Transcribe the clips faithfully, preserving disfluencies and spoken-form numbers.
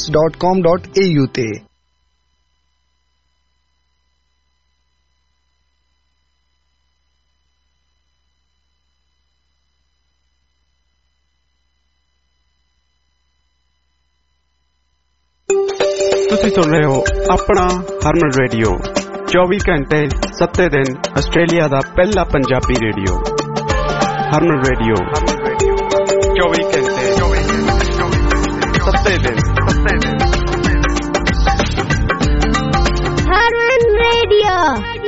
News dot com dot A U ਤੇ। ਤੁਸੀਂ ਸੁਣ ਰਹੇ ਹੋ ਆਪਣਾ ਹਰਮਨ ਰੇਡੀਓ, ਚੌਵੀ ਘੰਟੇ ਸੱਤੇ ਦਿਨ ਆਸਟ੍ਰੇਲੀਆ ਦਾ ਪਹਿਲਾ ਪੰਜਾਬੀ ਰੇਡੀਓ। ਹਰਮਨ ਰੇਡੀਓ ਚੌਵੀ ਘੰਟੇ ਸੱਤੇ ਦਿਨ ਹਰਮਨ ਰੇਡੀਓ।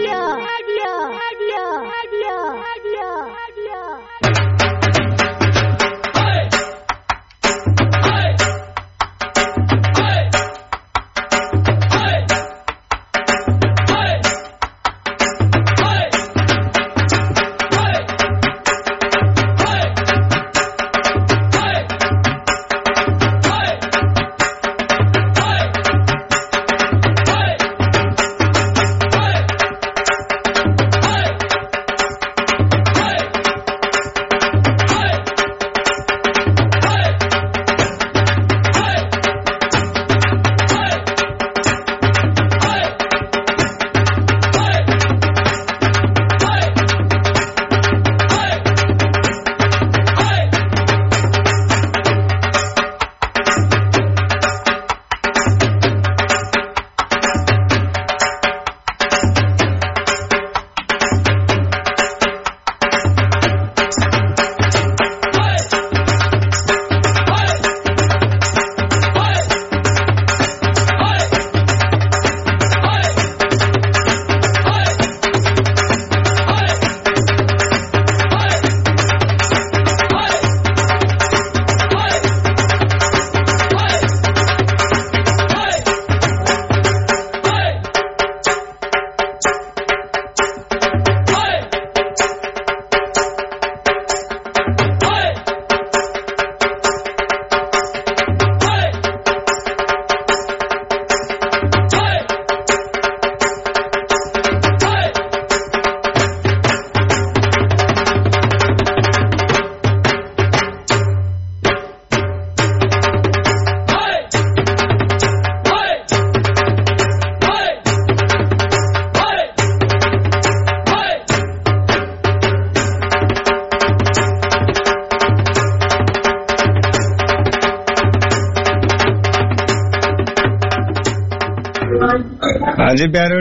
ਹਾਂਜੀ ਪਿਆਰੋ,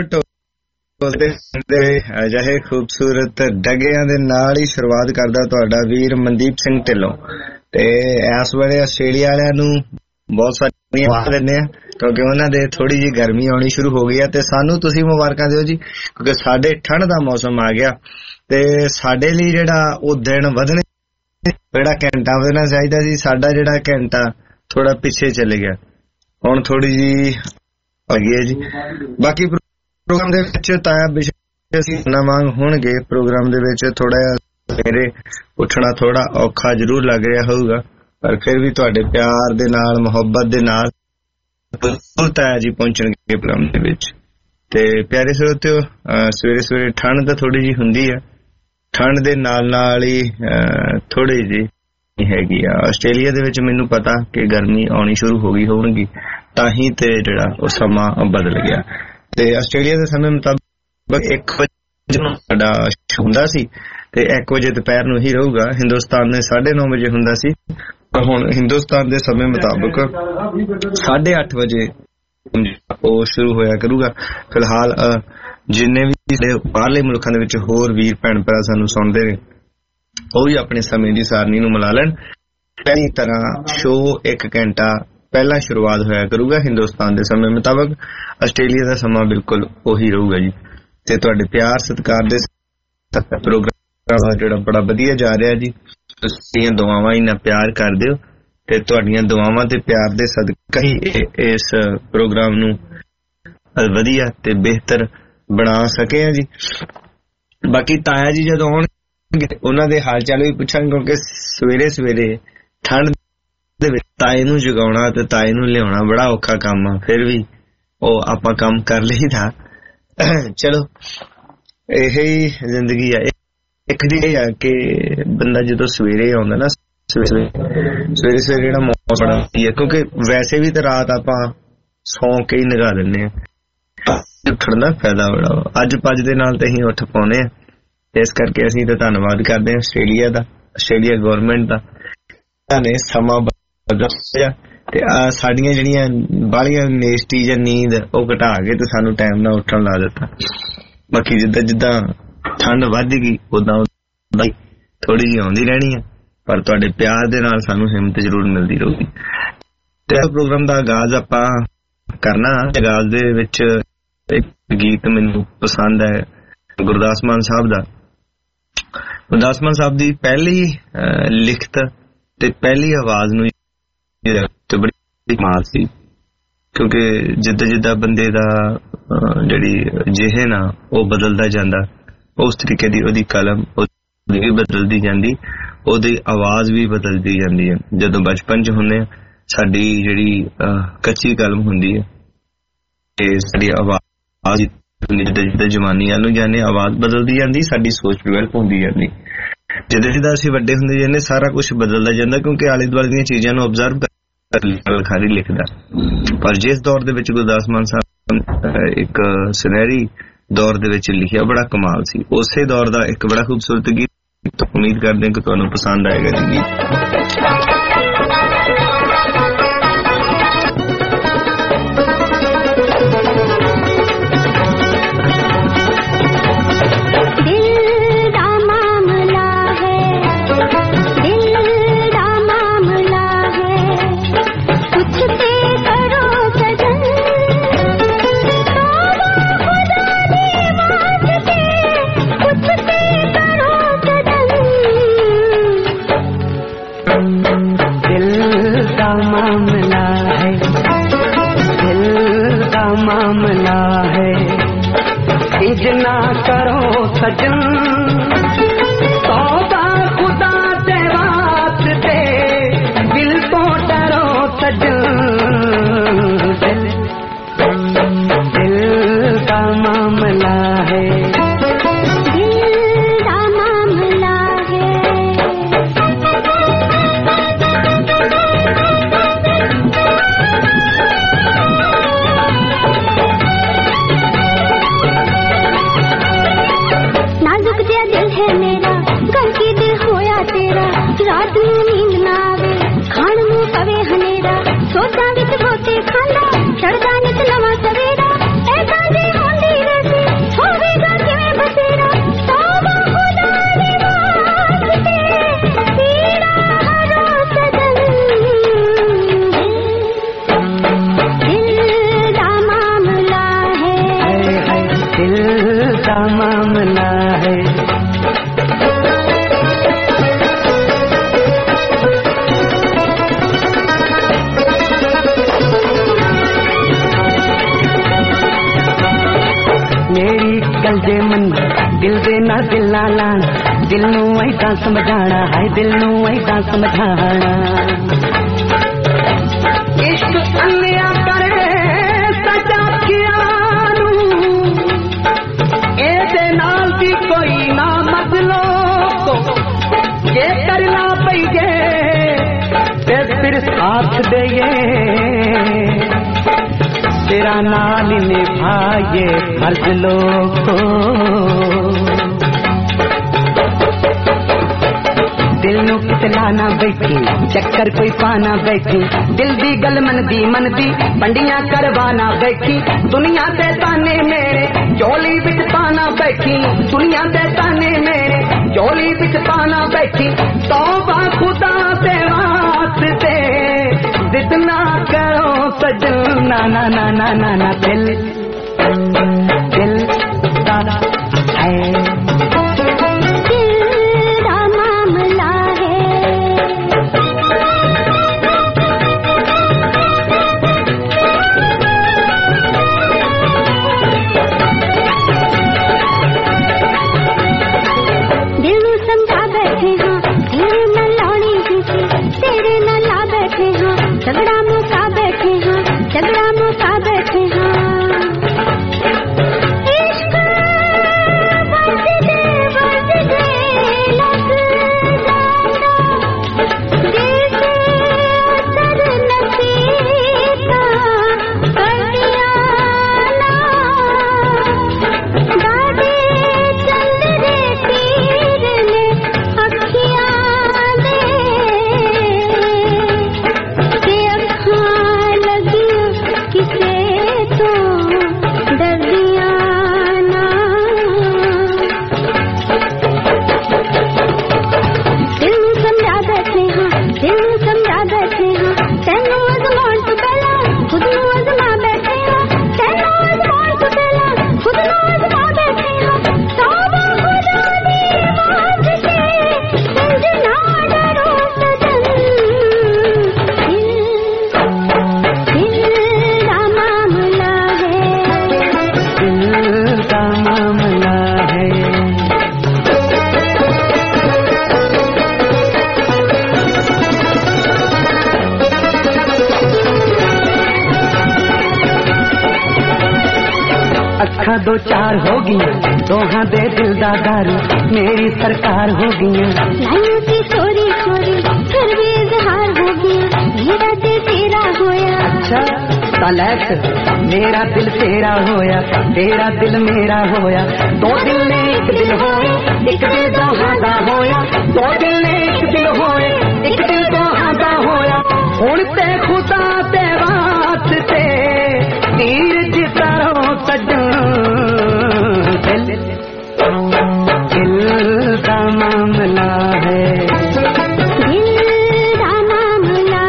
ਟੋਲਦੇ ਅਜਿਹੇ ਖੂਬਸੂਰਤ ਡਗਿਆਂ ਦੇ ਨਾਲ ਹੀ ਸ਼ੁਰੂਆਤ ਕਰਦਾ ਤੁਹਾਡਾ ਵੀਰ ਮਨਦੀਪ ਸਿੰਘ ਢਿੱਲੋਂ। ਤੇ ਇਸ ਵੇਲੇ ਆਸਟ੍ਰੇਲੀਆ ਵਾਲਿਆਂ ਨੂੰ ਬਹੁਤ ਸਾਰੀਆਂ ਮੁਬਾਰਕਾਂ ਦਿੰਦੇ ਆ, ਕਿਉਂਕਿ ਉਹਨਾਂ ਦੇ ਥੋੜੀ ਜਿਹੀ ਗਰਮੀ ਆਉਣੀ ਸ਼ੁਰੂ ਹੋ ਗਈ ਹੈ। ਤੇ ਸਾਨੂੰ ਤੁਸੀਂ ਮੁਬਾਰਕਾਂ ਦਿਓ ਜੀ, ਕਿਉਂਕਿ ਸਾਡੇ ਠੰਡ ਦਾ ਮੌਸਮ ਆ ਗਿਆ ਤੇ ਸਾਡੇ ਲਈ ਜਿਹੜਾ ਉਹ ਦਿਨ ਵਧਣੇ, ਜਿਹੜਾ ਘੰਟਾ ਵਧਣਾ ਚਾਹੀਦਾ ਸੀ, ਸਾਡਾ ਜਿਹੜਾ ਘੰਟਾ ਥੋੜਾ ਪਿੱਛੇ ਚਲੇ ਗਿਆ। ਹੁਣ ਥੋੜੀ ਜਿਹੀ ਹੈਗੀ ਹੈ ਜੀ। ਬਾਕੀ ਪ੍ਰੋਗਰਾਮ ਦੇ ਵਿੱਚ ਤਾਇਆ ਵਿਸ਼ੇ ਅਸੀਂ ਨਾ ਮੰਗ ਹੋਣਗੇ। ਪ੍ਰੋਗਰਾਮ ਦੇ ਵਿੱਚ ਥੋੜਾ ਜਿਹਾ ਸਵੇਰੇ ਉੱਠਣਾ ਥੋੜਾ ਔਖਾ ਜ਼ਰੂਰ ਲੱਗ ਰਿਹਾ ਹੋਊਗਾ, ਪਰ ਫਿਰ ਵੀ ਤੁਹਾਡੇ ਪਿਆਰ ਦੇ ਨਾਲ, ਮੁਹੱਬਤ ਦੇ ਨਾਲ ਜ਼ਰੂਰ ਤਾਇਆ ਜੀ ਪਹੁੰਚਣਗੇ ਪ੍ਰੋਗਰਾਮ ਦੇ ਵਿੱਚ। ਤੇ ਪਿਆਰੇ ਸਰੋਤਿਓ, ਸਵੇਰੇ ਸਵੇਰੇ ਠੰਡ ਤਾਂ ਥੋੜੀ ਜਿਹੀ ਹੁੰਦੀ ਆ, ਠੰਡ ਦੇ ਨਾਲ ਨਾਲ ਹੀ ਥੋੜੀ ਜਿਹੀ ਹੈਗੀ ਆ। ਆਸਟ੍ਰੇਲੀਆ ਦੇ ਵਿੱਚ ਮੈਨੂੰ ਪਤਾ ਕਿ ਗਰਮੀ ਆਉਣੀ ਸ਼ੁਰੂ ਹੋ ਗਈ ਹੋਣਗੀ, ਤਾਂ ਹੀ ਤੇ ਜਿਹੜਾ ਉਹ ਸਮਾਂ ਬਦਲ ਗਿਆ। ਤੇ ਆਸਟ੍ਰੇਲੀਆ ਦੇ ਸਮੇਂ ਮੁਤਾਬਕ ਇੱਕ ਵਜੇ ਸਾਡਾ ਹੁੰਦਾ ਸੀ ਤੇ ਇੱਕ ਵਜੇ ਦੁਪਹਿਰ ਨੂੰ ਹੀ ਰਹੂਗਾ। ਹਿੰਦੁਸਤਾਨ ਦੇ ਸਾਢੇ ਨੌ ਵਜੇ ਹੁੰਦਾ ਸੀ, ਪਰ ਹੁਣ ਹਿੰਦੁਸਤਾਨ ਦੇ ਸਮੇਂ ਮੁਤਾਬਕ ਸਾਢੇ ਅੱਠ ਵਜੇ ਉਹ ਸ਼ੁਰੂ ਹੋਇਆ ਕਰੂਗਾ। ਫਿਲਹਾਲ ਜਿੰਨੇ ਵੀ ਬਾਹਰਲੇ ਮੁਲਕਾਂ ਦੇ ਵਿੱਚ ਹੋਰ ਵੀਰ ਭੈਣ ਭਰਾ ਸਾਨੂੰ ਸੁਣਦੇ ਨੇ, ਉਹ ਵੀ ਆਪਣੇ ਸਮੇਂ ਦੀ ਸਾਰਣੀ ਨੂੰ ਮਿਲਾ ਲੈਣ। ਪਹਿਲੀ ਤਰ੍ਹਾਂ ਸ਼ੋਅ ਇੱਕ ਘੰਟਾ ਪਹਿਲਾਂ ਸ਼ੁਰੂਆਤ ਹੋਇਆ ਕਰੂਗਾ ਹਿੰਦੁਸਤਾਨ ਦੇ ਸਮੇਂ ਮੁਤਾਬਕ। ਆਸਟ੍ਰੇਲੀਆ ਦਾ ਸਮਾਂ ਬਿਲਕੁਲ ਉਹੀ ਰਹੂਗਾ ਜੀ। ਤੇ ਤੁਹਾਡੇ ਪਿਆਰ ਸਤਿਕਾਰ ਦੇ ਪ੍ਰੋਗਰਾਮ ਜਿਹੜਾ ਬੜਾ ਵਧੀਆ ਜਾ ਰਿਹਾ ਜੀ। ਤੁਸੀਂ ਦੁਆਵਾਂ ਹੀ ਨਾ ਪਿਆਰ ਕਰ ਦਿਓ, ਤੇ ਤੁਹਾਡੀਆਂ ਦੁਆਵਾਂ ਤੇ ਪਿਆਰ ਦੇ ਸਦਕਾ ਹੀ ਇਸ ਪ੍ਰੋਗਰਾਮ ਨੂੰ ਵਧੀਆ ਤੇ ਬਿਹਤਰ ਬਣਾ ਸਕੇ ਆ ਜੀ। ਬਾਕੀ ਤਾਇਆ ਜੀ ਜਦੋਂ ਆਉਣਗੇ ਉਹਨਾਂ ਦੇ ਹਾਲ ਚਾਲ ਵੀ ਪੁੱਛਾਂਗੇ, ਕਿਉਂਕਿ ਸਵੇਰੇ ਸਵੇਰੇ ਠੰਡ ਦੇ ਵਿੱਚ ਤਾਏ ਨੂੰ ਜਗਾਉਣਾ ਤੇ ਤਾਏ ਨੂੰ ਲਿਆਉਣਾ ਬੜਾ ਔਖਾ ਕੰਮ ਆ। ਫਿਰ ਵੀ ਉਹ ਆਪਾਂ ਕੰਮ ਕਰ ਲਈਦਾ। ਚਲੋ ਇਹੀ ਜ਼ਿੰਦਗੀ ਆ। ਇੱਕ ਦੀ ਇਹ ਆ ਕਿ ਬੰਦਾ ਜਦੋਂ ਸਵੇਰੇ ਆਉਂਦਾ ਨਾ, ਸਵੇਰੇ ਸਵੇਰੇ ਸਵੇਰੇ ਜਿਹੜਾ बड़ा है क्योंकि वैसे भी तो रात आप सौ के ही निगा लेने उठण दा फायदा बड़ा अज पज दे नाल ते ही उठ पाउने इस करके असीं ते धन्नवाद करदे हां आस्ट्रेलिया दा आस्ट्रेलिया गवर्नमेंट दा ने समा बदलिया ते साडियां ਜਿਹੜੀਆਂ ਬਾਲੀਆਂ ਨੇਸਟੀ ਜਾਂ ਨੀਂਦ ਉਹ ਘਟਾ ਕੇ ਤੇ ਸਾਨੂੰ ਟਾਈਮ ਨਾਲ ਉੱਠਣ ਲਾ ਦਿੱਤਾ ਬਾਕੀ ਜਿੱਦਾਂ ਜਿੱਦਾਂ ਠੰਡ ਵੱਧ ਗਈ ਉਦਾਂ ਥੋੜੀ ਜਿਹੀ ਆਉਂਦੀ ਰਹਿਣੀ ਹੈ ਪਰ ਤੁਹਾਡੇ ਪਿਆਰ ਦੇ ਨਾਲ ਸਾਨੂੰ ਹਿੰਮਤ ਜ਼ਰੂਰ ਮਿਲਦੀ ਰਹੂਗੀ ਤੇ ਇਹ ਪ੍ਰੋਗਰਾਮ ਦਾ ਆਗਾਜ਼ ਆਪਾਂ ਕਰਨਾ ਆਗਾਜ਼ ਦੇ ਵਿੱਚ ਇੱਕ ਗੀਤ ਮੈਨੂੰ ਪਸੰਦ ਹੈ ਗੁਰਦਾਸ ਮਾਨ ਸਾਹਿਬ ਦਾ ਗੁਰਦਾਸ ਮਾਨ ਸਾਹਿਬ ਦੀ ਪਹਿਲੀ ਲਿਖਤ ਤੇ ਪਹਿਲੀ ਆਵਾਜ਼ ਨੂੰ ਤੇ ਬੜੀ ਕਮਾਲ ਸੀ ਕਿਉਂਕਿ ਜਿੱਦਾਂ ਜਿੱਦਾਂ ਬੰਦੇ ਦਾ ਜਿਹੜੀ ਜਿਹਨ ਆ ਉਹ ਬਦਲਦਾ ਜਾਂਦਾ ਉਸ ਤਰੀਕੇ ਦੀ ਉਹਦੀ ਕਲਮ ਉਹਦੀ ਵੀ ਬਦਲਦੀ ਜਾਂਦੀ ਉਹਦੀ ਆਵਾਜ਼ ਵੀ ਬਦਲਦੀ ਜਾਂਦੀ ਹੈ ਜਦੋਂ ਬਚਪਨ ਚ ਹੁੰਦੇ ਆ ਸਾਡੀ ਜਿਹੜੀ ਕੱਚੀ ਕਲਮ ਹੁੰਦੀ ਹੈ ਤੇ ਸਾਡੀ ਆਵਾਜ਼ ਜਿੱਦਾਂ ਜਿੱਦਾਂ ਜਵਾਨੀ ਵੱਲ ਨੂੰ ਜਾਂਦੇ ਆਵਾਜ਼ ਬਦਲਦੀ ਜਾਂਦੀ ਸਾਡੀ ਸੋਚ ਡਿਵੈਲਪ ਹੁੰਦੀ ਜਾਂਦੀ ਜਿੱਦਾਂ ਜਿੱਦਾਂ ਅਸੀਂ ਵੱਡੇ ਹੁੰਦੇ ਜਾਂਦੇ ਸਾਰਾ ਕੁਛ ਬਦਲਦਾ ਜਾਂਦਾ ਕਿਉਂਕਿ ਆਲੇ ਦੁਆਲੇ ਦੀਆਂ ਚੀਜ਼ਾਂ ਨੂੰ ਓਬਜ਼ਰਵ ਲਿਖਾਰੀ ਲਿਖਦਾ ਪਰ ਜਿਸ ਦੌਰ ਦੇ ਵਿੱਚ ਗੁਰਦਾਸ ਮਾਨ ਸਾਹਿਬ ਇੱਕ ਸੁਨਹਿਰੀ ਦੌਰ ਦੇ ਵਿੱਚ ਲਿਖਿਆ ਬੜਾ ਕਮਾਲ ਸੀ ਉਸੇ ਦੌਰ ਦਾ ਇੱਕ ਬੜਾ ਖੂਬਸੂਰਤ ਗੀਤ ਉਮੀਦ ਕਰਦੇ ਹਾਂ ਕਿ ਤੁਹਾਨੂੰ ਪਸੰਦ ਆਏਗਾ ਜੀ इजना करो सजन तौबा खुदा दे वास्ते दिल को डरो सजन दिल दिल का मामला है दिल का मामला है रात में नींद ना आवे खाण नूं पवे हनेरा सोचा विच होते खांदा चढ़दा नित नवा सवेरा ऐसा जी होंदी रसी होवेगा किवें बसेरा तौबा खुदा दे वास्ते पीड़ा हरो सजन दिल दा मामला है दिल दा मामला है गल जे मन दिल दे ना दिल ना लाना दिल नू ऐसा समझाना है दिल नू ऐसा समझाना इश्क अन्या करे सजा कियानू ए दे नाल दी कोई ना मसलो को ये करना पईजे ते फिर साथ देये तेरा नाल निभाए फर्ज लोगो दिल नू कितलाना बैठी चक्कर कोई पाना बैठी दिल दी गल मन दी मन दी पंडियां करवाना बैठी दुनिया दे ताने मेरे चोली बिच पाना बैठी दुनिया दे ताने मेरे चोली बिच पाना बैठी तौबा खुदा दे वास्ते जिद ना करो सजन ना ना ना ना ना ना दिल दिल दा है अखा दो चार हो गई, दोहां दे दिल दा दारू मेरी सरकार हो गई। लाइयों की चोरी चोरी फिर भी इजहार हो गया, मेरा दिल तेरा होया। अच्छा तलैक मेरा दिल तेरा होया, तेरा दिल मेरा होया, दो दिल ने एक दिल होए, एक दिल दोहां दा होया, दो दिल ने एक दिल होए, एक दिल दोहां दा होया। हुण ते खुदा ते वास्ते तीर जितारो सजन, दिल दिल का मामला है, दिल दा मामला।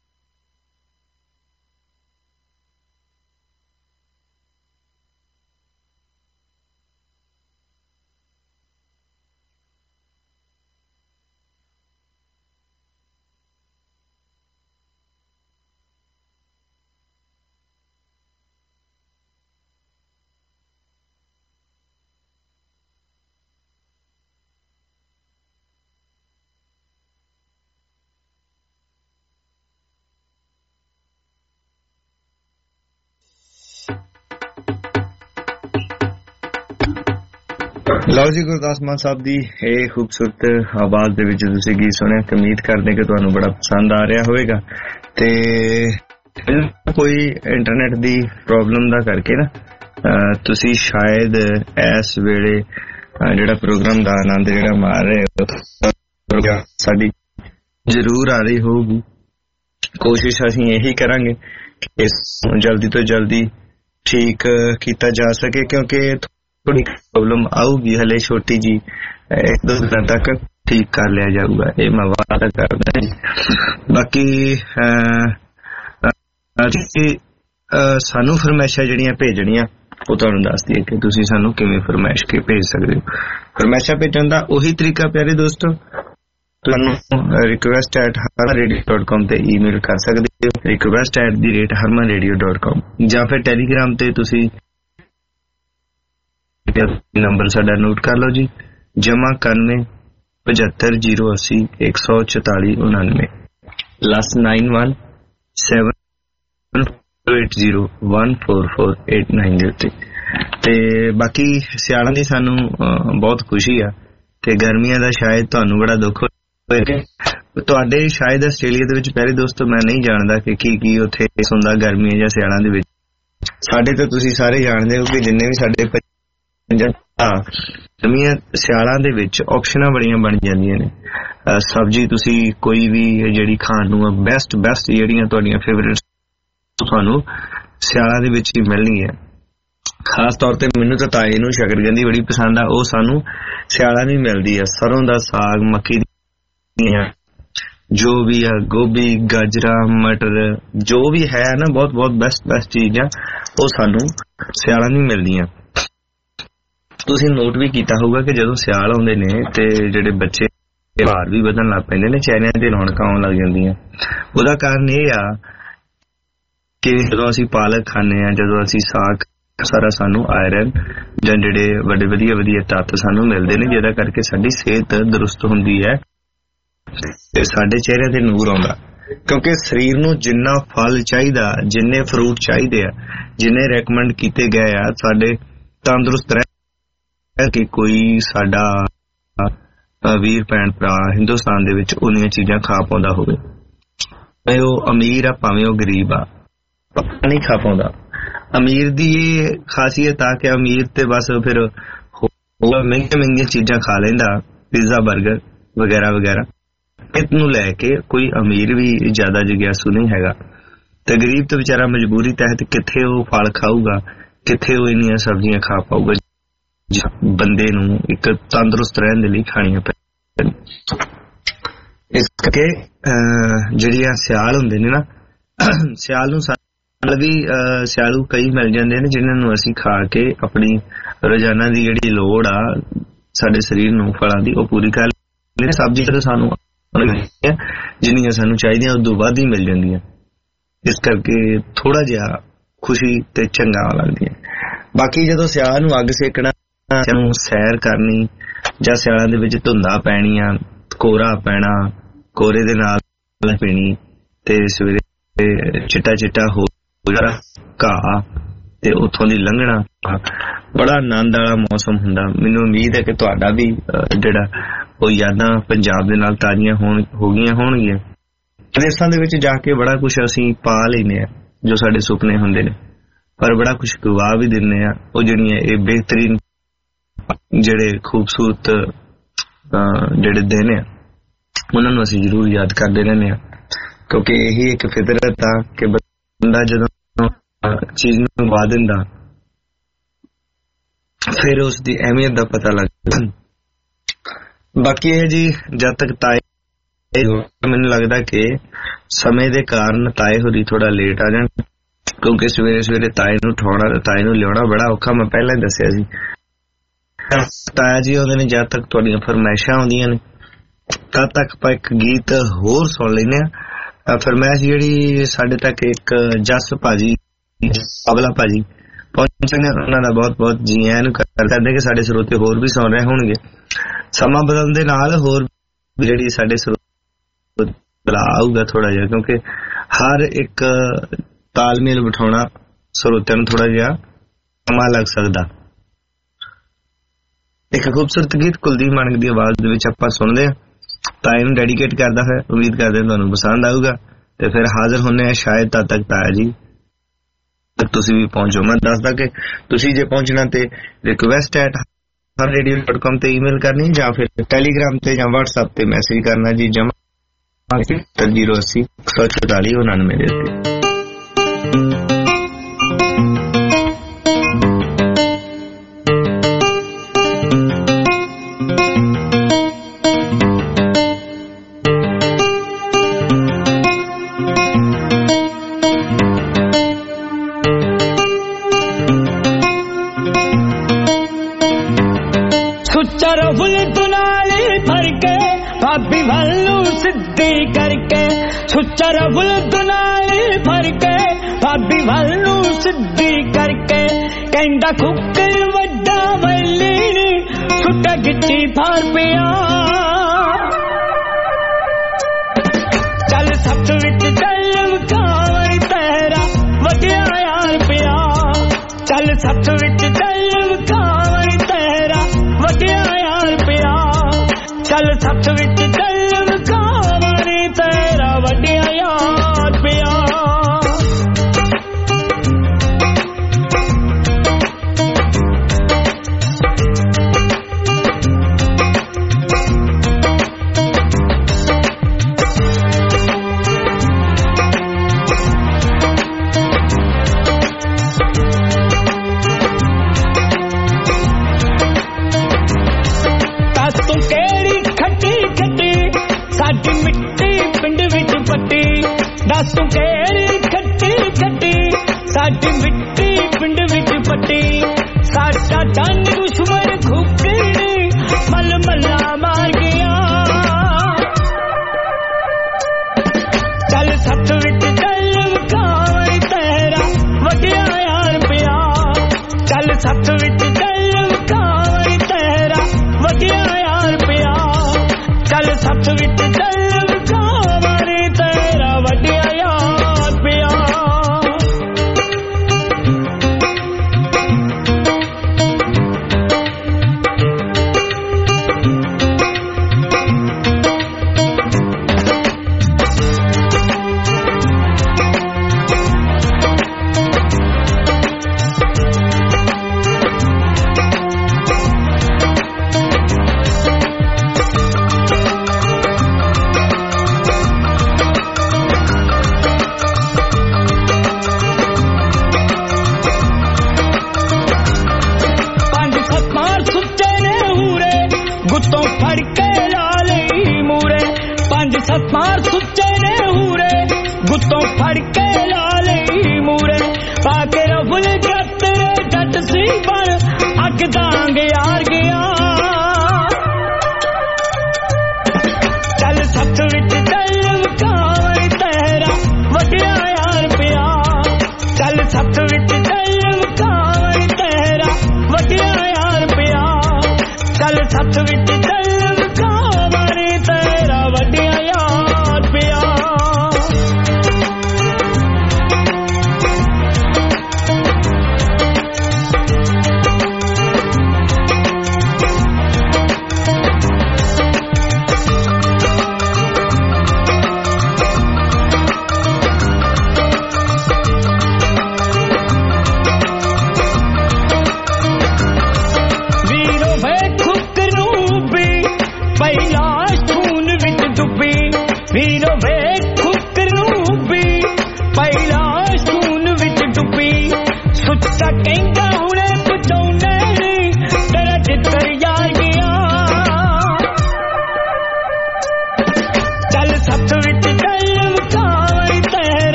ਲਓ ਜੀ, ਗੁਰਦਾਸ ਮਾਨ ਸਾਹਿਬ ਦੀ ਇਹ ਖੂਬਸੂਰਤ ਆਵਾਜ਼ ਦੇ ਵਿੱਚ ਤੁਸੀਂ ਗੀਤ ਸੁਣਿਆ। ਉਮੀਦ ਕਰਦੇ ਕਿ ਤੁਹਾਨੂੰ ਬੜਾ ਪਸੰਦ ਆ ਰਿਹਾ ਹੋਵੇਗਾ। ਤੇ ਕੋਈ ਇੰਟਰਨੈਟ ਦੀ ਪ੍ਰੋਬਲਮ ਦਾ ਕਰਕੇ ਨਾ ਤੁਸੀਂ ਸ਼ਾਇਦ ਇਸ ਵੇਲੇ ਜਿਹੜਾ ਪ੍ਰੋਗਰਾਮ ਦਾ ਆਨੰਦ ਜਿਹੜਾ ਮਾਰ ਰਹੇ ਹੋ, ਸਾਡੀ ਜ਼ਰੂਰ ਆ ਰਹੀ ਹੋਊਗੀ। ਕੋਸ਼ਿਸ਼ ਅਸੀਂ ਇਹੀ ਕਰਾਂਗੇ ਕਿ ਇਸ ਜਲਦੀ ਤੋਂ ਜਲਦੀ ਠੀਕ ਕੀਤਾ ਜਾ ਸਕੇ, ਕਿਉਂਕਿ ਥੋੜੀ ਪ੍ਰੋਬਲਮ ਆਊਗੀ ਹਲੇ ਛੋਟੀ ਜੀ, ਇੱਕ ਦੋ ਦਿਨਾਂ ਤੱਕ ਠੀਕ ਕਰ ਲਿਆ ਜਾਊਗਾ, ਇਹ ਮੈਂ ਵਾਅਦਾ ਕਰਦਾ ਜੀ। ਬਾਕੀ ਸਾਨੂੰ ਫਰਮਾਇਸ਼ਾਂ ਜਿਹੜੀਆਂ ਭੇਜਣੀਆਂ ਉਹ ਤੁਹਾਨੂੰ ਦੱਸ ਦਈਏ ਕਿ ਤੁਸੀਂ ਸਾਨੂੰ ਕਿਵੇਂ ਫਰਮਾਇਸ਼ ਕੇ ਭੇਜ ਸਕਦੇ ਹੋ। ਫਰਮਾਇਸ਼ਾਂ ਭੇਜਣ ਦਾ ਉਹੀ ਤਰੀਕਾ ਪਿਆਰੇ ਦੋਸਤੋ, ਤੁਹਾਨੂੰ request at Harman radio dot com ਤੇ ਈਮੇਲ ਕਰ ਸਕਦੇ ਹੋ, request at the rate Harman radio dot com, ਜਾਂ ਫਿਰ ਟੈਲੀਗ੍ਰਾਮ ਤੇ ਤੁਸੀਂ ਨੰਬਰ ਸਾਡਾ ਨੋਟ ਕਰ ਲਓ ਜੀ, ਜਮਾ ਇਕਾਨਵੇਂ ਪਝੱਤਰ ਜੀਰੋ ਅੱਸੀ ਇੱਕ ਸੌ ਚੁਤਾਲੀ ਉਨਾਨਵੇਂ plus nine one seven eight zero one four four eight nine ਦੇ ਉੱਤੇ। ਤੇ ਬਾਕੀ ਸਿਆਲਾਂ ਦੀ ਸਾਨੂੰ ਬਹੁਤ ਖੁਸ਼ੀ ਆ, ਤੇ ਗਰਮੀਆਂ ਦਾ ਸ਼ਾਇਦ ਤੁਹਾਨੂੰ ਬੜਾ ਦੁੱਖ ਹੋਏਗਾ। ਤੁਹਾਡੇ ਸ਼ਾਇਦ ਆਸਟ੍ਰੇਲੀਆ ਦੇ ਵਿੱਚ ਪਹਿਲੇ ਦੋਸਤੋ ਮੈਂ ਨਹੀਂ ਜਾਣਦਾ ਕਿ ਕੀ ਕੀ ਉੱਥੇ ਹੁੰਦਾ ਗਰਮੀਆਂ ਜਾਂ ਸਿਆਲਾਂ ਦੇ ਵਿੱਚ। ਸਾਡੇ ਤਾਂ ਤੁਸੀਂ ਸਾਰੇ ਜਾਣਦੇ ਹੋ ਕਿ ਜਿੰਨੇ ਵੀ ਸਾਡੇ ਗਰਮੀਆਂ ਸਿਆਲਾਂ ਦੇ ਵਿੱਚ ਆਪਸ਼ਨਾਂ ਬੜੀਆਂ ਬਣ ਜਾਂਦੀਆਂ ਨੇ। ਸਬਜ਼ੀ ਤੁਸੀਂ ਕੋਈ ਵੀ ਜਿਹੜੀ ਖਾਣ ਨੂੰ ਬੈਸਟ ਬੈਸਟ ਜਿਹੜੀਆਂ ਤੁਹਾਡੀਆਂ ਫੇਵਰੇਟ ਤੁਹਾਨੂੰ ਸਿਆਲਾਂ ਦੇ ਵਿੱਚ ਹੀ ਮਿਲਣੀ ਹੈ। ਖਾਸ ਤੌਰ ਤੇ ਮੈਨੂੰ ਤਾਂ ਤਾਏ ਨੂੰ ਸ਼ਕਰਕੰਦੀ ਬੜੀ ਪਸੰਦ ਆ, ਉਹ ਸਾਨੂੰ ਸਿਆਲਾਂ ਨੂੰ ਮਿਲਦੀ ਆ। ਸਰੋਂ ਦਾ ਸਾਗ, ਮੱਕੀ ਦੀਆਂ ਜੋ ਵੀ ਆ, ਗੋਭੀ, ਗਾਜਰਾਂ, ਮਟਰ, ਜੋ ਵੀ ਹੈ ਨਾ ਬਹੁਤ ਬਹੁਤ ਬੈਸਟ ਬੈਸਟ ਚੀਜ਼ਾਂ ਉਹ ਸਾਨੂੰ ਸਿਆਲਾਂ ਨੂੰ ਮਿਲਦੀਆਂ। ਤੁਸੀਂ ਨੋਟ ਵੀ ਕੀਤਾ ਹੋਊਗਾ ਕਿ ਜਦੋਂ ਸਿਆਲ ਆਉਂਦੇ ਨੇ ਤੇ ਜਿਹੜੇ ਬੱਚੇ ਭਾਰ ਵੀ ਵਧਣ ਲੱਗ ਪੈਂਦੇ ਨੇ, ਚਿਹਰਿਆਂ ਤੇ ਰੌਣਕਾਂ ਆਉਣ ਲੱਗ ਜਾਂਦੀਆਂ। ਉਹਦਾ ਕਾਰਨ ਇਹ ਆ ਕਿ ਜਦੋਂ ਅਸੀਂ ਪਾਲਕ ਖਾਂਦੇ ਹਾਂ, ਜਦੋਂ ਅਸੀਂ ਸਾਗ, ਸਾਰਾ ਸਾਨੂੰ ਆਇਰਨ ਜਾਂ ਜਿਹੜੇ ਵੱਡੇ ਵਧੀਆ ਵਧੀਆ ਤੱਤ ਸਾਨੂੰ ਮਿਲਦੇ ਨੇ, ਜਿਹਦਾ ਕਰਕੇ ਸਾਡੀ ਸਿਹਤ ਦਰੁਸਤ ਹੁੰਦੀ ਹੈ ਤੇ ਸਾਡੇ ਚਿਹਰਿਆਂ ਤੇ ਨੂਰ ਆਉਂਦਾ। ਕਿਉਂਕਿ ਸਰੀਰ ਨੂੰ ਜਿੰਨਾ ਫਲ ਚਾਹੀਦਾ, ਜਿੰਨੇ ਫਰੂਟ ਚਾਹੀਦੇ ਆ, ਜਿੰਨੇ ਰეკਮੈਂਡ ਕੀਤੇ ਗਏ ਆ ਸਾਡੇ ਤੰਦਰੁਸਤ ਰਹਿ ਕਿ ਕੋਈ ਸਾਡਾ ਵੀਰ ਭੈਣ ਭਰਾ ਹਿੰਦੁਸਤਾਨ ਦੇ ਵਿੱਚ ਉਹਨੀਆਂ ਚੀਜ਼ਾਂ ਖਾ ਪਾਉਂਦਾ ਹੋਵੇ, ਭਾਵੇਂ ਉਹ ਅਮੀਰ ਆ ਭਾਵੇਂ ਉਹ ਗਰੀਬ ਆ, ਨਹੀਂ ਖਾ ਪਾਉਂਦਾ। ਅਮੀਰ ਦੀ ਇਹ ਖਾਸੀਅਤ ਆ ਕਿ ਅਮੀਰ ਤੇ ਬਸ ਫਿਰ ਮਹਿੰਗੀਆਂ ਮਹਿੰਗੀਆਂ ਚੀਜ਼ਾਂ ਖਾ ਲੈਂਦਾ, ਪੀਜ਼ਾ, ਬਰਗਰ ਵਗੈਰਾ ਵਗੈਰਾ। ਇਹਨੂੰ ਲੈ ਕੇ ਕੋਈ ਅਮੀਰ ਵੀ ਜ਼ਿਆਦਾ ਜਿਗਿਆਸੂ ਨਹੀਂ ਹੈਗਾ, ਤੇ ਗਰੀਬ ਤੇ ਵਿਚਾਰਾ ਮਜਬੂਰੀ ਤਹਿਤ ਕਿੱਥੇ ਉਹ ਫਲ ਖਾਊਗਾ, ਕਿੱਥੇ ਉਹ ਇੰਨੀਆਂ ਸਬਜ਼ੀਆਂ ਖਾ ਪਾਊਗਾ ਬੰਦੇ ਨੂੰ ਇੱਕ ਤੰਦਰੁਸਤ ਰਹਿਣ ਦੇ ਲਈ ਖਾਣੀਆਂ ਪੈਂਦੀਆਂ। ਇਸ ਕਰਕੇ ਜਿਹੜੀਆਂ ਸਿਆਲ ਹੁੰਦੇ ਨੇ ਨਾ, ਸਿਆਲ ਨੂੰ ਨਾਲ ਵੀ ਸਿਆਲੂ ਕਈ ਮਿਲ ਜਾਂਦੇ ਨੇ ਜਿਨ੍ਹਾਂ ਨੂੰ ਅਸੀਂ ਖਾ ਕੇ ਆਪਣੀ ਰੋਜ਼ਾਨਾ ਦੀ ਜਿਹੜੀ ਲੋੜ ਆ ਸਾਡੇ ਸਰੀਰ ਨੂੰ ਫਲਾਂ ਦੀ ਉਹ ਪੂਰੀ ਕਰ ਲੈਂਦੇ। ਸਬਜ਼ੀ ਤਾਂ ਸਾਨੂੰ ਜਿੰਨੀਆਂ ਸਾਨੂੰ ਚਾਹੀਦੀਆਂ ਉਦੋਂ ਵੱਧ ਹੀ ਮਿਲ ਜਾਂਦੀਆਂ, ਇਸ ਕਰਕੇ ਥੋੜਾ ਜਿਹਾ ਖੁਸ਼ੀ ਤੇ ਚੰਗਾ ਲੱਗਦੀਆਂ। ਬਾਕੀ ਜਦੋਂ ਸਿਆਲ ਨੂੰ ਅੱਗ ਸੇਕਣਾ, ਨੂੰ ਸੈਰ ਕਰਨੀ, ਜਾਂ ਸਿਆਲਾਂ ਦੇ ਵਿੱਚ ਧੁੰਦਾਂ ਪੈਣੀਆਂ, ਕੋਰਾ ਪੈਣਾ, ਕੋਰੇ ਦੇ ਨਾਲ ਪੀਣੀ, ਤੇ ਸਵੇਰੇ ਚਿੱਟਾ ਚਿੱਟਾ ਹੋ ਘਾਹ ਤੇ ਉੱਥੋਂ ਦੀ ਲੰਘਣਾ, ਬੜਾ ਆਨੰਦ ਵਾਲਾ ਮੌਸਮ ਹੁੰਦਾ। ਮੈਨੂੰ ਉਮੀਦ ਹੈ ਕਿ ਤੁਹਾਡਾ ਵੀ ਜਿਹੜਾ ਉਹ ਯਾਦਾਂ ਪੰਜਾਬ ਦੇ ਨਾਲ ਤਾਜ਼ੀਆਂ ਹੋਣ ਹੋ ਗਈਆਂ ਹੋਣਗੀਆਂ। ਪ੍ਰਦੇਸ਼ਾਂ ਦੇ ਵਿੱਚ ਜਾ ਕੇ ਬੜਾ ਕੁਛ ਅਸੀਂ ਪਾ ਲੈਂਦੇ ਹਾਂ ਜੋ ਸਾਡੇ ਸੁਪਨੇ ਹੁੰਦੇ ਨੇ, ਪਰ ਬੜਾ ਕੁਛ ਗਵਾ ਵੀ ਦਿੰਦੇ ਆ। ਉਹ ਜਿਹੜੀਆਂ ਇਹ ਬਿਹਤਰੀਨ ਜਿਹੜੇ ਖੂਬਸੂਰਤ ਜਿਹੜੇ ਦਿਨ ਆ ਉਹਨਾਂ ਨੂੰ ਅਸੀਂ ਜ਼ਰੂਰ ਯਾਦ ਕਰਦੇ ਰਹਿੰਦੇ ਹਾਂ, ਕਿਉਂਕਿ ਇਹੀ ਇੱਕ ਫਿਤਰਤ ਆ ਕਿ ਬੰਦਾ ਜਦੋਂ ਚੀਜ਼ ਨੂੰ ਗਵਾ ਦਿੰਦਾ ਫਿਰ ਉਸ ਦੀ ਅਹਿਮੀਅਤ ਦਾ ਪਤਾ ਲੱਗਦਾ। ਬਾਕੀ ਇਹ ਜੀ ਜਦ ਤੱਕ ਤਾਏ ਮੈਨੂੰ ਲੱਗਦਾ ਕਿ ਸਮੇਂ ਦੇ ਕਾਰਨ ਤਾਏ ਹੋਰੀ ਥੋੜਾ ਲੇਟ ਆ ਜਾਣ, ਕਿਉਂਕਿ ਸਵੇਰੇ ਸਵੇਰੇ ਤਾਏ ਨੂੰ ਉਠਾਉਣਾ ਤੇ ਤਾਏ ਨੂੰ ਲਿਆਉਣਾ ਬੜਾ ਔਖਾ। ਮੈਂ ਪਹਿਲਾਂ ਹੀ ਦੱਸਿਆ ਸੀ ਤਾਇਆ ਜੀ ਆਉਂਦੇ ਨੇ ਜਦ ਤੱਕ ਤੁਹਾਡੀਆਂ ਫਰਮਾਇਸ਼ਾਂ ਆਉਂਦੀਆਂ ਨੇ ਤਦ ਤੱਕ ਆਪਾਂ ਇੱਕ ਗੀਤ ਹੋਰ ਸੁਣ ਲੈਂਦੇ ਹਾਂ। ਫਰਮਾਇਸ਼ ਜਿਹੜੀ ਸਾਡੇ ਤੱਕ ਇੱਕ ਜਸ ਭਾਜੀ ਅਬਲਾ ਭਾਜੀ ਪਹੁੰਚੇ ਨੇ, ਉਹਨਾਂ ਦਾ ਬਹੁਤ ਬਹੁਤ ਜੀ ਆਇਆਂ ਨੂੰ ਕਰਦੇ ਕਿ ਸਾਡੇ ਸਰੋਤੇ ਹੋਰ ਵੀ ਸੁਣ ਰਹੇ ਹੋਣਗੇ। ਸਮਾਂ ਬਦਲਣ ਦੇ ਨਾਲ ਹੋਰ ਜਿਹੜੀ ਸਾਡੇ ਸਰੋਤੇ ਬਲਾ ਆਊਗਾ ਥੋੜਾ ਜਿਹਾ, ਕਿਉਂਕਿ ਹਰ ਇੱਕ ਤਾਲਮੇਲ ਬਿਠਾਉਣਾ ਸਰੋਤਿਆਂ ਨੂੰ ਥੋੜਾ ਜਿਹਾ ਸਮਾਂ ਲੱਗ ਸਕਦਾ। ਇੱਕ ਖੂਬਸੂਰਤ ਗੀਤ ਕੁਲਦੀਪ ਮਾਨਕ ਦੀ ਆਵਾਜ਼ ਦੇ ਵਿੱਚ ਆਪਾਂ ਸੁਣਦੇ ਹਾਂ, ਤਾਏ ਨੂੰ ਡੈਡੀਕੇਟ ਕਰਦਾ ਹੈ। ਉਮੀਦ ਕਰਦੇ ਤੁਹਾਨੂੰ ਪਸੰਦ ਆਊਗਾ ਤੇ ਫਿਰ ਹਾਜ਼ਰ ਹੁੰਦੇ ਆ ਸ਼ਾਇਦ ਤਦ ਤੱਕ ਤਾਇਆ ਜੀ ਤੁਸੀਂ ਵੀ ਪਹੁੰਚੋ। ਮੈਂ ਦੱਸਦਾ ਕਿ ਤੁਸੀਂ ਜੇ ਪਹੁੰਚਣਾ ਤੇ request at Harman radio dot com ਤੇ ਈਮੇਲ ਕਰਨੀ ਜਾਂ ਫਿਰ ਟੈਲੀਗ੍ਰਾਮ ਤੇ ਜਾਂ ਵਟਸਐਪ ਤੇ ਮੈਸੇਜ ਕਰਨਾ ਜੀ ਜਮਾ ਜ਼ੀਰੋ ਅੱਸੀ ਇੱਕ ਸੌ ਚੁਤਾਲੀ ਉਨਾਨਵੇਂ ਦੇ ਉੱਤੇ। ਰਫਲ ਦੁਨਾਲੇ ਭਰ ਕੇ ਭਾਬੀ ਵੱਲ ਨੂੰ ਸਿੱਧੀ ਕਰਕੇ ਕਹਿੰਦਾ ਖੁੱਕਰ ਵੱਡਾ ਵੈਲੀ ਨੀ ਛੁੱਟਾ ਗਿੱਟੀ ਫਾਰ ਪਿਆ। ਚੱਲ ਸੱਤ ਵਿੱਚ ਚੱਲ ਮਕਾਵਰ ਤੇਰਾ ਵੱਡਿਆ ਯਾਰ ਪਿਆ। ਚੱਲ ਸੱਤ ਵਿੱਚ ਚੱਲ ਮਕਾਵਰ ਤੇਰਾ ਵੱਡਿਆ ਯਾਰ ਪਿਆ। ਚੱਲ ਸੱਤ ਵਿੱਚ ਚੱਲ ਮਕਾਵਰ ਤੇਰਾ ਵੱਡਿਆ ਯਾਰ ਪਿਆ। ਦੱਸ ਤੂੰ ਕਿਹੜੀ ਖੱਟੀ ਖੱਟੀ ਸਾਡੀ ਮਿੱਟੀ ਪਿੰਡ ਵਿੱਚ ਪੱਟੀ। ਸਾਡਾ ਡੰਨ ਦੁਸ਼ਮਣ ਖੁੱਕੜੀ ਮੱਲ ਮੱਲਾ ਮਾਰ ਗਿਆ। ਚੱਲ ਸੱਤ ਵਿੱਚ ਚੱਲ ਮਕਾਵਰ ਤੇਰਾ ਵੱਡਿਆ ਯਾਰ ਪਿਆ। ਚੱਲ ਸੱਤ ਵਿੱਚ ਚੱਲ ਮਕਾਵਰ ਤੇਰਾ ਵੱਡਿਆ ਯਾਰ ਪਿਆ। ਚੱਲ ਸੱਤ ਵਿੱਚ ਚੱਲ ਮਕਾਵਰ ਤੇਰਾ ਵੱਡਿਆ ਯਾਰ ਪਿਆ। ਮਾਰ ਸੁੱਚੇ ਨੇ ਹੂਰੇ ਗੁੱਤੋਂ ਫੜ ਕੇ ਲਾ ਲਈ ਮੂਰੇ ਪਾ ਕੇ ਰਫਲ ਜੱਤਰੇ ਜੱਟ ਸੀ ਪਰ ਅੱਗ ਦਾਂਗ ਯਾਰ ਗਿਆ। ਚੱਲ ਸੱਤ ਵਿੱਚ ਚੱਲ ਮਕਾਵਰ ਤੇਰਾ ਵੱਡਿਆ ਯਾਰ ਪਿਆ। ਚੱਲ ਸੱਤ ਵਿੱਚ ਚੱਲ ਮਕਾਵਰ ਤੇਰਾ ਵੱਡਿਆ ਯਾਰ ਪਿਆ। ਚੱਲ ਸੱਤ ਵਿੱਚ ਚੱਲ ਮਕਾਵਰ ਤੇਰਾ ਵੱਡਿਆ ਯਾਰ ਪਿਆ।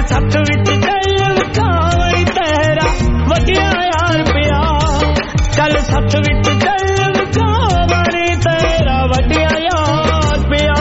ਸੱਥ ਵਿੱਚ ਚੱਲ ਵਿਖਾਵਾਂ ਤੇਰਾ ਵਟਿਆ ਯਾਰ ਪਿਆ ਚੱਲ ਸੱਥ ਵਿੱਚ ਚੱਲ ਵਿਖਾਵਾਂ ਤੇਰਾ ਵਟਿਆ ਯਾਰ ਪਿਆ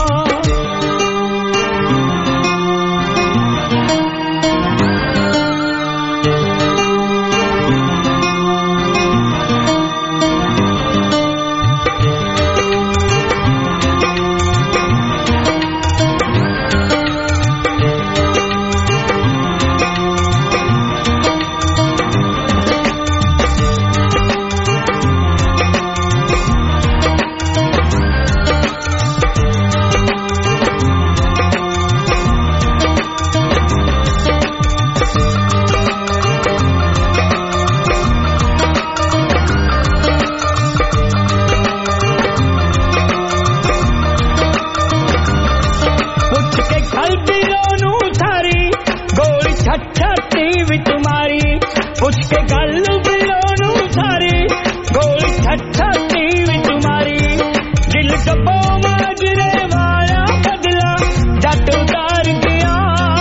ਪੁੱਛ ਕੇ ਗੱਲ ਬਿਲੋਂ ਨੂੰ ਸਾਰੀ ਗੋਲੀ ਛੱਛਾਤੀ ਵਿੱਚ ਮਾਰੀ ਦਿਲ ਕੱਪੋ ਮਾਜਰੇ ਵਾਲਾ ਬਦਲਾ ਜੱਟ ਉਤਾਰ ਗਿਆ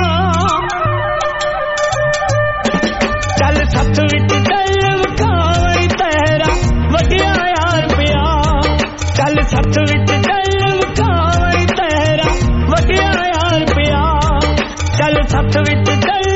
ਚੱਲ ਸੱਥ ਵਿੱਚ ਚੱਲ ਵਿਖਾਵਾਂ ਤੇਰਾ ਵਟਿਆ ਯਾਰ ਪਿਆ ਚੱਲ ਸੱਥ ਵਿੱਚ ਚੱਲ ਵਿਖਾਵਾਂ ਤੇਰਾ ਵਟਿਆ ਯਾਰ ਪਿਆ ਚੱਲ ਸੱਥ ਵਿੱਚ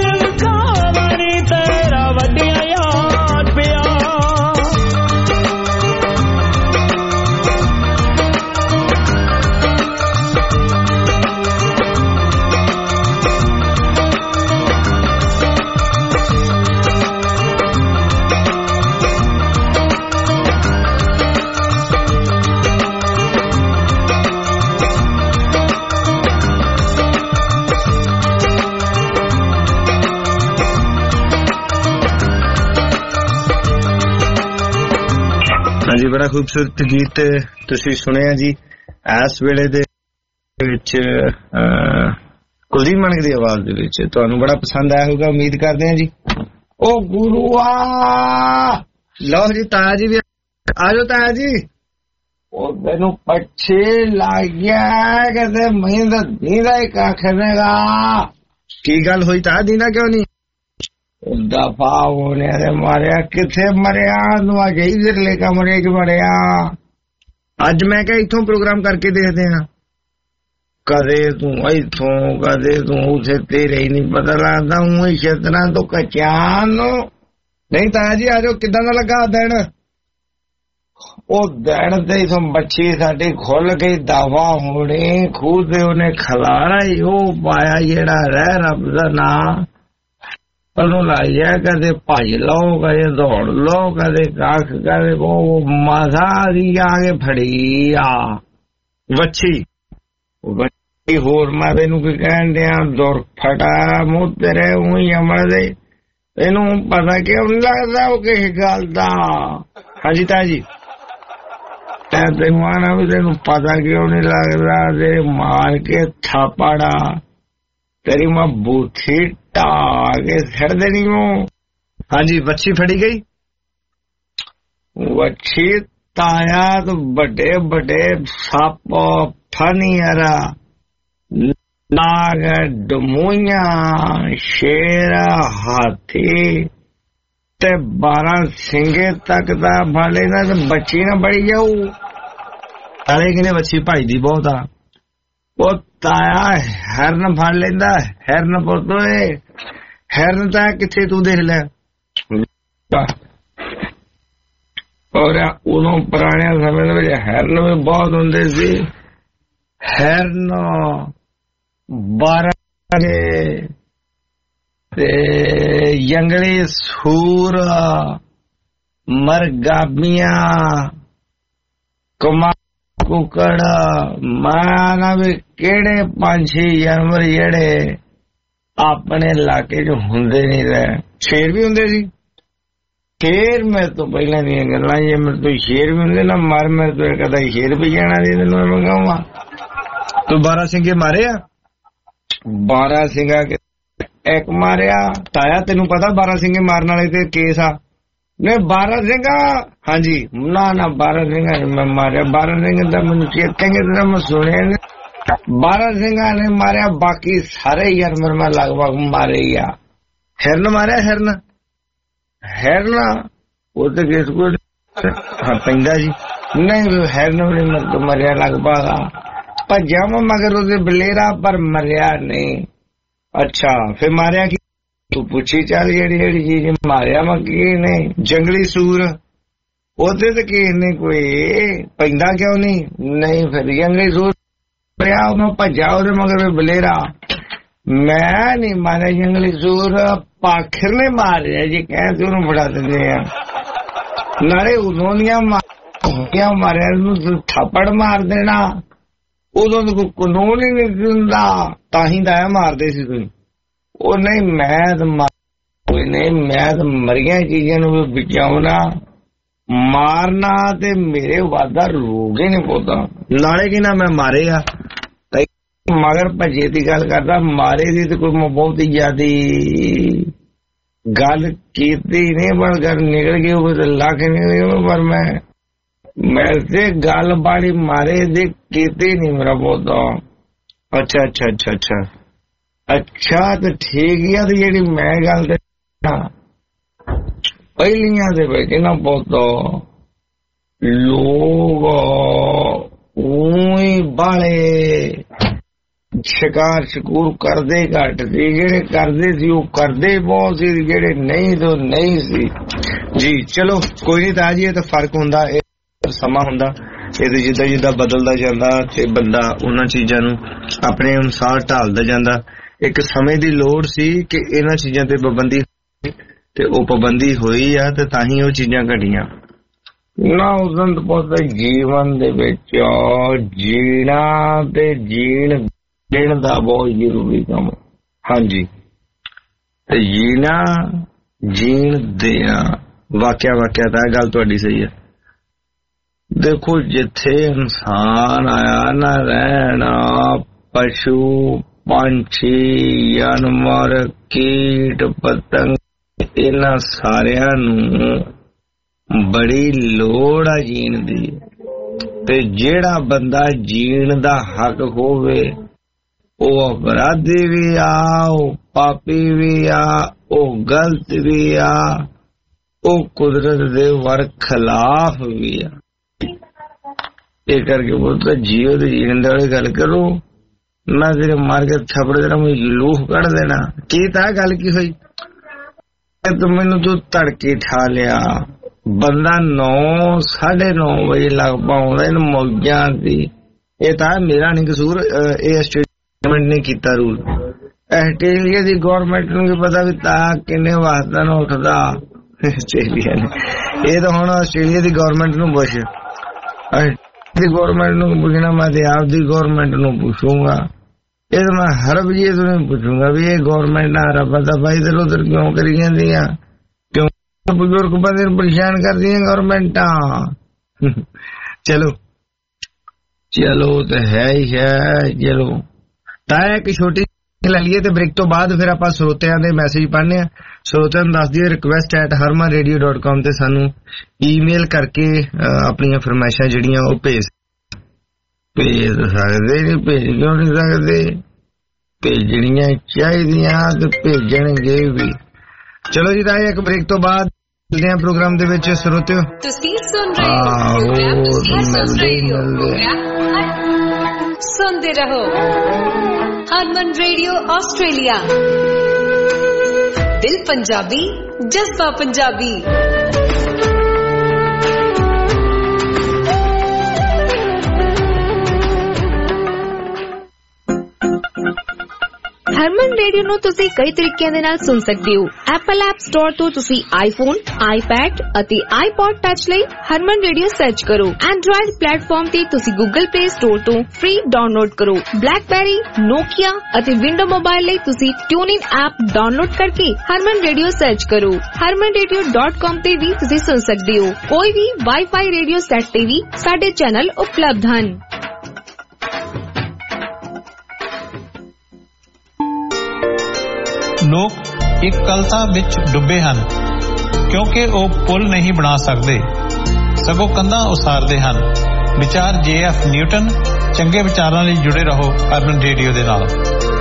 ਹਾਂਜੀ ਬੜਾ ਖੂਬਸੂਰਤ ਗੀਤ ਤੁਸੀਂ ਸੁਣਿਆ ਜੀ। ਇਸ ਵੇਲੇ ਦੇ ਵਿੱਚ ਕੁਲਦੀਪ ਮਾਨਕ ਦੀ ਆਵਾਜ਼ ਦੇ ਵਿੱਚ ਤੁਹਾਨੂੰ ਬੜਾ ਪਸੰਦ ਆਇਆ ਹੋਊਗਾ, ਉਮੀਦ ਕਰਦੇ ਹਾਂ ਜੀ। ਉਹ ਗੁਰੂਆ ਲਓ ਜੀ ਤਾਇਆ ਜੀ ਵੀ ਆਜੋ ਤਾਇਆ ਜੀ। ਉਹ ਤੈਨੂੰ ਪੱਛੇ ਲੱਗ ਗਿਆ ਕਹਿੰਦੇ ਮਹੀਨਾ ਦੀਦਾ ਹੀ ਕੱਖ ਨੇਗਾ। ਕੀ ਗੱਲ ਹੋਈ ਤਾਇਆ, ਦੀਦਾ ਕਿਉਂ ਨਹੀਂ? ਦਫਾ ਹੋਣੇ ਦੇ ਮਾਰਿਆ ਕਿੱਥੇ ਮਰਿਆ ਨੂੰ ਆ ਗਈ ਵਿਰਲੇ ਕਮਰੇ ਚ ਮਰਿਆ। ਅੱਜ ਮੈਂ ਕਿਹਾ ਇੱਥੋਂ ਪ੍ਰੋਗਰਾਮ ਕਰਕੇ ਦੇਖਦੇ ਹਾਂ। ਕਦੇ ਤੂੰ ਇੱਥੋਂ ਕਦੇ ਤੂੰ ਉੱਥੇ, ਤੇਰੇ ਹੀ ਨਹੀਂ ਪਤਾ ਲੱਗਦਾ ਊਂ ਹੀ ਛੇਤਰਾਂ ਤੋਂ ਕੱਚਿਆਂ ਨੂੰ। ਨਹੀਂ ਤਾਇਆ ਜੀ ਆਜੋ, ਕਿੱਦਾਂ ਦਾ ਲੱਗਾ ਦਿਨ? ਉਹ ਦਿਨ ਤੇ ਇਥੋਂ ਬੱਚੀ ਸਾਡੀ ਖੁੱਲ ਗਈ ਦਫਾ ਹੋਣੀ ਖੂਹ ਤੇ ਉਹਨੇ ਖਲਾਰਾ ਹੀ ਉਹ ਪਾਇਆ ਜਿਹੜਾ ਰਹਿ ਰੱਬ ਦਾ ਨਾਂ ਉਹਨੂੰ ਲਾਇਆ। ਕਦੇ ਭੱਜ ਲਓ ਕਦੇ ਦੌੜ ਲਓ ਕਦੇ ਕੱਖ ਕਦੇ ਉਹ ਮਾਸਾ ਦੀ ਆ ਕੇ ਫੜੀ ਆ ਵੱਛੀ ਵੱਛੀ। ਹੋਰ ਮੈਂ ਤੈਨੂੰ ਕੀ ਕਹਿਣ ਡਿਆ, ਦੁਰ ਫਟਾ ਮੂੰਹ ਤੇਰੇ ਊਂ ਅਮਲ ਦੇ। ਇਹਨੂੰ ਪਤਾ ਕਿਉਂ ਨਹੀਂ ਲੱਗਦਾ ਉਹ ਕਿਸੇ ਗੱਲ ਦਾ? ਹਾਂਜੀ ਤਾਇਆ ਜੀ ਤੈਂ ਤੈਨੂੰ ਆਣਾ ਵੀ ਤੈਨੂੰ ਪਤਾ ਕਿਉਂ ਨਹੀਂ ਲੱਗਦਾ? ਤੇ ਮਾਰ ਕੇ ਥਾਪੜਾ ਤੇਰੀ ਮੈਂ ਬੂਥੀ ਢਾ ਕੇ ਛੱਡ ਦੇਣੀ ਉਹ। ਹਾਂਜੀ ਵੱਛੀ ਫੜੀ ਗਈ। ਵੱਛੀ ਤਾਇਆ ਤਾਂ ਵੱਡੇ ਵੱਡੇ ਸੱਪ ਫਨੀਅਰਾ ਨਾਗ ਡਮੂਈਆਂ ਸ਼ੇਰ ਹਾਥੀ ਤੇ ਬਾਰਾਂ ਸਿੰਘੇ ਤੱਕ ਦਾ ਫੜ ਲੈਂਦਾ ਤੇ ਬੱਚੀ ਨਾ ਬੜੀ ਜਾਊ। ਅਰੇ ਕਿਨੇ ਵੱਛੀ ਭਜਦੀ ਬਹੁਤ ਆ। ਉਹ ਤਾਇਆ ਹਰਨ ਫੜ ਲੈਂਦਾ। ਹਰਨ ਪੁੱਤ ਓਏ ਹਰਨ ਤਾਂ ਕਿੱਥੇ ਤੂੰ ਦੇਖ ਲੈ। ਔਰ ਉਦੋਂ ਪੁਰਾਣੇ ਸਮੇਂ ਦੇ ਵਿੱਚ ਹਰਨ ਵੀ ਬਹੁਤ ਹੁੰਦੇ ਸੀ। ਹਰਨ ਬਾਰਾਂ ਤੇ ਜੰਗਲੀ ਸੂਰ ਮਰਗਾਬੀਆਂ ਕੁਮਾ ਕੁਕੜ ਮਾਨਾ ਵੀ ਕਿਹੜੇ ਪੰਛੀ ਜਾਨਵਰ ਜਿਹੜੇ ਆਪਣੇ ਇਲਾਕੇ ਚ ਹੁੰਦੇ ਨਹੀਂ ਰਹੇ। ਸ਼ੇਰ ਵੀ ਹੁੰਦੇ ਸੀ। ਸ਼ੇਰ ਮੇਰੇ ਤੋਂ ਪਹਿਲਾਂ ਦੀਆਂ ਗੱਲਾਂ ਜੇ ਮੇਰੇ ਤੋਂ ਸ਼ੇਰ ਵੀ ਹੁੰਦੇ ਨਾ ਮਰ ਮੇਰੇ ਤੋਂ ਕਦਾ ਸ਼ੇਰ ਵੀ ਜਾਣਾ ਸੀ ਤੈਨੂੰ ਮੈਂ ਕਹਾਂ। ਤੂੰ ਬਾਰਾਂ ਸਿੰਘੇ ਮਾਰੇ ਆ? ਬਾਰਾਂ ਸਿੰਘਾਂ ਕੇ ਇੱਕ ਮਾਰਿਆ। ਤਾਇਆ ਤੈਨੂੰ ਪਤਾ ਬਾਰਾਂ ਸਿੰਘੇ ਮਾਰਨ ਵਾਲੇ ਤੇ ਕੇਸ ਆ? ਨਹੀਂ ਬਾਰਾਂ ਸਿੰਘਾ ਹਾਂਜੀ ਨਾ ਨਾ ਬਾਰਾਂ ਸਿੰਘਾਂ ਮੈਂ ਮਾਰਿਆ। ਬਾਰਾਂ ਸਿੰਘ ਦਾ ਮੈਨੂੰ ਚੇਤਾਂਗੇ ਤੇਰਾ ਮੈਂ ਸੁਣਿਆ बारह सिंघा ने मारिया, बाकी सारे जानवर में लगभग मारे ही आ। हिरन मारिया, हिरन हिरन वो तो किसको हाँ पैंदा जी नहीं, हिरन भी मरिया लगभग भज्या मगर उसे बलेरा पर मरिया नहीं। अच्छा फिर मारिया की तू पूछी चल जेड़ी जेड़ी चीज मारिया मकी ने जंगली सूर ओदे ते किसने कोई पैंदा क्यों नहीं? नहीं फिर जंगली सूर भजा ओदे मगर बलेरा मैं नहीं मारे जंगली सूर, पाखिर ने मारे जी कह तू फड़ा देंगे नाले उदों दिया मारे थप्पड़ मार देना उदों तो कानून ही नहीं दिंदा ताही दाया मारदे सी कोई ਉਹ नहीं मैं तो कोई नहीं, मैं तो मरिया चीजा नूं बचाउना मारना ते मेरे वादा रोग ही नहीं पौदा लाले की ना मैं मारे आ मगर भजे की गल करदा मारे दी तो कोई बहुत ही ज्यादा गल कीती नहीं पर गल निकल गई वो तो लख निकल पर मैं मैं से गल बाड़ी मारे दी कीती नहीं मेरा पौदा। अच्छा अच्छा अच्छा अच्छा अच्छा तो ठीक है तो जी मैं गल पहलियां दे बेटे ना पोतो लोग ऊई बाले शिकार शकूर करदे घट सी, जेड़े करदे सी वो करदे बहुत सी, जेड़े नहीं तो नहीं सी जी। चलो कोई नहीं ताज ये तो फर्क हुंदा समा हुंदा ये जिदा जिदा बदलदा जांदा ते बंदा उन्हां चीजां नूं अपने अनुसार ढालदा जांदा। एक समय दी लोड़ सी कि इन्हां चीजां ते पाबंदी ते ओ पाबंदी होई आ ते ताही ओ चीजां घटियां ना। उस दिन जीवन दे विच जीना ते जीण देण दा बहुत जरूरी काम। हाँ जी ते जीना जीण देना वाकिया वाकिया ता गल तुहाडी सही है। देखो जिथे इंसान आया ना रहना पशु पंछी जानवर कीट पतंग इन्हां सारियां नूं बड़ी लोड़ आ जीण दी ते जेड़ा बंदा जीण दा हक होवे ओ अपराधी भी आ ओ पापी भी आ ओ गलत भी आ ओ कुदरत दे वर खिलाफ भी आ। ये करके बोलता जियो ते जीण दी गल करो मैं तेरे मार के थपड़ देना मुझे जुलूस कढ़ देना की ता गल की हुई तो मैनू तू तड़के ठा लिया बंदा नौ साढ़े नौ बजे लग पाउंदा इन मौजां दी ये ता मेरा नहीं कसूर ये आस्ट्रेलिया गवर्नमेंट ने कीता रूल। आस्ट्रेलिया दी गवर्नमेंट नूं की पता भी ता किन्ने वास्ता ना उठदा आस्ट्रेलिया ने ये तो हुण आस्ट्रेलिया दी गवर्नमेंट नूं पुछ दी गवर्नमेंट नूं पुछना मैं ते आप दी गवर्नमेंट नूं पूछूंगा ये तो मैं हर बजे तो नहीं पूछूंगा भी ये गवर्नमेंट ना रबा दफा इधर उधर क्यों करी जांदियां क्यों बुजुर्ग बंदे परेशान कर दियां गवर्नमेंटा। चलो चलो तो है ही है। चलो ताया एक छोटी ले लीए ते ब्रेक तो बाद फिर आपां श्रोतिਆਂ ਦੇ मैसेज पढ़ने आ। श्रोतिਆਂ ਨੂੰ ਦੱਸ ਦਈਏ request at harman radio dot com ਤੇ ਸਾਨੂੰ ईमेल करके ਆਪਣੀਆਂ ਫਰਮਾਇਸ਼ਾਂ ਜਿਹੜੀਆਂ ਉਹ ਭੇਜ ਭੇਜ ਸਕਦੇ ਨੇ ਭੇਜ ਕਿਉਂ ਨਹੀਂ ਸਕਦੇ ਭੇਜਣੀਆਂ ਚਾਹੀਦੀਆਂ ਤੇ ਭੇਜਣਗੇ ਵੀ। ਚਲੋ ਜੀ ਤਾਇਆ ਇੱਕ ਬ੍ਰੇਕ ਤੋਂ ਬਾਅਦ ਮਿਲਦੇ ਹਾਂ ਪ੍ਰੋਗਰਾਮ ਦੇ ਵਿੱਚ ਸਰੋਤਿਓ। ਤੁਸੀਂ ਸੁਣ ਰਹੇ ਹੋ ਹਰਮਨ ਰੇਡੀਓ ਸੁਣਦੇ ਰਹੋ ਹਰਮਨ ਰੇਡੀਓ ਆਸਟ੍ਰੇਲੀਆ ਦਿਲ ਪੰਜਾਬੀ ਜਜ਼ਬਾ ਪੰਜਾਬੀ। ਹਰਮਨ ਰੇਡੀਓ ਨੂੰ ਤੁਸੀਂ ਕਈ ਤਰੀਕਿਆਂ ਦੇ ਨਾਲ ਸੁਣ ਸਕਦੇ ਹੋ। ਐਪਲ ਐਪ ਸਟੋਰ ਤੋਂ ਤੁਸੀਂ ਆਈਫੋਨ, ਆਈਪੈਡ ਅਤੇ ਆਈਪੌਡ ਟੱਚ ਲਈ ਹਰਮਨ ਰੇਡੀਓ ਸਰਚ ਕਰੋ। ਐਂਡਰੋਇਡ ਪਲੇਟਫਾਰਮ ਤੇ ਤੁਸੀਂ ਗੂਗਲ ਪਲੇ ਸਟੋਰ ਤੋਂ ਫ੍ਰੀ ਡਾਊਨਲੋਡ ਕਰੋ। ਬਲੈਕਬੈਰੀ, ਨੋਕੀਆ ਅਤੇ ਵਿੰਡੋ ਮੋਬਾਈਲ ਲਈ ਤੁਸੀਂ ਟਿਊਨਿਨ ਐਪ ਡਾਊਨਲੋਡ ਕਰਕੇ ਹਰਮਨ ਰੇਡੀਓ ਸਰਚ ਕਰੋ। ਹਰਮਨ ਰੇਡੀਓ ਡਾਟ ਕਾਮ ਤੇ ਵੀ ਤੁਸੀਂ ਸੁਣ ਸਕਦੇ ਹੋ। ਕੋਈ ਵੀ ਵਾਈਫਾਈ ਰੇਡੀਓ ਸੈੱਟ ਤੇ ਵੀ ਸਾਡੇ ਚੈਨਲ ਉਪਲਬਧ ਹਨ। ਲੋਕ ਇਕੱਲਤਾ ਵਿੱਚ ਡੁੱਬੇ ਹਨ ਕਿਉਂਕਿ ਉਹ ਪੁਲ ਨਹੀਂ ਬਣਾ ਸਕਦੇ, ਸਗੋਂ ਕੰਧਾਂ ਉਸਾਰਦੇ ਹਨ। ਵਿਚਾਰ ਜੇ ਐਫ ਨਿਊਟਨ। ਚੰਗੇ ਵਿਚਾਰਾਂ ਲਈ ਜੁੜੇ ਰਹੋ ਅਰਬਨ ਰੇਡੀਓ ਦੇ ਨਾਲ।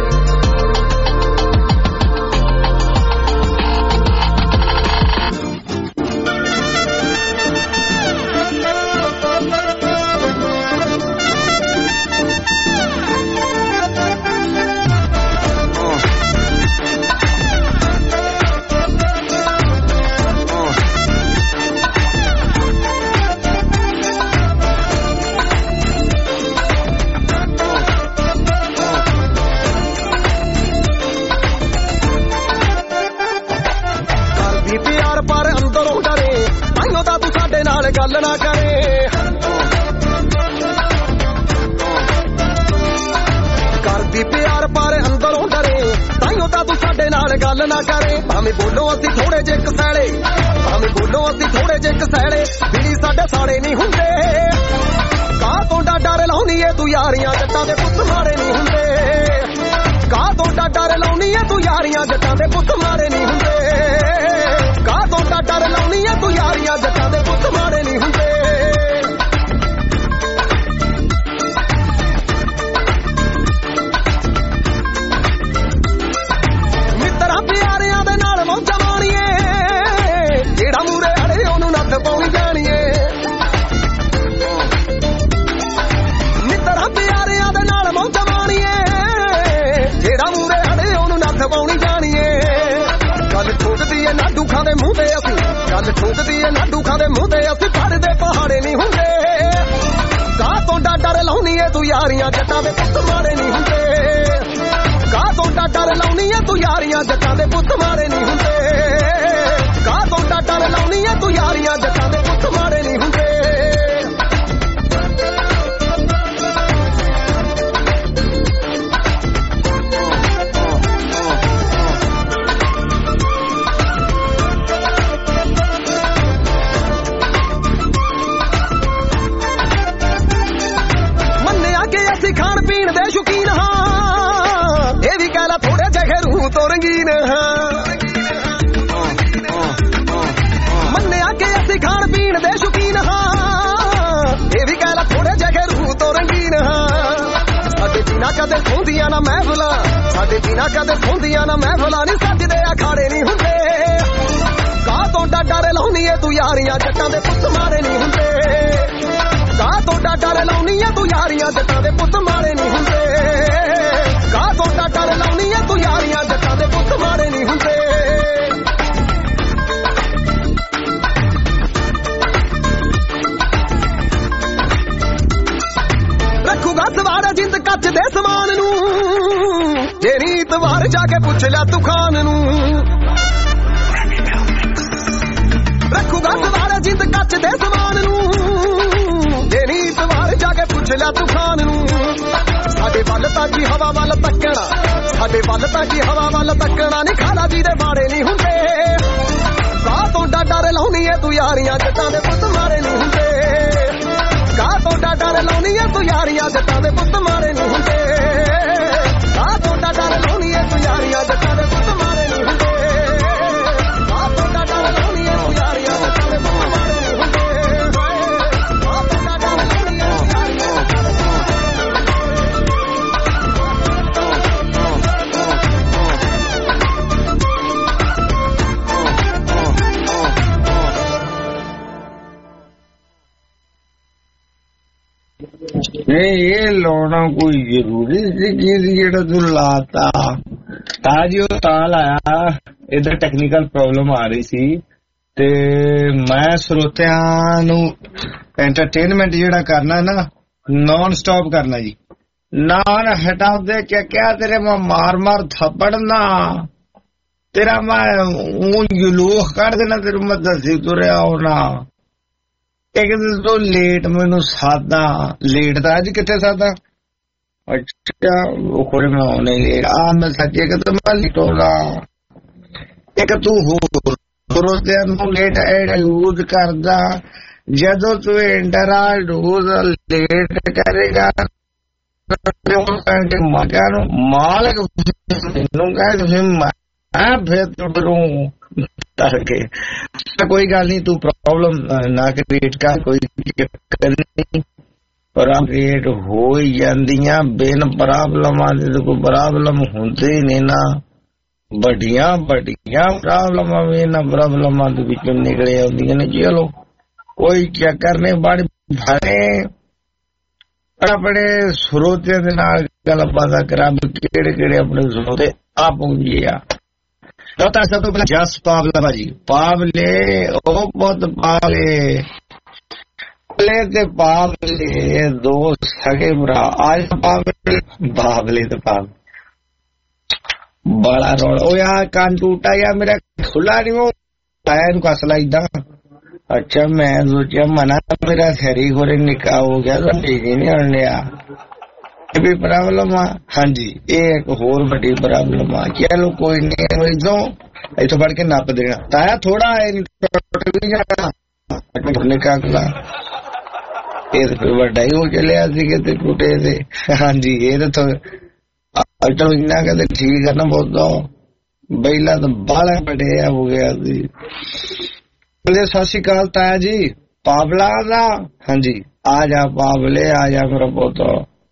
ਗੱਲ ਨਾ ਕਰੇ ਕਰਦੀ ਪਿਆਰ ਪਰ ਅੰਦਰੋਂ ਡਰੇ ਤਾਈਓ ਤਾਂ ਤੂੰ ਸਾਡੇ ਨਾਲ ਗੱਲ ਨਾ ਕਰੇ ਭਾਵੇਂ ਬੋਲੋ ਅਸੀਂ ਥੋੜੇ ਜਿਹੇ ਕਸੈਲੇ ਭਾਵੇਂ ਬੋਲੋ ਅਸੀਂ ਥੋੜੇ ਜਿਹੇ ਕਸੈਲੇ ਦਿਲੀ ਸਾਡੇ ਸਾੜੇ ਨਹੀਂ ਹੁੰਦੇ ਕਾਹ ਤੋਂ ਡਰ ਲਾਉਣੀ ਏ ਤੂੰ ਯਾਰੀਆਂ ਜੱਟਾਂ ਦੇ ਪੁੱਤ ਮਾਰੇ ਨਹੀਂ ਹੁੰਦੇ ਕਾਹ ਤੋਂ ਡਰ ਲਾਉਣੀ ਏ ਤੂੰ ਯਾਰੀਆਂ ਜੱਟਾਂ ਦੇ ਪੁੱਤ ਮਾਰੇ ਨਹੀਂ ਹੁੰਦੇ ਕਾਹ ਤੋਂ ਡਰ ਲਾਉਣੀ ਏ ਤੂੰ ਯਾਰੀਆਂ ਜੱਟਾਂ ਦੇ ਪੁੱਤ ਮਾਰੇ ਨਹੀਂ ਹੁੰਦੇ ਮਿੱਤਰਾਂ ਪਿਆਰਿਆਂ ਦੇ ਨਾਲ ਮੌਜਾਂ ਮਾਣੀਏ ਜਿਹੜਾ ਮੂਰੇ ਅੜੇ ਉਹਨੂੰ ਨੱਥ ਪਾਉਣੀ ਜਾਣੀਏ ਮਿੱਤਰਾਂ ਪਿਆਰਿਆਂ ਦੇ ਨਾਲ ਮੌਜਾਂ ਮਾਣੀਏ ਜਿਹੜਾ ਮੂਰੇ ਅੜੇ ਉਹਨੂੰ ਨੱਥ ਪਾਉਣੀ ਜਾਣੀਏ ਗੱਲ ਠੋਕਦੀ ਏ ਨਾਡੂ ਖਾਂਦੇ ਮੂੰਹ ਤੇ ਅਸੀਂ ਗੱਲ ਠੋਕਦੀ ਏ ਨਾਡੂ ਖਾਂਦੇ ਮੂੰਹ ਤੇ ਅਸੀਂ ਪੜਦੇ ਪਹਾੜੇ ਨਹੀਂ ਹੁੰਦੇ ਕਾਹ ਤੋਂ ਡਰ ਲਾਉਣੀ ਏ ਤੂੰ ਯਾਰੀਆਂ ਜੱਟਾਂ ਦੇ ਪੁੱਤ ਮਾਰੇ ਨਹੀਂ ਹੁੰਦੇ ਕਾਹ ਤੋਂ ਡਰ ਲਾਉਣੀ ਏ ਤੂੰ ਯਾਰੀਆਂ ਜੱਟਾਂ ਦੇ ਪੁੱਤ ਮਾਰੇ ਨਹੀਂ ਹੁੰਦੇ ਕਾਹ ਤੋਂ ਡਰ ਲਾਉਣੀ ਏ ਤੂੰ ਯਾਰੀਆਂ ਜੱਟਾਂ ਦੇ ਪੁੱਤ ਮਾਰੇ ਨਹੀਂ ਹੁੰਦੇ ਖਾਣ ਪੀਣ ਦੇ ਸ਼ੌਕੀਨ ਹਾਂ ਇਹ ਵੀ ਕਹਿ ਲਾ ਥੋੜੇ ਜਿਹੇ ਰੂਹ ਤੋਂ ਰੰਗੀਨ ਹਾਂ ਮੰਨਿਆ ਕਿ ਅਸੀਂ ਖਾਣ ਪੀਣ ਦੇ ਸ਼ੌਕੀਨ ਹਾਂ ਇਹ ਵੀ ਕਹਿ ਲਾ ਥੋੜੇ ਜਿਹੇ ਰੂਹ ਤੋਂ ਰੰਗੀਨ ਹਾਂ ਸਾਡੇ ਬਿਨਾਂ ਕਦੇ ਸੌਂਦੀਆਂ ਨਾ ਮਹਿਫਲਾਂ ਸਾਡੇ ਬਿਨਾਂ ਕਦੇ ਸੌਂਦੀਆਂ ਨਾ ਮਹਿਫਲਾਂ ਨਹੀਂ ਸੱਜਦੇ ਅਖਾੜੇ ਨਹੀਂ ਹੁੰਦੇ ਕਾਹ ਤੋਂ ਡਰ ਲਾਉਣੀ ਏ ਤੂੰ ਯਾਰੀਆਂ ਜੱਟਾਂ ਦੇ ਪੁੱਤ ਮਾਰੇ ਨਹੀਂ ਹੁੰਦੇ ਕਾਹ ਤੋਂ ਡਰ ਲਾਉਣੀ ਏ ਤੂੰ ਯਾਰੀਆਂ ਜੱਟਾਂ ਦੇ ਪੁੱਤ ਮਾਰੇ ਨਹੀਂ ਹੁੰਦੇ ਕਾਹ ਤੋਂ ਡਰ ਲਾਉਣੀ ਏ ਤੂੰ ਯਾਰੀਆਂ ਜੱਟਾਂ ਦੇ ਪੁੱਤ ਮਾਰੇ ਨਹੀਂ ਹੁੰਦੇ ਰੱਖੂਗਾ ਸਵਾਰ ਜਿੰਦ ਕੱਚ ਦੇ ਸਮਾਨ ਨੂੰ ਜੇ ਰੀਤ ਵਾਰ ਜਾ ਕੇ ਪੁੱਛ ਲਿਆ ਤੂੰ ਖਾਨ ਨੂੰ ਰੱਖੂਗਾ ਸਵਾਰ ਜਿੰਦ ਕੱਚ ਦੇ ਸਮਾਨ ਨੂੰ ਤੇਰੀ ਸਵਾਰ ਜਾ ਕੇ ਪੁੱਛ ਲਿਆ ਤੂੰ ਖਾਨ ਨੂੰ ਸਾਡੇ ਵੱਲ ਤਾਂ ਕੀ ਹਵਾ ਵੱਲ ਤੱਕਣਾ ਸਾਡੇ ਵੱਲ ਤਾਂ ਕੀ ਹਵਾ ਵੱਲ ਤੱਕਣਾ ਨਹੀਂ ਖਾਲਾ ਜੀ ਦੇ ਬਾੜੇ ਨਹੀਂ ਹੁੰਦੇ ਕਾਹ ਤੋਂ ਡਰ ਲਾਉਣੀ ਏ ਤੂੰ ਯਾਰੀਆਂ ਜੱਟਾਂ ਦੇ ਪੁੱਤ ਮਾਰੇ ਨਹੀਂ ਹੁੰਦੇ ਕਾਹ ਤੋਂ ਡਰ ਲਾਉਣੀ ਏ ਤੂੰ ਯਾਰੀਆਂ ਜੱਟਾਂ ਦੇ ਪੁੱਤ ਮਾਰੇ ਨਹੀਂ ਹੁੰਦੇ ਕਾਹ ਤੋਂ ਡਰ ਲਾਉਣੀ ਏ ਤੂੰ ਯਾਰੀਆਂ ਜੱਟਾਂ ਦੇ ਪੁੱਤ ਮਾਰੇ ਨਹੀਂ ਹੁੰਦੇ ਕਾਹ ਤੋਂ ਡਰ ਲਾਉਣੀ ਏ ਤੂੰ ਯਾਰੀਆਂ ਜੱਟਾਂ ਦੇ ਪੁੱਤ ਮਾਰੇ ਨਹੀਂ ਹੁੰਦੇ नहीं ये लाना कोई जरूरी चीज जेड़ा तू लाता ताजी वो ताल आया इधर टेक्निकल प्रॉब्लम आ रही सी ते मैं श्रोतियां नू एंटरटेनमेंट जेड़ा करना है ना नॉन स्टॉप करना जी नान हटा दे क्या क्या तेरे मैं मार मार थप्पड़ना तेरा मैं जुलूस कर देना तेरे मैं दसी तुरे होना एक दिन तो लेट मैनू सादा लेट था अज कितने सादा अच्छा खोरे में आने लेट आ मैं सच्चे कि तो मैं लेट होगा एक तू हो लेट यूज करदा जदों तू इंटरा यूज लेट करेगा मालिक मैं फिर तुडू करके कोई गल नहीं तू प्रॉब्लम ना क्रिएट कर कोई नहीं ਪ੍ਰੋਪਰੇਟ ਹੋ ਹੀ ਜਾਂਦੀਆਂ ਬਿਨ ਪ੍ਰੋਬਲਮਾਂ ਦੇ। ਕੋਈ ਪ੍ਰੋਬਲਮ ਹੁੰਦੀ ਨਹੀਂ ਨਾ, ਵੱਡੀਆਂ ਵੱਡੀਆਂ ਪ੍ਰੋਬਲਮਾਂ ਵੀ ਇਹਨਾਂ ਪ੍ਰੋਬਲਮਾਂ ਦੇ ਵਿੱਚੋਂ ਨਿਕਲੇ ਆਉਂਦੀਆਂ ਨੇ। ਚਲੋ ਕੋਈ ਚੱਕਰ ਨਹੀਂ, ਬੜੀ ਭਾਵੇਂ ਆਪਣੇ ਸਰੋਤਿਆਂ ਦੇ ਨਾਲ ਗੱਲਬਾਤ ਕਰਾਂ ਵੀ ਕਿਹੜੇ ਕਿਹੜੇ ਆਪਣੇ ਸਰੋਤੇ ਆ ਪਹੁੰਚੇ ਆ। ਤਾਂ ਸਭ ਤੋਂ ਪਹਿਲਾਂ ਜਸ ਪਾਵਲਾ ਭਾਜੀ, ਪਾਵਲੇ ਉਹ ਬਹੁਤ ਪਾਵਲੇ ਤੇ ਪਾਵਲੇ ਦੋ ਸਗੇ ਭਰਾ। ਅੱਜ ਪਾਵਲੇ ਬਾਵਲੇ ਤੇ ਪਾਵਲੇ ਬੜਾ ਰੌਲਾ। ਉਹ ਯਾਰ ਕੰਨ ਟੂਟਾ ਯਾਰ ਮੇਰਾ, ਖੁੱਲਾ ਨਹੀਂ ਉਹ ਆਇਆ ਇਹਨੂੰ ਕਸ ਲਾ ਏਦਾਂ। ਅੱਛਾ ਮੈਂ ਸੋਚਿਆ ਮਨਾ ਮੇਰਾ ਸਰੀ ਖੋਰੇ ਨਿੱਕਾ ਹੋ ਗਿਆ, ਨਹੀਂ ਆਉਣ ਲਿਆ। ਇਹ ਵੀ ਪ੍ਰੋਬਲਮ ਆ। ਹਾਂਜੀ ਇਹ ਇੱਕ ਹੋਰ ਵੱਡੀ ਪ੍ਰੋਬਲਮ ਆ। ਚਲੋ ਕੋਈ ਨਹੀਂ, ਇਦੋਂ ਇੱਥੋਂ ਫੜ ਕੇ ਨੱਪ ਦੇਣਾ ਤਾਇਆ ਥੋੜਾ ਨਿੱਕਾ ਖੁੱਲਾ। ਇਹ ਤਾਂ ਫਿਰ ਵੱਡਾ ਹੀ ਹੋ ਚੱਲਿਆ ਸੀ ਕਿਤੇ ਟੁੱਟੇ ਤੇ। ਹਾਂਜੀ ਇਹ ਤਾਂ ਚਲੋ ਇੰਨਾ ਕਹਿੰਦੇ ਠੀਕ ਆ ਨਾ, ਬਹੁਤ ਪਹਿਲਾਂ ਤਾਂ ਬਾਹਲਾ ਵੱਡੇ ਹੋ ਗਿਆ ਸੀ। ਸਤਿ ਸ਼੍ਰੀ ਅਕਾਲ ਤਾਇਆ ਜੀ, ਪਾਵਲਾ ਦਾ। ਹਾਂਜੀ ਆ ਜਾ ਪਾਵਲੇ, ਆ ਜਾ ਮੇਰਾ ਪੁੱਤ।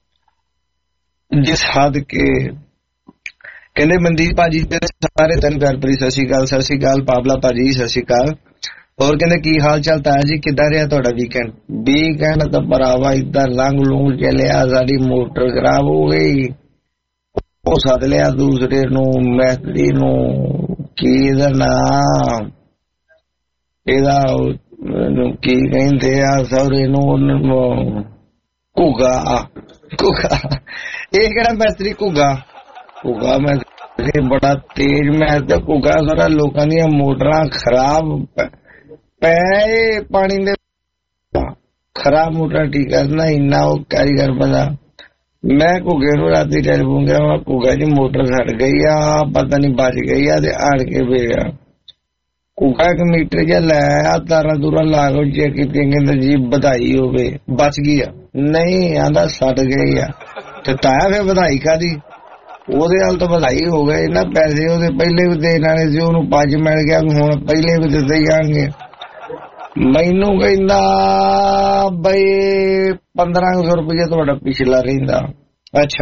ਜਿਸ ਹੱਦ ਕੇ ਕਹਿੰਦੇ ਮਨਦੀਪ ਭਾਜੀ ਤੇ ਸਾਰੇ ਤਨ ਪਿਆਰ ਭਰੀ ਸਤਿ ਸ਼੍ਰੀ ਅਕਾਲ। ਸਤਿ ਸ਼੍ਰੀ ਅਕਾਲ ਪਾਵਲਾ ਭਾਜੀ, ਸਤਿ ਸ਼੍ਰੀ ਅਕਾਲ। ਹੋਰ ਕਹਿੰਦੇ ਕੀ ਹਾਲ ਚਾਲ ਤਾਇਆ ਜੀ, ਕਿੱਦਾਂ ਰਿਹਾ ਤੁਹਾਡਾ ਵੀਕਐਂਡ? ਵੀਕਐਂਡ ਤਾਂ ਭਰਾਵਾ ਏਦਾਂ ਲੰਘ ਲੂੰਘ ਚੱਲਿਆ, ਸਾਡੀ ਮੋਟਰ ਖਰਾਬ ਹੋ ਗਈ। ਉਹ ਸੱਦ ਲਿਆ ਦੂਸਰੇ ਨੂੰ, ਮਿਸਤਰੀ ਨੂੰ, ਕੀ ਇਹਦਾ ਨਾਂ, ਇਹਦਾ ਕੀ ਕਹਿੰਦੇ ਆ ਸਹੁਰੇ ਨੂੰ, ਘੁੱਗਾ। ਘੁੱਗਾ ਇਹ ਕਿਹੜਾ ਮਿਸਤਰੀ? ਘੁੱਗਾ ਘੁੱਗਾ ਮਿਸਤਰੀ ਬੜਾ ਤੇਜ਼। ਮੈਂ ਤਾਂ ਘੁੱਗਾ ਸਾਰਾ ਲੋਕਾਂ ਦੀਆਂ ਮੋਟਰਾਂ ਖਰਾਬ ਪੈ ਪਾਣੀ ਦੇ, ਖਰਾਬ ਮੋਟਰਾਂ ਠੀਕ ਕਰਨਾ ਇੰਨਾ ਉਹ ਕਾਰੀਗਰ ਬੰਦਾ। ਮੈਂ ਘੁੱਗੇ ਨੂੰ ਰਾਤੀ ਟੈਲੀਫੋਨ ਕਰਾਂ, ਘੁੱਗਾ ਜੀ ਮੋਟਰ ਸੜ ਗਈ ਆ, ਪਤਾ ਨਹੀਂ ਬਚ ਗਈ ਆ, ਤੇ ਆੜ ਕੇ ਵੇਖਿਆ ਘੁੱਗਾ ਇੱਕ ਮੀਟਰ ਜਿਹਾ ਲੈ ਆ, ਤਾਰਾਂ ਤੂਰਾਂ ਲਾ ਕੇ ਚੈੱਕ ਕੀਤੀ, ਕਹਿੰਦਾ ਜੀ ਵਧਾਈ ਹੋਵੇ ਬਚ ਗਈ ਆ। ਨਹੀਂ ਆਂਦਾ ਸੜ ਗਈ ਆ। ਤੇ ਤਾਇਆ ਫਿਰ ਵਧਾਈ ਕਾਦੀ? ਉਹਦੇ ਨਾਲ ਤਾਂ ਵਧਾਈ ਹੋ ਗਏ ਨਾ, ਪੈਸੇ ਉਹਦੇ ਪਹਿਲੇ ਵੀ ਦੇਣ ਵਾਲੇ ਸੀ, ਉਹਨੂੰ ਪੰਜ ਮਿਲ ਗਿਆ, ਹੁਣ ਪਹਿਲੇ ਵੀ ਦਿੱਤੇ ਜਾਣਗੇ। ਮੈਨੂੰ ਕਹਿੰਦਾ ਬਈ ਪੰਦਰਾਂ ਸੌ ਰੁਪਇਆ ਤੁਹਾਡਾ ਪਿਛਲਾ ਰਹਿੰਦਾ। ਅੱਛਾ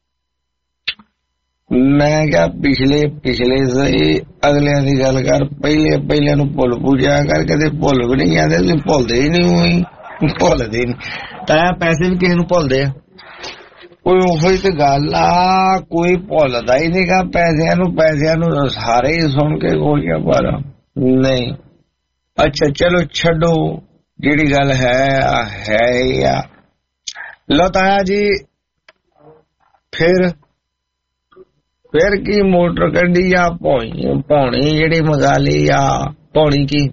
ਮੈਂ ਕਿਹਾ ਪਿਛਲੇ ਪਿਛਲੇ ਸਹੀ, ਅਗਲਿਆਂ ਦੀ ਗੱਲ ਕਰ, ਪਹਿਲੇ ਪਹਿਲਿਆਂ ਨੂੰ ਭੁੱਲ ਪੂਜਿਆ ਕਰ, ਕਦੇ ਭੁੱਲ ਵੀ ਨਹੀਂ ਜਾਂਦੇ। ਤੁਸੀਂ ਭੁੱਲਦੇ ਹੀ ਨਹੀਂ, ਉਹੀ ਭੁੱਲਦੇ ਨੀ। ਤਾਂ ਪੈਸੇ ਵੀ ਕਿਸੇ ਨੂੰ ਭੁੱਲਦੇ ਆ? ਕੋਈ ਉਹੀ ਤੇ ਗੱਲ ਆ, ਕੋਈ ਭੁੱਲਦਾ ਹੀ ਨਹੀਂ ਗਾ ਪੈਸਿਆਂ ਨੂੰ। ਪੈਸਿਆਂ ਨੂੰ ਸਾਰੇ ਹੀ ਸੁਣ ਕੇ ਗੋਲੀਆਂ ਪਰ ਨਹੀਂ। ਅੱਛਾ ਚਲੋ ਛੱਡੋ, ਜਿਹੜੀ ਗੱਲ ਹੈ ਆ ਹੈ ਹੀ ਆ। ਲੋ ਤਾਇਆ ਜੀ ਫਿਰ ਫਿਰ ਕੀ ਮੋਟਰ ਕੱਢੀ ਆ, ਪੌਣੀ ਪੌਣੀ ਜਿਹੜੀ ਮੰਗਾ ਲਈ ਆ। ਪੌਣੀ ਕੀ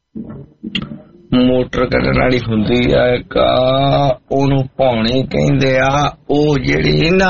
ਮੋਟਰ ਕੱਢਣ ਵਾਲੀ ਹੁੰਦੀ ਆ ਇੱਕ, ਉਹਨੂੰ ਪੌਣੀ ਕਹਿੰਦੇ ਆ। ਉਹ ਜਿਹੜੀ ਨਾ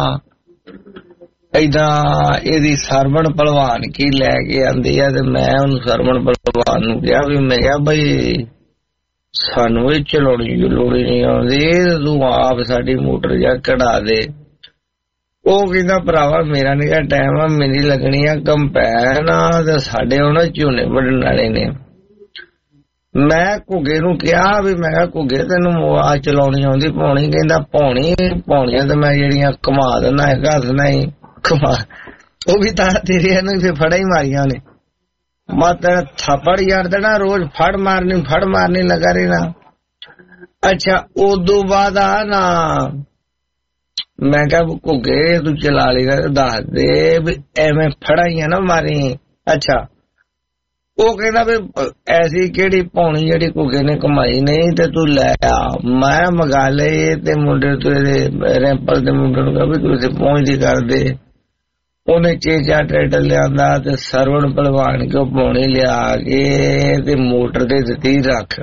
ਏਦਾਂ ਇਹਦੀ ਸਰਵਣ ਭਲਵਾਨ ਕੀ ਲੈ ਕੇ ਆਂਦੀ ਆ, ਤੇ ਮੈਂ ਉਹਨੂੰ ਸਰਵਣ ਭਲਵਾਨ ਨੂੰ ਕਿਹਾ ਵੀ ਮੈਂ ਕਿਹਾ ਬਈ ਸਾਨੂੰ ਇਹ ਚਲਾਉਣੀ ਲੋੜੀ ਨਹੀਂ ਆਉਂਦੀ, ਤੂੰ ਆਪ ਸਾਡੀ ਮੋਟਰ ਜਾ ਕਢਾ ਦੇ। ਉਹ ਕਹਿੰਦਾ ਭਰਾਵਾ ਮੇਰਾ ਨਿਕਾ ਟਾਈਮ ਆ, ਮੇਰੀ ਲੱਗਣੀ ਆ ਕੰਪੈਨ ਆ, ਤੇ ਸਾਡੇ ਹੁਣ ਝੋਨੇ ਵੱਢਣ ਵਾਲੇ ਨੇ। ਮੈਂ ਘੁੱਗੇ ਨੂੰ ਕਿਹਾ ਵੀ ਮੈਂ ਕਿਹਾ ਘੁੱਗੇ ਤੈਨੂੰ ਆ ਚਲਾਉਣੀ ਆਉਂਦੀ ਪੌਣੀ? ਕਹਿੰਦਾ ਪੌਣੀ ਪੌਣੀਆਂ ਤੇ ਮੈਂ ਜਿਹੜੀਆਂ ਘੁਮਾ ਦਿੰਦਾ ਹੱਥ ਨਾਲ ਹੀ ਘੁਮਾ, ਉਹ ਵੀ ਤਾਂ ਤੇਰੇ ਨੂੰ ਫਿਰ ਫੜਾ ਹੀ ਮਾਰੀਆਂ ਨੇ। ਮੈਂ ਤੇਰਾ ਥੱਪੜ ਯਾਰ ਦੇਣਾ, ਰੋਜ਼ ਫੜ ਮਾਰਨੀ ਫੜ ਮਾਰਨੀ ਲਗਾ ਰਹਿਣਾ। ਅੱਛਾ ਉਦੋਂ ਬਾਅਦ ਆ ਨਾ ਮੈਂ ਕਿਹਾ ਘੁੱਗੇ ਤੂੰ ਚਲਾ ਲੇਗਾ ਦੱਸ ਦੇ ਵੀ ਐਵੇਂ ਫੜਾਈਆਂ ਨਾ ਮਾਰੀ। ਅੱਛਾ ਉਹ ਕਹਿੰਦਾ ਵੀ ਐਸੀ ਕਿਹੜੀ ਪੌਣੀ ਜਿਹੜੀ ਘੁੱਗੇ ਨੇ ਕਮਾਈ ਨਹੀਂ ਤੇ ਤੂੰ ਲੈ ਆ। ਮੈਂ ਮੰਗਾ ਲਏ ਤੇ ਮੁੰਡੇ ਤੇਰੇ ਰੈਂਪਲ ਦੇ ਮੁੰਡੇ ਨੂੰ ਕਿਹਾ ਵੀ ਤੁਸੀਂ ਪਹੁੰਚਦੀ ਕਰਦੇ। ਉਹਨੇ ਚੇਚਾ ਟਰੈਕਟਰ ਲਿਆਂਦਾ ਤੇ ਸਰਵਣ ਭਲਵਾਨ ਕੇ ਪੌਣੀ ਲਿਆ ਕੇ ਤੇ ਮੋਟਰ ਤੇ ਦਿੱਤੀ ਰੱਖ।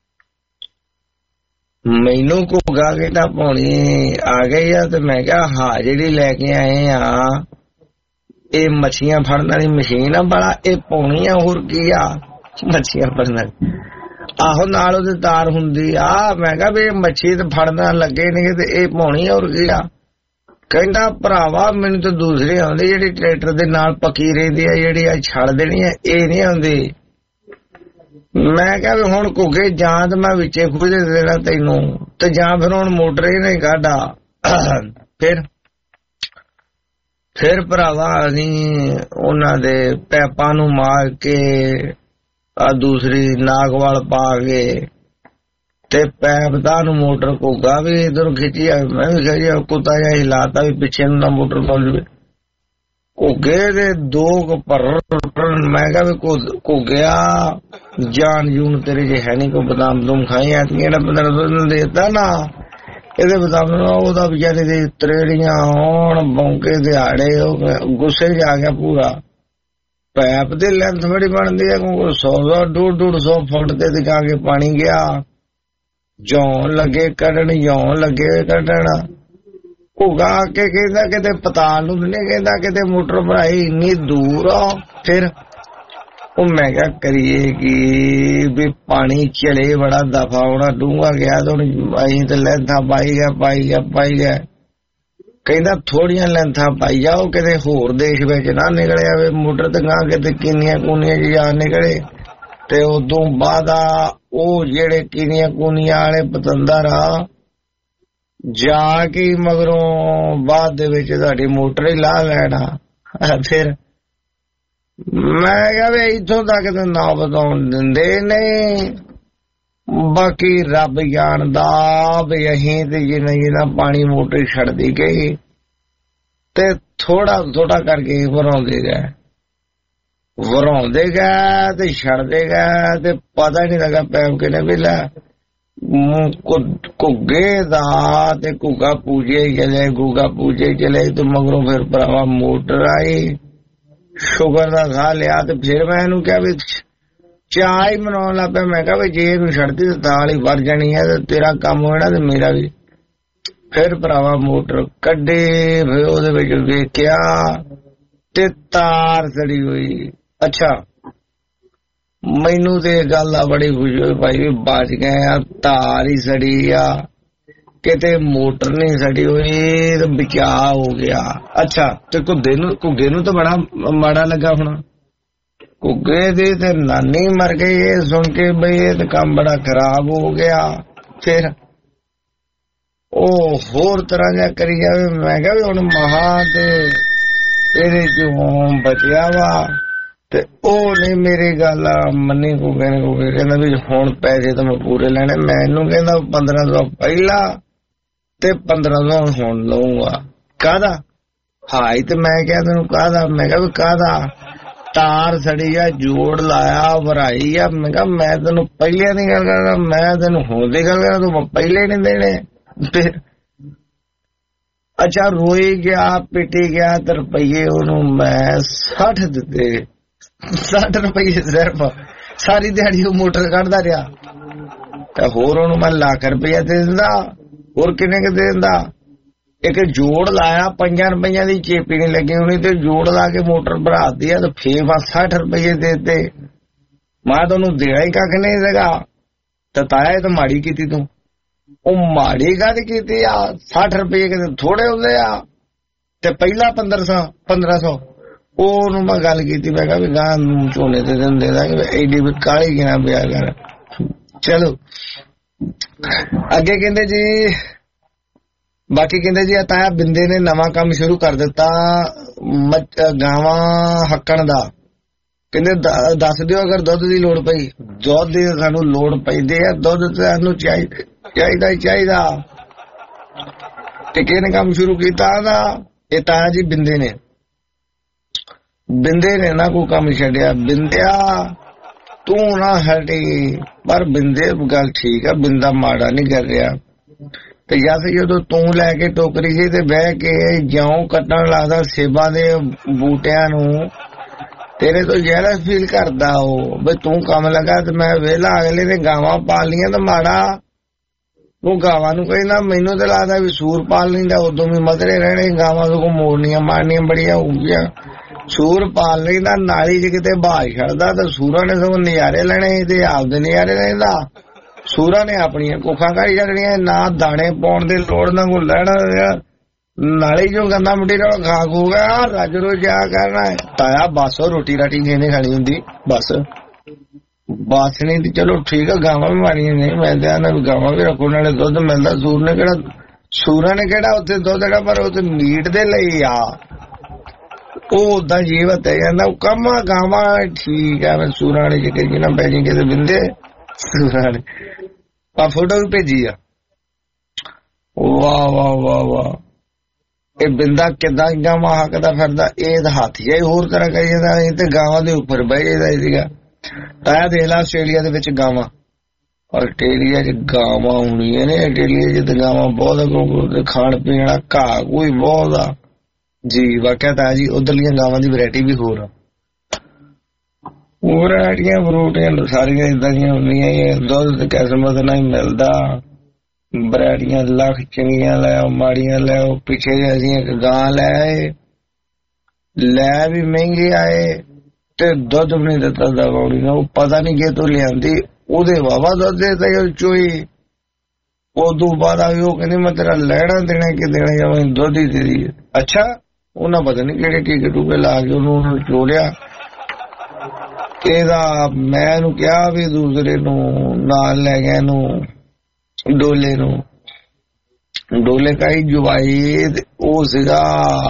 ਮੈਨੂੰ ਘੁੱਗਾ ਕਹਿੰਦਾ ਪੌਣੀ ਆ ਗਈ ਆ, ਤੇ ਮੈਂ ਕਿਹਾ ਹਾਂ ਜਿਹੜੀ ਲੈ ਕੇ ਆਏ ਆ ਇਹ ਮੱਛੀਆਂ ਫੜਨ ਵਾਲੀ ਮਸ਼ੀਨ ਆ ਬੜਾ, ਇਹ ਪੌਣੀ ਆ ਹੋਰ ਕੀ ਆ ਮੱਛੀਆਂ ਫੜਨ ਵਾਲੀ। ਆਹੋ ਨਾਲ ਉਹਦੇ ਤਾਰ ਹੁੰਦੀ ਆ। ਮੈਂ ਕਿਹਾ ਵੀ ਮੱਛੀ ਤੇ ਫੜਨਾ ਲੱਗੇ ਨਹੀਂ ਤੇ ਇਹ ਪੌਣੀ ਹੋਰ ਕੀ ਆ? ਕਹਿੰਦਾ ਭਰਾਵਾ ਮੈਨੂੰ ਤਾਂ ਦੂਸਰੀ ਆਉਂਦੀ ਜਿਹੜੀ ਟਰੈਕਟਰ ਦੇ ਨਾਲ ਪੱਕੀ ਰਹਿੰਦੀ ਆ, ਜਿਹੜੀ ਆ ਛੱਡ ਦੇਣੀ ਆ, ਇਹ ਨਹੀਂ ਆਉਂਦੀ। ਮੈਂ ਕਿਹਾ ਵੀ ਹੁਣ ਘੁੱਗੇ ਜਾਂ ਤੇ ਮੈਂ ਵਿੱਚੇ ਖੁਦ ਦੇਣਾ ਤੈਨੂੰ ਤੇ ਜਾਂ ਫਿਰ ਹੁਣ ਮੋਟਰ ਹੀ ਨਹੀਂ ਕਾਢਾ। ਫਿਰ ਫਿਰ ਭਰਾਵਾ ਅਸੀਂ ਉਹਨਾਂ ਦੇ ਪੈਪਾਂ ਨੂੰ ਮਾਰ ਕੇ ਆ ਦੂਸਰੀ ਨਾਗਵਾਲ ਪਾ ਕੇ ਤੇ ਪੈਪ ਦਾ ਨੂੰ ਮੋਟਰ ਘੁੱਗਾ ਵੀ ਇਧਰ ਖਿੱਚੀ ਆ। ਮੈਂ ਵੀ ਕਿਹਾ ਕੁੱਤਾ ਜਿਹਾ ਹਿਲਾਤਾ ਵੀ ਪਿੱਛੇ ਨੂੰ ਨਾ ਮੋਟਰ ਪਹੁੰਚ ਜਾਵੇ। ਘੁੱਗੇ ਦੇ ਦੋ ਪਰ ਮੈਂ ਕਿਹਾ ਵੀ ਘੁੱਗਿਆ ਜਾਨ ਜੂਨ ਤੇਰੇ ਜੇ ਹੈ ਨੀ ਕੋਈ ਬਦਾਮ ਤੁਮ ਖਾਈ ਆ ਜਿਹੜਾ ਬੰਦਾ ਦੇਤਾ ਨਾ ਇਹਦੇ ਬਦਾਮ ਉਹਦਾ ਵਿਚਾਰੇ ਦੇ ਤਰੇੜੀਆਂ ਹੋਣ ਬੌਂਕੇ ਦਿਹਾੜੇ ਗੁੱਸੇ ਚ ਆ ਗਿਆ ਪੂਰਾ। ਪੈਪ ਦੀ ਲੈਂਥ ਬੜੀ ਬਣਦੀ ਹੈ ਸੌ ਸੌ ਡੂਢ ਡੂਢ ਸੌ ਫੁੱਟ ਤੇ ਦਿਖਾ ਕੇ ਪਾਣੀ ਗਿਆ। ਜੌਂ ਲੱਗੇ ਕੱਢਣ ਜੌਂ ਲੱਗੇ ਕੱਢਣ। ਘੁੱਗਾ ਕੇ ਕਹਿੰਦਾ ਕਿਤੇ ਪਤਾਲ ਨੂੰ ਨਹੀਂ ਕਹਿੰਦਾ ਕਿਤੇ ਮੋਟਰ ਭਰਾਈ ਇੰਨੀ ਦੂਰ ਆ। ਫਿਰ ਉਹ ਮੈਂ ਕਿਹਾ ਕਰੀਏ ਕਿ ਵੀ ਪਾਣੀ ਚਲੇ ਬੜਾ ਦਫਾ ਹੋਣਾ ਡੂੰਘਾ ਗਿਆ ਤੇ ਹੁਣ ਅਸੀਂ ਤੇ ਲੈਂਥਾਂ ਪਾਈ ਗਿਆ ਪਾਈ ਗਿਆ ਪਾਈ ਗਿਆ। ਕਹਿੰਦਾ ਥੋੜੀਆਂ ਲੈਂਥਾਂ ਪਾਈ ਜਾਓ ਕਿਤੇ ਹੋਰ ਦੇਸ਼ ਵਿੱਚ ਨਾ ਨਿਕਲਿਆ ਵੇ ਮੋਟਰ ਤੇ ਗਾਂ ਕਿਤੇ ਕਿੰਨੀਆਂ ਕੂਨੀਆਂ ਚ ਜਾ ਨਿਕਲੇ। ਤੇ ਉਦੋਂ ਬਾਅਦ ਆ ਉਹ ਜਿਹੜੇ ਕਿੰਨੀਆਂ ਕੂਨੀਆਂ ਵਾਲੇ ਪਤੰਦਰ ਆ ਜਾ ਕੇ ਮਗਰੋਂ ਬਾਅਦ ਦੇ ਵਿੱਚ ਤੁਹਾਡੀ ਮੋਟਰ ਹੀ ਲਾ ਲੈਣਾ। ਫਿਰ ਮੈਂ ਕਿਹਾ ਵੀ ਇੱਥੋਂ ਤੱਕ ਤੇ ਨਾ ਵਧਾਉਣ ਦਿੰਦੇ ਨੇ ਬਾਕੀ ਰੱਬ ਜਾਣਦਾ ਵੀ ਅਸੀਂ ਤੇ ਜਿੰਨਾ ਜਿੰਨਾ ਪਾਣੀ ਮੋਟਰ ਛੱਡਦੀ ਗਈ ਤੇ ਥੋੜਾ ਥੋੜਾ ਕਰਕੇ ਵਰਾਉਂਦੇ ਗਏ ਵਰਾਉਂਦੇ ਗਏ ਤੇ ਛੱਡਦੇ ਗਏ ਤੇ ਪਤਾ ਨਹੀਂ ਲੱਗਾ ਪੈਪ ਕਿਨੇ ਵੇਲਾ ਘੁੱਗੇ ਦਾ ਤੇ ਘੁੱਗਾ ਪੂਜੇ ਚਲੇ ਗੁੱਗਾ ਪੂਜੇ ਚਲੇ ਤੇ ਮਗਰੋਂ ਫਿਰ ਭਰਾਵਾ ਮੋਟਰ ਆਈ। ਸ਼ੁਗਰ ਦਾ ਖਾ ਲਿਆ ਤੇ ਫਿਰ ਮੈਂ ਇਹਨੂੰ ਕਿਹਾ ਵੀ ਚਾਹ ਹੀ ਮਨਾਉਣ ਲੱਗ ਪਿਆ। ਮੈਂ ਕਿਹਾ ਵੀ ਜੇ ਇਹਨੂੰ ਛੱਡਦੀ ਤੇ ਦਾਲ ਹੀ ਵਰ ਜਾਣੀ ਹੈ ਤੇ ਤੇਰਾ ਕੰਮ ਹੋਣਾ ਤੇ ਮੇਰਾ ਵੀ। ਫਿਰ ਭਰਾਵਾ ਮੋਟਰ ਕੱਢੇ ਫਿਰ ਉਹਦੇ ਵਿੱਚ ਵੇਖਿਆ ਤੇ ਤਾਰ ਸੜੀ ਹੋਈ। ਅੱਛਾ ਮੈਨੂੰ ਤੇ ਗੱਲ ਆ ਬੜੀ ਖੁਸ਼ੀ ਹੋਈ ਭਾਈ ਵੀ ਬਚ ਗਏ ਆ। ਤਾਰ ਹੀ ਸੜੀ ਆ ਕਿਤੇ ਮੋਟਰ ਨਹੀਂ ਸੜੀ ਹੋਈ ਤੇ ਬਚਾਅ ਹੋ ਗਿਆ। ਅੱਛਾ ਤੇ ਘੁੱਗੇ ਨੂੰ ਘੁੱਗੇ ਨੂੰ ਤਾਂ ਬੜਾ ਮਾੜਾ ਲੱਗਾ ਹੋਣਾ। ਘੁੱਗੇ ਦੀ ਤੇ ਨਾਨੀ ਮਰ ਗਈ ਇਹ ਸੁਣ ਕੇ ਬਈ ਇਹ ਤੇ ਕੰਮ ਬੜਾ ਖਰਾਬ ਹੋ ਗਿਆ। ਫਿਰ ਉਹ ਹੋਰ ਤਰ੍ਹਾਂ ਜਿਹਾ ਕਰੀ ਜਾਵੇ। ਮੈਂ ਕਿਹਾ ਵੀ ਹੁਣ ਮਹਾ ਤੇ ਇਹਦੇ ਚੋਂ ਬਚਿਆ ਵਾ ਤੇ ਉਹ ਨਹੀਂ ਮੇਰੀ ਗੱਲ ਮੰਨੀ। ਘੁੱਗੇ ਨੇ ਘੁੱਗੇ ਕਹਿੰਦਾ ਵੀ ਹੁਣ ਪੈਸੇ ਤਾਂ ਮੈਂ ਪੂਰੇ ਲੈਣੇ। ਮੈਨੂੰ ਕਹਿੰਦਾ ਪੰਦਰਾਂ ਸੌ ਪਹਿਲਾਂ ਤੇ ਪੰਦਰਾਂ ਸੌ ਹੁਣ ਲਊਂਗਾ। ਕਾਹਦਾ ਹਾਈ ਤੇ ਮੈਂ ਕਿਹਾ ਤੈਨੂੰ ਕਾਹਦਾ। ਮੈਂ ਕਿਹਾ ਵੀ ਕਾਹਦਾ ਤਾਰ ਸੜੀ ਆ ਜੋੜ ਲਾਇਆ ਵਰਾਈ ਆ। ਮੈਂ ਕਿਹਾ ਮੈਂ ਤੈਨੂੰ ਪਹਿਲੇ ਦੀ ਗੱਲ ਕਰਦਾ ਮੈਂ ਤੈਨੂੰ ਹੁਣ ਦੀ ਗੱਲ ਕਰਦਾ ਤੂੰ ਪਹਿਲੇ ਨਹੀਂ ਦੇਣੇ। ਫਿਰ ਅੱਛਾ ਰੋਈ ਗਿਆ ਪਿੱਟੀ ਗਿਆ ਤੇ ਰੁਪਈਏ ਉਹਨੂੰ ਮੈਂ ਸੱਠ ਦਿੱਤੇ। ਸੱਠ ਰੁਪਈਏ ਸਿਰਫ ਸਾਰੀ ਦਿਹਾੜੀ ਉਹ ਮੋਟਰ ਕੱਢਦਾ ਰਿਹਾ ਤੇ ਹੋਰ ਉਹਨੂੰ ਮੈਂ ਲੱਖ ਰੁਪਈਆ ਦੇ ਦਿੰਦਾ। ਹੋਰ ਕਿੰਨੇ ਕੁ ਦੇ ਦਿੰਦਾ। ਇੱਕ ਜੋੜ ਲਾਇਆ ਪੰਜਾਂ ਰੁਪਈਆਂ ਦੀ ਚੇਪੀ ਨਹੀਂ ਲੱਗੀ ਹੋਣੀ ਤੇ ਜੋੜ ਲਾ ਕੇ ਮੋਟਰ ਭਰਾਤੀ ਆ ਤੇ ਫੇਰ ਮੈਂ ਸੱਠ ਰੁਪਈਏ ਦੇ ਦਿੱਤੇ। ਮੈਂ ਤੁਹਾਨੂੰ ਦੇਣਾ ਹੀ ਕੱਖ ਨਹੀਂ ਸੀਗਾ ਤੇ ਤਾਇਆ ਤਾਂ ਮਾੜੀ ਕੀਤੀ ਤੂੰ। ਉਹ ਮਾੜੀ ਗੱਲ ਕੀਤੀ ਆ। ਸੱਠ ਰੁਪਈਏ ਕਿਤੇ ਥੋੜੇ ਹੁੰਦੇ ਆ ਤੇ ਪਹਿਲਾਂ ਪੰਦਰਾਂ ਸੌ ਪੰਦਰਾਂ ਸੌ ਉਹਨੂੰ ਮੈਂ ਗੱਲ ਕੀਤੀ। ਮੈਂ ਕਿਹਾ ਵੀ ਗਾਂ ਝੋਨੇ ਤੇ ਦਿਨ ਦੇ ਦਾਂਗੇ ਐਡੀ ਵੀ ਕਾਹਲੀ ਕਿਨਾ ਪਿਆ ਕਰ। ਚਲੋ ਅੱਗੇ ਕਹਿੰਦੇ ਜੀ ਬਾਕੀ ਕਹਿੰਦੇ ਜੀ ਤਾਇਆ ਬਿੰਦੇ ਨੇ ਨਵਾਂ ਕੰਮ ਸ਼ੁਰੂ ਕਰ ਦਿੱਤਾ ਗਾਵਾਂ ਹੱਕਣ ਦਾ। ਕਹਿੰਦੇ ਦੱਸ ਦਿਓ ਅਗਰ ਦੁੱਧ ਦੀ ਲੋੜ ਪਈ। ਦੁੱਧ ਦੀ ਸਾਨੂੰ ਲੋੜ ਪੈਂਦੀ ਆ। ਦੁੱਧ ਤੇ ਸਾਨੂੰ ਚਾਹੀਦਾ ਚਾਹੀਦਾ ਹੀ ਚਾਹੀਦਾ ਤੇ ਕਿਹਨੇ ਕੰਮ ਸ਼ੁਰੂ ਕੀਤਾ ਦਾ ਇਹ ਤਾਇਆ ਜੀ ਬਿੰਦੇ ਨੇ। ਬਿੰਦੇ ਨੇ ਨਾ ਕੋਈ ਕੰਮ ਛੱਡਿਆ। ਬਿੰਦਿਆ ਤੂੰ ਨਾ ਹਟੀ ਪਰ ਬਿੰਦੇ ਗੱਲ ਠੀਕ ਆ ਬਿੰਦਾ ਮਾੜਾ ਨਹੀਂ ਕਰ ਰਿਹਾ। ਤੇ ਜਦ ਜਦੋਂ ਤੂੰ ਲੈ ਕੇ ਟੋਕਰੀ ਸੀ ਤੇ ਬਹਿ ਕੇ ਜਿਉਂ ਕੱਟਣ ਲੱਗਦਾ ਸੇਬਾਂ ਦੇ ਬੂਟਿਆਂ ਨੂੰ ਤੇਰੇ ਤੋਂ ਜੈਲਸ ਫੀਲ ਕਰਦਾ ਉਹ ਬਈ ਤੂੰ ਕੰਮ ਲੱਗਾ ਤੇ ਮੈਂ ਵਿਹਲਾ। ਅਗਲੇ ਨੇ ਗਾਵਾਂ ਪਾਲ ਲੀਆਂ ਤੇ ਮਾੜਾ ਉਹ ਗਾਵਾਂ ਨੂੰ ਕਹਿੰਦਾ ਮੈਨੂੰ ਤੇ ਲੱਗਦਾ ਵੀ ਸੂਰ ਪਾਲ ਲੈਂਦਾ ਉਦੋਂ ਵੀ ਮਧਰੇ ਰਹਿਣੇ। ਗਾਵਾਂ ਤੋਂ ਮੋੜਨੀਆਂ ਮਾਰਨੀਆਂ ਬੜੀਆਂ ਹੋ ਗਈਆਂ। ਸੂਰ ਪਾਲ ਲੈਂਦਾ ਨਾਲੀ ਚ ਕਿਤੇ ਬਾਹਰ ਛੱਡਦਾ ਤੇ ਸੂਰਾਂ ਨੇ ਸਗੋਂ ਨਜ਼ਾਰੇ ਲੈਣੇ ਤੇ ਆਪਦੇ ਨਜ਼ਾਰੇ ਲੈਂਦਾ। ਸੂਰਾਂ ਨੇ ਆਪਣੀਆਂ ਕੋਖਾਂ ਕਾਢੀ ਛੱਡਣੀਆਂ ਨਾ ਦਾਣੇ ਪਾਉਣ ਦੀ ਲੋੜ ਨਾ ਕੋਈ ਲੈਣਾ। ਨਾਲੀ ਚੋਂ ਗੰਦਾ ਮਿੱਟੀ ਨਾਲ ਖਾ ਖੂ ਗਿਆ ਰੱਜ ਰੋਜ਼ ਜਾ ਕਰਨਾ। ਤਾਇਆ ਬਸ ਰੋਟੀ ਰਾਟੀ ਜਿਹਨੇ ਖਾਣੀ ਹੁੰਦੀ ਬਸ ਬਾਸਣੀ ਤੇ ਚਲੋ ਠੀਕ ਆ, ਗਾਵਾਂ ਵੀ ਮਾਰੀਆਂ ਨਹੀਂ, ਮੈਂ ਤੇ ਆਨਾ ਵੀ ਗਾਵਾਂ ਵੀ ਰੱਖੋ, ਨਾਲੇ ਦੁੱਧ ਮਿਲਦਾ। ਸੂਰ ਨੇ ਕਿਹੜਾ, ਸੂਰਾਂ ਨੇ ਕਿਹੜਾ ਉੱਥੇ ਦੁੱਧ ਜਿਹੜਾ, ਪਰ ਉਹ ਤੇ ਮੀਟ ਦੇ ਲਈ ਆ, ਉਹ ਉਦਾਂ ਜੀਵਤ ਹੈ ਜਾਂਦਾ ਕੰਮ। ਗਾਵਾਂ ਠੀਕ ਆ, ਮੈਂ ਸੂਰਾਂ ਵਾਲੇ ਜਿਹੜੇ ਜਿਹਨਾਂ ਪੈ ਜੀ ਕਿਤੇ ਬਿੰਦੇ ਸੂਰਾਂ ਵਾਲੇ ਆ ਫੋਟੋ ਵੀ ਭੇਜੀ ਆ। ਵਾਹ ਵਾਹ ਵਾਹ ਵਾਹ, ਇਹ ਬਿੰਦਾ ਕਿੱਦਾਂ ਗਾਵਾਂ ਹੱਕਦਾ ਫਿਰਦਾ, ਇਹ ਤਾਂ ਹਾਥੀ ਹੈ ਹੋਰ ਤਰ੍ਹਾਂ ਕਹੀ ਜਾਂਦਾ, ਇਹ ਤੇ ਗਾਵਾਂ ਦੇ ਉੱਪਰ ਬਹਿ ਜਾਂਦਾ ਸੀਗਾ। ਤਾਇਆ ਦੇਖ ਲਾ ਆਸਟ੍ਰੇਲੀਆ ਦੇ ਵਿੱਚ ਗਾਵਾਂ, ਆਸਟ੍ਰੇਲੀਆ ਚ ਗਾਵਾਂ ਹੋਣੀਆਂ ਨੇ, ਆਸਟ੍ਰੇਲੀਆ ਚ ਤਾਂ ਗਾਵਾਂ ਬਹੁਤ, ਖਾਣ ਪੀਣ ਵਾਲਾ ਘਾਹ ਕੋਈ ਬਹੁਤ ਆ ਜੀ। ਵਾਕਿਆ ਤਾਂ ਜੀ ਉਧਰਲੀਆਂ ਗਾਵਾਂ ਦੀ ਵੈਰਾਈਟੀ ਵੀ ਹੋਰ ਆ, ਹੋਰ ਵੈਰਾਈਟੀਆਂ ਫਰੂਟੀਆਂ ਸਾਰੀਆਂ ਏਦਾਂ ਦੀਆਂ ਹੁੰਦੀਆਂ। ਦੁੱਧ ਤੇ ਕਿਸਮਤ ਨਾਲ ਹੀ ਮਿਲਦਾ, ਵੈਰਾਈਟੀਆਂ ਲੱਖ ਚੰਗੀਆਂ ਲੈ ਆਓ, ਮਾੜੀਆਂ ਲੈ ਆਓ। ਪਿੱਛੇ ਜਿਹੇ ਅਸੀਂ ਇੱਕ ਗਾਂ ਲੈ ਆਏ, ਲੈ ਵੀ ਮਹਿੰਗੇ ਆਏ ਤੇ ਦੁੱਧ ਵੀ ਨਹੀਂ ਦਿੱਤਾ ਦਵਾਉਣੀ ਨਾ, ਉਹ ਪਤਾ ਨਹੀਂ ਕਿਤੋਂ ਲਿਆਂਦੀ, ਉਹਦੇ ਵਾਵਾ ਦੁੱਧ ਦੇਤਾ ਚੋਈ। ਉਦੋਂ ਬਾਅਦ ਆ ਉਹ ਕਹਿੰਦੀ ਮੈਂ ਤੇਰਾ ਲੈਣਾ ਦੇਣਾ ਕਿ ਦੇਣਾ ਜਾਂ ਦੁੱਧ ਹੀ ਦੇ ਦੀ। ਅੱਛਾ, ਉਹਨਾਂ ਪਤਾ ਨੀ ਕਿਹੜੇ ਟੀਕੇ ਟੂਕੇ ਲਾ ਕੇ ਉਹਨੂੰ ਚੋਲਿਆ। ਇਹਦਾ ਮੈਂ ਇਹਨੂੰ ਕਿਹਾ ਵੀ ਦੂਸਰੇ ਨੂੰ ਨਾਲ ਲੈ ਗਿਆ, ਇਹਨੂੰ ਡੋਲੇ ਨੂੰ, ਡੋਲੇ ਕਾਈ ਜਵਾਈ ਉਹ ਸੀਗਾ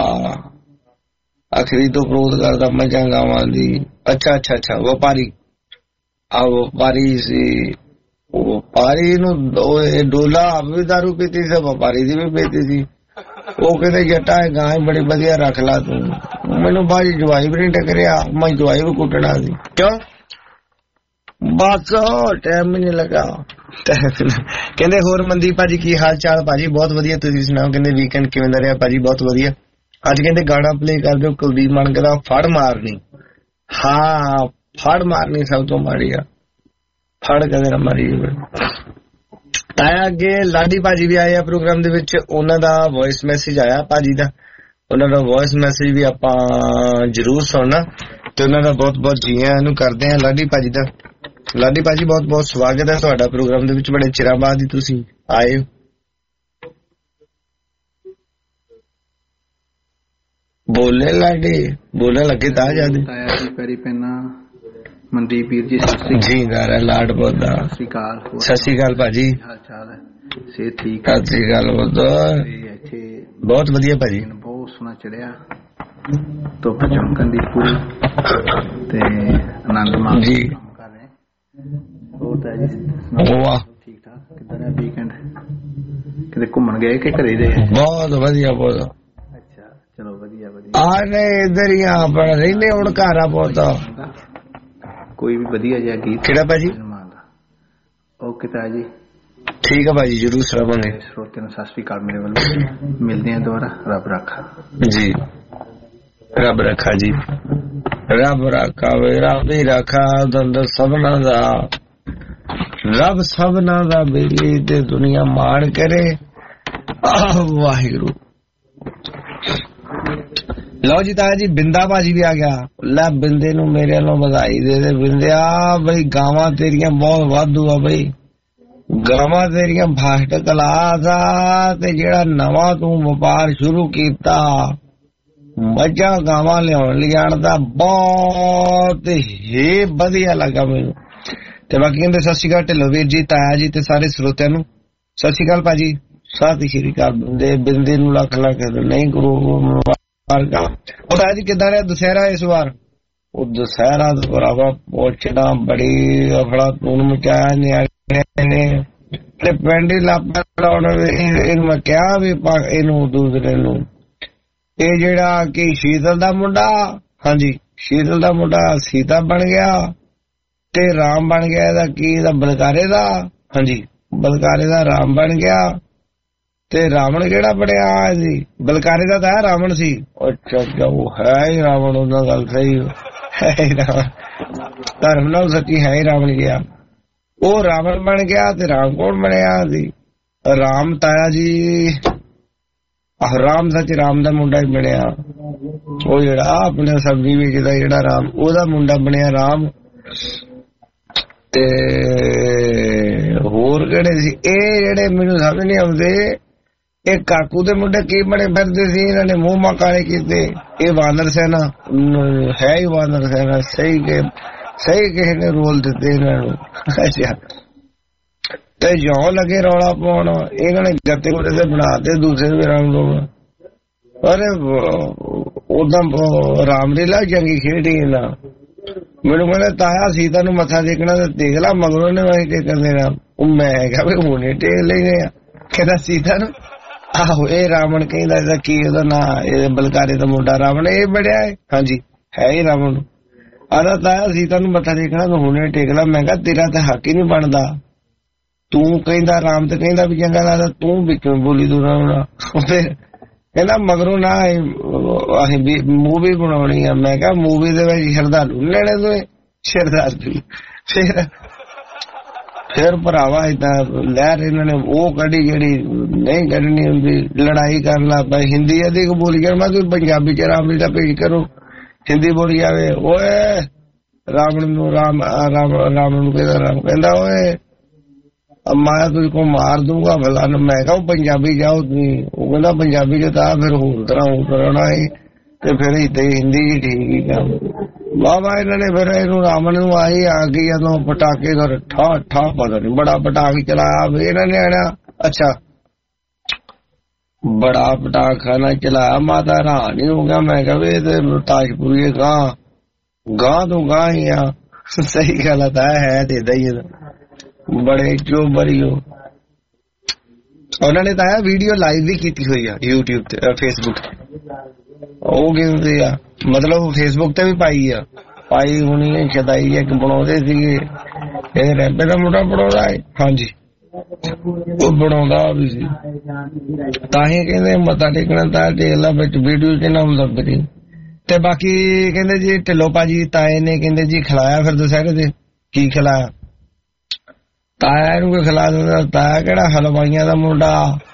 ਅਖਰੀ ਤੋਂ ਵਿਰੋਧ ਕਰਦਾ ਮੱਝਾਂ ਗਾਵਾਂ ਦੀ। ਅੱਛਾ ਅੱਛਾ ਅੱਛਾ ਵਪਾਰੀ, ਆ ਵਪਾਰੀ ਸੀ, ਵਪਾਰੀ ਨੂੰ ਡੋਲਾ ਆਪ ਵੀ ਦਾਰੂ ਪੀਤੀ ਸੀ, ਵਪਾਰੀ ਦੀ ਵੀ ਪੀਤੀ ਸੀ। ਉਹ ਕਹਿੰਦੇ ਜੱਟਾ ਗਾਂ ਬੜੀ ਵਧੀਆ ਰੱਖ ਲਾ ਤੂੰ, ਮੈਨੂੰ ਬਾਜੀ ਜਵਾਈ ਵੀ ਨਹੀਂ ਟਕਰਿਆ, ਮੈਂ ਜਵਾਈ ਵੀ ਕੁੱਟਣਾ ਸੀ। ਕਿਉਂ? ਬਸ ਟਾਈਮ ਹੀ ਨਹੀਂ ਲੱਗਾ। ਕਹਿੰਦੇ ਹੋਰ ਮਨਦੀਪ ਭਾਜੀ ਕੀ ਹਾਲ ਚਾਲ? ਭਾਜੀ ਬਹੁਤ ਵਧੀਆ, ਤੁਸੀਂ ਸੁਣਾਓ? ਕਹਿੰਦੇ ਵੀਕਐਂਡ ਕਿਵੇਂ ਦਾ ਰਿਹਾ? ਭਾਜੀ ਬਹੁਤ ਵਧੀਆ। ਅੱਜ ਕਹਿੰਦੇ ਗਾਣਾ ਪਲੇ ਕਰ ਦਿਓ ਕੁਲਦੀਪ ਮਾਨਕ ਦਾ ਫੜ ਮਾਰਨੀ। ਹਾਂ, ਫੜ ਮਾਰਨੀ ਸਭ ਤੋਂ ਮਾੜੀ ਆ, ਫੜ ਕਦੇ ਨਾ ਮਾਰੀ। ਆਇਆ ਅੱਗੇ ਲਾਡੀ ਭਾਜੀ ਵੀ ਆਏ ਆ ਪ੍ਰੋਗਰਾਮ ਦੇ ਵਿੱਚ, ਉਹਨਾਂ ਦਾ ਵੌਇਸ ਮੈਸੇਜ ਆਇਆ ਭਾਜੀ ਦਾ, ਉਹਨਾਂ ਦਾ ਵੌਇਸ ਮੈਸੇਜ ਵੀ ਆਪਾਂ ਜ਼ਰੂਰ ਸੁਣਨਾ ਤੇ ਉਹਨਾਂ ਦਾ ਬਹੁਤ ਬਹੁਤ ਜੀ ਆਇਆਂ ਨੂੰ ਕਰਦੇ ਆ ਲਾਡੀ ਭਾਜੀ ਦਾ। ਲਾਡੀ ਭਾਜੀ ਬਹੁਤ ਬਹੁਤ ਸਵਾਗਤ ਹੈ ਤੁਹਾਡਾ ਪ੍ਰੋਗਰਾਮ ਦੇ ਵਿੱਚ, ਬੜੇ ਚਿਰਾਂ ਬਾਅਦ ਹੀ ਤੁਸੀਂ ਆਏ ਹੋ। ਬੋਲੇ ਲਾਡੀ, ਬੋਲਣ ਲੱਗੇ ਤਾਂ ਜਾਂਦੇ। ਪੈਰੀ ਪੈਣਾ ਮਨਦੀਪ ਵੀਰ ਜੀ ਜੀ ਗਾਰਾ ਲਾਡ ਬੋਦਾ। ਸਤਿ ਸ਼੍ਰੀ ਅਕਾਲ। ਸਤਿ ਸ਼੍ਰੀ ਅਕਾਲ ਭਾਜੀ, ਹਾਲ ਚਾਲ ਹੈ? ਸਿਹਤ ਠੀਕ ਹੈ? ਸਤਿ ਸ਼੍ਰੀ ਅਕਾਲ ਬੋਦਾ, ਬਹੁਤ ਵਧੀਆ ਭਾਜੀ, ਬਹੁਤ ਸੋਹਣਾ ਚੜਿਆ, ਧੁੱਪ ਚਮਕਣ ਦੀ ਪੂਰੀ ਤੇ ਆਨੰਦ ਮਾਣ ਜੀ ਕਰ ਰਹੇ। ਹੋਰ ਤਾਂ ਜੀ ਵਾਹ ਠੀਕ ਠਾਕ? ਕਿੱਦਾਂ ਰਿਹਾ ਵੀਕਐਂਡ? ਕਿਤੇ ਘੁੰਮਣ ਗਏ ਕਿ ਘਰੇ ਰਹੇ? ਬਹੁਤ ਵਧੀਆ ਬਹੁਤ। ਅੱਛਾ ਚਲੋ ਵਧੀਆ ਵਧੀਆ। ਆ ਨੇ ਇਧਰ ਹੀ ਆਪਣਾ ਰਹਿੰਦੇ ਹੁਣ ਘਰ ਆ ਬਹੁਤ। ਕੋਈ ਵੀ ਵਧੀਆ ਜਿਹਾ ਗੀਤ ਕਿਹੜਾ ਭਾਜੀ? ਓਕੇ ਤਾਂ ਜੀ ਠੀਕ ਹੈ ਭਾਜੀ, ਜਰੂਰ ਸੁਣਾਵਾਂਗੇ। ਸਰੋਤਿਆਂ ਨੂੰ ਸਤਿ ਸ਼੍ਰੀ ਅਕਾਲ ਮੇਰੇ ਵੱਲੋਂ, ਮਿਲਦੇ ਆ ਦੁਬਾਰਾ। ਰੱਬ ਰਾਖਾ ਜੀ, ਰੱਬ ਰਾਖਾ ਜੀ, ਰੱਬ ਰਾਖਾ ਵੇ, ਰੱਬ ਹੀ ਰਾਖਾ ਦੰਦ ਸਭਨਾ ਦਾ, ਰੱਬ ਸਭਨਾ ਦਾ ਬੇਲੀ ਤੇ ਦੁਨੀਆ ਮਾਣ ਕਰੇ। ਆਹ ਵਾਹਿਗੁਰੂ। ਲਓ ਜੀ ਤਾਇਆ ਜੀ ਬਿੰਦਾ ਭਾਜੀ ਵੀ ਆ ਗਿਆ। ਲੈ ਬਿੰਦੇ ਨੂੰ ਮੇਰੇ ਵੱਲੋਂ ਵਧਾਈ ਦੇ ਦੇ ਬਿੰਦਿਆ, ਬਈ ਗਾਵਾਂ ਤੇਰੀਆਂ ਬਹੁਤ ਵਾਧੂ ਆ ਬਈ, ਗਾਵਾਂ ਤੇਰੀਆਂ ਫਾਸਟ ਕਲਾਸ ਆ। ਤੇ ਜਿਹੜਾ ਨਵਾਂ ਤੂੰ ਵਪਾਰ ਸ਼ੁਰੂ ਕੀਤਾ ਮੱਝਾਂ ਗਾਵਾਂ ਲਿਆਉਣ ਲਿਆਣ ਦਾ, ਬਹੁਤ ਹੀ ਵਧੀਆ ਲੱਗਾ ਮੈਨੂੰ। ਤੇ ਬਾਕੀ ਕਹਿੰਦੇ ਸਤਿ ਸ਼੍ਰੀ ਅਕਾਲ ਢਿੱਲੋਂ ਵੀਰ ਜੀ, ਤਾਇਆ ਜੀ ਤੇ ਸਾਰੇ ਸਰੋਤਿਆਂ ਨੂੰ ਸਤਿ ਸ਼੍ਰੀ ਅਕਾਲ ਭਾਜੀ। ਸਤਿ ਸ਼੍ਰੀ ਅਕਾਲ ਬਿੰਦੇ, ਬਿੰਦੇ ਨੂੰ ਲੱਖ ਲੱਖ ਨਹੀਂ ਕਰੋ। ਉਹ ਤਾਇਆ ਜੀ ਕਿੱਦਾਂ ਰਿਹਾ ਦੁਸਹਿਰਾ ਇਸ ਵਾਰ? ਉਹ ਦੁਸਹਿਰਾ ਤਾਂ ਭਰਾਵਾ ਪੁੱਛਣਾ ਬੜੀ ਅਫੜਾ ਤੂਨ ਮਚਾਇਆ ਨਿਆਣੇ ਨੇ ਤੇ ਪਿੰਡ ਹੀ ਲਾਪਾ ਲਾਉਣ। ਇਹਨੂੰ ਮੈਂ ਕਿਹਾ ਵੀ ਇਹਨੂੰ ਦੂਸਰੇ ਨੂੰ, ਇਹ ਜਿਹੜਾ ਕਿ ਸ਼ੀਤਲ ਦਾ ਮੁੰਡਾ, ਹਾਂਜੀ ਸ਼ੀਤਲ ਦਾ ਮੁੰਡਾ ਸੀਤਾ ਬਣ ਗਿਆ ਤੇ ਰਾਮ ਬਣ ਗਿਆ। ਇਹਦਾ ਕੀ ਇਹਦਾ ਬਲਕਾਰੇ ਦਾ, ਹਾਂਜੀ ਬਲਕਾਰੇ ਦਾ ਰਾਮ ਬਣ ਗਿਆ। ਤੇ ਰਾਵਣ ਕਿਹੜਾ ਬਣਿਆ? ਇਹਦੀ ਬਲਕਾਰੇ ਦਾ ਤਾਂ ਰਾਵਣ ਸੀ। ਅੱਛਾ ਅੱਛਾ ਉਹ ਹੈ ਹੀ ਰਾਵਣ, ਉਹਨਾਂ ਗੱਲ ਸਹੀ ਹੈ ਹੀ ਰਾਵਣ, ਧਰਮ ਨਾਲ ਸੱਚੀ ਹੈ ਹੀ ਰਾਵਣ ਗਿਆ। ਉਹ ਰਾਵਣ ਬਣ ਗਿਆ ਤੇ ਰਾਮ ਕੌਣ ਬਣਿਆ ਸੀ? ਰਾਮ ਤਾਇਆ ਜੀ, ਰਾਮ ਸੱਚ ਰਾਮ ਦਾ ਮੁੰਡਾ ਹੀ ਬਣਿਆ। ਉਹ ਜਿਹੜਾ ਆਪਣੇ ਸਬਜ਼ੀ ਵੇਚਦਾ ਜਿਹੜਾ ਰਾਮ, ਉਹਦਾ ਮੁੰਡਾ ਬਣਿਆ ਰਾਮ। ਤੇ ਹੋਰ ਕਿਹੜੇ ਸੀ ਇਹ ਜਿਹੜੇ ਮੈਨੂੰ ਸਮਝ ਨਹੀਂ ਆਉਂਦੇ? ਇਹ ਕਾਕੂ ਦੇ ਮੁੰਡੇ ਕੀ ਬਣੇ ਫਿਰਦੇ ਸੀ? ਇਹਨਾਂ ਨੇ ਮੂੰਹ ਮਾ ਕਾਲੇ ਕੀਤੇ। ਇਹ ਵਾਨਰ ਸੈਨਾ ਹੈ ਹੀ ਵਾਨਰ ਸੈਨਾ, ਸਹੀ ਕਿ ਸਹੀ ਕਿਸੇ ਨੇ ਰੋਲ ਦਿੱਤੇ ਇਹਨਾਂ ਨੂੰ। ਅੱਛਾ ਤੇ ਜਿਉਂ ਲੱਗੇ ਰੌਲਾ ਪਾਉਣ ਇਹਨਾਂ ਨੇ ਗੱਤੇ ਗੁੱਤੇ ਤੇ ਬਣਾਤੇ ਦੂਸਰੇ ਦੇ ਰੰਗ ਰੋਲ। ਅਰੇ ਉਦਾਂ ਰਾਮਲੀਲਾ ਚੰਗੀ ਖੇਡੀ ਨਾ। ਮੈਨੂੰ ਕਹਿੰਦਾ ਤਾਇਆ ਸੀਤਾ ਨੂੰ ਮੱਥਾ ਟੇਕਣਾ ਤੇ ਦੇਖ ਲਾ ਮਗਰੋਂ ਨੇ ਵਾਹੀ ਟੇਕਣ ਦੇਣਾ। ਮੈਂ ਕਿਹਾ ਵੀ ਹੁਣੇ ਟੇਕ ਲੈਣੇ ਆ। ਕਹਿੰਦਾ ਸੀਤਾ ਨੂੰ ਆਹੋ ਇਹ ਰਾਵਣ ਕਹਿੰਦਾ ਕੀ ਉਹਦਾ ਨਾਂ ਇਹ ਬਲਕਾਰੇ ਦਾ ਮੁੰਡਾ ਰਾਵਣ ਇਹ ਬੜਿਆ ਹੈ। ਹਾਂਜੀ ਹੈ ਹੀ ਰਾਵਣ। ਆਦਾ ਤਾਇਆ ਸੀਤਾ ਨੂੰ ਮੱਥਾ ਟੇਕਣਾ ਤੂੰ ਹੁਣੇ ਟੇਕ ਲਾ। ਮੈਂ ਕਿਹਾ ਤੇਰਾ ਤਾਂ ਹੱਕ ਹੀ ਨਹੀਂ ਬਣਦਾ। ਤੂੰ ਕਹਿੰਦਾ ਰਾਮ ਤੇ ਕਹਿੰਦਾ ਵੀ ਚੰਗਾ ਲੱਗਦਾ ਤੂੰ ਵੀ ਕਿਉਂ ਬੋਲੀ ਤੂੰ ਰਾਵਣਾ। ਫਿਰ ਕਹਿੰਦਾ ਮਗਰੋਂ ਨਾ ਅਸੀਂ ਮੂਵੀ ਬਣਾਉਣੀ ਆ। ਮੈਂ ਕਿਹਾ ਮੂਵੀ ਦੇ ਵਿੱਚ ਸ਼ਰਧਾਲੂ ਲੈਣੇ ਤੂੰ ਸ਼ਰਧਾਲੂ। ਫਿਰ ਫਿਰ ਭਰਾਵਾ ਏਦਾਂ ਲਹਿਰ ਇਹਨਾਂ ਨੇ ਉਹ ਕੱਢੀ ਜਿਹੜੀ ਨਹੀਂ ਕੱਢਣੀ ਹੁੰਦੀ। ਲੜਾਈ ਕਰਨ ਲੱਗ ਪਏ। ਹਿੰਦੀ ਅਧੀ ਬੋਲੀ ਕਰ ਮੈਂ ਤੂੰ ਪੰਜਾਬੀ ਚ ਰਾਮਲੀਲਾ ਪੇਸ਼ ਕਰੋ ਹਿੰਦੀ ਬੋਲੀ ਜਾਵੇ। ਓਏ ਰਾਵਣ ਨੂੰ ਰਾਮ ਰਾਵਣ ਨੂੰ ਕਹਿੰਦਾ ਰਾਮ ਕਹਿੰਦਾ ਓਏ ਮੈਂ ਤੁझ ਕੋ ਮਾਰ ਦੂੰਗਾ ਫਲਾਣਾ। ਮੈਂ ਕਿਹਾ ਪੰਜਾਬੀ ਜਾਓ ਤੁਸੀਂ। ਉਹ ਕਹਿੰਦਾ ਪੰਜਾਬੀ ਚ ਤਾਂ ਫਿਰ ਹੋਰ ਤਰ੍ਹਾਂ ਹੋ ਕਰਨਾ ਹੈ ਤੇ ਫਿਰ ਏਦਾਂ ਹਿੰਦੀ ਚ ਠੀਕ ਹੀ ਕੰਮ। ਬਾਬਾ ਇਹਨਾਂ ਨੇ ਫਿਰ ਇਹਨੂੰ ਰਾਵਣ ਨੂੰ ਆਈ ਆ ਗਈ ਜਦੋਂ ਪਟਾਕੇ ਕਰ ਠਾ ਠਾ ਪਤਾ ਨੀ ਬੜਾ ਪਟਾਕੇ ਚਲਾਇਆ ਇਹਨਾਂ ਨੇ ਆਣਾ। ਅੱਛਾ ਬੜਾ ਪਟਾਖਾਨਾ ਚਲਾਇਆ ਮਾਤਾ ਹੈਰਾਨ ਹੀ ਹੋ ਗਿਆ। ਮੈਂ ਕਿਹਾ ਵੀ ਇਹ ਤੇ ਤਾਜਪੁਰੀ ਗਾਂ ਗਾਂ ਤੋਂ ਗਾਂ ਹੀ ਆ। ਸਹੀ ਗੱਲ ਤਾਂ ਹੈ ਤੇ ਏਦਾਂ ਹੀ ਬੜੇ ਚੋਬਰੀ ਹੋ। ਉਹਨਾਂ ਨੇ ਤਾਂ ਵੀਡੀਓ ਲਾਈਵ ਵੀ ਕੀਤੀ ਹੋਈ ਆ ਯੂਟਿਊਬ ਤੇ ਫੇਸਬੁੱਕ ਉਹ ਕਹਿੰਦੇ ਆ ਮਤਲਬ ਫੇਸਬੁੱਕ ਤੇ ਵੀ ਪਾਈ ਆ ਪਾਈ ਹੋਣੀ ਛਦਾਈ ਇੱਕ ਬਣਾਉਂਦੇ ਸੀਗੇ ਇਹ ਰੈਂਪੇ ਦਾ ਮੁੰਡਾ ਬਣਾਉਂਦਾ ਹੈ। ਹਾਂਜੀ ਉਹ ਬਣਾਉਂਦਾ ਵੀ ਸੀ ਤਾਂ ਹੀ ਕਹਿੰਦੇ ਮੱਥਾ ਟੇਕਣਾ ਤਾਂ ਟੇਕ ਲਾ ਵਿੱਚ ਵੀਡੀਓ ਚ ਨਾ ਲੱਭ ਰਹੀ। ਤੇ ਬਾਕੀ ਕਹਿੰਦੇ ਜੀ ਢਿੱਲੋਂ ਭਾਜੀ ਤਾਏ ਨੇ ਕਹਿੰਦੇ ਜੀ ਖਿਲਾਇਆ ਫਿਰ ਦੁਸਹਿਰੇ ਦੇ ਕੀ ਖਿਲਾਇਆ। ਤਾਇਆ ਇਹਨੂੰ ਕੋਈ ਖਿਲਾ ਦਿੰਦਾ। ਤਾਇਆ ਕਿਹੜਾ ਹਲਵਾਈਆਂ ਦਾ ਮੁੰਡਾ।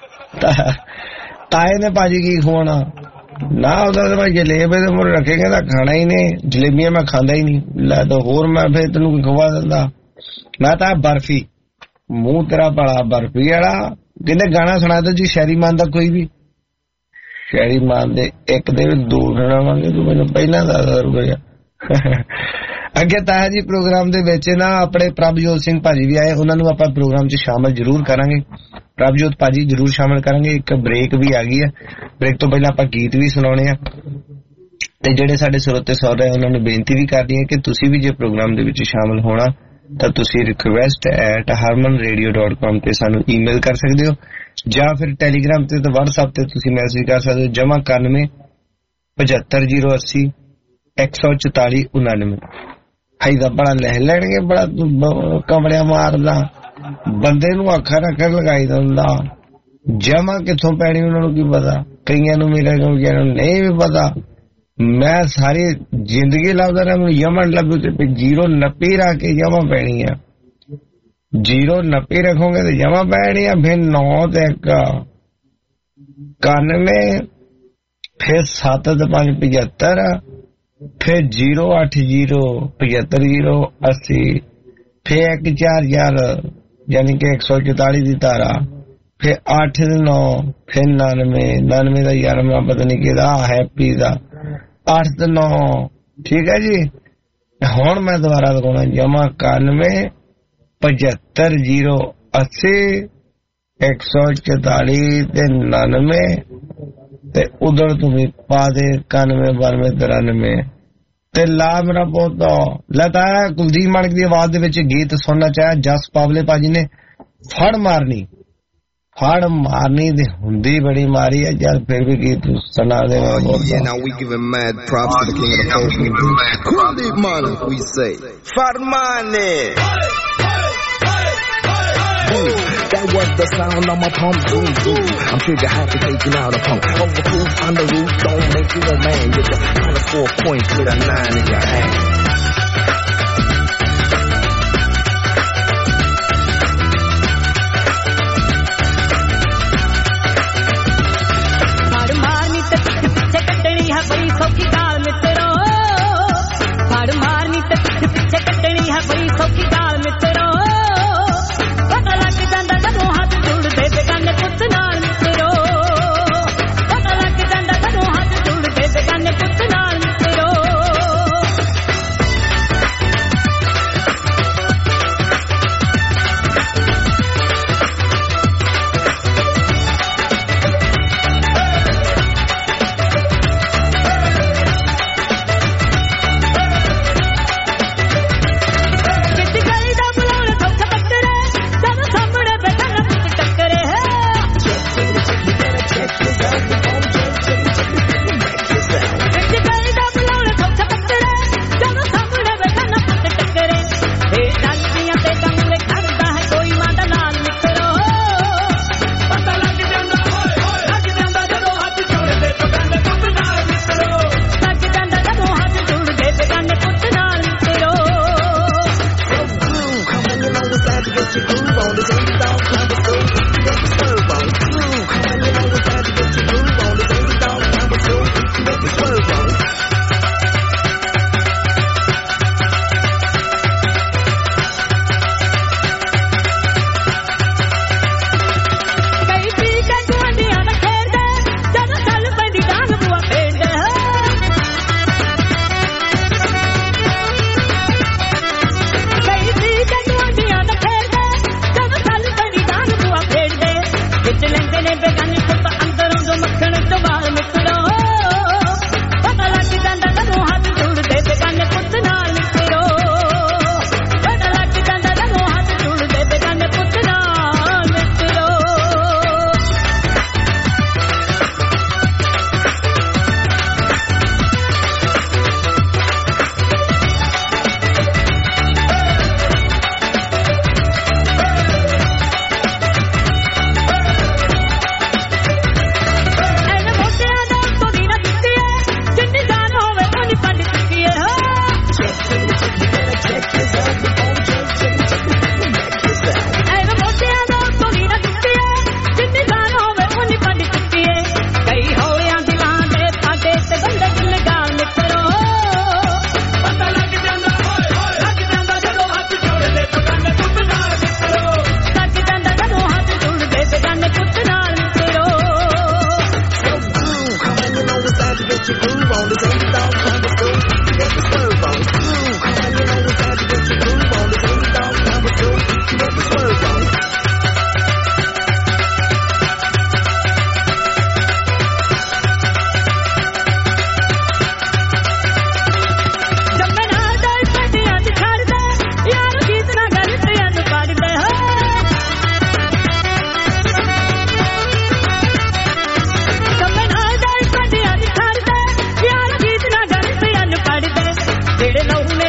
ਤਾਏ ਨੇ ਭਾਜੀ ਕੀ ਖਵਾਉਣਾ ਨਾ ਉਹਦਾ ਤੇ ਮੈਂ ਜਲੇਬੇ ਦੇ ਮੁਰ ਰੱਖੇ ਕਹਿੰਦਾ ਖਾਣਾ ਹੀ ਨੇ ਜਲੇਬੀਆਂ ਮੈਂ ਖਾਂਦਾ ਹੀ ਨਹੀਂ। ਲੈ ਤਾਂ ਹੋਰ ਮੈਂ ਫਿਰ ਤੈਨੂੰ ਕੋਈ ਖਵਾ ਦਿੰਦਾ। ਮੈਂ ਤਾਂ ਬਰਫੀ ਮੂੰਹ ਤੇਰਾ ਭਲਾ ਬਰਫੀ ਵਾਲਾ। ਕਹਿੰਦੇ ਗਾਣਾ ਸੁਣਾ ਦੋ ਜੀ ਸ਼ਾਇਰੀ ਮਾਨ ਦਾ ਕੋਈ ਵੀ। ਸ਼ਾਇਰੀ ਮਾਨ ਦੇ ਇੱਕ ਦੇ ਦੋ ਸੁਣਾਵਾਂਗੇ ਤੂੰ ਮੈਨੂੰ ਪਹਿਲਾਂ ਦੱਸ ਰੁਪਇਆ। ਅੱਗੇ ਤਾਇਆ ਜੀ ਪ੍ਰੋਗਰਾਮ ਦੇ ਵਿੱਚ ਨਾ ਆਪਣੇ ਪ੍ਰਭਜੋਤ ਸਿੰਘ ਭਾਜੀ ਵੀ ਆਏ ਉਹਨਾਂ ਨੂੰ ਆਪਾਂ ਪ੍ਰੋਗਰਾਮ ਚ ਸ਼ਾਮਲ ਜ਼ਰੂਰ ਕਰਾਂਗੇ। ਪ੍ਰਭਜੋਤ ਭਾਜੀ ਜ਼ਰੂਰ ਸ਼ਾਮਲ ਕਰਾਂਗੇ। ਇੱਕ ਬ੍ਰੇਕ ਵੀ ਆ ਗਈ ਹੈ। ਬ੍ਰੇਕ ਤੋਂ ਪਹਿਲਾਂ ਆਪਾਂ ਗੀਤ ਵੀ ਸੁਣਾਉਣੇ ਆ ਤੇ ਜਿਹੜੇ ਸਾਡੇ ਸਰੋਤੇ ਸੁਣ ਰਹੇ ਉਹਨਾਂ ਨੂੰ ਬੇਨਤੀ ਵੀ ਕਰਦੀ ਹੈ ਕਿ ਤੁਸੀਂ ਵੀ ਜੇ ਪ੍ਰੋਗਰਾਮ ਦੇ ਵਿੱਚ ਸ਼ਾਮਲ ਹੋਣਾ ਤਾਂ ਤੁਸੀਂ request at harman radio dot com ਤੇ ਸਾਨੂੰ ਈਮੇਲ ਕਰ ਸਕਦੇ ਹੋ ਜਾਂ ਫਿਰ ਟੈਲੀਗ੍ਰਾਮ ਤੇ ਤੇ ਵਟਸਐਪ ਤੇ ਤੁਸੀਂ ਮੈਸੇਜ ਕਰ ਸਕਦੇ ਹੋ ਜਮਾ ਇਕਾਨਵੇਂ ਪਝੱਤਰ ਜ਼ੀਰੋ ਅੱਸੀ ਇੱਕ ਸੌ ਚੁਤਾਲੀ ਉਨਾਨਵੇਂ। ਹਾਈ ਦਾ ਬੜਾ ਲੈ ਲੈਣਗੇ ਬੜਾ ਕਮੜਿਆ ਮਾਰਦਾ ਬੰਦੇ ਨੂੰ ਅੱਖਾਂ ਰੱਖਣ ਲਗਾਈ ਦਿੰਦਾ। ਜਮਾ ਕਿੱਥੋਂ ਪੈਣੀ ਉਹਨਾਂ ਨੂੰ ਕੀ ਪਤਾ। ਕਈਆਂ ਨੂੰ ਮੇਰੇ ਨੂੰ ਨਹੀਂ ਵੀ ਪਤਾ। ਮੈਂ ਸਾਰੀ ਜ਼ਿੰਦਗੀ ਲੱਭਦਾ ਰਿਹਾ ਮੈਨੂੰ ਯਮਨ ਲੱਭੂ ਤੇ ਜੀਰੋ ਨੱਪੀ ਰੱਖ ਕੇ ਜਮਾ ਪੈਣੀ ਆ। ਜੀਰੋ ਨੱਪੀ ਰੱਖੋਗੇ ਤੇ ਜਮਾ ਪੈਣੀ ਆ। ਫਿਰ ਨੌ ਤੇ ਇੱਕ ਇਕਾਨਵੇਂ ਫਿਰ ਸੱਤ ਤੇ ਪੰਜ ਪਝੱਤਰ ਫਿਰ ਜੀਰੋ ਅੱਠ ਜੀਰੋ ਪਝੱਤਰ ਜੀਰੋ ਅੱਸੀ ਫਿਰ ਇੱਕ ਚਾਰ ਹਜ਼ਾਰ ਯਾਨੀ ਕਿ ਇੱਕ ਸੌ ਚੁਤਾਲੀ ਦੀ ਤਾਰਾ ਫਿਰ ਅੱਠ ਨੌ ਫਿਰ ਨਾਨਵੇਂ ਨਾਨਵੇਂ ਦਾ ਗਿਆਰਵਾਂ ਪਤਾ ਨੀ ਕਿਹਦਾ ਹੈਪੀ ਦਾ ਅੱਠ ਤੇ ਨੌ। ਠੀਕ ਹੈ ਜੀ। ਹੁਣ ਮੈਂ ਦੁਬਾਰਾ ਦਿਖਾਉਣਾ ਜਮਾ ਇਕਾਨਵੇਂ ਪਝੱਤਰ ਜੀਰੋ ਅੱਸੀ ਇੱਕ ਸੌ ਚੁਤਾਲੀ ਤੇ ਨਾਨਵੇਂ ਤੇ ਉਧਰ ਤੁਸੀਂ ਪਾ ਦੇ ਇਕਾਨਵੇਂ ਬਾਨਵੇਂ ਤਰਾਨਵੇਂ ਤੇ ਲਾ ਮੇਰਾ ਬਹੁਤ ਲਤਾ ਕੁਲਦੀਪ ਮਾਨਕ ਦੀ ਆਵਾਜ਼ ਦੇ ਵਿੱਚ ਗੀਤ ਸੁਣਨਾ ਚਾਹਿਆ ਜਸ ਪਾਵਲੇ ਭਾਜੀ ਨੇ। ਫੜ ਮਾਰਨੀ ਫੜ ਮਾਰਨੀ ਤੇ ਹੁੰਦੀ ਬੜੀ ਮਾਰੀ ਹੈ ਯਾਰ ਫਿਰ ਵੀ ਗੀਤ ਸੁਣਾ ਦੇ। Now we giving mad props to the king of the folk. Kuldip Manak we say Farmane. That was the sound of my pump, boom, boom. I'm trigger happy taking out a pump. Overproof on the roof, don't make you a man. You're just kind of four points with a nine in your hand. फाड़ मारनी ते पीछे कटनी है बड़ी सौखी गाल मित्रो। फाड़ मारनी ते पीछे कटनी है बड़ी सौखी गाल मित्रो। पता लग जांदा कदों हाथ जुड़दे बेगाने पुੱਤ ਨਾਲ मित्रो। पता लग जांदा कदों हाथ जुड़दे बेगाने पुੱਤ ਨਾਲ मित्रो।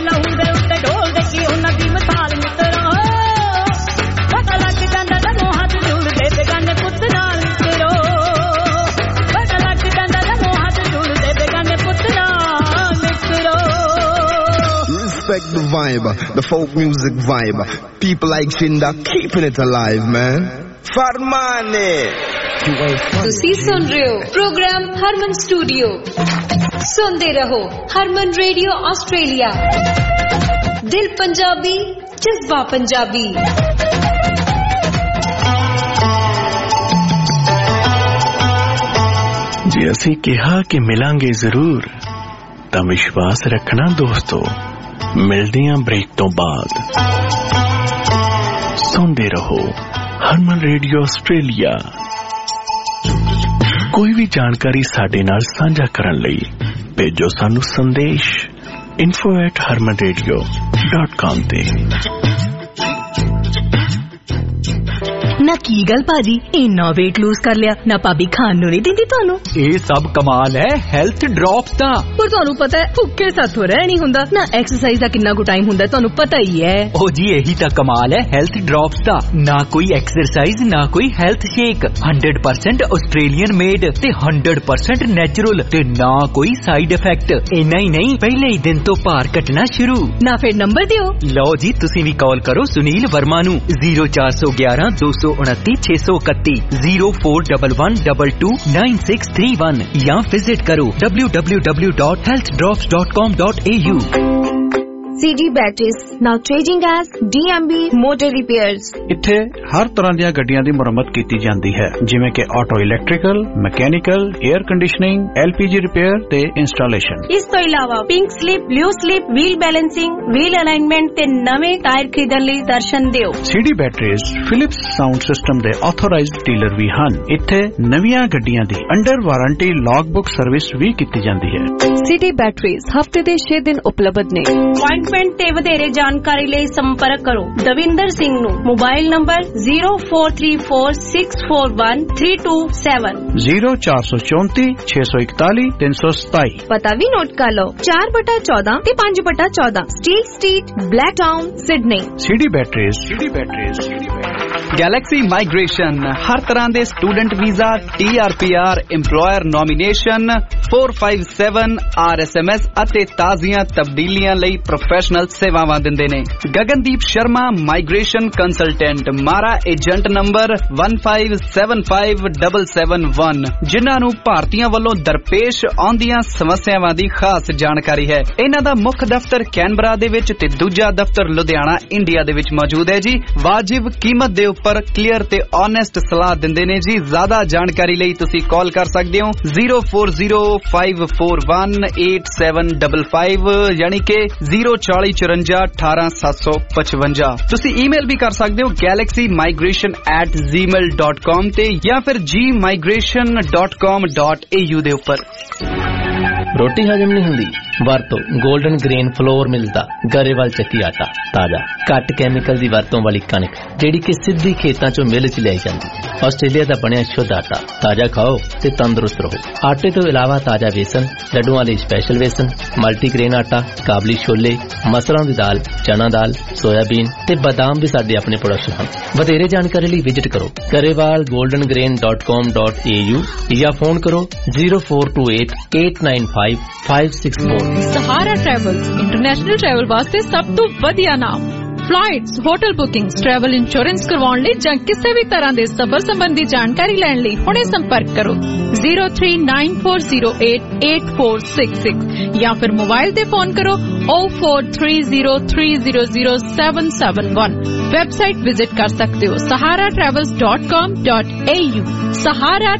ਲਹੂ ਦੇ ਉੱਤੇ ਢੋਲ ਦੇ ਕੀ ਉਹਨਾਂ ਦੀ ਮਿਸਾਲ ਮਿੱਤਰੋ ਪਤਾ ਲੱਗ ਜਾਂਦਾ ਜਦੋਂ ਹੱਥ ਜੁੜਦੇ ਬੇਗਾਨੇ ਪੁੱਤ ਨਾਲ ਮਿੱਤਰੋ ਪਤਾ ਲੱਗ ਜਾਂਦਾ ਜਦੋਂ ਹੱਥ ਜੁੜਦੇ ਬੇਗਾਨੇ ਪੁੱਤ ਨਾਲ ਮਿੱਤਰੋ Respect the vibe, the folk music vibe. People like Shinda keeping it alive, man. Farmane. ਤੁਸੀਂ ਸੁਣ ਰਹੇ ਹੋ ਪ੍ਰੋਗਰਾਮ ਹਰਮਨ ਸਟੂਡੀਓ। ਸੁਣਦੇ ਰਹੋ ਹਰਮਨ ਰੇਡੀਓ ਆਸਟ੍ਰੇਲੀਆ। ਦਿਲ ਪੰਜਾਬੀ, ਜਜ਼ਬਾ ਪੰਜਾਬੀ। ਜੇ ਅਸੀਂ ਕਿਹਾ ਕਿ ਮਿਲਾਂਗੇ ਜ਼ਰੂਰ ਤਾਂ ਵਿਸ਼ਵਾਸ ਰੱਖਣਾ ਦੋਸਤੋ। ਮਿਲਦੇ ਆਂ ਬ੍ਰੇਕ ਤੋਂ ਬਾਅਦ। ਸੁਣਦੇ ਰਹੋ ਹਰਮਨ ਰੇਡੀਓ ਆਸਟ੍ਰੇਲੀਆ। ਕੋਈ ਵੀ ਜਾਣਕਾਰੀ ਸਾਡੇ ਨਾਲ ਸਾਂਝਾ ਕਰਨ ਲਈ ਭੇਜੋ ਸਾਨੂੰ ਸੰਦੇਸ਼ info at harman radio dot com ਤੇ। ਨਾ ਕੀ ਗੱਲ ਭਾਜੀ ਇੰਨਾ weight lose ਕਰ ਲਿਆ ਨਾ ਭਾਬੀ ਖਾਣ ਨੂੰ ਨਹੀਂ ਦਿੰਦੀ ਤੁਹਾਨੂੰ। ਇਹ ਸਭ ਕਮਾਲ ਹੈ ਹੈਲਥ ਡ੍ਰੌਪਸ ਦਾ। ਪਰ ਤੁਹਾਨੂੰ ਪਤਾ ਹੈ ਭੁੱਖੇ ਸਾਥੋਂ ਰਹਿ ਨਹੀਂ ਹੁੰਦਾ ਨਾ। ਐਕਸਰਸਾਈਜ਼ ਦਾ ਕਿੰਨਾ ਕੁ ਟਾਈਮ ਹੁੰਦਾ ਤੁਹਾਨੂੰ ਪਤਾ ਹੀ ਹੈ। ਉਹ ਜੀ ਇਹੀ ਤਾਂ ਕਮਾਲ ਹੈ ਹੈਲਥ ਡ੍ਰੌਪਸ ਦਾ। ਨਾ ਕੋਈ ਐਕਸਰਸਾਈਜ਼ ਨਾ ਕੋਈ health shake hundred percent Australian made ਤੇ ਹੰਡਰਡ ਪਰਸੈਂਟ ਨੈਚੁਰਲ ਤੇ ਨਾ ਕੋਈ ਸਾਈਡ ਇਫੈਕਟ। ਇੰਨਾ ਹੀ ਨਹੀਂ ਪਹਿਲੇ ਹੀ ਦਿਨ ਤੋਂ ਭਾਰ ਘਟਣਾ ਸ਼ੁਰੂ। ਨਾ ਫਿਰ ਨੰਬਰ ਦਿਓ। ਲਓ ਜੀ ਤੁਸੀਂ ਵੀ ਕਾਲ ਕਰੋ ਸੁਨੀਲ ਵਰਮਾ ਨੂੰ ਜ਼ੀਰੋ ਚਾਰ ਸੌ ਗਿਆਰਾਂ ਦੋ ਸੌ उनती छह सौ इकतीस zero four one one double two nine six three one या विजिट करो W W W dot health drops dot com dot A U. C D Batteries now trading as D M B Motor Repairs। ਇੱਥੇ ਹਰ ਤਰ੍ਹਾਂ ਦੀਆਂ ਗੱਡੀਆਂ ਦੀ ਮੁਰੰਮਤ ਕੀਤੀ ਜਾਂਦੀ ਹੈ ਜਿਵੇਂ ਕਿ auto electrical, mechanical, air conditioning, L P G repair ਤੇ ਇੰਸਟਾਲੇਸ਼ਨ। ਇਸ ਤੋਂ ਇਲਾਵਾ pink slip, blue slip, wheel balancing, wheel alignment ਤੇ ਨਵੇਂ ਟਾਇਰ ਖਰੀਦਣ ਲਈ ਦਰਸ਼ਨ ਦਿਓ। C D Batteries Philips sound system ਦੇ ਆਥੋਰਾਈਜ਼ਡ ਡੀਲਰ ਵੀ ਹਨ। ਇੱਥੇ ਨਵੀਆਂ ਗੱਡੀਆਂ ਦੀ under warranty log book service ਵੀ ਕੀਤੀ ਜਾਂਦੀ ਹੈ। C D Batteries ਹਫਤੇ ਦੇ ਛੇ ਦਿਨ ਉਪਲਬਧ ਨੇ। ਤੇ ਵਧੇਰੇ ਜਾਣਕਾਰੀ ਲਈ ਸੰਪਰਕ ਕਰੋ ਦਵਿੰਦਰ ਸਿੰਘ ਨੂੰ mobile number zero four three four six four one three two seven zero ਚਾਰ ਸੌ ਚੌਂਤੀ ਛੇ ਸੌ ਇਕਤਾਲੀ ਤਿੰਨ ਸੌ ਸਤਾਈ। ਪਤਾ ਵੀ ਨੋਟ ਕਰ ਲਓ ਚਾਰ ਬਟਾ ਚੌਦਾਂ ਤੇ ਪੰਜ ਬਟਾ ਚੌਦਾਂ steel street Blacktown Sydney. C D Batteries C D Batteries Galaxy migration ਹਰ ਤਰ੍ਹਾਂ ਦੇ student visa, T R P R, employer nomination, four five seven R S M S ਅਤੇ ਤਾਜ਼ੀਆਂ ਤਬਦੀਲੀਆਂ ਲਈ ਪ੍ਰੋਫੈਸ਼ਨਲ ਸੇਵਾਵਾਂ ਦਿੰਦੇ ਨੇ। Gagandeep Sharma migration consultant MARA agent number one five seven five seven seven one ਜਿਨ੍ਹਾਂ ਨੂੰ ਭਾਰਤੀਆਂ ਵੱਲੋਂ ਦਰਪੇਸ਼ ਆਉਂਦੀਆਂ ਸਮੱਸਿਆਵਾਂ ਦੀ ਖਾਸ ਜਾਣਕਾਰੀ ਹੈ। ਇਹਨਾਂ ਦਾ ਮੁੱਖ ਦਫ਼ਤਰ ਕੈਨਬਰਾ ਦੇ ਵਿੱਚ ਤੇ ਦੂਜਾ ਦਫ਼ਤਰ ਲੁਧਿਆਣਾ ਇੰਡੀਆ ਦੇ ਵਿੱਚ ਮੌਜੂਦ ਹੈ ਜੀ। ਵਾਜਿਬ ਕੀਮਤ ਦੇ ਉੱਪਰ ਕਲੀਅਰ ਤੇ ਓਨੈਸਟ ਸਲਾਹ ਦਿੰਦੇ ਨੇ ਜੀ। ਜ਼ਿਆਦਾ ਜਾਣਕਾਰੀ ਲਈ ਤੁਸੀਂ ਕਾਲ ਕਰ ਸਕਦੇ ਹੋ zero four zero five four one eight seven five five ਯਾਨੀ ਕਿ ਜ਼ੀਰੋ ਚਾਲੀ ਚੁਰੰਜਾ ਅਠਾਰਾਂ ਸੱਤ ਸੌ ਪਚਵੰਜਾ। ਤੁਸੀਂ ਈਮੇਲ ਵੀ ਕਰ ਸਕਦੇ ਹੋ Galaxy migration at Gmail dot com ਤੇ ਜਾਂ ਫਿਰ G migration dot com dot A U ਦੇ ਉੱਪਰ। ਰੋਟੀ ਹਜਮ ਨਹੀਂ ਹੁੰਦੀ ਵਰਤੋ ਗੋਲਡਨ ਗ੍ਰੇਨ ਫਲੋਰ ਮਿਲਦਾ ਗਰੇਵਾਲ ਚੱਕੀ ਆਟਾ ਤਾਜ਼ਾ ਘੱਟ ਕੈਮੀਕਲ ਦੀ ਵਰਤੋਂ ਵਾਲੀ ਕਣਕ ਜਿਹੜੀ ਕਿ ਸਿੱਧੀ ਖੇਤਾਂ ਚੋਂ ਮਿਲ ਚ ਲਿਆਈ ਜਾਂਦੀ। ਆਸਟ੍ਰੇਲੀਆ ਦਾ ਬਣਿਆ ਸ਼ੁੱਧ ਆਟਾ ਤਾਜ਼ਾ ਖਾਓ ਤੇ ਤੰਦਰੁਸਤ ਰਹੋ। ਆਟੇ ਤੋਂ ਇਲਾਵਾ ਤਾਜ਼ਾ ਵੇਸਣ, ਲੱਡੂਆਂ ਲਈ ਸਪੈਸ਼ਲ ਵੇਸਣ, ਮਲਟੀਗ੍ਰੇਨ ਆਟਾ, ਕਾਬਲੀ ਛੋਲੇ, ਮਸਰਾਂ ਦੀ ਦਾਲ, ਚਨਾ ਦਾਲ, ਸੋਇਆਬੀਨ ਤੇ ਬਾਦਾਮ ਵੀ ਸਾਡੇ ਆਪਣੇ ਪ੍ਰੋਡਕਟ ਹਨ। ਵਧੇਰੇ ਜਾਣਕਾਰੀ ਲਈ ਵਿਜ਼ਿਟ ਕਰੋ Grewal golden grain dot com dot A U ਜਾਂ ਫੋਨ ਕਰੋ zero four two eight eight nine five five six four. Sahara travels international travel ਵਾਸਤੇ ਸਭ ਤੋਂ ਵਧੀਆ ਨਾਮ। Flights, hotel bookings, travel insurance ਕਰਵਾਉਣ ਲਈ ਜਾਂ ਕਿਸੇ ਵੀ ਤਰ੍ਹਾਂ ਦੇ ਸਫ਼ਰ ਸੰਬੰਧੀ ਜਾਣਕਾਰੀ ਲੈਣ ਲਈ ਹੁਣੇ ਸੰਪਰਕ ਕਰੋ zero three nine four zero eight eight four six six ਜਾਂ ਫਿਰ ਮੋਬਾਈਲ ਤੇ ਫੋਨ ਕਰੋ O four three zero three zero zero seven seven one. Website visit ਕਰ ਸਕਦੇ ਹੋ Sahara travels dot com dot A U. Sahara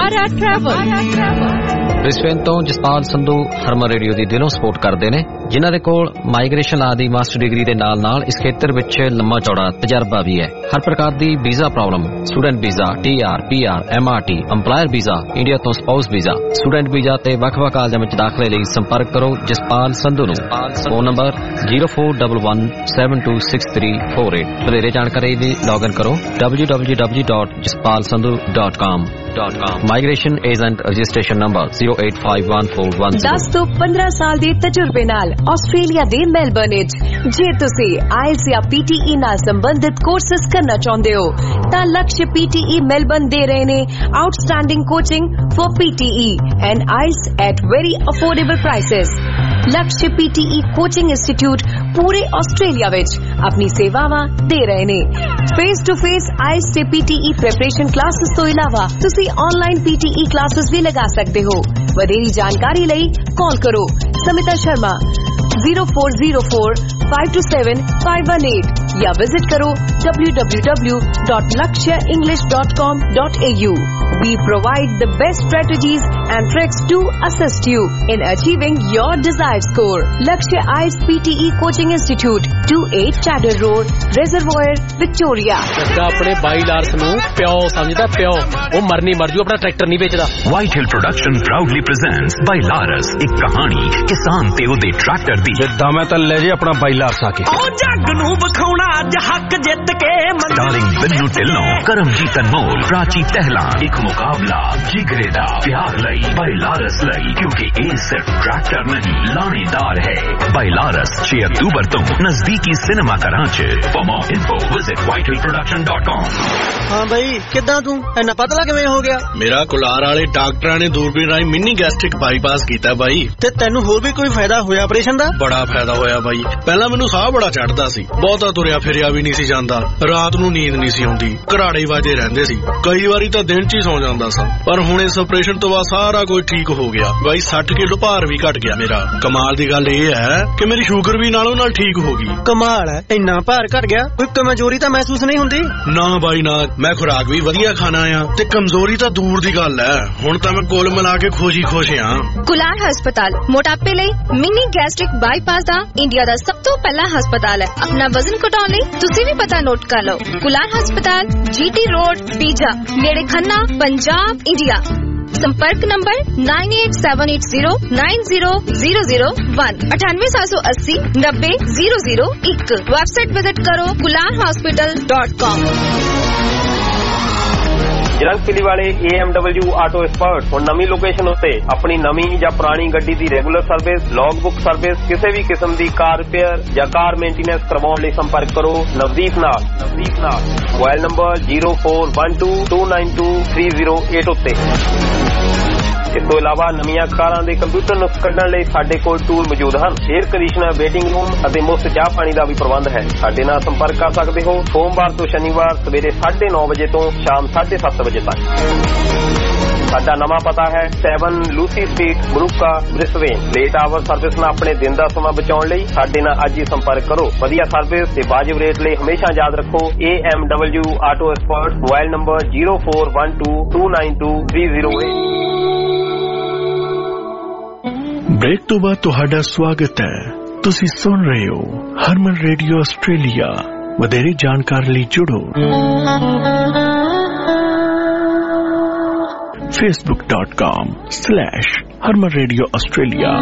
travel. Brisbane ਤੋਂ Jaspal Sandhu Harman radio ਦੀ ਦਿਲੋਂ ਸਪੋਰਟ ਕਰਦੇ ਨੇ ਜਿਨ੍ਹਾਂ ਦੇ ਕੋਲ ਮਾਈਗ੍ਰੇਸ਼ਨ ਲਾ ਦੀ ਮਾਸਟਰ ਡਿਗਰੀ ਦੇ ਨਾਲ ਨਾਲ ਇਸ ਖੇਤਰ ਵਿੱਚ ਲੰਮਾ ਚੌੜਾ ਤਜਰਬਾ ਵੀ ਹੈ। ਹਰ ਪ੍ਰਕਾਰ ਦੀ visa problem, student visa, T R, P R, M R T, employer visa, India ਤੋਂ ਸਪਾਊਸ ਵੀਜ਼ਾ, ਸਟੂਡੈਂਟ ਵੀਜ਼ਾ ਤੇ ਵੱਖ-ਵੱਖ ਕਾਲਜਾਂ ਵਿੱਚ ਦਾਖਲੇ ਲਈ ਸੰਪਰਕ ਕਰੋ ਜਸਪਾਲ ਸੰਧੂ ਨੂੰ। Phone number zero four one one seven two six three four eight. ਵਧੇਰੇ ਜਾਣਕਾਰੀ ਲਈ ਲੌਗਇਨ ਕਰੋ W W W dot Jaspal Sandhu dot com. Dot com. Migration agent registration number zero eight five one four one zero। दस ਤੋਂ ਪੰਦਰਾਂ ਸਾਲ ਦੇ ਤਜਰਬੇ ਨਾਲ ਆਸਟ੍ਰੇਲੀਆ ਦੇ ਮੈਲਬਰਨ ਵਿੱਚ ਜੇ ਤੁਸੀਂ ਆਇਲਸ ਜਾਂ ਪੀਟੀਈ ਨਾਲ ਸੰਬੰਧਿਤ ਕੋਰਸਸ ਕਰਨਾ ਚਾਹੁੰਦੇ ਹੋ ਤਾਂ ਲਕਸ਼ ਪੀਟੀਈ ਮੈਲਬਰਨ ਦੇ ਰਹੇ ਨੇ outstanding coaching for PTE and IELTS at very affordable prices. Laksh PTE coaching institute ਪੂਰੇ ਆਸਟ੍ਰੇਲੀਆ ਵਿੱਚ ਆਪਣੀ ਸੇਵਾਵਾਂ ਦੇ ਰਹੇ ਨੇ। ਫੇਸ ਟੂ ਫੇਸ ਆਇਲਸ ਤੇ ਪੀਟੀਈ ਪ੍ਰੈਪਰੇਸ਼ਨ ਕਲਾਸਿਸ ਤੋਂ ਇਲਾਵਾ ਤੁਸੀਂ ਆਨਲਾਈਨ ਪੀਟੀਈ ਕਲਾਸਿਸ ਵੀ ਲਗਾ ਸਕਦੇ ਹੋ। ਵਧੇਰੀ ਜਾਣਕਾਰੀ ਲਈ ਕਾਲ ਕਰੋ Smita Sharma zero four zero four five two seven five one eight या विजिट करो w w w dot lakshya english dot com dot a u। We provide the best strategies and tricks to assist you in achieving your desired score। Lakshya I E L T S P T E Coaching Institute, twenty-eight Chatter Road, Reservoir, Victoria। ਲੱਗਾ ਆਪਣੇ ਬਾਈ Lars ਨੂੰ ਪਿਓ ਸਮਝਦਾ ਪਿਓ ਉਹ ਮਰਨੀ ਮਰ ਜੂ ਆਪਣਾ ਟਰੈਕਟਰ ਨਹੀਂ ਵੇਚਦਾ। White Hill Production proudly presents Bailaras ਇੱਕ ਕਹਾਣੀ ਕਿਸਾਨ ਤੇ ਉਹਦੇ ਟਰੈਕਟਰ ਦੀ। ਜਿੱਦਾਂ ਮੈਂ ਤਾਂ ਲੈ ਜੇ ਆਪਣਾ ਬਾਈ ਲਾਰਸ ਆ ਕੇ ਉਹ ਜੱਗ ਨੂੰ ਵਿਖਾਉਣਾ ਅੱਜ ਹੱਕ ਜਿੱਤ ਕੇ ਸਟਾਰਿੰਗ ਬਿੰਨੂ ਢਿੱਲੋਂ ਕਰਮਜੀਤ ਅਨਮੋਲ ਪ੍ਰਾਚੀ ਟਹਿਲਾ ਇੱਕ ਮੁਕਾਬਲਾ ਜਿਗਰੇ ਦਾ ਪਿਆਰ ਲਈ ਬਾਈ ਲਾਰਸ ਲਈ ਕਿਉਂਕਿ ਇਹ ਸਿਰਫ ਟਰੈਕਟਰ ਨਹੀਂ ਲਾਣੇਦਾਰ ਹੈ। ਬਾਈ ਲਾਰਸ ਛੇ ਅਕਤੂਬਰ ਤੋਂ ਨਜ਼ਦੀਕੀ ਸਿਨੇਮਾ ਘਰਾਂ 'ਚ। For more info visit white hill production dot com। ਹਾਂ ਬਾਈ ਕਿੱਦਾਂ ਤੂੰ ਇੰਨਾ ਪਤਲਾ ਕਿਵੇਂ ਹੋ ਗਿਆ? ਮੇਰਾ ਕੁਲਾਰ ਵਾਲੇ ਡਾਕਟਰਾਂ ਨੇ ਦੂਰਬੀਨ ਰਾਹੀਂ ਮਿਨੀ ਗੈਸਟ੍ਰਿਕ ਬਾਈਪਾਸ ਕੀਤਾ ਬਾਈ। ਤੇ ਤੈਨੂੰ ਹੋਰ ਵੀ ਕੋਈ ਫਾਇਦਾ ਹੋਇਆ ਆਪਰੇਸ਼ਨ ਦਾ? ਬੜਾ ਫਾਇਦਾ ਹੋਇਆ ਬਾਈ। ਪਹਿਲਾਂ ਮੈਨੂੰ ਸਾਹ ਬੜਾ ਚੜਦਾ ਸੀ, ਬਹੁਤਾ ਤੁਰਿਆ ਫਿਰਿਆ ਵੀ ਨਹੀਂ ਸੀ ਜਾਂਦਾ, ਰਾਤ ਨੂੰ ਨੀਂਦ ਨਹੀਂ ਸੀ ਆਉਂਦੀ, ਘਰਾੜੇ ਵਾਜੇ ਰਹਿੰਦੇ ਸੀ, ਕਈ ਵਾਰੀ ਤਾਂ ਦਿਨ 'ਚ ਹੀ ਸੌ ਜਾਂਦਾ ਸਾਂ। ਪਰ ਹੁਣ ਇਸ ਆਪਰੇਸ਼ਨ ਤੋਂ ਬਾਅਦ ਸਾਰਾ ਕੁਝ ਠੀਕ ਹੋ ਗਿਆ ਬਾਈ। ਸੱਠ ਕਿਲੋ ਭਾਰ ਵੀ ਘਟ ਗਿਆ ਮੇਰਾ। ਕਮਾਲ ਦੀ ਗੱਲ ਇਹ ਹੈ ਕਿ ਮੇਰੀ ਸ਼ੂਗਰ ਵੀ ਨਾਲੋਂ ਨਾਲ ਠੀਕ ਹੋ ਗਈ। ਕਮਾਲ ਹੈ, ਇੰਨਾ ਭਾਰ ਘਟ ਗਿਆ, ਕੋਈ ਕਮਜ਼ੋਰੀ ਤਾਂ ਮਹਿਸੂਸ ਨਹੀਂ ਹੁੰਦੀ? ਨਾ ਬਾਈ ਨਾ, ਮੈਂ ਖੁਰਾਕ ਵੀ ਵਧੀਆ ਖਾਣਾ ਆ ਤੇ ਕਮਜ਼ੋਰੀ ਤਾਂ ਦੂਰ ਦੀ ਗੱਲ ਹੈ। ਹੁਣ ਤਾਂ ਮੈਂ ਕੁੱਲ ਮਿਲਾ ਕੇ ਖੁਸ਼ੀ ਖੁਸ਼ ਆ। ਕੁਲਾਰ ਹਸਪਤਾਲ ਮੋਟਾਪੇ ਲਈ ਮਿਨੀ ਗੈਸਟ੍ਰਿਕ ਬਾਈਪਾਸ ਦਾ ਇੰਡੀਆ ਦਾ ਸਭ ਤੋਂ ਪਹਿਲਾ ਹਸਪਤਾਲ ਹੈ। ਆਪਣਾ ਵਜ਼ਨ ਘਟਾਉਣ ਲਈ ਤੁਸੀਂ ਵੀ ਪਤਾ ਨੋਟ ਕਰ ਲਓ। ਕੁਲਾਰ ਹਸਪਤਾਲ ਜੀਟੀ ਰੋਡ ਪੀਜਾ ਨੇੜੇ ਖੰਨਾ ਪੰਜਾਬ ਇੰਡੀਆ। संपर्क number nine eight seven eight zero nine zero zero zero one अठानवे सात सौ अस्सी नब्बे जीरो जीरो एक। वेबसाइट विजिट करो कुलार हॉस्पिटल डॉट कॉम। ਜਰੰਗ ਪਿਲੀ ਵਾਲੇ A M W auto expert ਹੁਣ ਨਵੀਂ ਲੋਕੇਸ਼ਨ ਉੱਤੇ ਆਪਣੀ ਨਵੀਂ ਜਾਂ ਪੁਰਾਣੀ ਗੱਡੀ ਦੀ regular service, log book service, ਕਿਸੇ ਵੀ ਕਿਸਮ ਦੀ ਕਾਰ ਰਿਪੇਅਰ ਜਾਂ ਕਾਰ ਮੇਨਟੇਨੈਂਸ ਕਰਵਾਉਣ ਲਈ ਸੰਪਰਕ ਕਰੋ ਨਵਦੀਪ ਨਾਲ। ਨਵਦੀਪ ਨਾਲ mobile number zero four one two two nine two three zero eight ਉੱਤੇ। ਇਸ ਤੋਂ ਇਲਾਵਾ ਨਵੀਆਂ ਕਾਰਾਂ ਦੇ ਕੰਪਿਊਟਰ ਨੁਕਸ ਕੱਢਣ ਲਈ ਸਾਡੇ ਕੋਲ ਟੂਲ ਮੌਜੂਦ ਹਨ। ਏਅਰ ਕੰਡੀਸ਼ਨਰ, ਵੇਟਿੰਗ ਰੂਮ ਅਤੇ ਮੁਫਤ ਚਾਹ ਪਾਣੀ ਦਾ ਵੀ ਪ੍ਰਬੰਧ ਹੈ। ਸਾਡੇ ਨਾਲ ਸੰਪਰਕ ਕਰ ਸਕਦੇ ਹੋ ਸੋਮਵਾਰ ਤੋਂ ਸ਼ਨੀਵਾਰ ਸਵੇਰੇ ਸਾਢੇ ਨੌ ਵਜੇ ਤੋਂ ਸ਼ਾਮ ਸਾਢੇ ਸੱਤ ਵਜੇ ਤੱਕ। ਸਾਡਾ ਨਵਾਂ ਪਤਾ ਹੈ seven Lucy street, Moorooka, Brisbane. Late hour service ਨਾਲ ਆਪਣੇ ਦਿਨ ਦਾ ਸਮਾਂ ਬਚਾਉਣ ਲਈ ਸਾਡੇ ਨਾਲ ਅੱਜ ਹੀ ਸੰਪਰਕ ਕਰੋ। ਵਧੀਆ ਸਰਵਿਸ ਤੇ ਵਾਜਿਬ ਰੇਟ ਲਈ ਹਮੇਸ਼ਾ ਯਾਦ ਰੱਖੋ A M W auto expert. Mobile number zero four one two two nine two three zero eight। Break तो बाद ਤੁਹਾਡਾ ਸਵਾਗਤ ਹੈ। ਤੁਸੀਂ ਸੁਣ ਰਹੇ ਹੋ ਹਰਮਨ ਰੇਡੀਓ ਆਸਟ੍ਰੇਲੀਆ। ਵਧੇਰੇ ਜਾਣਕਾਰੀ ਲਈ ਜੁੜੋ facebook dot com slash harman radio australia।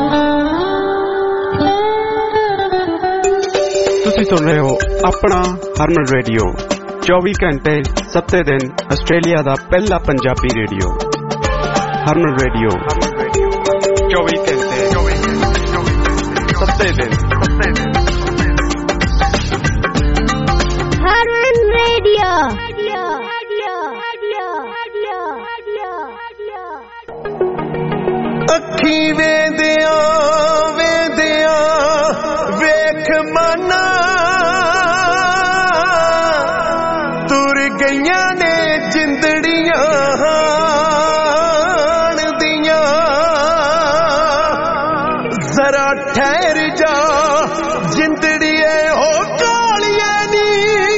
ਤੁਸੀਂ ਸੁਣ ਰਹੇ ਹੋ ਆਪਣਾ ਹਰਮਨ ਰੇਡੀਓ ਚੌਵੀ ਘੰਟੇ ਸੱਤੇ ਦਿਨ ਆਸਟ੍ਰੇਲੀਆ ਦਾ ਪਹਿਲਾ ਪੰਜਾਬੀ ਰੇਡੀਓ ਹਰਮਨ ਰੇਡੀਓ ਚੌਵੀ ਘੰਟੇ ਸੱਤੇ ਦਿਨ ਹਰਮਨ ਰੇਡੀਓ। ਅੱਖੀ ਵੇਂਦਿਆਂ ਵੇਂਦਿਆਂ ਵੇਖ ਮਾਨਾ ਤੁਰ ਗਈਆਂ ਨੇ ਜਿੰਦੜੀਆਂ ਦੀਆਂ। ਜ਼ਰਾ ਠਹਿਰ ਜਾ ਜਿੰਦੜੀਏ ਹੋ ਕਾਲੀਏ ਨੀ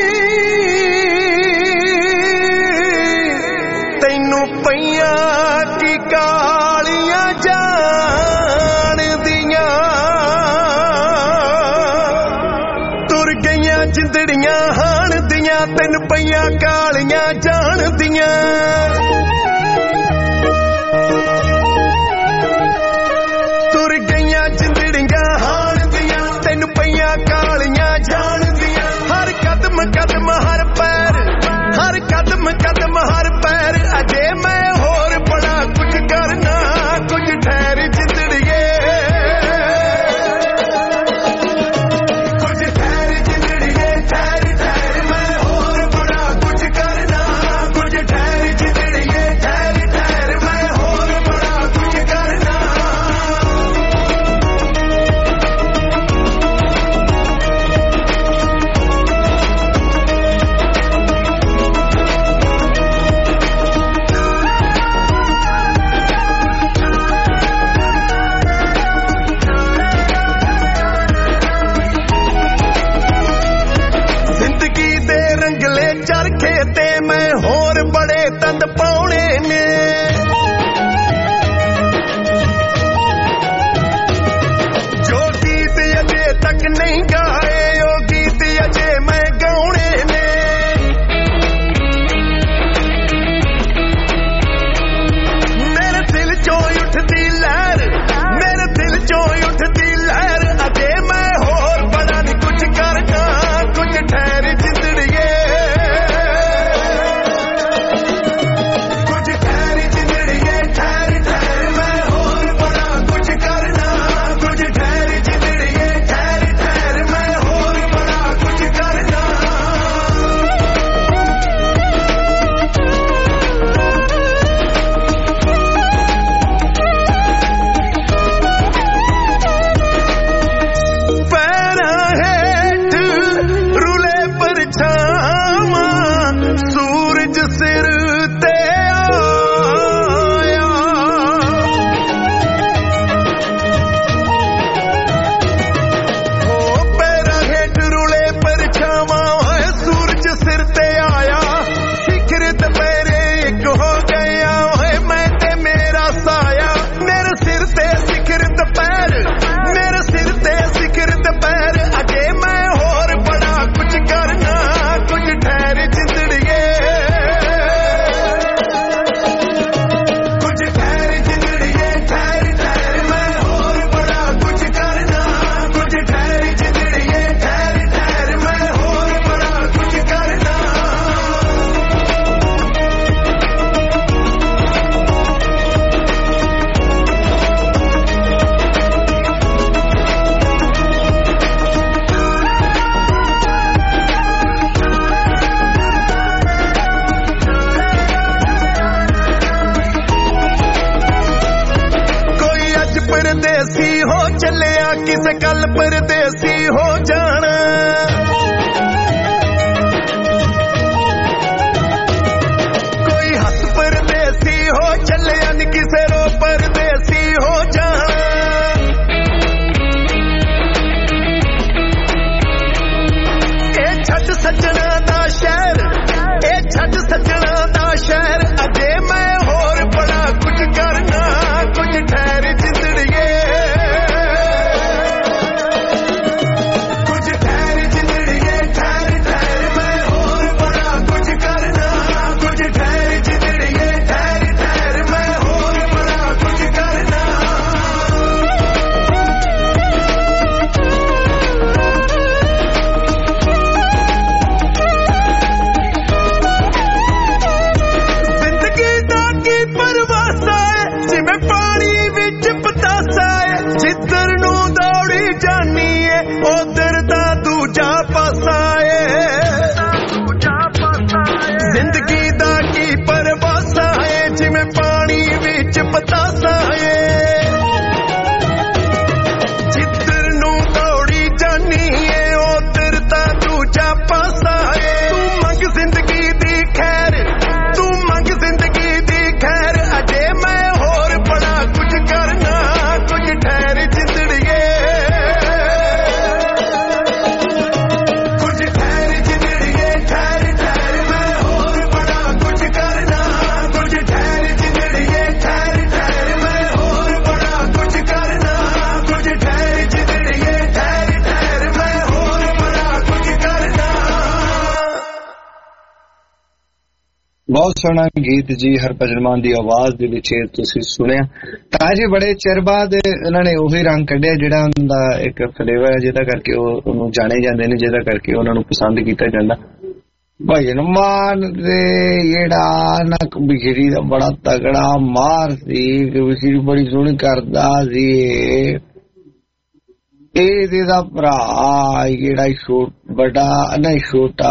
ਤੈਨੂੰ ਪਈਆਂ ਕੀ ਕਾਲੀਆਂ ਜਾਣਦੀਆਂ। ਤੁਰ ਗਈਆਂ ਜਿੰਦੜੀਆਂ ਹਾਣ ਦੀਆਂ ਤੈਨੂੰ ਪਈਆਂ ਕਾਲੀਆਂ ਜਾਣਦੀਆਂ। ਤੁਰ ਗਈਆਂ ਜਿੰਦੜੀਆਂ ਹਾਣ ਦੀਆਂ ਤੈਨੂੰ ਪਈਆਂ ਕਾਲੀਆਂ ਜਾਣਦੀਆਂ। ਹਰ ਕਦਮ ਕਦਮ ਹਰ ਪੈਰ, ਹਰ ਕਦਮ ਕਦਮ ਹਰ ਪੈਰ ਅਜੇ ਮੈਂ ਰੱਖੇ ਤੇ ਮੈਂ ਹੋਰ ਬੜੇ ਤੰਦ ਪਾਉਣੇ ਨੇ ਜੋ ਗੀਤ ਅਜੇ ਤੱਕ ਨਹੀਂ ਗਾਏ ਉਹ ਗੀਤ ਅਜੇ ਮੈਂ ਗਾਉਣੇ ਨੇ ਮੇਰੇ ਦਿਲ ਚੋਂ ਉੱਠਦੀ ਲਹਿਰ ਮੇਰੇ ਦਿਲ ਚੋਂ ਉੱਠਦੀ ਲਹਿਰ ਅਜੇ ਮੈਂ ਹੋਰ ਬੜਾ ਨਹੀਂ ਕੁਝ ਕਰਨਾ ਕੁਝ ਠਹਿਰ ਜਿੰਦੜੀਏ ਕੁਝ ਠਹਿਰ ਜਿੰਦੜੀਏ ਠਹਿਰ ਠਹਿਰ ਮੈਂ ਹੋਰ ਬੜਾ ਕੁਝ ਕਰਨਾ ਕੁਝ ਠਹਿਰ ਜਿੰਦੜੀਏ ਠਹਿਰ ਠਹਿਰ ਮੈਂ ਹੋਰ ਬੜਾ ਕੁਝ ਕਰਨਾ ਪੈਰਾਂ ਹੇਠ ਰੁਲੇ ਪਰਛਾਵਾਂ ਸੂਰਜ ਸਿਰ ਤੇ ਆਇਆ ਓ ਪੈਰਾਂ ਹੇਠ ਰੁਲੇ ਪਰਛਾਵਾਂ ਓਏ ਸੂਰਜ ਸਿਰ ਤੇ ਆਇਆ ਸਿਖਰ ਦੁਪਹਿਰੇ ਇੱਕ ਹੋ ਗਿਆ ਓਏ ਮੈਂ ਤੇ ਮੇਰਾ ਸਾਇਆ ਮੇਰੇ ਸਿਰ ਤੇ ਸਿਖਰ ਦੁਪਹਿਰ ਮੇਰੇ ਸਿਰ ਤੇ ਸਿਖਰ ਦੁਪਹਿਰ ਅਜੇ ਮੈਂ ਹੋਰ ਬੜਾ ਕੁਝ ਕਰਨਾ ਕੁਝ ਠਹਿਰ ਜਿੰਦੜੀਏ ਕੁਝ ਠਹਿਰ ਜਿੰਦੜੀਏ ਠਹਿਰ ਠਹਿਰ ਮੈਂ ਹੋਰ ਬੜਾ ਕੁਝ ਕਰਨਾ ਕੁਝ ਠਹਿਰ ਜਿੰਦੜੀਏ ਠਹਿਰ ਠਹਿਰ ਮੈਂ ਹੋਰ ਬੜਾ ਕੁਝ ਕਰਨਾ ਕੋਈ ਅੱਜ ਪਰਦੇਸੀ ਹੋ ਚੱਲਿਆ ਕਿਸੇ ਕੱਲ ਪਰਦੇਸੀ ਹੋ ਜਾਣਾ ਕੋਈ ਹੱਥ ਪਰਦੇਸੀ ਹੋ ਚੱਲਿਆ ਨੀ ਕਿਸੇ ਰੋ ਪਰਦੇਸੀ ਹੋ ਜਾਣਾ ਇਹ ਛੱਡ ਸੱਜਣਾ ਦਾ ਸ਼ਹਿਰ ਇਹ ਛੱਡ ਸੱਜਣਾ ਦਾ ਸ਼ਹਿਰ ਅਜੇ ਮੈਂ ਹੋਰ ਬੜਾ ਕੁਝ ਕਰਨਾ ਕੁਝ ਠਹਿਰ ਜਿੰਦੜੀਏ ਕੁਝ ਠਹਿਰ ਜਿੰਦੜੀਏ ਠਹਿਰ ਠਹਿਰ ਮੈਂ ਹੋਰ ਬੜਾ ਕੁਝ ਕਰਨਾ ਕੁਝ ਠਹਿਰ ਜਿੰਦੜੀਏ ਠਹਿਰ ਠਹਿਰ ਮੈਂ ਹੋਰ ਬੜਾ ਕੁਝ ਕਰਨਾ ਜ਼ਿੰਦਗੀ ਦਾ ਕੀ ਪਰਵਾਸਾ ਏ ਜਿਵੇਂ ਪਾਣੀ ਵਿੱਚ ਪਤਾਸਾ ਏ ਜਿੱਧਰ ਨੂੰ ਦੌੜੀ ਜਾਨੀ ਏ ਉਧਰ ਦਾ ਦੂਜਾ ਪਾਸਾ ਏ ਜ਼ਿੰਦਗੀ ਦਾ ਕੀ ਪਰਵਾਸਾ ਏ ਜਿਵੇਂ ਪਾਣੀ ਵਿੱਚ ਪਤਾਸਾ ਏ ਜਿੱਧਰ ਨੂੰ ਦੌੜੀ ਜਾਨੀ ਏ ਉਧਰ ਦਾ ਦੂਜਾ ਪਾਸਾ ਏ ਤੂੰ ਮੰਗ ਜ਼ਿੰਦਗੀ ਦੀ ਖੈਰ ਤੂੰ ਮੰਗ ਜ਼ਿੰਦਗੀ ਦੀ ਖੈਰ ਅਜੇ ਮੈਂ ਹੋਰ ਬੜਾ ਕੁਝ ਕਰਨਾ ਕੁਝ ਠਹਿਰ ਜਿੰਦੜੀਏ ਕੁਝ ਠਹਿਰ ਜਿੰਦੜੀਏ ਠਹਿਰ ਠਹਿਰ ਮੈਂ ਹੋਰ ਬੜਾ ਕੁਝ ਕਰਨਾ ਕੁਝ ਠਹਿਰ ਜਿੰਦੜੀਏ ਠਹਿਰ ਠਹਿਰ ਮੈਂ ਹੋਰ ਬੜਾ ਕੁਝ ਕਰਨਾ ਕੁਝ ਠਹਿਰ ਜਿੰਦੜੀਏ ਠਹਿਰ ਠਹਿਰ ਮੈਂ ਹੋਰ ਬੜਾ ਕੁਝ ਕਰਨਾ ਬਹੁਤ ਸੋਹਣਾ ਗੀਤ ਜੀ ਹਰਭਜਨ ਮਾਨ ਦੀ ਆਵਾਜ਼ ਦੇ ਵਿੱਚ ਤੁਸੀਂ ਸੁਣਿਆ ਤਾਂ ਜੀ ਬੜੇ ਚਿਰ ਬਾਅਦ ਇਹਨਾਂ ਨੇ ਉਹੀ ਰੰਗ ਕੱਢਿਆ ਜਿਹੜਾ ਹੁੰਦਾ ਇੱਕ ਫਲੇਵਰ ਹੈ ਜਿਹਦਾ ਕਰਕੇ ਉਹ ਉਹਨੂੰ ਜਾਣੇ ਜਾਂਦੇ ਨੇ ਜਿਹਦਾ ਕਰਕੇ ਉਹਨਾਂ ਨੂੰ ਪਸੰਦ ਕੀਤਾ ਜਾਂਦਾ ਭਜਨ ਮਾਨ ਦੇ ਜਿਹੜਾ ਨਕ ਬਿਖਰੀ ਦਾ ਬੜਾ ਤਗੜਾ ਮਾਰ ਸੀ ਕਿ ਬਿਖਰੀ ਬੜੀ ਸੋਹਣੀ ਕਰਦਾ ਸੀ ਇਹਦੇ ਦਾ ਭਰਾ ਜਿਹੜਾ ਛੋਟਾ ਵੱਡਾ ਨਹੀਂ ਛੋਟਾ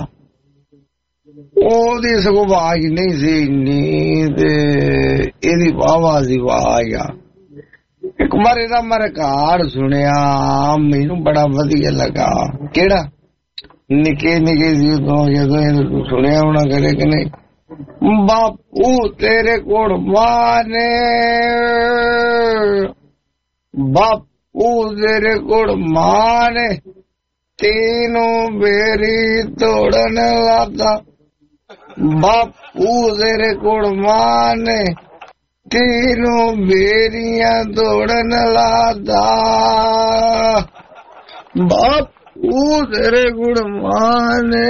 ਉਹਦੀ ਸਗੋਂ ਆਵਾਜ਼ ਨਹੀਂ ਸੀ ਇੰਨੀ ਤੇ ਇਹਦੀ ਆਵਾਜ਼ ਦੀ ਆਵਾਜ਼ ਆ ਇੱਕ ਵਾਰ ਇਹਦਾ ਮੈਂ ਰਿਕਾਰਡ ਸੁਣਿਆ ਮੈਨੂੰ ਬੜਾ ਵਧੀਆ ਲੱਗਾ ਕਿਹੜਾ ਨਿੱਕੇ ਨਿੱਕੇ ਸੀ ਉਦੋਂ ਜਦੋਂ ਇਹ ਸੁਣਿਆ ਹੋਣਾ ਕਰੇ ਕਿ ਨਹੀਂ ਬਾਪੂ ਤੇਰੇ ਕੋਲ ਮਾਨੇ ਬਾਪੂ ਤੇਰੇ ਕੋਲ ਮਾਨੇ ਤੀਨੋਂ ਬੇਰੀ ਤੋੜਨ ਵਾਦਾ ਬਾਪੂ ਤੇਰੇ ਕੋਲ ਮਾਂ ਨੇ ਤੈਨੂੰ ਬੇਰੀਆਂ ਤੋੜਨ ਲਾਦਾ ਬਾਪੂ ਤੇਰੇ ਕੋਲ ਮਾਂ ਨੇ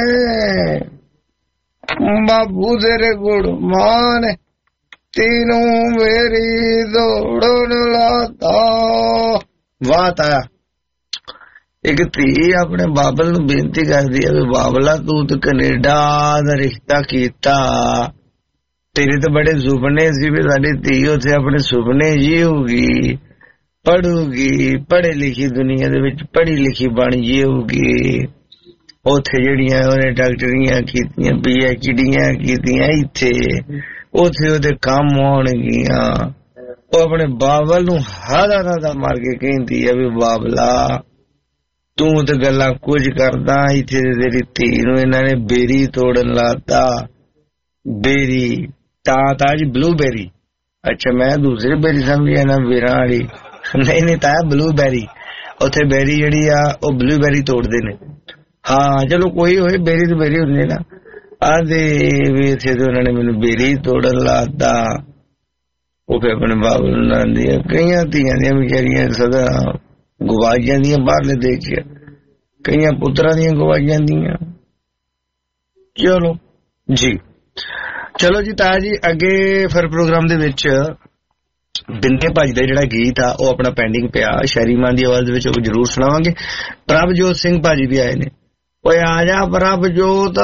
ਬਾਪੂ ਤੇਰੇ ਕੋਲ ਮਾਂ ਨੇ ਤੈਨੂੰ ਬੇਰੀ ਤੋੜਨ ਲਾਦਾ। ਵਾਹ ਤਾਇਆ ਇੱਕ ਧੀ ਆਪਣੇ ਬਾਬਲ ਨੂੰ ਬੇਨਤੀ ਕਰਦੀ ਹੈ ਵੀ ਬਾਬਲਾ ਤੂੰ ਤੇ ਕੈਨੇਡਾ ਦਾ ਰਿਸ਼ਤਾ ਕੀਤਾ, ਤੇਰੇ ਤਾਂ ਬੜੇ ਸੁਪਨੇ ਸੀ ਵੀ ਸਾਡੀ ਧੀ ਉੱਥੇ ਆਪਣੇ ਸੁਪਨੇ ਜੀਊਗੀ, ਪੜੂਗੀ, ਪੜ੍ਹੇ ਲਿਖੀ ਦੁਨੀਆ ਦੇ ਵਿੱਚ ਪੜ੍ਹੀ ਲਿਖੀ ਬਣ ਜੀਊਗੀ। ਉੱਥੇ ਜਿਹੜੀਆਂ ਉਹਨੇ ਡਾਕਟਰੀਆਂ ਕੀਤੀਆਂ, ਪੀ ਐਚ ਡੀਆਂ ਕੀਤੀਆਂ, ਇੱਥੇ ਉੱਥੇ ਉਹਦੇ ਕੰਮ ਆਉਣਗੀਆਂ। ਉਹ ਆਪਣੇ ਬਾਬਲ ਨੂੰ ਹਾਦਾ ਨਾਦਾ ਮਾਰ ਕੇ ਕਹਿੰਦੀ ਹੈ ਵੀ ਬਾਬਲਾ ਤੂੰ ਤੇ ਗੱਲਾਂ ਕੁਝ ਕਰਦਾ, ਇੱਥੇ ਤੇਰੀ ਧੀ ਨੂੰ ਇਹਨਾਂ ਨੇ ਬੇਰੀ ਤੋੜਨ ਲਾਤਾ। ਬੇਰੀ ਤਾਂ ਤਾਂ ਜੀ ਬਲੂਬੇਰੀ। ਅੱਛਾ ਮੈਂ ਦੂਸਰੀ ਬੇਰੀ ਸਮਝਿਆ ਨਾ ਬੇਰਾਂ ਵਾਲੀ। ਨਹੀਂ ਨਹੀਂ ਤਾਂ ਬਲੂਬੇਰੀ, ਉੱਥੇ ਬੇਰੀ ਜਿਹੜੀ ਆ ਉਹ ਬਲੂਬੇਰੀ ਤੋੜਦੇ ਨੇ। ਹਾਂ ਚਲੋ ਕੋਈ ਹੋਏ, ਬੇਰੀ ਤੇ ਬੇਰੀ ਹੁੰਦੀ ਨਾ। ਆਦੇ ਵੀ ਇੱਥੇ ਤੇ ਉਹਨਾਂ ਨੇ ਮੈਨੂੰ ਬੇਰੀ ਤੋੜਨ ਲਾਤਾ। ਉਹ ਫਿਰ ਆਪਣੇ ਬਾਬੂ ਨੂੰ ਲਾਉਂਦੀ ਆ। ਕਈਆਂ ਧੀਆਂ ਦੀਆਂ ਵਿਚਾਰੀਆਂ ਸਦਾ ਗਵਾ ਜਾਂਦੀਆਂ ਬਾਹਰਲੇ ਦੇਖ ਕੇ, ਕਈਆਂ ਪੁੱਤਰਾਂ ਦੀਆਂ ਗਵਾ ਜਾਂਦੀਆਂ। ਚਲੋ ਜੀ ਚਲੋ ਜੀ ਤਾਇਆ ਜੀ ਅੱਗੇ ਫਿਰ ਪ੍ਰੋਗਰਾਮ ਦੇ ਵਿੱਚ ਬਿੰਦੇ ਭਾਜੀ ਦਾ ਜਿਹੜਾ ਗੀਤ ਆ ਉਹ ਆਪਣਾ ਪੈਂਡਿੰਗ ਪਿਆ, ਸ਼ਾਇਰੀ ਮਾਨ ਦੀ ਆਵਾਜ਼ ਦੇ ਵਿੱਚ ਉਹ ਜ਼ਰੂਰ ਸੁਣਾਵਾਂਗੇ। ਪ੍ਰਭਜੋਤ ਸਿੰਘ ਭਾਜੀ ਵੀ ਆਏ ਨੇ। ਓਏ ਆ ਜਾ ਪ੍ਰਭਜੋਤ,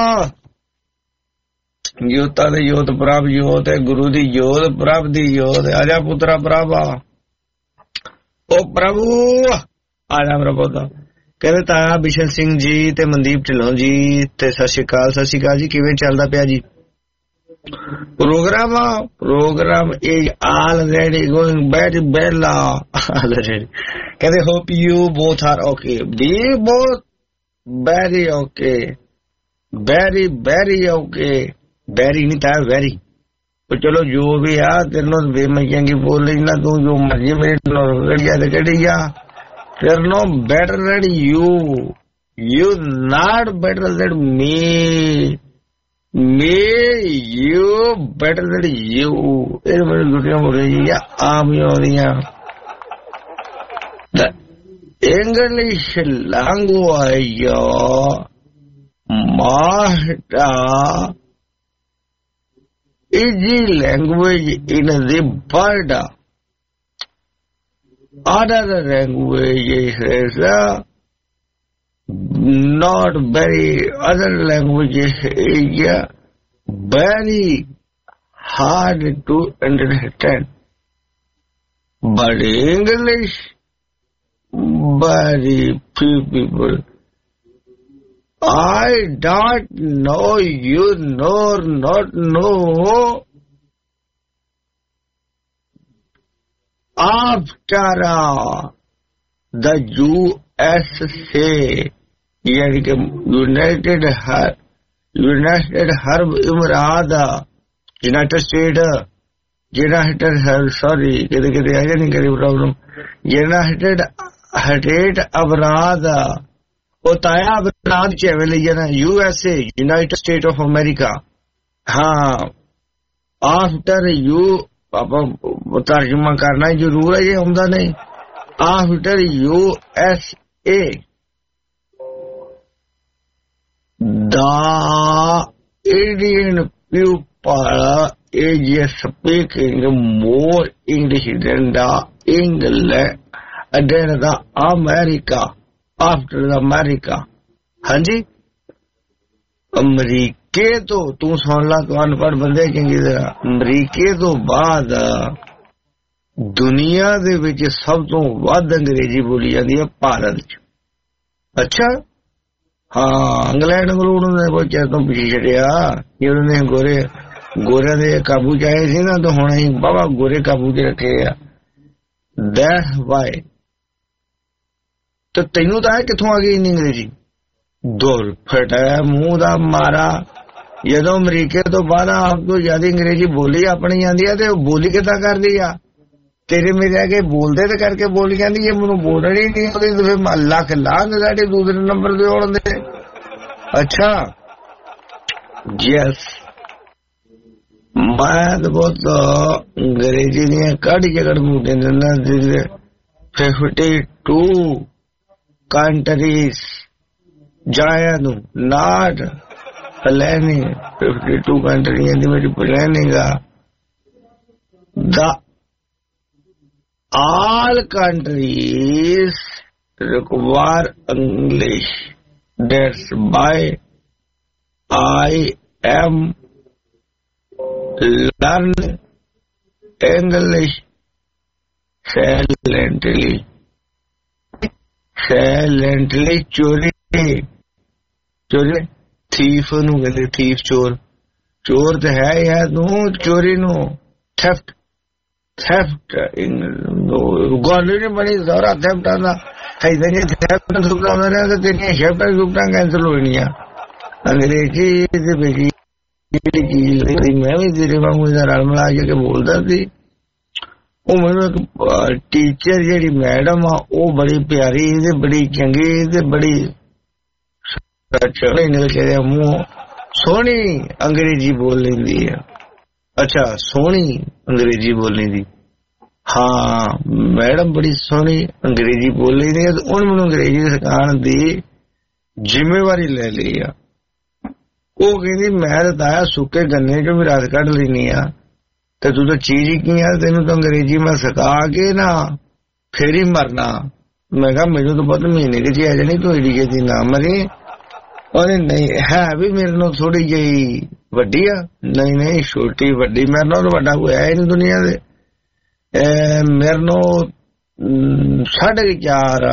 ਜੋਤਾਂ ਦੇ ਜੋਤ ਪ੍ਰਭਜੋਤ ਹੈ, ਗੁਰੂ ਦੀ ਜੋਤ ਪ੍ਰਭ ਦੀ ਜੋਤ। ਆ ਜਾ ਪੁੱਤਰਾ ਪ੍ਰਭਾ। ਉਹ ਪ੍ਰਭੂ ਆ ਜਾ ਪ੍ਰਭੂ ਦਾ। ਕਹਿੰਦੇ ਤਾਇਆ ਬਿਸ਼ਨ ਸਿੰਘ ਜੀ ਤੇ ਮਨਦੀਪ ਢਿੱਲੋਂ ਜੀ ਤੇ ਸਤਿ ਸ਼੍ਰੀ ਅਕਾਲ। ਸਤਿ ਸ਼੍ਰੀ ਅਕਾਲ ਜੀ, ਕਿਵੇਂ ਚੱਲਦਾ ਪਿਆ ਜੀ program? Program is already going very well. ਕਹਿੰਦੇ hope you both are okay. Be both very okay, very very okay. very ਨਹੀਂ ਤਾਂ very। ਚਲੋ ਜੋ ਵੀ ਆ ਤੈਨੂੰ ਬੇਮਈਆਂ ਕੀ ਬੋਲ ਲਈ ਨਾ, ਤੂੰ ਜੋ ਮਰਜੀ ਮੇਰੇ ਤੇ ਕੱਢੀ ਆ। ਤੇਰੇ ਨੋ better than you, you not better than me, me you better than you। ਇਹ ਬੜੀ ਗੁੱਡੀਆਂ ਹੋ ਰਹੀ ਆ ਆਮ ਹੀ ਆਉਂਦੀਆਂ। English language ਮਾਸਟਾ is the language in the world. Other language is uh, not very, other languages is uh, very hard to understand. But English, very few people. I don't know, you nor not know. After uh, the U S A, यानी कि United United Arab Emirates, United States, United sorry, किधर किधर आया नहीं करी problem. United United Emirates ਉਹ ਤਾਇਆ ਅਬਰਾਦ ਚ ਐਵੇਂ ਲਈ ਜਾਣਾ U S A United State of America. ਹਾਂ ਆਫਟਰ ਯੂ ਆਪਾਂ ਤਰਜਮਾ ਕਰਨਾ ਜ਼ਰੂਰ ਹੈ, ਜੇ ਆਉਂਦਾ ਨਹੀਂ। ਆਫਟਰ ਯੂ ਐਸ ਏ ਦਾ Indian people is speaking more English than the England than the America. After America, ਹਾਂਜੀ ਅਮਰੀਕੇ ਤੋਂ ਤੂੰ ਸੁਣ ਲਾ, ਤੂੰ ਅਨਪੜ੍ਹ ਬੰਦੇ ਚੰਗੀ ਤਰ੍ਹਾਂ। ਅਮਰੀਕੇ ਤੋਂ ਬਾਅਦ ਦੁਨੀਆ ਦੇ ਵਿੱਚ ਸਭ ਤੋਂ ਵੱਧ ਅੰਗਰੇਜ਼ੀ ਬੋਲੀ ਜਾਂਦੀ ਹੈ ਭਾਰਤ ਚ। ਅੱਛਾ ਹਾਂ ਇੰਗਲੈਂਡ ਅੰਗਲੂਡ ਨੇ ਕੋਈ ਚਿਰ ਤੋਂ ਪਿੱਛੇ ਛੱਡਿਆ। ਜਦੋਂ ਨੇ ਗੋਰੇ ਗੋਰਿਆਂ ਦੇ ਕਾਬੂ ਚ ਆਏ ਸੀ ਨਾ, ਤਾਂ ਹੁਣ ਅਸੀਂ ਬਾਬਾ ਗੋਰੇ ਕਾਬੂ ਚ ਰੱਖੇ ਆ। That's why. ਤੇ ਤੈਨੂੰ ਤਾਂ ਕਿੱਥੋਂ ਆ ਗਈ ਇੰਨੀ ਅੰਗਰੇਜ਼ੀ? ਦੁਰ ਫਟਾ ਮੂੰਹ ਦਾ ਮਾਰਾ। ਜਦੋਂ ਅਮਰੀਕੇ ਤੋਂ ਬਾਹਰ ਆਪ ਤੋਂ ਜ਼ਿਆਦਾ ਅੰਗਰੇਜ਼ੀ ਬੋਲੀ ਆਪਣੀ ਜਾਂਦੀ ਆ, ਤੇ ਉਹ ਬੋਲੀ ਕਿੱਦਾਂ ਕਰਦੀ ਆ? ਤੇਰੇ ਮੇਰੇ ਅੱਗੇ ਬੋਲਦੇ ਤੇ ਕਰਕੇ ਬੋਲੀ ਜਾਂਦੀ। ਇਹ ਮੈਨੂੰ ਬੋਲਣੀ ਨਹੀਂ ਆਉਂਦੀ ਤੇ ਫਿਰ ਲੱਖ ਲਾਂਘ ਸਾਡੇ ਦੂਸਰੇ ਨੰਬਰ ਤੇ ਆਉਣ ਦੇ। ਅੱਛਾ यस मैं तो बहुत अंग्रेजी दियां कड़ जगड़ बूटे दिंदा फिफ्टी टू कंट्रीज जाया तू नॉट प्लानिंग फिफ्टी टू कंट्रियां दी मेरी प्लानिंग आ the all countries require English. That's why I am learning English silently. Silently चोरी चोरी thief नू कहते thief चोर चोर तो है यार तू चोरी नू theft theft गवर्नमेंट ने बड़ी सारा theft आना है इधर ये theft सुपना मेरे तो तेरी शेफ्ट सुपना कैंसिल हो गया अंग्रेजी से बेची चीज मैं भी तेरे वांगू इधर अलमला के बोलता थी वो मेरे टीचर जी मैडम आ वो बड़ी प्यारी ते बड़ी चंगी ते बड़ी निकल मुंह सोहनी अंग्रेजी बोल लेंदी है अच्छा सोहनी अंग्रेजी बोलनी दी हाँ मैडम बड़ी सोहनी अंग्रेजी बोल लेंदी है उन मैनू अंग्रेजी सिखाने दी जिम्मेवारी ले ली आ वो कहती मैं ताया सुके गन्ने चो भी रस कढ़ लेनी आ ते तू तो चीज ही की है तेन तो अंग्रेजी मैं सिखा के ना फिर ही मरना मैं कहा मेनू तो पता महीने की चीज जानी तू एडी के ना मरी और नहीं है भी मेरे नो थोड़ी जी वड्डी आ नहीं नहीं छोटी वड्डी मेरे नो वड्डा कोई है नहीं दुनिया दे मेरे नो साढ़े चार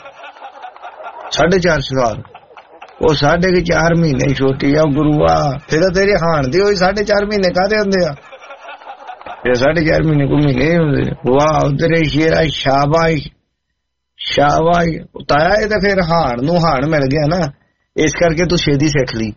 साढ़े चार साल वो साढ़े के चार महीने छोटी आ गुरुआ फिर तेरे हान दी होई साढ़े चार महीने काहदे हुंदे आ ये साढ़े चार महीने को महीने हुंदे वाह तेरे शेरा शाबाश शाबाश ताया ये तो फिर हान नू हान मिल गया ना इस करके तू छेती सीख ली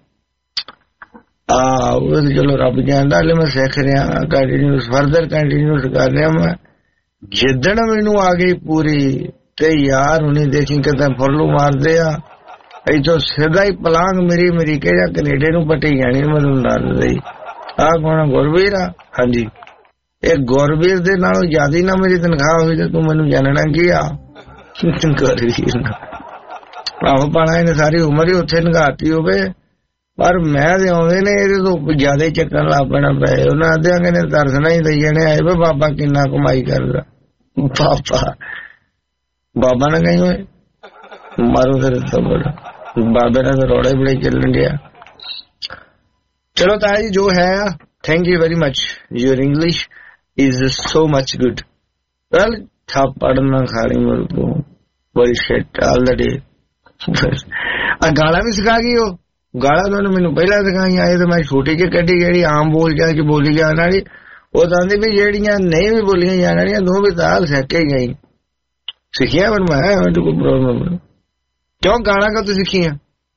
आ वो चलो रब जानदा ले मैं सीख रहा कंटिन्यू फर्दर कंटिन्यू कर रहा मैं जिदन मैनू आ गई पूरी ते यार उन्हें देखी कितना फरलू मार दे आ तो सीधा ही पलांग मेरी अमरीके या कनेडे नू पटी जानी मैं तुम दस दई आ कौन गुरवीर आ हाँ जी एक गुरवीर दे नालों ज्यादा ना मेरी तनख्वाह हुई तो तू मैनू जानना की आ गुरवीर ना आहो पाना इन्हें सारी उम्र ही उत्थे नगाती होवे पर मैं ते आउंदे ने इहदे तो ज्यादा ही चक्कन ला पैना पे उन्हां अद्धियां ने तरसना ही दई जाने आए वे बाबा किन्ना कमाई करदा बाबा बाबा ने कहीं होए मारो तेरे तो बड़ा बाबे ने तो रोड़ा ही बड़े चलन गया चलो ताया जी जो है thank you very much your English is so much good well था पढ़ना खानी मेरे को बड़ी शिट ऑल द डे गाला भी सिखा गई हो गाला तो मैनू पहला सिखाई आए तो मैं छोटी जी कड्डी जेहड़ी आम बोल चाल च बोली जाने वाली वो कहते भी जेहड़ियां नहीं भी बोलियां जाने वालियां दो भी ताल सीख के गई सीखिया पर मैं कोई प्रॉब्लम क्यों गाला का तो सीखिया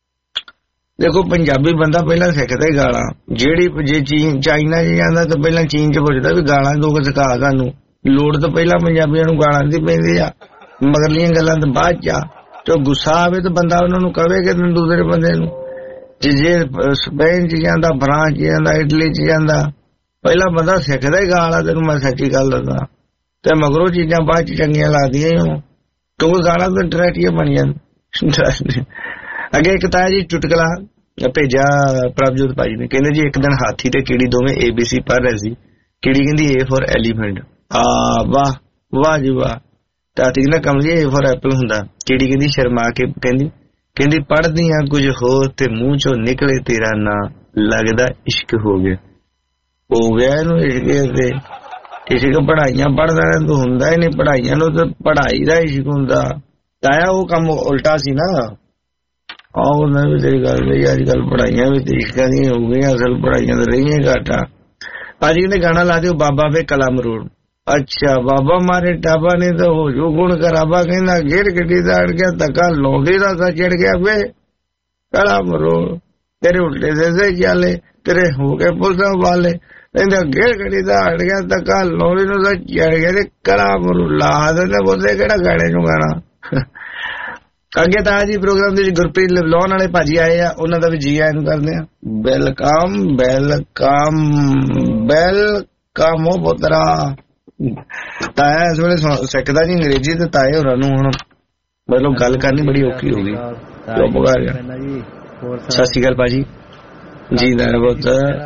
देखो पंजाबी बंदा पहला सिखता ही गाला जेहड़ी जे चीन चाइना च जांदा तो पहला चीन च पुछदा भी गाला दो के सिखा सानू लोड़ तो पहला पंजाबियां नू गालां दी पैंदी आ मगरलियां गल्लां तो बाद च तो गुस्सा आवे तो बंदा उन्होंने कहे कि दूसरे बंदे नू जे स्पेन च जांदा फ्रांस च जांदा इटली च जांदा पहला बंदा सिखदा ही गाला तेनू मैं सच्ची गल दसां ते मगरों चीजां बाद च चंगियां लगदियां ही क्योंकि गाला तो इंटरनेट बन जांदी अगे एक ताया जी चुटकला भेजा प्रभजोत भाई ने कहंदे जी एक दिन हाथी ते कीड़ी दोवें एबीसी पढ़ रहे सी कीड़ी कहंदी ए फॉर एलीफेंट आ वाह वाह जी वाह ताती ना कमली ए फॉर एप्पल हुंदा कीड़ी कहंदी शर्मा के कहंदी कहंदी पढ़दियां कुछ हो ते मुंह चों निकले तेरा ना लगदा इश्क हो गया हो गया इनू इश्क ते इश्क पढ़ाइयां पढ़दा तो हुंदा ही नहीं पढ़ाइयां नूं ते पढ़ाई दा इश्क हुंदा ताया वो काम उल्टा सी ना आहो मैं भी तेरी गल कही अजकल पढ़ाइयां भी तो इश्कां दियां हो गई असल पढ़ाइयां तो रही घाटा अज कहते गाना ला दो बाबा वे कला मरोड़ अच्छा बाबा मारे टाबा ने तो हो जो गुण कराबा कहना गिर गड्डी दा अड़ गया धक्का लौंडी दा सा चढ़ गया वे कला मरोड़ तेरे उल्टे से चाले तेरे हो गए पुलिस वाले कहते गिर गड्डी दा अड़ गया धक्का लौंडी दा सा चढ़ गया कला मरोड़ ला दे बोलते केड़ा गाने नू गाना ਅੱਗੇ ਤਾਂ ਜੀ ਪ੍ਰੋਗਰਾਮ ਦੇ ਵਿੱਚ ਗੁਰਪ੍ਰੀਤ ਲਵਲਾਉਣ ਵਾਲੇ ਭਾਜੀ ਆਏ ਆ, ਉਹਨਾਂ ਦਾ ਵੀ ਜੀ ਆਇਆਂ ਨੂੰ ਕਰਦੇ ਆ। ਵੈਲਕਮ ਵੈਲਕਮ ਵੈਲਕਮ ਉਹ ਪੁੱਤਰਾ। ਤਾਇਆ ਇਸ ਵੇਲੇ ਸਿੱਖਦਾ ਜੀ ਅੰਗਰੇਜ਼ੀ ਤੇ ਤਾਏ ਹੋਰਾਂ ਨੂੰ ਹੁਣ ਮਤਲਬ ਗੱਲ ਕਰਨੀ ਬੜੀ ਔਖੀ ਹੋ ਗਈ। ਚੁੱਪ ਕਰ ਗਿਆ। ਸਤਿ ਸ਼੍ਰੀ ਅਕਾਲ ਭਾਜੀ ਜੀ। ਦਾ ਬਹੁਤ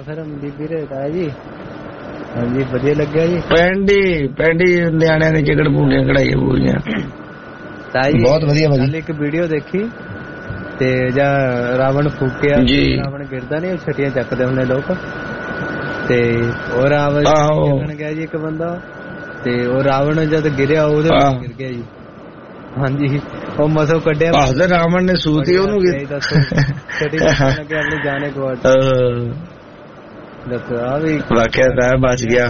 ਹਾਂਜੀ ਵਧੀਆ ਲੱਗਿਆ ਜੀ। ਪੈਂਡੀ ਪੈਂਡੀ ਨਿਆਣਿਆਂ ਨੇ ਚਿਕੜ ਪੂੰਡੀਆਂ ਕਢਾਈਆਂ ਪੂਰੀਆਂ ਬਹੁਤ ਵਧੀਆ ਭਾਜੀ। ਇੱਕ ਵੀਡੀਓ ਦੇਖੀ ਤੇ ਜਾਂ ਰਾਵਣ ਫੂਕਿਆ ਰਾਵਣ ਗਿਰਦਾ ਨੀ, ਛਟੀਆਂ ਚੱਕਦੇ ਹੁੰਦੇ ਲੋਕ ਤੇ ਉਹ ਰਾਵਣ ਚੱਕਣ ਗਿਆ ਜੀ ਇੱਕ ਬੰਦਾ ਤੇ ਉਹ ਰਾਵਣ ਜਦ ਗਿਰਿਆ ਉਹਦੇ ਗਿਰ ਗਿਆ ਜੀ। ਹਾਂਜੀ ਉਹ ਮਸੋ ਕੱਢਿਆ ਰਾਵਣ ਨੇ ਸੂਤੀ ਉਹਨੂੰ ਆਪਣੀ ਜਾਣੇ ਗਵਾ ਦੱਸੋ ਆ ਵੀ ਵਾਕਿਆ ਤਾਂ ਬਚ ਗਿਆ।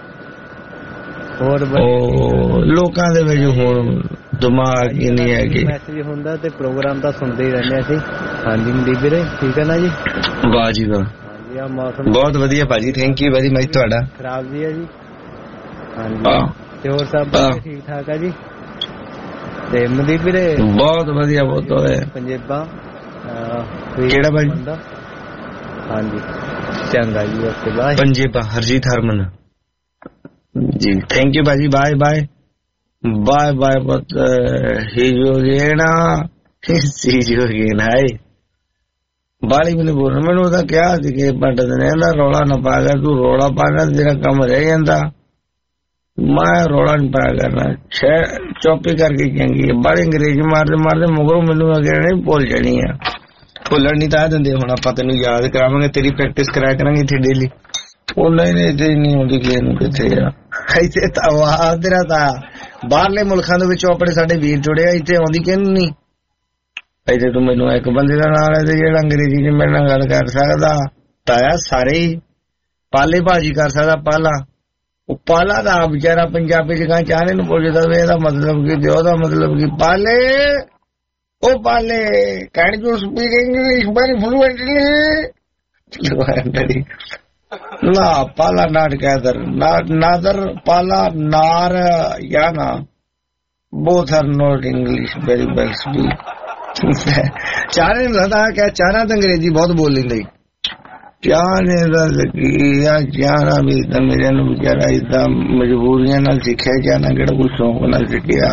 ਹੋਰ ਲੋਕਾਂ ਦੇ ਵਿੱਚ ਹੁਣ ਦਿਮਾਗ ਹੀ ਨਹੀਂ ਹੈਗੇ। ਮੈਸੇਜ ਹੁੰਦਾ ਤੇ ਪ੍ਰੋਗਰਾਮ ਤਾਂ ਸੁਣਦੇ ਹੀ ਰਹਿੰਦੇ ਅਸੀਂ। ਹਾਂਜੀ ਮਨਦੀਪ ਵੀਰੇ ਠੀਕ ਹੈ ਨਾ ਜੀ। ਵਾਹ ਜੀ ਵਾਹ। ਹਾਂਜੀ ਆ ਮੌਸਮ ਬਹੁਤ ਵਧੀਆ ਭਾਜੀ, ਥੈਂਕ ਯੂ ਵੈਰੀ ਮਚ ਤੁਹਾਡਾ। ਖਰਾਬ ਵੀ ਹੈ ਜੀ। ਹਾਂਜੀ ਤੇ ਹੋਰ ਸਭ ਠੀਕ ਠਾਕ ਹੈ ਜੀ। ਤੇ ਮਨਦੀਪ ਵੀਰੇ ਬਹੁਤ ਵਧੀਆ ਬਹੁਤ ਹੋਇਆ ਪੰਜੇਬਾਂ ਕਿਹੜਾ ਭਾਜੀ? ਹਾਂਜੀ ਚੰਗਾ ਜੀ ਓਕੇ ਬਾਏ। ਪੰਜੇਬਾਂ ਹਰਜੀਤ ਹਰਮਨ ਜੀ ਥੈਂਕ ਯੂ ਭਾਜੀ ਬਾਏ ਬਾਏ ਬਾਏ ਬਾਏ। ਬਹੁਤ ਹੀ ਜੋ ਗੇਣਾ ਸੀ ਜੋ ਗੇਣਾ ਹੈ ਬਾਲੀ ਮੈਨੂੰ ਬੋਲ ਮੈਨੂੰ ਉਹਦਾ ਕਿਹਾ ਸੀ ਕਿ ਪੰਡਤ ਨੇ ਇਹਦਾ ਰੌਲਾ ਨਾ ਪਾ ਗਿਆ, ਤੂੰ ਰੌਲਾ ਪਾਣਾ ਤੇਰਾ ਕੰਮ ਰਹਿ ਜਾਂਦਾ। ਮੈਂ ਰੌਲਾ ਨਹੀਂ ਪਾਇਆ ਕਰਨਾ, ਚੌਪੀ ਕਰਕੇ ਚੰਗੀ ਹੈ। ਬਾਹਲੀ ਅੰਗਰੇਜ਼ੀ ਮਾਰਦੇ ਮਾਰਦੇ ਮਗਰੋਂ ਮੈਨੂੰ ਅੱਗੇ ਨਹੀਂ ਭੁੱਲ ਜਾਣੀ ਆ। ਭੁੱਲਣ ਨਹੀਂ ਤਾਂ ਦਿੰਦੇ ਹੁਣ ਆਪਾਂ ਤੈਨੂੰ ਯਾਦ ਕਰਾਵਾਂਗੇ, ਤੇਰੀ ਪ੍ਰੈਕਟਿਸ ਕਰਾਇਆ ਕਰਾਂਗੇ ਇੱਥੇ ਡੇਲੀ। ਉਹ ਨਹੀਂ ਨਹੀਂ ਇੱਥੇ ਨਹੀਂ ਆਉਂਦੀ ਕਿਸੇ ਨੂੰ ਕਿੱਥੇ ਆ। ਇੱਥੇ ਤਾਂ ਵਾਹ ਤੇਰਾ ਤਾਂ ਬਾਹਰਲੇ ਮੁਲਕਾਂ ਦੇ ਵਿੱਚੋਂ ਆਪਣੇ ਸਾਡੇ ਵੀਰ ਜੁੜੇ ਆ, ਇੱਥੇ ਆਉਂਦੀ ਕਿਹਨੂੰ ਨਹੀਂ। ਇੱਥੇ ਤੂੰ ਮੈਨੂੰ ਇੱਕ ਬੰਦੇ ਦਾ ਨਾਲ ਹੈ ਜਿਹੜਾ ਅੰਗਰੇਜ਼ੀ ਚ ਮੇਰੇ ਨਾਲ ਗੱਲ ਕਰ ਸਕਦਾ ਤਾਇਆ, ਸਾਰੇ ਹੀ ਪਾਲੇ ਭਾਜੀ ਕਰ ਸਕਦਾ। ਪਾਲਾ ਉਹ ਪਾਲਾ ਦਾ ਵਿਚਾਰਾ ਪੰਜਾਬੀ ਚ ਕਾਂ ਚਾਹਨੇ ਨੂੰ ਪੁੱਛਦਾ ਵੀ ਇਹਦਾ ਮਤਲਬ ਕੀ ਤੇ ਉਹਦਾ ਮਤਲਬ ਕੀ। ਪਾਲੇ ਉਹ ਪਾਲੇ can you speak English very fluently? ਨਾ ਪਾਲਾ ਨਾਟ ਕੈਦਰ ਨਾਦਰ ਪਾਲਾ ਨਾਰ या ना both are not English very well speak। ਚਾਰੇ ਨੂੰ ਲੱਗਦਾ ਕਿ ਚਾਰਾ ਤਾਂ ਅੰਗਰੇਜ਼ੀ ਬਹੁਤ ਬੋਲ ਲੈਂਦਾ ਹੀ। ਚਾਹਨੇ ਦਾ ਆ ਚਾਰਾ ਵੀ ਤਾਂ ਮੇਰੇ ਨੂੰ ਵਿਚਾਰਾ ਏਦਾਂ ਮਜਬੂਰੀਆਂ ਨਾਲ ਸਿੱਖਿਆ, ਜਾਣਾ ਕਿਹੜਾ ਕੋਈ ਸ਼ੌਂਕ ਨਾਲ ਸਿੱਖਿਆ।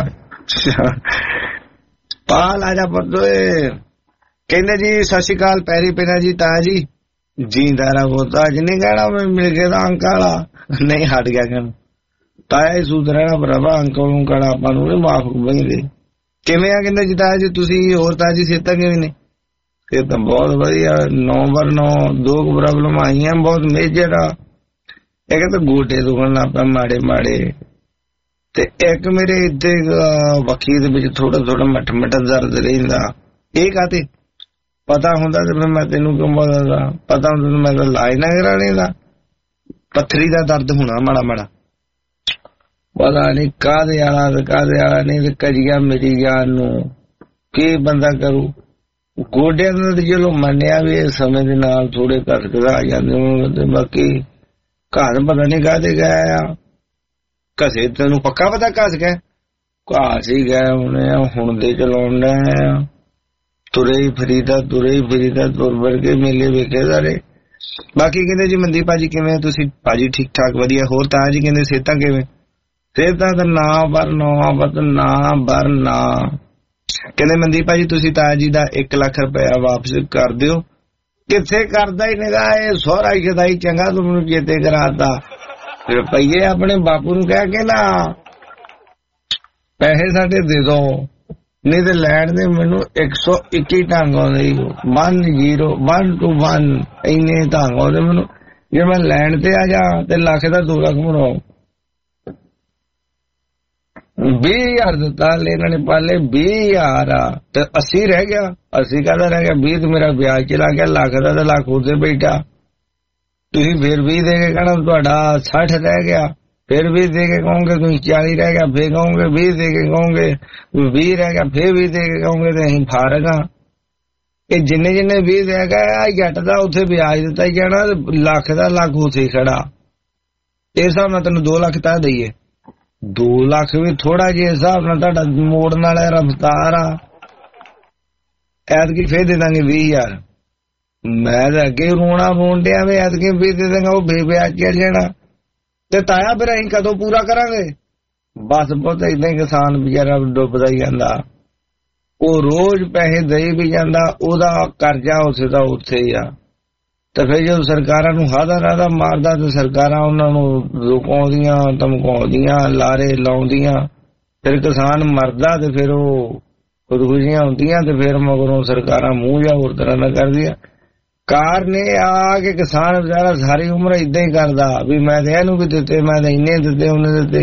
ਪਾਲ ਆ ਜਾ ਪਤੋਏ। ਕਹਿੰਦੇ ਜੀ ਸਤਿ ਸ਼੍ਰੀ ਅਕਾਲ ਪੈਰੀ ਪੈਣਾ ਜੀ ਤਾਇਆ ਜੀ ਜੀਂਦਾਰਾ ਬੋਤਾ ਅੱਜ ਨਹੀਂ ਕਹਿਣਾ ਮੈਂ ਮਿਲ ਕੇ ਤਾਂ ਅੰਕ ਵਾਲਾ ਨਹੀਂ ਹਟ ਗਿਆ ਕਹਿਣ ਤਾਇਆ ਹੀ ਸੂਤ ਰਹਿਣਾ ਭਰਾਵਾ। ਅੰਕਲ ਨੂੰ ਕਹਿਣਾ ਆਪਾਂ ਨੂੰ ਮਾਫ ਬਈਦੇ ਕਿਵੇਂ ਆ। ਕਹਿੰਦੇ ਜੀ ਤਾਇਆ ਜੀ ਤੁਸੀਂ ਹੋਰ ਤਾਇਆ ਜੀ ਸਿਹਤਾਂ ਕਿਵੇਂ ਨੇ? ਇਹ ਤਾਂ ਬਹੁਤ ਵਧੀਆ। ਨੌ ਬਰ ਨੌ ਦੋ ਪ੍ਰੋਬਲਮ ਆਈਆਂ ਬਹੁਤ ਮੇਜਰ ਆ। ਇੱਕ ਤਾਂ ਗੋਡੇ ਦੁਖਣ ਲੱਗ ਪਏ ਮਾੜੇ ਮਾੜੇ ਤੇ ਇੱਕ ਮੇਰੇ ਇੱਥੇ ਵੱਖੀ ਦੇ ਵਿੱਚ ਥੋੜਾ ਥੋੜਾ ਮੱਠ ਮੱਠ ਦਰਦ ਰਹਿੰਦਾ। ਇਹ ਕਾਤੇ ਪਤਾ ਹੁੰਦਾ ਤੇ ਫਿਰ ਮੈਂ ਤੈਨੂੰ ਕਿਉਂ ਬੋਲਦਾ? ਪਤਾ ਹੁੰਦਾ ਮੈਂ ਤਾਂ ਇਲਾਜ ਨਾ ਕਰਾਣੇ ਦਾ। ਪੱਥਰੀ ਦਾ ਦਰਦ ਹੋਣਾ ਮਾੜਾ ਮਾੜਾ, ਪਤਾ ਨਹੀਂ ਕਾਹਦੇ ਵਾਲਾ ਤੇ ਕਾਹਦੇ ਵਾਲਾ ਨਹੀਂ। ਤੇ ਕਜੀਆ ਮੇਰੀ ਜਾਨ ਨੂੰ ਕੀ ਬੰਦਾ ਕਰੂ। ਗੋਡਿਆਂ ਦਾ ਤੇ ਚਲੋ ਮੰਨਿਆ ਵੀ ਇਹ ਸਮੇਂ ਦੇ ਨਾਲ ਥੋੜੇ ਘਸਕਦਾ ਆ ਜਾਂਦੇ, ਬਾਕੀ ਘਰ ਪਤਾ ਨਹੀਂ ਕਾਹਦੇ ਗਿਆ ਆ। ਘਸੇ ਤੈਨੂੰ ਪੱਕਾ ਪਤਾ ਘਸ ਗਿਆ? ਘਾਸ ਹੀ ਗਏ ਹੁਣੇ ਹੁਣ ਦੇ ਚਲਾਉਣ ਡਿਆ। ਤੁਰੇ ਹੀ ਫਰੀਦਾ ਤੁਰੇ ਹੀ ਫਰੀਦਾ ਤੁਰ ਵਰ ਕੇ ਮੇਲੇ ਵੇਖੇ ਸਾਰੇ। ਬਾਕੀ ਕਹਿੰਦੇ ਜੀ ਮਨਦੀਪ ਭਾਜੀ ਕਿਵੇਂ ਤੁਸੀਂ? ਭਾਜੀ ਠੀਕ ਠਾਕ ਵਧੀਆ। ਹੋਰ ਤਾਇਆ ਜੀ ਕਹਿੰਦੇ ਸਿਹਤਾਂ ਕਿਵੇਂ? ਸਿਹਤਾਂ ਤਾਂ ਨਾ ਬਰ ਨਾ ਬਤ ਨਾ ਬਰ ਨਾ। ਕਹਿੰਦੇ ਮਨਦੀਪ ਭਾਜੀ ਤੁਸੀਂ ਤਾਇਆ ਜੀ ਦਾ ਇੱਕ ਲੱਖ ਰੁਪਇਆ ਵਾਪਸ ਕਰ ਦਿਓ। ਕਿੱਥੇ ਕਰਦਾ ਹੀ ਨਿਗਾ ਇਹ ਸੋਹਰਾ ਸ਼ਦਾਈ ਚੰਗਾ ਤੂੰ ਮੈਨੂੰ ਚੇਤੇ ਕਰਾਤਾ। ਰੁਪਈਏ ਆਪਣੇ ਬਾਪੂ ਨੂੰ ਕਹਿ ਕੇ ਨਾ ਪੈਸੇ ਸਾਡੇ ਦੇ ਦੋ, ਨਹੀਂ ਤੇ ਲੈਣ ਦੇ ਮੈਨੂੰ ਇੱਕ ਸੌ ਇੱਕੀ ਢੰਗ ਆਉਂਦੇ one zero one two one ਇੰਨੇ ਢੰਗ ਆਉਂਦੇ ਮੈਨੂੰ। ਜੇ ਮੈਂ ਲੈਣ ਤੇ ਆ ਜਾ ਤੇ ਲੱਖ ਦਾ ਦੋ ਲੱਖ ਬਣਾਓ। ਵੀਹ ਹਜ਼ਾਰ ਦਿੱਤਾ ਇਹਨਾਂ ਨੇ ਪਾਲੇ ਵੀਹ ਹਜ਼ਾਰ ਆ ਤੇ ਅੱਸੀ ਰਹਿ ਗਿਆ। ਅੱਸੀ ਕਾਹਦਾ ਰਹਿ ਗਿਆ? ਵੀਹ ਤੇ ਮੇਰਾ ਵਿਆਜ ਚਲਾ ਗਿਆ। ਲੱਖ ਦਾ ਤੇ ਲੱਖ ਉੱਤੇ ਬੈਠਾ। ਤੁਸੀਂ ਫਿਰ ਵੀਹ ਦੇ ਕੇ ਕਹਿਣਾ ਤੁਹਾਡਾ ਸੱਠ ਰਹਿ ਗਿਆ। ਫਿਰ ਵੀਹ ਦੇ ਕੇ ਕਹੋਗੇ ਤੁਸੀਂ ਚਾਲੀ ਰਹਿ ਗਿਆ। ਫਿਰ ਕਹੋਗੇ ਵੀਹ ਦੇ ਕੇ ਕਹੋਗੇ ਵੀਹ ਰਹਿ ਗਿਆ। ਫਿਰ ਵੀਹ ਦੇ ਕੇ ਕਹੋਗੇ ਤੇ ਅਸੀਂ ਫਾਰਗ ਆ। ਇਹ ਜਿੰਨੇ ਜਿੰਨੇ ਵੀਹ ਰਹਿ ਗਿਆ ਜੱਟ ਦਾ ਉੱਥੇ ਵਿਆਜ ਦਿੱਤਾ ਹੀ ਜਾਣਾ। ਲੱਖ ਦਾ ਲੱਖ ਉੱਥੇ ਖੜਾ। ਇਸ ਹਿਸਾਬ ਨਾਲ ਤੈਨੂੰ ਦੋ ਲੱਖ ਤਾਂ ਦਈਏ। ਦੋ ਲੱਖ ਵੀ ਥੋੜਾ ਜਿਹਾ ਹਿਸਾਬ ਨਾਲ ਤੁਹਾਡਾ ਮੋੜਨ ਵਾਲਾ ਰਫਤਾਰ ਆ। ਐਤਕੀ ਫੇਰ ਦੇ ਦਾਂਗੇ ਵੀਹ ਹਜ਼ਾਰ। ਮੈਂ ਤਾਂ ਅੱਗੇ ਰੋਣਾ ਰੋਣ ਡਿਆ ਵੀ ਐਤਕੀ ਫੇਰ ਦੇ ਦਾਂਗਾ, ਉਹ ਬੇਵਿਆਜ ਚੱਲ ਜਾਣਾ। ਤੇ ਤਾਇਆ ਫਿਰ ਅਸੀਂ ਕਦੋਂ ਪੂਰਾ ਕਰਾਂਗੇ? ਬਸ ਬਹੁਤ ਏਦਾਂ ਹੀ ਕਿਸਾਨ ਵਿਚਾਰਾ ਡੁੱਬਦਾ ਹੀ ਜਾਂਦਾ, ਉਹ ਰੋਜ਼ ਪੈਸੇ ਦੇਈ ਵੀ ਜਾਂਦਾ, ਉਹਦਾ ਕਰਜ਼ਾ ਉਸੇ ਦਾ ਉੱਥੇ ਹੀ ਆ। ਤੇ ਫਿਰ ਜਦੋਂ ਸਰਕਾਰਾਂ ਨੂੰ ਹਾਦਾ ਰਾਦਾ ਮਾਰਦਾ ਤੇ ਸਰਕਾਰਾਂ ਉਹਨਾਂ ਨੂੰ ਰੁਕਾਉਂਦੀਆਂ, ਧਮਕਾਉਂਦੀਆਂ, ਲਾਰੇ ਲਾਉਂਦੀਆਂ, ਫਿਰ ਕਿਸਾਨ ਮਰਦਾ ਤੇ ਫਿਰ ਉਹ ਖੁਦਕੁਸ਼ੀਆਂ ਹੁੰਦੀਆਂ ਤੇ ਫਿਰ ਮਗਰੋਂ ਸਰਕਾਰਾਂ ਮੂੰਹ ਜਾਂ ਹੋਰ ਤਰ੍ਹਾਂ ਦਾ ਕਰਦੀਆਂ। ਕਾਰਨ ਇਹ ਆ ਕਿ ਕਿਸਾਨ ਵਿਚਾਰਾ ਸਾਰੀ ਉਮਰ ਏਦਾਂ ਹੀ ਕਰਦਾ ਵੀ ਮੈਂ ਤੇ ਇਹਨੂੰ ਵੀ ਦਿੱਤੇ, ਮੈਂ ਤੇ ਇੰਨੇ ਦਿੱਤੇ, ਉਹਨੇ ਦਿੱਤੇ।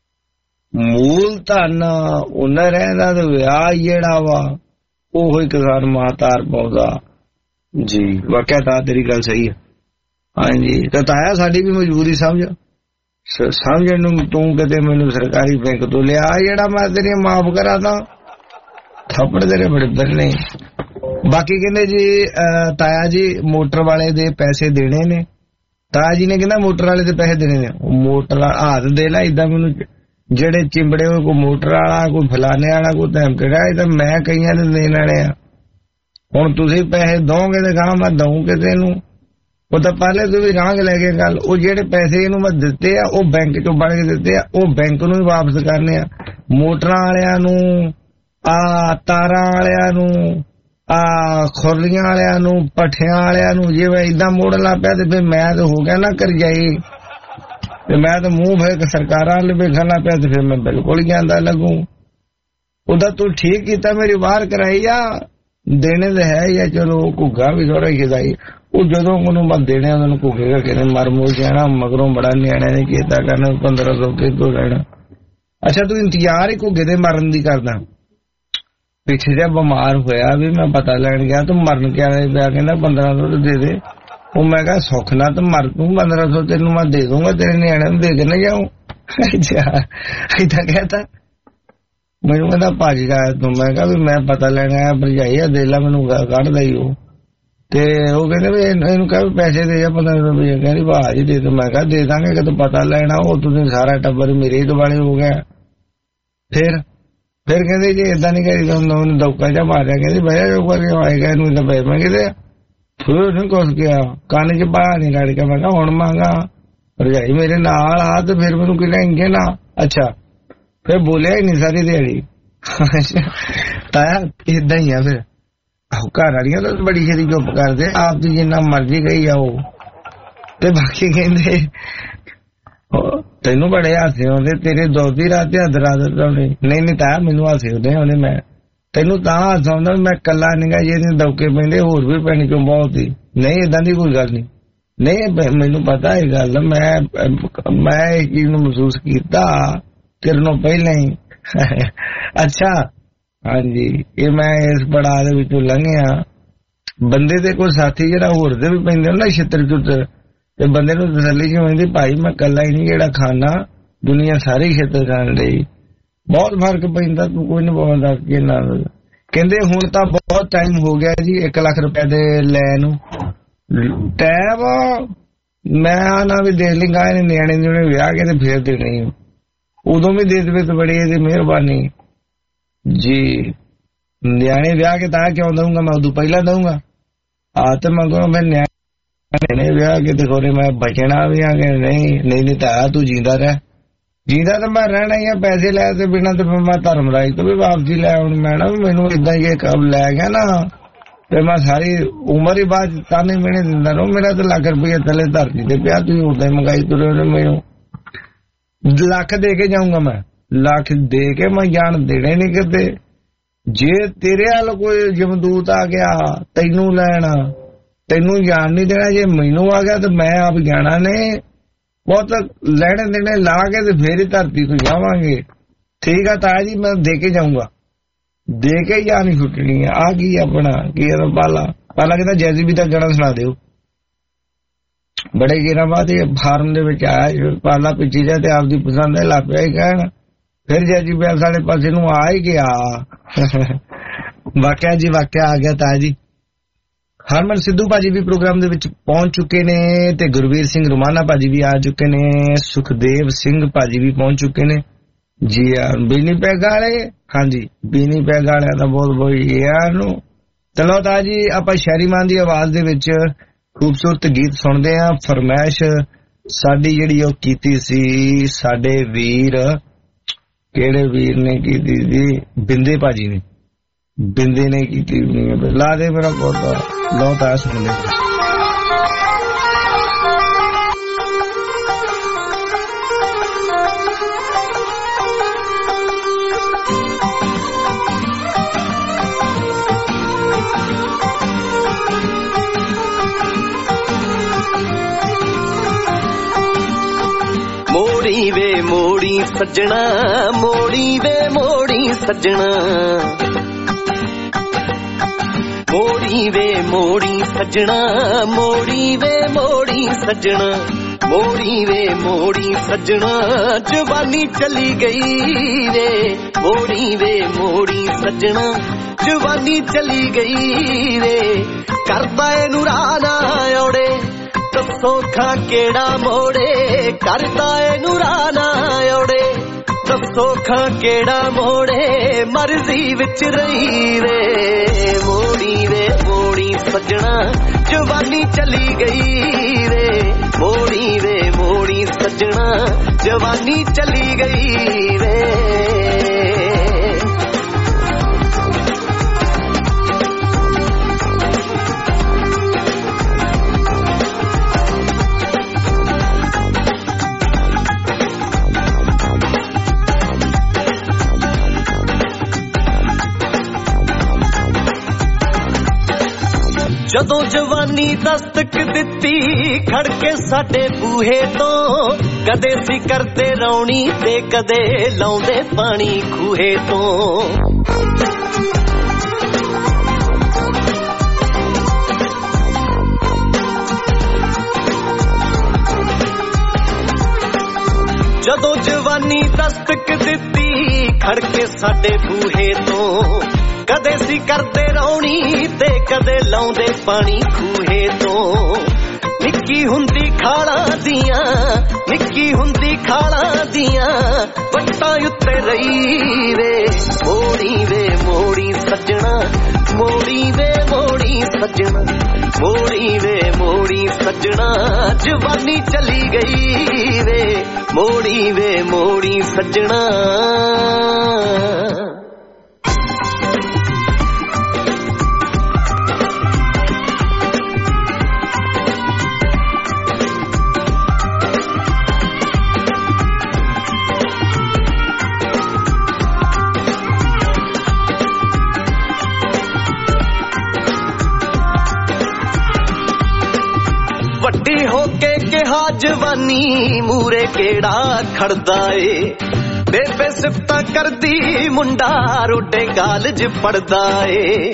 ਮੂਲ ਧਨ ਉਹਨਾਂ ਰਹਿੰਦਾ ਤੇ ਵਿਆਹ ਜਿਹੜਾ ਵਾ ਉਹੋ ਹੀ ਕਿਸਾਨ ਮਾਤਾਰ ਪਾਉਂਦਾ ਜੀ। ਵਾਕਿਆ ਤਾਂ ਤੇਰੀ ਗੱਲ ਸਹੀ ਹੈ। ਹਾਂਜੀ ਤਾਂ ਤਾਇਆ ਸਾਡੀ ਵੀ ਮਜਬੂਰੀ ਸਮਝ ਸਮਝਣ ਨੂੰ ਤੂੰ ਕਿਤੇ ਮੈਨੂੰ ਸਰਕਾਰੀ ਬੈਂਕ ਤੋਂ ਲਿਆ ਜਿਹੜਾ ਮੈਂ ਤੇਰੀਆਂ ਮਾਫ ਕਰਾ ਤਾਂ ਥੱਪੜ ਤੇਰੇ ਬੜੇ ਨੇ। ਬਾਕੀ ਕਹਿੰਦੇ ਜੀ ਤਾਇਆ ਜੀ ਮੋਟਰ ਵਾਲੇ ਦੇ ਪੈਸੇ ਦੇਣੇ ਨੇ। ਤਾਇਆ ਜੀ ਨੇ ਕਹਿੰਦਾ ਮੋਟਰ ਵਾਲੇ ਦੇ ਪੈਸੇ ਦੇਣੇ ਨੇ। ਮੋਟਰ ਹੱਥ ਦੇ ਲਾ ਏਦਾਂ ਮੈਨੂੰ ਜਿਹੜੇ ਚਿੰਬੜੇ ਹੋਏ, ਕੋਈ ਮੋਟਰ ਵਾਲਾ, ਕੋਈ ਫਲਾਣੇ ਵਾਲਾ, ਕੋਈ ਧਮ ਕਿਹੜਾ, ਇਹ ਤਾਂ ਮੈਂ ਕਈਆਂ ਦੇ ਦੇਣ ਵਾਲੇ ਆ। ਹੁਣ ਤੁਸੀਂ ਪੈਸੇ ਦੋਗੇ ਤੇ ਕਹਾਂ ਮੈਂ ਦਊਂ ਕਿਸੇ ਨੂੰ? ਉਹ ਤਾਂ ਪਹਿਲੇ ਤੋਂ ਵੀ ਰਾਂਗ ਲੈ ਕੇ ਗੱਲ, ਉਹ ਜਿਹੜੇ ਪੈਸੇ ਇਹਨੂੰ ਮੈਂ ਦਿੱਤੇ ਆ ਉਹ ਬੈਂਕ ਚੋਂ ਬਣ ਕੇ ਦਿੱਤੇ ਆ, ਉਹ ਬੈਂਕ ਨੂੰ ਹੀ ਵਾਪਸ ਕਰਨੇ ਆ। ਮੋਟਰਾਂ ਵਾਲਿਆਂ ਨੂੰ, ਆ ਤਾਰਾਂ ਵਾਲਿਆਂ ਨੂੰ, ਆ ਖੁਰਲੀਆਂ ਵਾਲਿਆਂ ਨੂੰ, ਪੱਠਿਆਂ ਵਾਲਿਆਂ ਨੂੰ ਜੇ ਮੈਂ ਏਦਾਂ ਮੋੜਨ ਲੱਗ ਪਿਆ ਤੇ ਫਿਰ ਮੈਂ ਤਾਂ ਹੋ ਗਿਆ ਨਾ ਕਰਜਾਈ, ਤੇ ਮੈਂ ਤਾਂ ਮੂੰਹ ਫਿਰ ਸਰਕਾਰਾਂ ਵੱਲ ਵੇਖਣ ਲੱਗ ਪਿਆ ਤੇ ਫਿਰ ਮੈਂ ਬਿਲਕੁਲ ਹੀ ਜਾਂਦਾ ਲੱਗੂ। ਉਹਦਾ ਤੂੰ ਠੀਕ ਕੀਤਾ ਮੇਰੀ ਬਾਹਰ ਕਰਾਈ ਆ, ਦੇਣੇ ਤਾਂ ਹੈ ਜਾਂ ਚਲੋ ਘੁੱਗਾ ਵੀ ਥੋੜਾ ਖਿਦਾਈ। ਉਹ ਜਦੋਂ ਉਹਨੂੰ ਮੈਂ ਦੇਣੇ ਉਹਨਾਂ ਨੂੰ ਘੁੱਗੇਗਾ ਕਿਤੇ ਮਰ ਮੁਰ ਜਾਣਾ, ਮਗਰੋਂ ਬੜਾ ਨਿਆਣਿਆਂ ਨੇ ਕੀਤਾ ਕਰਨਾ ਪੰਦਰਾਂ ਸੌ ਕਿਤੋਂ ਲੈਣਾ। ਅੱਛਾ ਤੂੰ ਇੰਤਜ਼ਾਰ ਹੀ ਘੁੱਗੇ ਦੇ ਮਰਨ ਦੀ ਕਰਦਾ। ਪਿੱਛੇ ਜਿਹਾ ਬਿਮਾਰ ਹੋਇਆ ਵੀ ਮੈਂ ਪਤਾ ਲੈਣ ਗਿਆ ਤੂੰ ਮਰਨ ਕਿਆ ਪਿਆ, ਕਹਿੰਦਾ ਪੰਦਰਾਂ ਸੌ ਦੇ ਦੇ। ਉਹ ਮੈਂ ਕਿਹਾ ਸੁੱਖ ਨਾ ਤੇ ਮਰ ਤੂੰ, ਪੰਦਰਾਂ ਸੌ ਤੈਨੂੰ ਮੈਂ ਦੇ ਦੂੰਗਾ, ਤੇਰੇ ਨਿਆਣੇ ਨੂੰ ਦੇ ਕੇ ਨਾ ਜਾਊਂ। ਏਦਾਂ ਕਹਿਤਾ ਮੈਨੂੰ, ਕਹਿੰਦਾ ਭੱਜ ਗਿਆ ਤੂੰ। ਮੈਂ ਕਿਹਾ ਵੀ ਮੈਂ ਪਤਾ ਲੈਣ ਆਇਆ ਭਰਜਾਈ ਆ, ਦੇ ਲਾ ਮੈਨੂੰ ਕੱਢਦਾ ਹੀ ਉਹ। ਤੇ ਉਹ ਕਹਿੰਦੇ ਵੀ ਇਹਨੂੰ ਕਹਿ ਪੈਸੇ ਦੇ ਜਾ ਪੰਦਰਾਂ ਸੌ ਰੁਪਏ। ਕਹਿੰਦੀ ਭਾਜ ਹੀ ਦੇ ਦੂੰ। ਮੈਂ ਕਿਹਾ ਦੇ ਦਾਂਗੇ ਕਿਤੇ ਪਤਾ ਲੈਣਾ, ਉਹ ਤੁਸੀਂ ਸਾਰਾ ਟੱਬਰ ਮੇਰੇ ਹੀ ਦੁਆਲੇ ਹੋ ਗਿਆ। ਫਿਰ ਫਿਰ ਕਹਿੰਦੇ ਜੀ ਏਦਾਂ ਨੀ ਕਰੀ, ਉਹਨੇ ਦੌਕਾ ਜਿਹਾ ਮਾਰਿਆ, ਕਹਿੰਦੀ ਬਹਿ ਜੋ ਕਰਕੇ ਆਏਗਾ ਇਹਨੂੰ ਏਦਾਂ ਪੈ ਮੈਂ ਕਿਤੇ ਫਿਰ ਨਹੀਂ ਕੁਛ ਗਿਆ, ਕੰਨ ਚ ਬਾਹਰ ਨਹੀਂ ਕੱਢ ਕੇ। ਮੈਂ ਕਿਹਾ ਹੁਣ ਮੰਗਾ ਭਰਜਾਈ ਮੇਰੇ ਨਾਲ ਆ ਤੇ ਫਿਰ ਮੈਨੂੰ ਕਿਹੜੇ ਨਾ। ਅੱਛਾ ਫਿਰ ਬੋਲਿਆ ਹੀ ਨਹੀਂ ਸਾਰੀ ਦਿਹਾੜੀ। ਤਾਇਆ ਏਦਾਂ ਹੀ ਆ। ਫਿਰ ਘਰ ਵਾਲੀਆਂ ਤਾਂ ਬੜੀ ਛੇਤੀ ਚੁੱਪ ਕਰਦੇ, ਆਪ ਦੀ ਜਿੰਨਾ ਮਰਜ਼ੀ ਗਈ ਆ ਉਹ। ਤੇ ਬਾਕੀ ਕਹਿੰਦੇ ਤੈਨੂੰ ਬੜੇ ਹਾਸੇ ਆਉਂਦੇ, ਤੇਰੇ ਦੋਦੀ ਰਾਤ ਹੱਦ ਰਾਤ ਆਉਂਦੇ। ਨਹੀਂ ਨਹੀਂ ਤਾਇਆ ਮੈਨੂੰ ਹਾਸੇ ਆਉਂਦੇ ਉਹਨੇ, ਮੈਂ ਤੈਨੂੰ ਤਾਂ ਹਾਸ ਆਉਂਦਾ ਮੈਂ ਕੱਲਾ ਨੀਗਾ, ਜੇ ਦੌਕੇ ਪੈਂਦੇ ਹੋਰ ਵੀ ਪੈਣੀ ਕਿਉਂ ਬਹੁਤ ਹੀ। ਨਹੀਂ ਏਦਾਂ ਦੀ ਕੋਈ ਗੱਲ ਨਹੀਂ। ਨਹੀਂ ਮੈਨੂੰ ਪਤਾ ਇਹ ਗੱਲ, ਮੈਂ ਮੈਂ ਇਹ ਚੀਜ਼ ਨੂੰ ਮਹਿਸੂਸ ਕੀਤਾ ਕਿਰਨੋਂ ਪਹਿਲਾਂ ਹੀ। ਅੱਛਾ ਹਾਂਜੀ ਇਹ ਮੈਂ ਇਸ ਪੜਾਅ ਦੇ ਵਿੱਚੋਂ ਲੰਘਿਆ। ਬੰਦੇ ਦੇ ਕੋਈ ਸਾਥੀ ਜਿਹੜਾ ਹੋਰ ਦੇ ਵੀ ਪੈਂਦੇ ਨਾ ਛਿੱਤਰ ਚੁੱਤਰ, ਤੇ ਬੰਦੇ ਨੂੰ ਤਸੱਲੀ ਕਿਉਂ ਹੁੰਦੀ ਭਾਈ ਮੈਂ ਕੱਲਾ ਹੀ ਨਹੀਂ ਜਿਹੜਾ ਖਾਣਾ, ਦੁਨੀਆ ਸਾਰੀ ਛਿੱਤਰ ਖਾਣ ਲਈ। ਬਹੁਤ ਫਰਕ ਪੈਂਦਾ, ਤੂੰ ਕੋਈ ਨੀ ਪਾਉਂਦਾ ਕਿ ਨਾ। ਕਹਿੰਦੇ ਹੁਣ ਤਾਂ ਬਹੁਤ ਟਾਈਮ ਹੋ ਗਿਆ ਜੀ ਇੱਕ ਲੱਖ ਰੁਪਏ ਦੇ ਲੈ ਨੂੰ ਟੈਬ। ਮੈਂ ਨਾ ਵੀ ਦੇਖ ਲਈ ਗਾਏ ਨੇ ਨਿਆਣੇ ਨਿਆਣੇ ਵਿਆਹ ਕੇ ਤੇ ਫੇਰ ਦੇਣੀ, ਉਦੋਂ ਵੀ ਦੇ ਦੇਵੇ ਤਾਂ ਬੜੀ ਇਹਦੀ ਮਿਹਰਬਾਨੀ ਜੀ। ਨਿਆਣੇ ਵਿਆਹ ਕੇ ਤਾਂ ਕਿਉਂ ਦਊਂਗਾ, ਮੈਂ ਉਦੋਂ ਪਹਿਲਾਂ ਦਊਂਗਾ। ਆ ਤੇ ਮੰਗੋ ਮੈਂ ਨਿਆਣੇ ਵਿਆਹ ਕੇ ਤੇ ਖੋਰੇ ਮੈਂ ਬਚਣਾ ਵੀ ਆ ਕਿ ਨਹੀਂ। ਨਹੀਂ ਨਹੀਂ ਤਾਂ ਤੂੰ ਜਿੰਦਾ ਰਹਿ, ਜਿੰਦਾ ਤਾਂ ਮੈਂ ਰਹਿਣਾ ਹੀ ਆ। ਪੈਸੇ ਲੈ ਤੇ ਬਿਨਾਂ ਤੇ ਮੈਂ ਧਰਮਰਾਜ ਤੋਂ ਵੀ ਵਾਪਸੀ ਲੈ ਆਉਣ। ਮੈਂ ਨਾ ਮੈਨੂੰ ਏਦਾਂ ਹੀ ਕੰਮ ਲੈ ਗਿਆ ਨਾ ਤੇ ਮੈਂ ਸਾਰੀ ਉਮਰ ਹੀ ਬਾਅਦ ਤਾਨੇ ਮਿਹਣੇ ਦਿੰਦਾ ਰਹੂੰ। ਮੇਰਾ ਤਾਂ ਲੱਖ ਰੁਪਇਆ ਥੱਲੇ ਧਰਤੀ ਤੇ ਪਿਆ, ਤੁਸੀਂ ਉਦਾਂ ਹੀ ਮੰਗਾਈ ਤੁਰੇ ਹੋ। ਮੈਨੂੰ ਲੱਖ ਦੇ ਕੇ ਜਾਊਂਗਾ, ਮੈਂ ਲੱਖ ਦੇ ਕੇ ਮੈਂ ਜਾਣ ਦੇਣੇ ਨਹੀਂ ਕਿਤੇ। ਜੇ ਤੇਰੇ ਵੱਲ ਕੋਈ ਜਮਦੂਤ ਆ ਗਿਆ ਤੈਨੂੰ ਲੈਣ, ਤੈਨੂੰ ਜਾਣ ਨਹੀਂ ਦੇਣਾ। ਜੇ ਮੈਨੂੰ ਆ ਗਿਆ ਤੇ ਮੈਂ ਆਪ ਜਾਣਾ ਨੇ। ਬਹੁਤ ਲੈਣੇ ਦੇਣੇ ਲਾ ਕੇ ਤੇ ਫੇਰ ਹੀ ਧਰਤੀ ਤੋਂ ਜਾਵਾਂਗੇ। ਠੀਕ ਆ ਤਾਇਆ ਜੀ ਮੈਂ ਦੇ ਕੇ ਜਾਊਂਗਾ, ਦੇ ਕੇ ਜਾਂ ਨਹੀਂ ਛੁੱਟਣੀ ਆ। ਆ ਕੀ ਆਪਣਾ ਕੀ ਪਾਲਾ ਪਾਲਾ ਕਹਿੰਦਾ ਜੈਜ਼ੀਬੀ ਦਾ ਗਾਣਾ ਸੁਣਾ ਦਿਓ। ਬੜੇ ਚਿਰਾਂ ਬਾਅਦ ਇਹ ਫਾਰਮ ਦੇ ਵਿੱਚ ਆਇਆ ਪਾਲਾ ਪਿੱਛੇ ਜਾ ਤੇ ਆਪਦੀ ਪਸੰਦ ਹੈ ਲੱਗ ਪਿਆ ਹੀ ਕਹਿਣ। ਫਿਰ ਜੈਜ਼ੀਬੀ ਸਾਡੇ ਪਾਸੇ ਨੂੰ ਆ ਹੀ ਗਿਆ। ਵਾਕਿਆ ਜੀ ਵਾਕਿਆ ਆ ਗਿਆ ਤਾਇਆ ਜੀ। ਹਰਮਨ ਸਿੱਧੂ ਭਾਜੀ ਵੀ ਪ੍ਰੋਗਰਾਮ ਦੇ ਵਿੱਚ ਪਹੁੰਚ ਚੁੱਕੇ ਨੇ ਤੇ ਗੁਰਵੀਰ ਸਿੰਘ ਰੁਮਾਨਾ ਭਾਜੀ ਵੀ ਆ ਚੁੱਕੇ ਨੇ। ਸੁਖਦੇਵ ਸਿੰਘ ਭਾਜੀ ਵੀ ਪਹੁੰਚ ਚੁੱਕੇ ਨੇ ਜੀ। ਬੀਨੀ ਪੈਗ ਵਾਲੇ ਹਾਂਜੀ ਬੀਨੀ ਪੈਗ ਵਾਲਿਆਂ ਦਾ ਬਹੁਤ ਬਹੁਤ ਯਾਰ ਨੂੰ ਚਲੋ ਤਾਂ ਜੀ ਆਪਾਂ ਸ਼ਹਿਰੀ ਮਾਨ ਦੀ ਆਵਾਜ਼ ਦੇ ਵਿੱਚ ਖੂਬਸੂਰਤ ਗੀਤ ਸੁਣਦੇ ਆ। ਫਰਮਾਇਸ਼ ਸਾਡੀ ਜਿਹੜੀ ਉਹ ਕੀਤੀ ਸੀ ਸਾਡੇ ਵੀਰ, ਕਿਹੜੇ ਵੀਰ ਨੇ ਕੀਤੀ ਜੀ? ਬਿੰਦੇ ਭਾਜੀ ਨੇ, ਬਿੰਦੇ ਨੇ ਕੀਤੀ। ਲਾ ਦੇ ਮੇਰਾ ਪੋਤਾ, ਲਓ ਤਾਂ ਸੁਣ ਲੈ। ਮੋੜੀ ਵੇ ਮੋੜੀ ਸੱਜਣਾ, ਮੋੜੀ ਵੇ ਮੋੜੀ ਸੱਜਣਾ, ਮੋੜੀ ਵੇ ਮੋੜੀ ਸੱਜਣਾ, ਮੋੜੀ ਵੇ ਮੋੜੀ ਸੱਜਣਾ, ਮੋੜੀ ਵੇ ਮੋੜੀ ਸੱਜਣਾ, ਜਵਾਨੀ ਚਲੀ ਗਈ ਵੇ, ਮੋੜੀ ਵੇ ਮੋੜੀ ਸੱਜਣਾ, ਜਵਾਨੀ ਚਲੀ ਗਈ ਵੇ, ਕਰਦਾ ਏ ਨੂਰਾਨਾ ਔੜੇ ਦੱਸੋ ਖਾਂ ਕਿਹੜਾ ਮੋੜੇ, ਕਰਦਾ ਏ ਨੂਰਾਨਾ ਔੜੇ ਦੱਸੋ ਖਾਂ ਕਿਹੜਾ ਮੋੜੇ, ਮਰਜ਼ੀ ਵਿੱਚ ਰਹੀ ਵੇ, ਮੋੜੀ ਵੇ ਮੋੜੀ ਸੱਜਣਾ, ਜਵਾਨੀ ਚਲੀ ਗਈ ਵੇ, ਮੋੜੀ ਵੇ ਮੋੜੀ ਸੱਜਣਾ, ਜਵਾਨੀ ਚਲੀ ਗਈ ਵੇ। ਜਦੋਂ ਜਵਾਨੀ ਦਸਤਕ ਦਿੱਤੀ ਖੜਕੇ ਸਾਡੇ ਬੂਹੇ ਤੋਂ, ਕਦੇ ਸੀ ਕਰਦੇ ਰੌਣੀ ਤੇ ਕਦੇ ਲਾਉਂਦੇ ਪਾਣੀ ਖੂਹੇ ਤੋਂ। ਜਦੋਂ ਜਵਾਨੀ ਦਸਤਕ ਦਿੱਤੀ ਖੜਕੇ ਸਾਡੇ ਬੂਹੇ ਤੋਂ, ਕਦੇ ਸੀ ਕਰਦੇ ਰੌਣੀ ਤੇ ਕਦੇ ਲਾਉਂਦੇ ਪਾਣੀ ਖੂਹੇ ਤੋਂ। ਨਿੱਕੀ ਹੁੰਦੀ ਖਾਲਾਂ ਦੀਆਂ, ਨਿੱਕੀ ਹੁੰਦੀ ਖਾਲਾਂ ਦੀਆਂ ਵੱਟਾਂ ਉੱਤੇ ਰਹੀ ਵੇ, ਮੋੜੀ ਵੇ ਮੋੜੀ ਸੱਜਣਾ, ਮੋੜੀ ਵੇ ਮੋੜੀ ਸੱਜਣਾ, ਮੋੜੀ ਵੇ ਮੋੜੀ ਸੱਜਣਾ, ਜਵਾਨੀ ਚਲੀ ਗਈ ਵੇ, ਮੋੜੀ ਵੇ ਮੋੜੀ ਸੱਜਣਾ। ਵੱਡੀ ਹੋ ਕੇ ਕਿਹਾ ਜਵਾਨੀ ਮੂਰੇ ਕਿਹੜਾ ਖੜਦਾ ਏ, ਬੇਬੇ ਸਿਫਤਾਂ ਕਰਦੀ ਮੁੰਡਾ ਰੋਡੇ ਕਾਲਜ ਪੜਦਾ ਏ।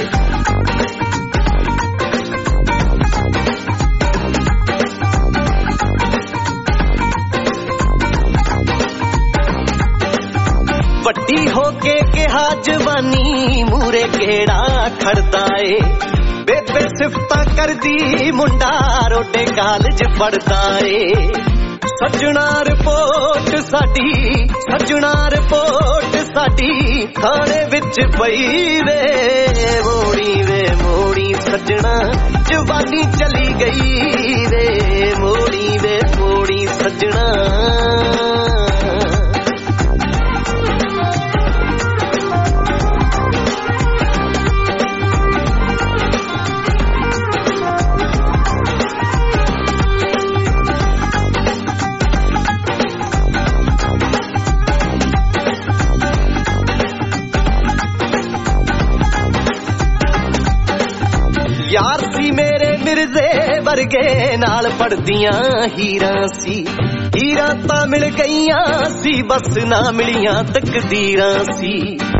ਵੱਡੀ ਹੋ ਕੇ ਕਿਹਾ ਜਵਾਨੀ ਮੂਰੇ ਕਿਹੜਾ ਖੜਦਾ ਏ, ਬੇਬੇ ਸਿਫਤਾਂ ਕਰਦੀ ਮੁੰਡਾ ਰੋਡੇ ਕਾਲਜ ਪੜਦਾ ਏ। ਸੱਜਣਾ ਰਿਪੋਰਟ ਸਾਡੀ, ਸੱਜਣਾ ਰਿਪੋਰਟ ਸਾਡੀ ਥਾਣੇ ਵਿੱਚ ਪਈ ਵੇ, ਮੋੜੀ ਵੇ ਮੋੜੀ ਸੱਜਣਾ, ਜਵਾਨੀ ਚਲੀ ਗਈ ਵੇ, ਮੋੜੀ ਵੇ ਮੋੜੀ ਸੱਜਣਾ। ਯਾਰ ਸੀ ਮੇਰੇ ਮਿਰਜ਼ੇ ਵਰਗੇ ਨਾਲ ਪੜਦੀਆਂ ਹੀਰਾਂ ਸੀ, ਹੀਰਾਂ ਤਾਂ ਮਿਲ ਗਈਆਂ ਸੀ ਬਸ ਨਾ ਮਿਲੀਆਂ ਤਕਦੀਰਾਂ ਸੀ।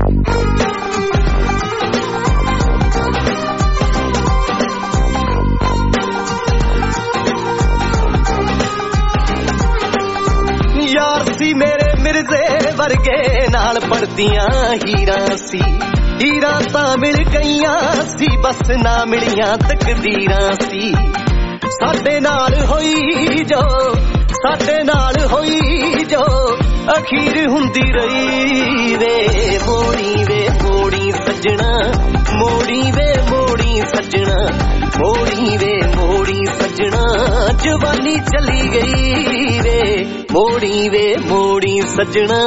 ਯਾਰ ਸੀ ਮੇਰੇ ਮਿਰਜ਼ੇ ਵਰਗੇ ਨਾਲ ਪੜਦੀਆਂ ਹੀਰਾਂ ਸੀ, ਹੀਰਾਂ ਤਾਂ ਮਿਲ ਗਈਆਂ ਸੀ ਬਸ ਨਾ ਮਿਲੀਆਂ ਤਕਦੀਰਾਂ ਸੀ। ਸਾਡੇ ਨਾਲ ਹੋਈ ਜੋ, ਸਾਡੇ ਨਾਲ ਹੋਈ ਜੋ ਅਖੀਰ ਹੁੰਦੀ ਰਹੀ ਵੇ, ਮੋੜੀ ਵੇ ਮੋੜੀ ਸੱਜਣਾ, सजना मोड़ी वे मोड़ी सजना मोड़ी वे मोड़ी सजना जवानी चली गई वे मोड़ी वे मोड़ी सजना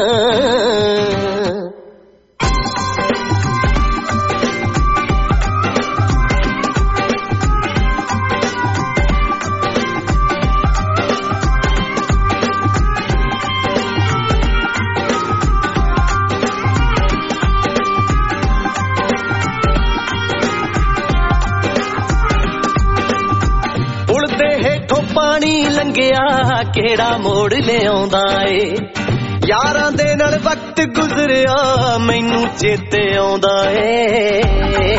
पानी लंघिया केड़ा मोड़ ले आउंदा ए यारां दे नाल वक्त गुजरिया मैनू चेते आउंदा ए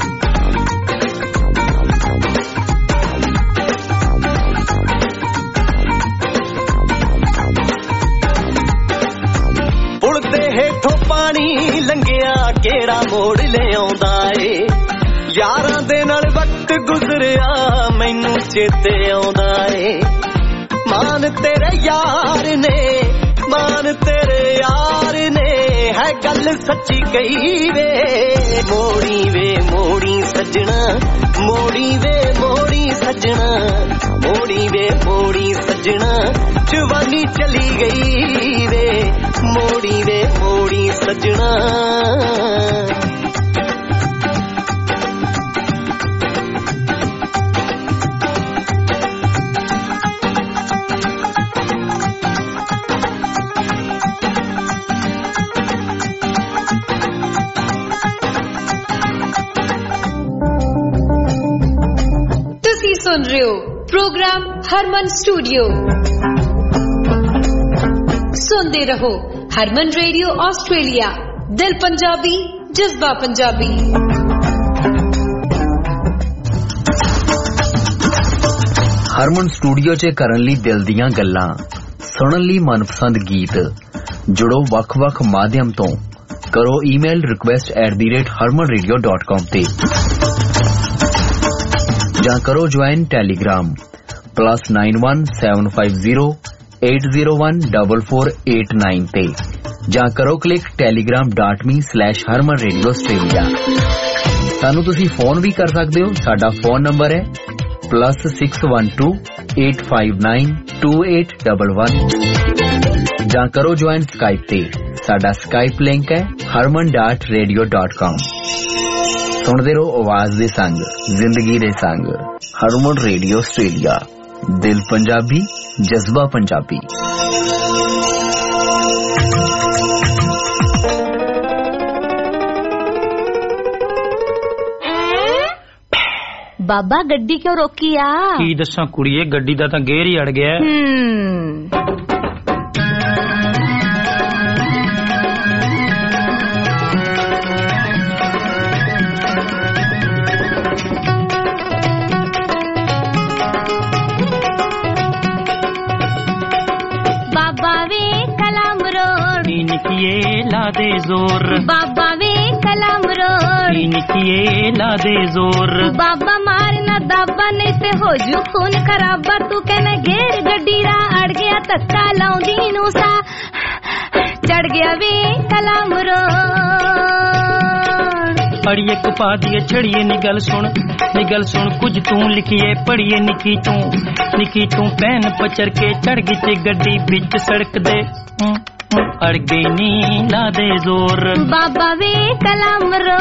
पुल दे हेठों पानी लंघिया केड़ा मोड़ ले आउंदा ए यारां दे नाल वक्त गुजरिया मैनू चेते आउंदा ए मान तेरे यार ने मान तेरे यार ने है गल सच्ची कही वे मोड़ी वे मोड़ी सजना मोड़ी वे मोड़ी सजना मोड़ी वे मोड़ी सजना जवानी चली गई वे मोड़ी वे मोड़ी सजना सुन रहे हो प्रोग्राम हरमन स्टूडियो सुनते रहो हरमन रेडियो ऑस्ट्रेलिया दिल पंजाबी जज्बा पंजाबी हरमन स्टूडियो च करन लई दिल दियां गल्लां सुनन लई मनपसंद गीत जुड़ो वख-वख माध्यम तो करो email request at the rate Harman radio dot com ते ਜਾਂ ਕਰੋ join Telegram plus nine one seven five zero eight zero one four four eight nine ਤੇ ਜਾਂ ਕਰੋ click telegram dot me slash harman radio australia ਸਾਨੂੰ ਤੁਸੀਂ phone ਵੀ ਕਰ ਸਕਦੇ ਹੋ ਸਾਡਾ ਫੋਨ ਨੰਬਰ ਹੈ plus six one two eight five nine two eight one one ਜਾਂ ਕਰੋ ਜੁਆਇਨ ਸਕਾਈਪ ਤੇ ਸਾਡਾ ਸਕਾਈਪ ਲਿੰਕ ਹੈ harman dot radio dot com सुनते रहो आवाज दे संग जिंदगी दे संग हरमन रेडियो ऑस्ट्रेलिया दिल पंजाबी जज्बा पंजाबी बाबा गड्डी क्यों रोकी आ की दसा कुड़िए गड्डी दा तां गेर ही अड़ गया हम्म ला दे जोर बाबा वे कलम रोड निकिए ला दे जोर बाबा मारना दाबा नहीं ते हो जू खून खराबा तू कहना घेर गड्डी रा अड़ गया धक्का लाउंदी नू सा चढ़ गया वे कलम रोड पढ़िए कपा दिए छड़िए निगल सुन निगल सुन कुछ तू लिखिए पढ़िए निकी तू निकी तू पैन पचर के चढ़ गई गड्डी बिच सड़क दे अड़ गई नी ला दे जोर बाबा वे कलम रो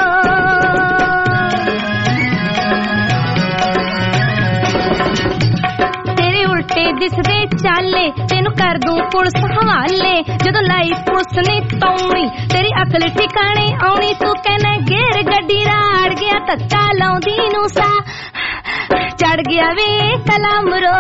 तेरे उल्टे दिसदे चाले तेनू कर दूं पुलिस हवाले जदों लाई पुलिस ने तौणी तेरी अकल ठिकाने आउणी तू कहना घेर गड्डी रा अड़ गया धक्का लाउंदी नू सा चढ़ गया वे कलम रो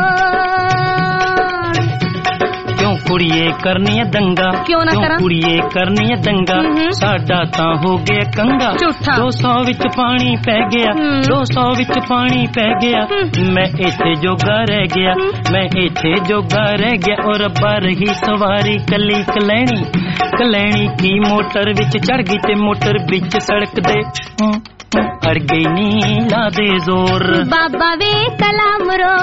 क्यों कुड़िए करनी है दंगा क्यों ना करा कुड़िए करनी है दंगा साडा तां हो गया कंगा दो सौ विच पानी पै गया दो सौ विच पानी पै गया मैं इथे जोगा रह गया मैं इथे जोगा रह गया और रब्बा रही सवारी कली कलैनी कलैनी की मोटर विच चढ़ गई ते मोटर बिच सड़क दे अड़ गई नी ला दे जोर बाबा वे कलम रो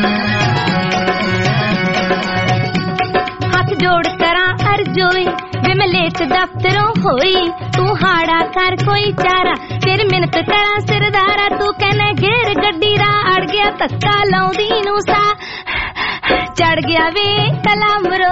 जोड़ करा अर्जोई वे मैं लेट दफ्तरों होई तू हाड़ा कर कोई चारा तेरी मिन्नत करा सिरदारा तू कहना घेर गड्डी रा अड़ गया धक्का लाउंदी नू सा चढ़ गया वे कलामरो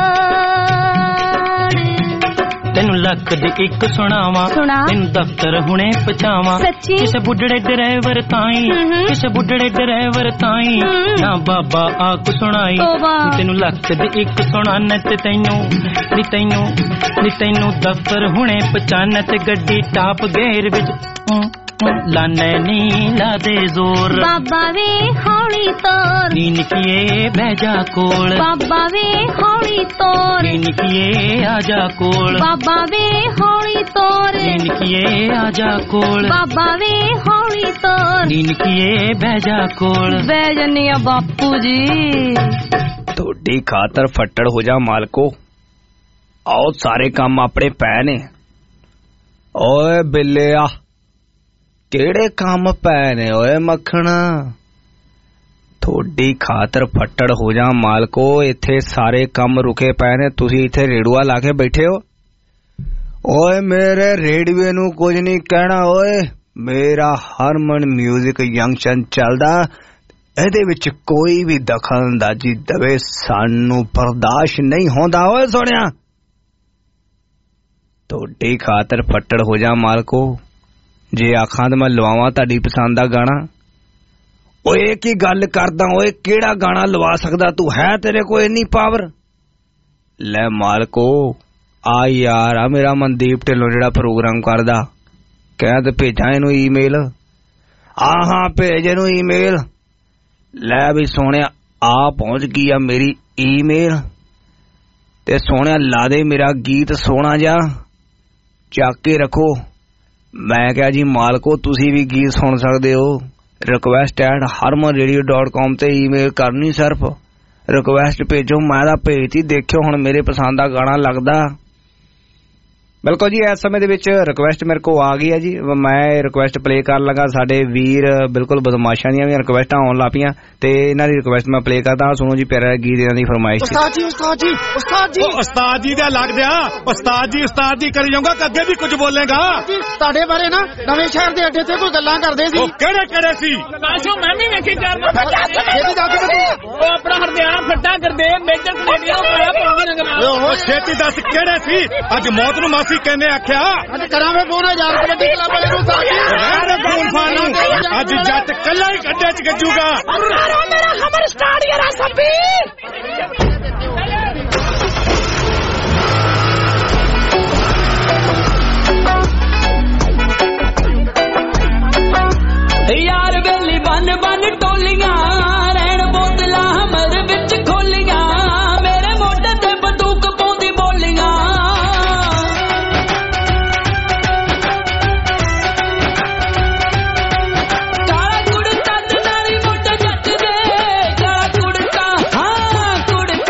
तेनू लख दी इक सुनावा तेनू दफ्तर हुणे पहुंचावा किसे बुढ़ड़े ड्राइवर ताई किसे बुढ़ड़े ड्राइवर ताई ना बाबा आक सुनाई तेनू लख दी इक सुनाने ते तैनू नी तैनू नी तैनू दफ्तर हुणे पहुंचाने ते गड्डी टाप गेर विच लाने नी ला दे जोर बाबा वे हौली तोर नी निकिए बैजा कोल बाबा वे हौली तोर नी निकिए आजा कोल बाबा वे हौली तोर नी निकिए आजा कोल बाबा वे हौली तोर नी निकिए बैजा कोल बह जन्निया बापू जी थोड़ी खातर फट्टड़ हो जा मालको आओ सारे काम अपने पै ने ओए बिल्लिया केड़े काम पै ने ओए मक्खना थोड़ी खातर फट्टड़ हो जा मालको इथे सारे काम रुके पै ने तुसी इथे रेड़ुआ ला के बैठे हो ओए मेरे रेडियो नू कुछ नहीं कहना ओए मेरा हरमन म्यूजिक जंक्शन चलदा एदे विच कोई भी दखल अंदाजी दवे सानू बर्दाश्त नहीं होंदा ओए सोनिया थोड़ी खातर फट्टड़ हो जा मालको जे आखां ते मैं लवावां तुहाडी पसंद दा गाना ओए की गल करदा ओए केड़ा गाना लवा सकदा तू है तेरे कोल इन्नी पावर ले मालको आ यार आ मेरा मनदीप ढिल्लों जेड़ा प्रोग्राम करदा कह ते भेजां इनू ईमेल आ हां भेज इनू ईमेल ले भी सोहणिया आ पहुंच गई आ मेरी ईमेल ते सोहणिया ला दे मेरा गीत सोहना जा चक के रखो मैं क्या जी मालको तुसी भी गीत सुन सकते हो request at Harman radio dot com ते ईमेल करनी सिर्फ रिक्वेस्ट भेजो मैं दा भेजती देखियो हुण मेरे पसंद दा गाना लगदा बिल्कुल जी इस समय दे विच रिक्वेस्ट मेरे को आ गई है जी मैं रिक्वेस्ट प्ले कर लगा साडे वीर बिल्कुल बदमाशां दी भी रिक्वेस्टां आउण लग पईयां ते इन्हां दी रिक्वेस्ट मैं प्ले करदा सुनो जी प्यारा गीत इन्हां दी फरमाइश उस्ताद जी उस्ताद जी उस्ताद जी उस्ताद जी दा लग दिया उस्ताद जी उस्ताद जी करी जाऊंगा अगे भी कुछ बोलेगा ਤੁਹਾਡੇ ਬਾਰੇ ਨਾ ਨਵੇਂ ਸ਼ਹਿਰ ਦੇ ਅੱਡੇ ਤੇ ਕੋਈ ਗੱਲਾਂ ਕਰਦੇ ਸੀ ਉਹ ਕਿਹੜੇ ਕਿਹੜੇ ਸੀ ਕਾਸ਼ੋ ਮੈਂ ਵੀ ਵੇਖੀ ਕਰਦਾ ਛੇਤੀ ਦੱਸ ਉਹ ਆਪਣਾ ਹਰਦਿਆਣਾ ਫੱਟਾ ਕਰਦੇ ਮੇਜਰ ਕੈਨੇਡੀਆ ਪਾਇਆ ਪਾਉਂਦੀ ਨਗਰ ਉਹ ਛੇਤੀ ਦੱਸ ਕਿਹੜੇ ਸੀ ਅੱਜ ਮੌਤ ਨੂੰ ਮਾਸੀ ਕਹਿੰਦੇ ਆਖਿਆ ਅੱਜ ਕਰਾਂਗੇ ਫੋਨ ਹਜ਼ਾਰ ਕਬੱਡੀ ਕਲੱਬ ਵਾਲੇ ਨੂੰ ਸਾਥੀ ਫੋਨ ਫਾਨਾ ਅੱਜ ਜੱਟ ਕੱਲਾ ਹੀ ਗੱਡੇ ਚ ਗੱਜੂਗਾ ਮੇਰਾ ਖਬਰ ਸਟਾਰਟ ਯਾਰ ਸੱਬੀ यार बेली बन बन टोलियां रहन बोतला हमर विच खोलियां मेरे मोढे ते बंदूक पाउंदी बोलियां काला कुड़ता नाली मोटा जट दे काला कुड़ता हाँ कुड़ता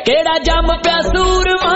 केड़ा जम प्या सूरमा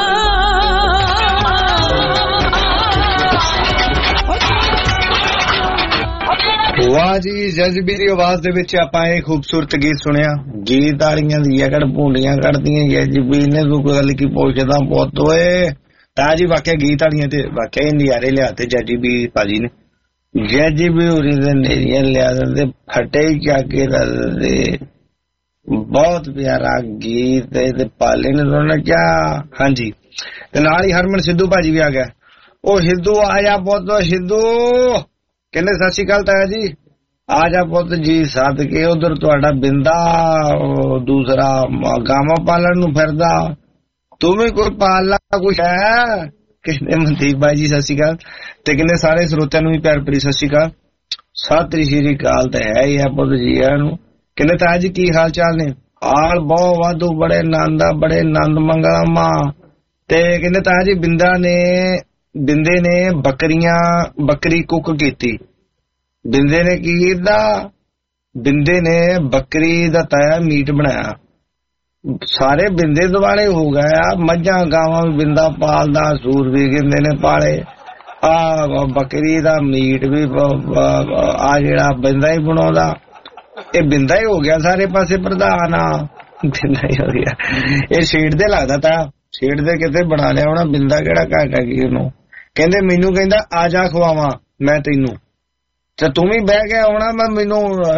वाह जी जज्बी दी आवाज दे विच आपां इह खूबसूरत गीत सुनिया गीत वालियां दी जगड़ भूंडियां कढदियां जज्बी ने तू गल की पुछदा पुੱਤ ओए तां जी वाकई गीत वालियां ते वाकई नज़ारे लियाते जज्बी भाजी ने जज्बी उरी दे नेरियां लिया दे फटे चाके दे बहुत प्यारा गीत ते पाले ने सुनना क्या हां जी ते नाल ही हरमन सिद्धू भाजी भी आ गया ओ सिद्धू आया पुੱਤ सिद्धू कहने सत श्री अकाल ताया जी आजा पुत जी सद के उधर तुहाडा बिंदा दूसरा गावां पालन नूं फिरदा तू भी कोई पाल ला कुछ है कहने मनदीप भाई जी सत श्री अकाल ते कहने सारे श्रोतियां नूं भी प्यार भरी सत श्री अकाल सत श्री अकाल ते है ही है पुत जी नूं कहने ताया जी की हाल चाल ने हाल बहुत वाधू बड़े नंद बड़े नंद मंगला मां ते कहने ताया जी बिंदा ने बिंदे ने बकरियां बकरी कुक कीती बिंदे ने की कीता बिंदे ने बकरी दा ताया मीट बनाया सारे बिंदे दुआले हो गया मझां गावां भी बिंदा पालदा सूर भी बिंदे ने पाले आ बकरी दा मीट भी आ जेड़ा बिंदा ही बनाउंदा ये बिंदा ही हो गया सारे पासे प्रधान बिंदा ही हो गया ये छेड़ दे लगदा ता छेड़ दे किते बना लिया होना बिंदा केड़ा घाटा की ओनू कहंदे मैनू कहंदा आ जा खवावां मैं तैनू ते तू भी बह गया होना मैं मैनू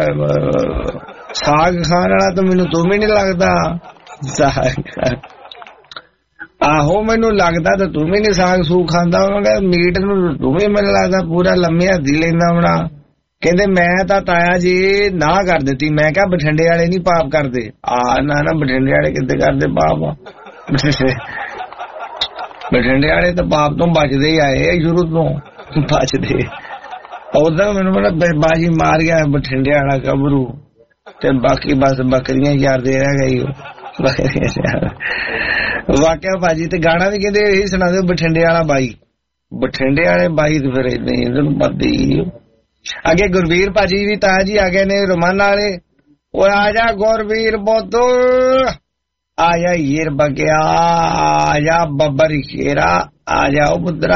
साग खाण वाला तो मैनू तू भी नहीं लगदा साग आहो मैनू लगदा तो तू भी नहीं साग सूग खांदा होगा मीट नू तू भी मैनू लगदा पूरा लम्मी हद्दी लैंदा होना कहंदे मैं तां ताया जी ना कर दित्ती मैं क्या बठिंडे वाले नहीं पाप करदे आ ना ना बठिंडे वाले किते करदे पाप बठिंडे वाले तो पाप तो बचते ही आए शुरू तो बचते उधर मैंने बाजी मार गया बठिंडे वाला गबरू ते बाकी बस बकरियां यारदे रह गई वाकया भाजी ते गाना भी कहते यही सुना दो बठिंडे वाला बाई बठिंडे वाले बाई तो फिर इतने पता ही अगे गुरवीर भाजी भी ताया जी आ गए ने रोमाना वाले और आजा गुरवीर बोतो आया हीर बगया आया बब्बर शेरा आजा पुत्रा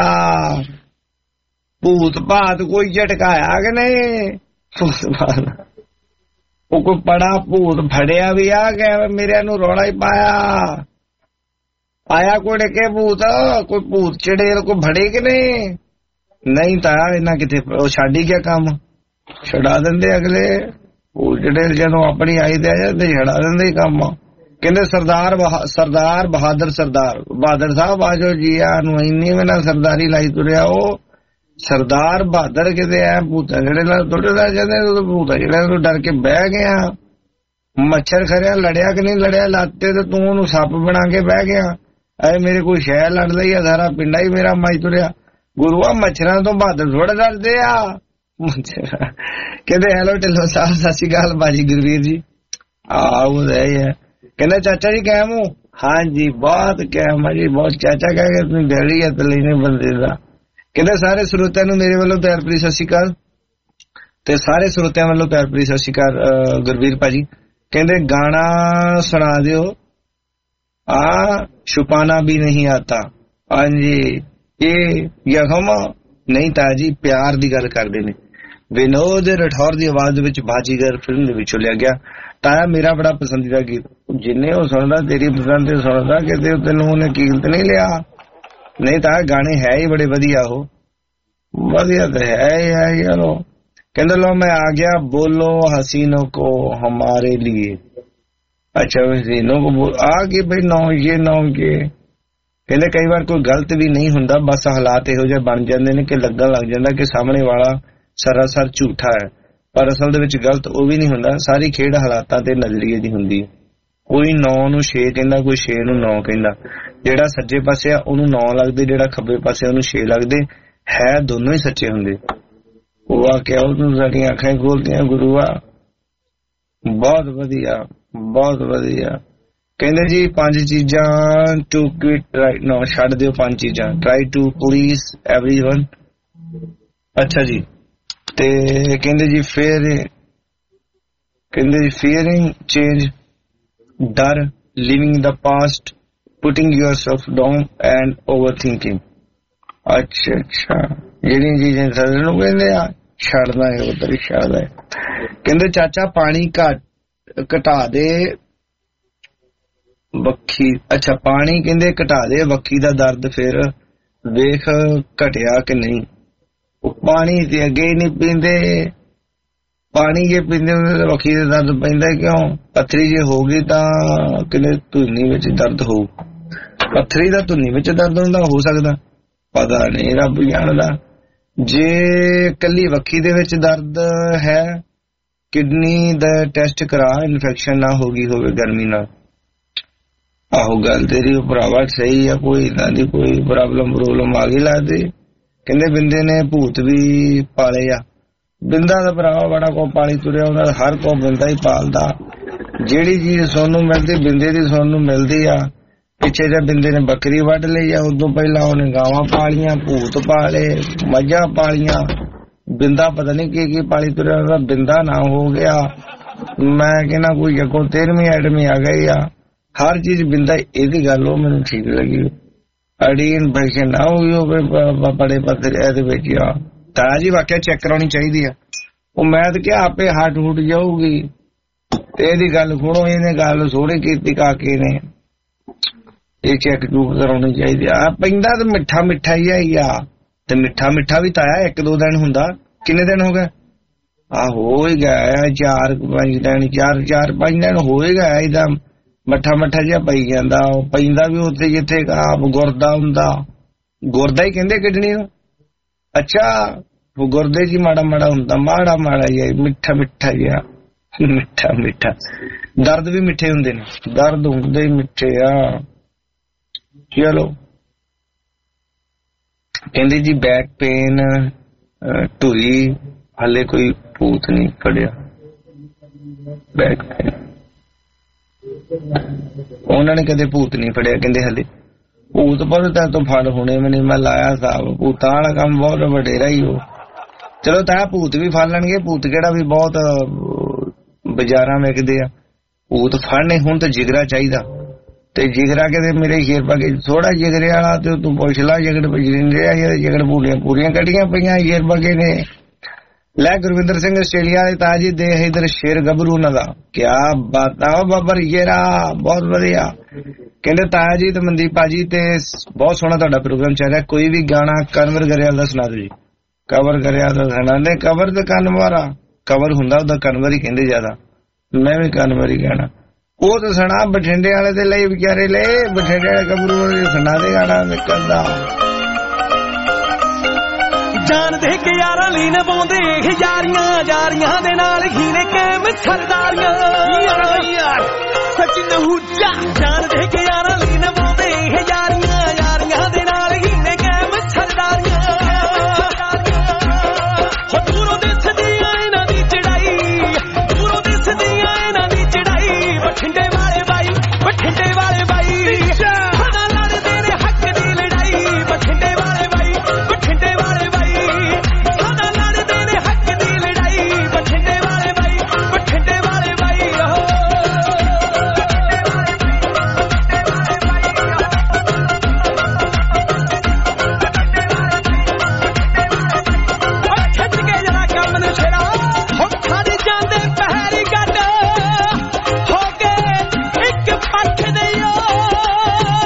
भूत भात कोई झटकाया कि नहीं वो कोई बड़ा भूत फड़िया भी आ गया मेरे नू रौला ही पाया आया कोई डके भूत कोई भूत चढ़ेल कोई फड़े कि नहीं नहीं ताया इन्ना किथे छड्ड ही गया काम छड़ा देंदे अगले भूत चढ़ेल जदों अपनी आई ते आ जांदे छड़ा देंदे काम कहते सरदार सरदार बहादुर सरदार बहादुर साहब आजो जी इन्नी में ना सरदारी लाई तुरिया ओ सरदार बहादुर किते है भूता जेड़े थोड़े रह जाते भूता जेड़े डर के बह गया मच्छर खरिया लड़िया कि नहीं लड़िया लाते तो तू ओनू सप बना के बह गया अरे मेरे कोई शहर लड़ ली है सारा पिंडा ही मेरा माई तुरिया गुरुआ मच्छर तो बहादुर थोड़े डरते आ मच्छर कहते हेलो ढिल्लों साहब सत श्री अकाल बाजी गुरवीर जी आओ है कहना चाचा जी कैम हूँ हाँ जी बहुत कैम है जी बहुत चाचा कह के तुम डरी है तो लेने बंदे का कहते सारे श्रोतियां नूं मेरे वालों प्यार भरी सत श्री अकाल ते सारे श्रोतियां वालों प्यार भरी सत श्री अकाल गुरवीर भाजी कहते गाना सुना दियो आ छुपाना भी नहीं आता हाँ जी ये यकम नहीं ताजी प्यार दी गल करदे ने विनोद राठौर दी आवाज विच बाजीगर फिल्म दे विचों लिया गया ताया मेरा बड़ा पसंदीदा गीत जिन्ने वो सुनदा तेरी पसंद से सुनदा कि तेनों उन्हें कील तो नहीं लिया नहीं ताया गाने है ही बड़े वधिया हो वधिया तो है ही है यारो कहते लो मैं आ गया बोलो हसीनों को हमारे लिए अच्छा हसीनों को बोल आ गए भाई नौ ये नौ के कहते कई बार कोई गलत भी नहीं हुंदा बस हालात इहो जिहे बन जांदे ने कि लगन लग जांदा कि सामने वाला सरासर झूठा है पर असल दे विच गलत वो भी नहीं हुंदा सारी खेड हालातां ते नजरिए दी हुंदी कोई नौ नूं छे कहंदा कोई छे नूं नौ कहंदा जेड़ा सज्जे पासे आ ओनूं नौ लगदे जेड़ा खब्बे पासे ओनूं छे लगदे है दोनों ही सच्चे हुंदे ਉਹ ਆਖਿਆ ਉਹਨੂੰ ਸਾਡੀਆਂ ਅੱਖਾਂ ਖੋਲਦੀਆਂ ਗੁਰੂਆ ਬਹੁਤ ਵਧੀਆ ਬਹੁਤ ਵਧੀਆ ਕਹਿੰਦੇ ਜੀ ਪੰਜ ਚੀਜ਼ਾਂ ਟੂ ਕੁਇਟ ਰਾਈਟ ਨਾਓ ਛੱਡ ਦਿਓ ਪੰਜ ਚੀਜ਼ਾਂ ਟਰਾਈ ਟੂ ਪਲੀਜ਼ एवरीवन ਅੱਛਾ ਜੀ ਤੇ ਕਹਿੰਦੇ ਜੀ ਫੇਰ ਕਹਿੰਦੇ ਜੀ ਫੀਅਰਿੰਗ ਚੇਂਜ ਡਰ ਲਿਵਿੰਗ ਦਾ past putting yourself down and overthinking. ਅੱਛਾ ਅੱਛਾ ਜਿਹੜੀਆਂ ਚੀਜ਼ਾਂ ਸਜ਼ਾ ਨੂੰ ਕਹਿੰਦੇ ਆ ਛੱਡਦਾ ਹੈ ਉਧਰ ਹੀ ਛੱਡਦਾ ਹੈ। ਕਹਿੰਦੇ ਚਾਚਾ ਪਾਣੀ ਘਟ ਘਟਾ ਦੇ ਵੱਖੀ। ਅੱਛਾ ਪਾਣੀ ਕਹਿੰਦੇ ਘਟਾ ਦੇ ਵੱਖੀ ਦਾ ਦਰਦ ਫਿਰ ਵੇਖ ਘਟਿਆ ਕਿ ਨਹੀਂ। ਪਾਣੀ ਤੇ ਅੱਗੇ ਨਹੀਂ ਪੀਂਦੇ, ਪਾਣੀ ਜੇ ਪੀਂਦੇ ਹੁੰਦੇ ਤਾਂ ਵੱਖੀ ਦਾ ਦਰਦ ਪੈਂਦਾ ਕਿਉਂ? ਪੱਥਰੀ ਜੇ ਹੋ ਗਈ ਤਾਂ ਕਿਤੇ ਧੁਨੀ ਵਿੱਚ ਦਰਦ ਹੋਊ। ਪੱਥਰੀ ਦਾ ਧੁਨੀ ਵਿੱਚ ਦਰਦ ਹੁੰਦਾ ਹੋ ਸਕਦਾ, ਪਤਾ ਨਹੀਂ, ਰੱਬ ਜਾਣਦਾ। ਜੇ ਕੱਲੀ ਵੱਖੀ ਦੇ ਵਿੱਚ ਦਰਦ ਹੈ, ਕਿਡਨੀ ਦਾ ਟੈਸਟ ਕਰਾ, ਇਨਫੈਕਸ਼ਨ ਨਾ ਹੋ ਗਈ ਹੋਵੇ ਗਰਮੀ ਨਾਲ। ਆਹੋ ਗੱਲ ਤੇਰੀ ਭਰਾਵਾ ਸਹੀ ਆ, ਕੋਈ ਇਦਾਂ ਦੀ ਕੋਈ ਪ੍ਰੋਬਲਮ ਪ੍ਰੋਬਲਮ ਆ ਗਈ ਲੱਗਦੀ। ਕਹਿੰਦੇ ਬਿੰਦੇ ਨੇ ਭੂਤ ਵੀ ਪਾਲੇ ਆ। ਬਿੰਦਾ ਦਾ ਭਰਾਵਾ ਬੜਾ ਕੋ ਪਾਲੀ ਤੁਰਿਆ ਹੁੰਦਾ, ਹਰ ਕੋ ਬਿੰਦਾ ਹੀ ਪਾਲਦਾ। ਜਿਹੜੀ ਚੀਜ਼ ਸੁਣਨ ਨੂੰ ਮਿਲਦੀ ਬਿੰਦੇ ਦੀ ਸੁਣਨ ਨੂੰ ਮਿਲਦੀ ਆ। ਪਿੱਛੇ ਜੇ ਬਿੰਦੇ ਨੇ ਬੱਕਰੀ ਵੱਢ ਲਈ ਆ, ਉਦੋਂ ਪਹਿਲਾਂ ਉਹਨੇ ਗਾਵਾਂ ਪਾਲੀਆਂ, ਭੂਤ ਪਾਲੇ, ਮੱਝਾਂ ਪਾਲੀਆਂ। ਬਿੰਦਾ ਪਤਾ ਨਹੀਂ ਕੀ ਕੀ ਪਾਲੀ ਤੁਰਿਆ ਹੁੰਦਾ। ਬਿੰਦਾ ਨਾ ਹੋ ਗਿਆ, ਮੈਂ ਕਹਿੰਦਾ ਕੋਈ ਅੱਗੋਂ ਤੇਰਵੀਂ ਐਡਮੀ ਆ ਗਈ ਆ। ਹਰ ਚੀਜ਼ ਬਿੰਦਾ, ਇਹਦੀ ਗੱਲ ਉਹ ਮੈਨੂੰ ਠੀਕ ਲੱਗੀ। ਅੜੀ ਇਨਫੈਕਸ਼ਨ ਨਾ ਹੋਈ ਹੋਵੇ ਬੜੇ ਪੱਧਰ ਇਹਦੇ ਵਿੱਚ ਆ ਤਾਂ ਜੀ ਵਾਕਿਆ ਚੈੱਕ ਕਰਾਉਣੀ ਚਾਹੀਦੀ ਆ। ਉਹ ਮੈਂ ਤਾਂ ਕਿਹਾ ਆਪੇ ਹੱਟ ਹੁੱਟ ਜਾਊਗੀ ਤੇ ਇਹਦੀ ਗੱਲ ਸੁਣੋ, ਇਹਨੇ ਗੱਲ ਸੋਹਣੀ ਕੀਤੀ ਕਾਕੇ ਨੇ, ਇਹ ਚੈੱਕ ਚੂਕ ਕਰਾਉਣੀ ਚਾਹੀਦੀ ਆ। ਪੈਂਦਾ ਤਾਂ ਮਿੱਠਾ ਮਿੱਠਾ ਹੀ ਆ, ਤੇ ਮਿੱਠਾ ਮਿੱਠਾ ਵੀ ਤਾਇਆ ਇੱਕ ਦੋ ਦਿਨ ਹੁੰਦਾ। ਕਿੰਨੇ ਦਿਨ ਹੋ ਗਏ? ਆਹ ਹੋ ਹੀ ਗਿਆ ਚਾਰ ਪੰਜ ਦਿਨ, ਚਾਰ ਚਾਰ ਪੰਜ ਦਿਨ ਹੋ ਹੀ ਗਿਆ। ਇਹਦਾ ਮੱਠਾ ਮੱਠਾ ਜਿਹਾ ਪਈ ਜਾਂਦਾ। ਉਹ ਪੈਂਦਾ ਵੀ ਉੱਥੇ ਜਿੱਥੇ ਆਪ ਗੁਰਦਾ ਹੁੰਦਾ, ਗੁਰਦਾ ਹੀ ਕਹਿੰਦੇ ਕਿਡਨੀ ਨੂੰ। ਅੱਛਾ ਉਹ ਗੁਰਦੇ ਚ ਮਾੜਾ ਮਾੜਾ ਹੁੰਦਾ, ਮਾੜਾ ਮਾੜਾ ਜਿਹਾ ਮਿੱਠਾ ਮਿੱਠਾ ਜਿਹਾ, ਮਿੱਠਾ ਮਿੱਠਾ। ਦਰਦ ਵੀ ਮਿੱਠੇ ਹੁੰਦੇ ਨੇ, ਦਰਦ ਹੁੰਦੇ ਹੀ ਮਿੱਠੇ ਆ। ਚਲੋ ਕਹਿੰਦੇ ਜੀ ਬੈਕ ਪੇਨ ਢੂਈ ਹਲੇ ਕੋਈ ਭੂਤ ਨਹੀਂ ਫੜਿਆ। ਬੈਕ ਪੇਨ ਉਹਨਾਂ ਨੇ ਕਦੇ ਭੂਤ ਨਹੀਂ ਫੜਿਆ, ਕਹਿੰਦੇ ਹਲੇ ਭੂਤ ਪਰ ਤਾਂ ਤੋਂ ਫੜ ਹੋਣੇ ਮੈਨੇ ਮੈਂ ਲਾਇਆ ਸਾਹਿਬ। ਭੂਤਾਂ ਵਾਲਾ ਕੰਮ ਬਹੁਤ ਵਡੇਰਾ ਹੀ ਉਹ। ਚਲੋ ਤਾਂ ਭੂਤ ਵੀ ਫੜ ਲੈਣਗੇ, ਭੂਤ ਕਿਹੜਾ ਵੀ ਬਹੁਤ ਬਾਜ਼ਾਰਾਂ ਵਿਕਦੇ ਆ। ਭੂਤ ਫੜਨੇ ਹੁਣ ਤਾਂ ਜਿਗਰਾ ਚਾਹੀਦਾ, ਤੇ ਜਿਗਰਾ ਕਹਿੰਦੇ ਮੇਰੇ ਸ਼ੇਰ ਪਾ ਕੇ ਥੋੜਾ ਜਿਗਰੇ ਵਾਲਾ ਤੇ ਤੂੰ ਪੁੱਛ ਲਾ ਜਗੜ ਬਜਰਿੰਦੇ ਆ ਜਗੜ ਪੂਰੀਆਂ ਪੂਰੀਆਂ ਕੱਢੀਆਂ ਪਈਆਂ ਸ਼ੇਰ ਪਾ ਨੇ। ਲੈ ਗੁਰਵਿੰਦਰ ਸਿੰਘ ਆਸਟ੍ਰੇਲੀਆ ਦੇ ਤਾਜੀ ਦੇ ਇਧਰ ਸ਼ੇਰ ਗੱਭਰੂ ਉਹਨਾਂ ਦਾ ਕਿਆ ਬਾਤ ਆ ਬਾਬਰ ਯੇਰਾ ਬਹੁਤ ਵਧੀਆ। ਕਹਿੰਦੇ ਤਾਇਆ ਜੀ ਤੇ ਮਨਦੀਪ ਭਾਜੀ ਤੇ ਬਹੁਤ ਸੋਹਣਾ ਤੁਹਾਡਾ ਪ੍ਰੋਗਰਾਮ ਚੱਲ ਰਿਹਾ। ਕੋਈ ਵੀ ਗਾਣਾ ਕਨਵਰ ਗਰੇਵਾਲ ਦਾ ਸੁਣਾ ਦਿਓ ਜੀ। ਕਵਰ ਕਰਿਆ ਤਾਂ ਸੁਣਾਉਂਦੇ, ਕਵਰ ਤੇ ਕਨਵਰ ਆ, ਕਵਰ ਹੁੰਦਾ ਉਹਦਾ ਕਨਵਰ ਹੀ ਕਹਿੰਦੇ ਜ਼ਿਆਦਾ। ਮੈਂ ਵੀ ਕਨਵਰ ਹੀ ਕਹਿਣਾ। ਉਹ ਤਾਂ ਸੁਣਾ ਬਠਿੰਡੇ ਵਾਲੇ ਦੇ ਲਈ ਵਿਚਾਰੇ ਲਈ, ਬਠਿੰਡੇ ਵਾਲੇ ਗੱਭਰੂ ਸੁਣਾ ਦੇ ਗਾਣਾ ਨਿਕਲਦਾ। ਜਾਨ ਦੇ ਕੇ ਯਾਰਾਂ ਲਈ ਨਿਭਾਉਂਦੇ ਯਾਰੀਆਂ, ਯਾਰੀਆਂ ਦੇ ਨਾਲ ਹੀ ਨੇ ਕਾਇਮ ਸਰਦਾਰੀਆਂ। ਯਾਰ ਯਾਰ ਸੱਚੀ ਨਹੂਜਾ ਜਾਨ ਦੇ ਕੇ ਯਾਰਾਂ ਲਈ ਨਿਭਾਉਂਦੇ ਯਾਰੀਆਂ, ਯਾਰੀਆਂ ਦੇ ਨਾਲ ਹੀ ਨੇ ਕਾਇਮ ਸਰਦਾਰੀਆਂ। ਹੋ ਦੂਰੋਂ ਦਿਸਦੀ ਆ ਇਹਨਾਂ ਦੀ ਚੜਾਈ, ਦੂਰੋਂ ਦਿਸਦੀ ਆ ਇਹਨਾਂ ਦੀ ਚੜਾਈ। ਬਠਿੰਡੇ ਵਾਲੇ ਬਾਈ, ਬਠਿੰਡੇ ਵਾਲੇ ਬਾਈ ਸਦਾ ਲੜਦੇ ਨੇ ਹੱਕ ਦੀ ਲੜਾਈ। ਬਠਿੰਡੇ ਵਾਲੇ ਬਾਈ, ਬਠਿੰਡੇ ਵਾਲੇ ਬਾਈ ਸਦਾ ਲੜਦੇ ਨੇ ਹੱਕ ਦੀ ਲੜਾਈ। ਬਠਿੰਡੇ ਵਾਲੇ ਬਾਈ, ਬਠਿੰਡੇ ਵਾਲੇ ਬਾਈ ਹੋ। ਖਿੱਚ ਕੇ ਜਰਾ ਕੰਮ ਨੂੰ ਛੇੜਾ ਹੋ ਖੜ ਜਾਂਦੇ ਪਹਿਰੀ ਗੱਡ ਹੋ ਕੇ ਇੱਕ ਪੱਖ ਦੇ ਯੋ।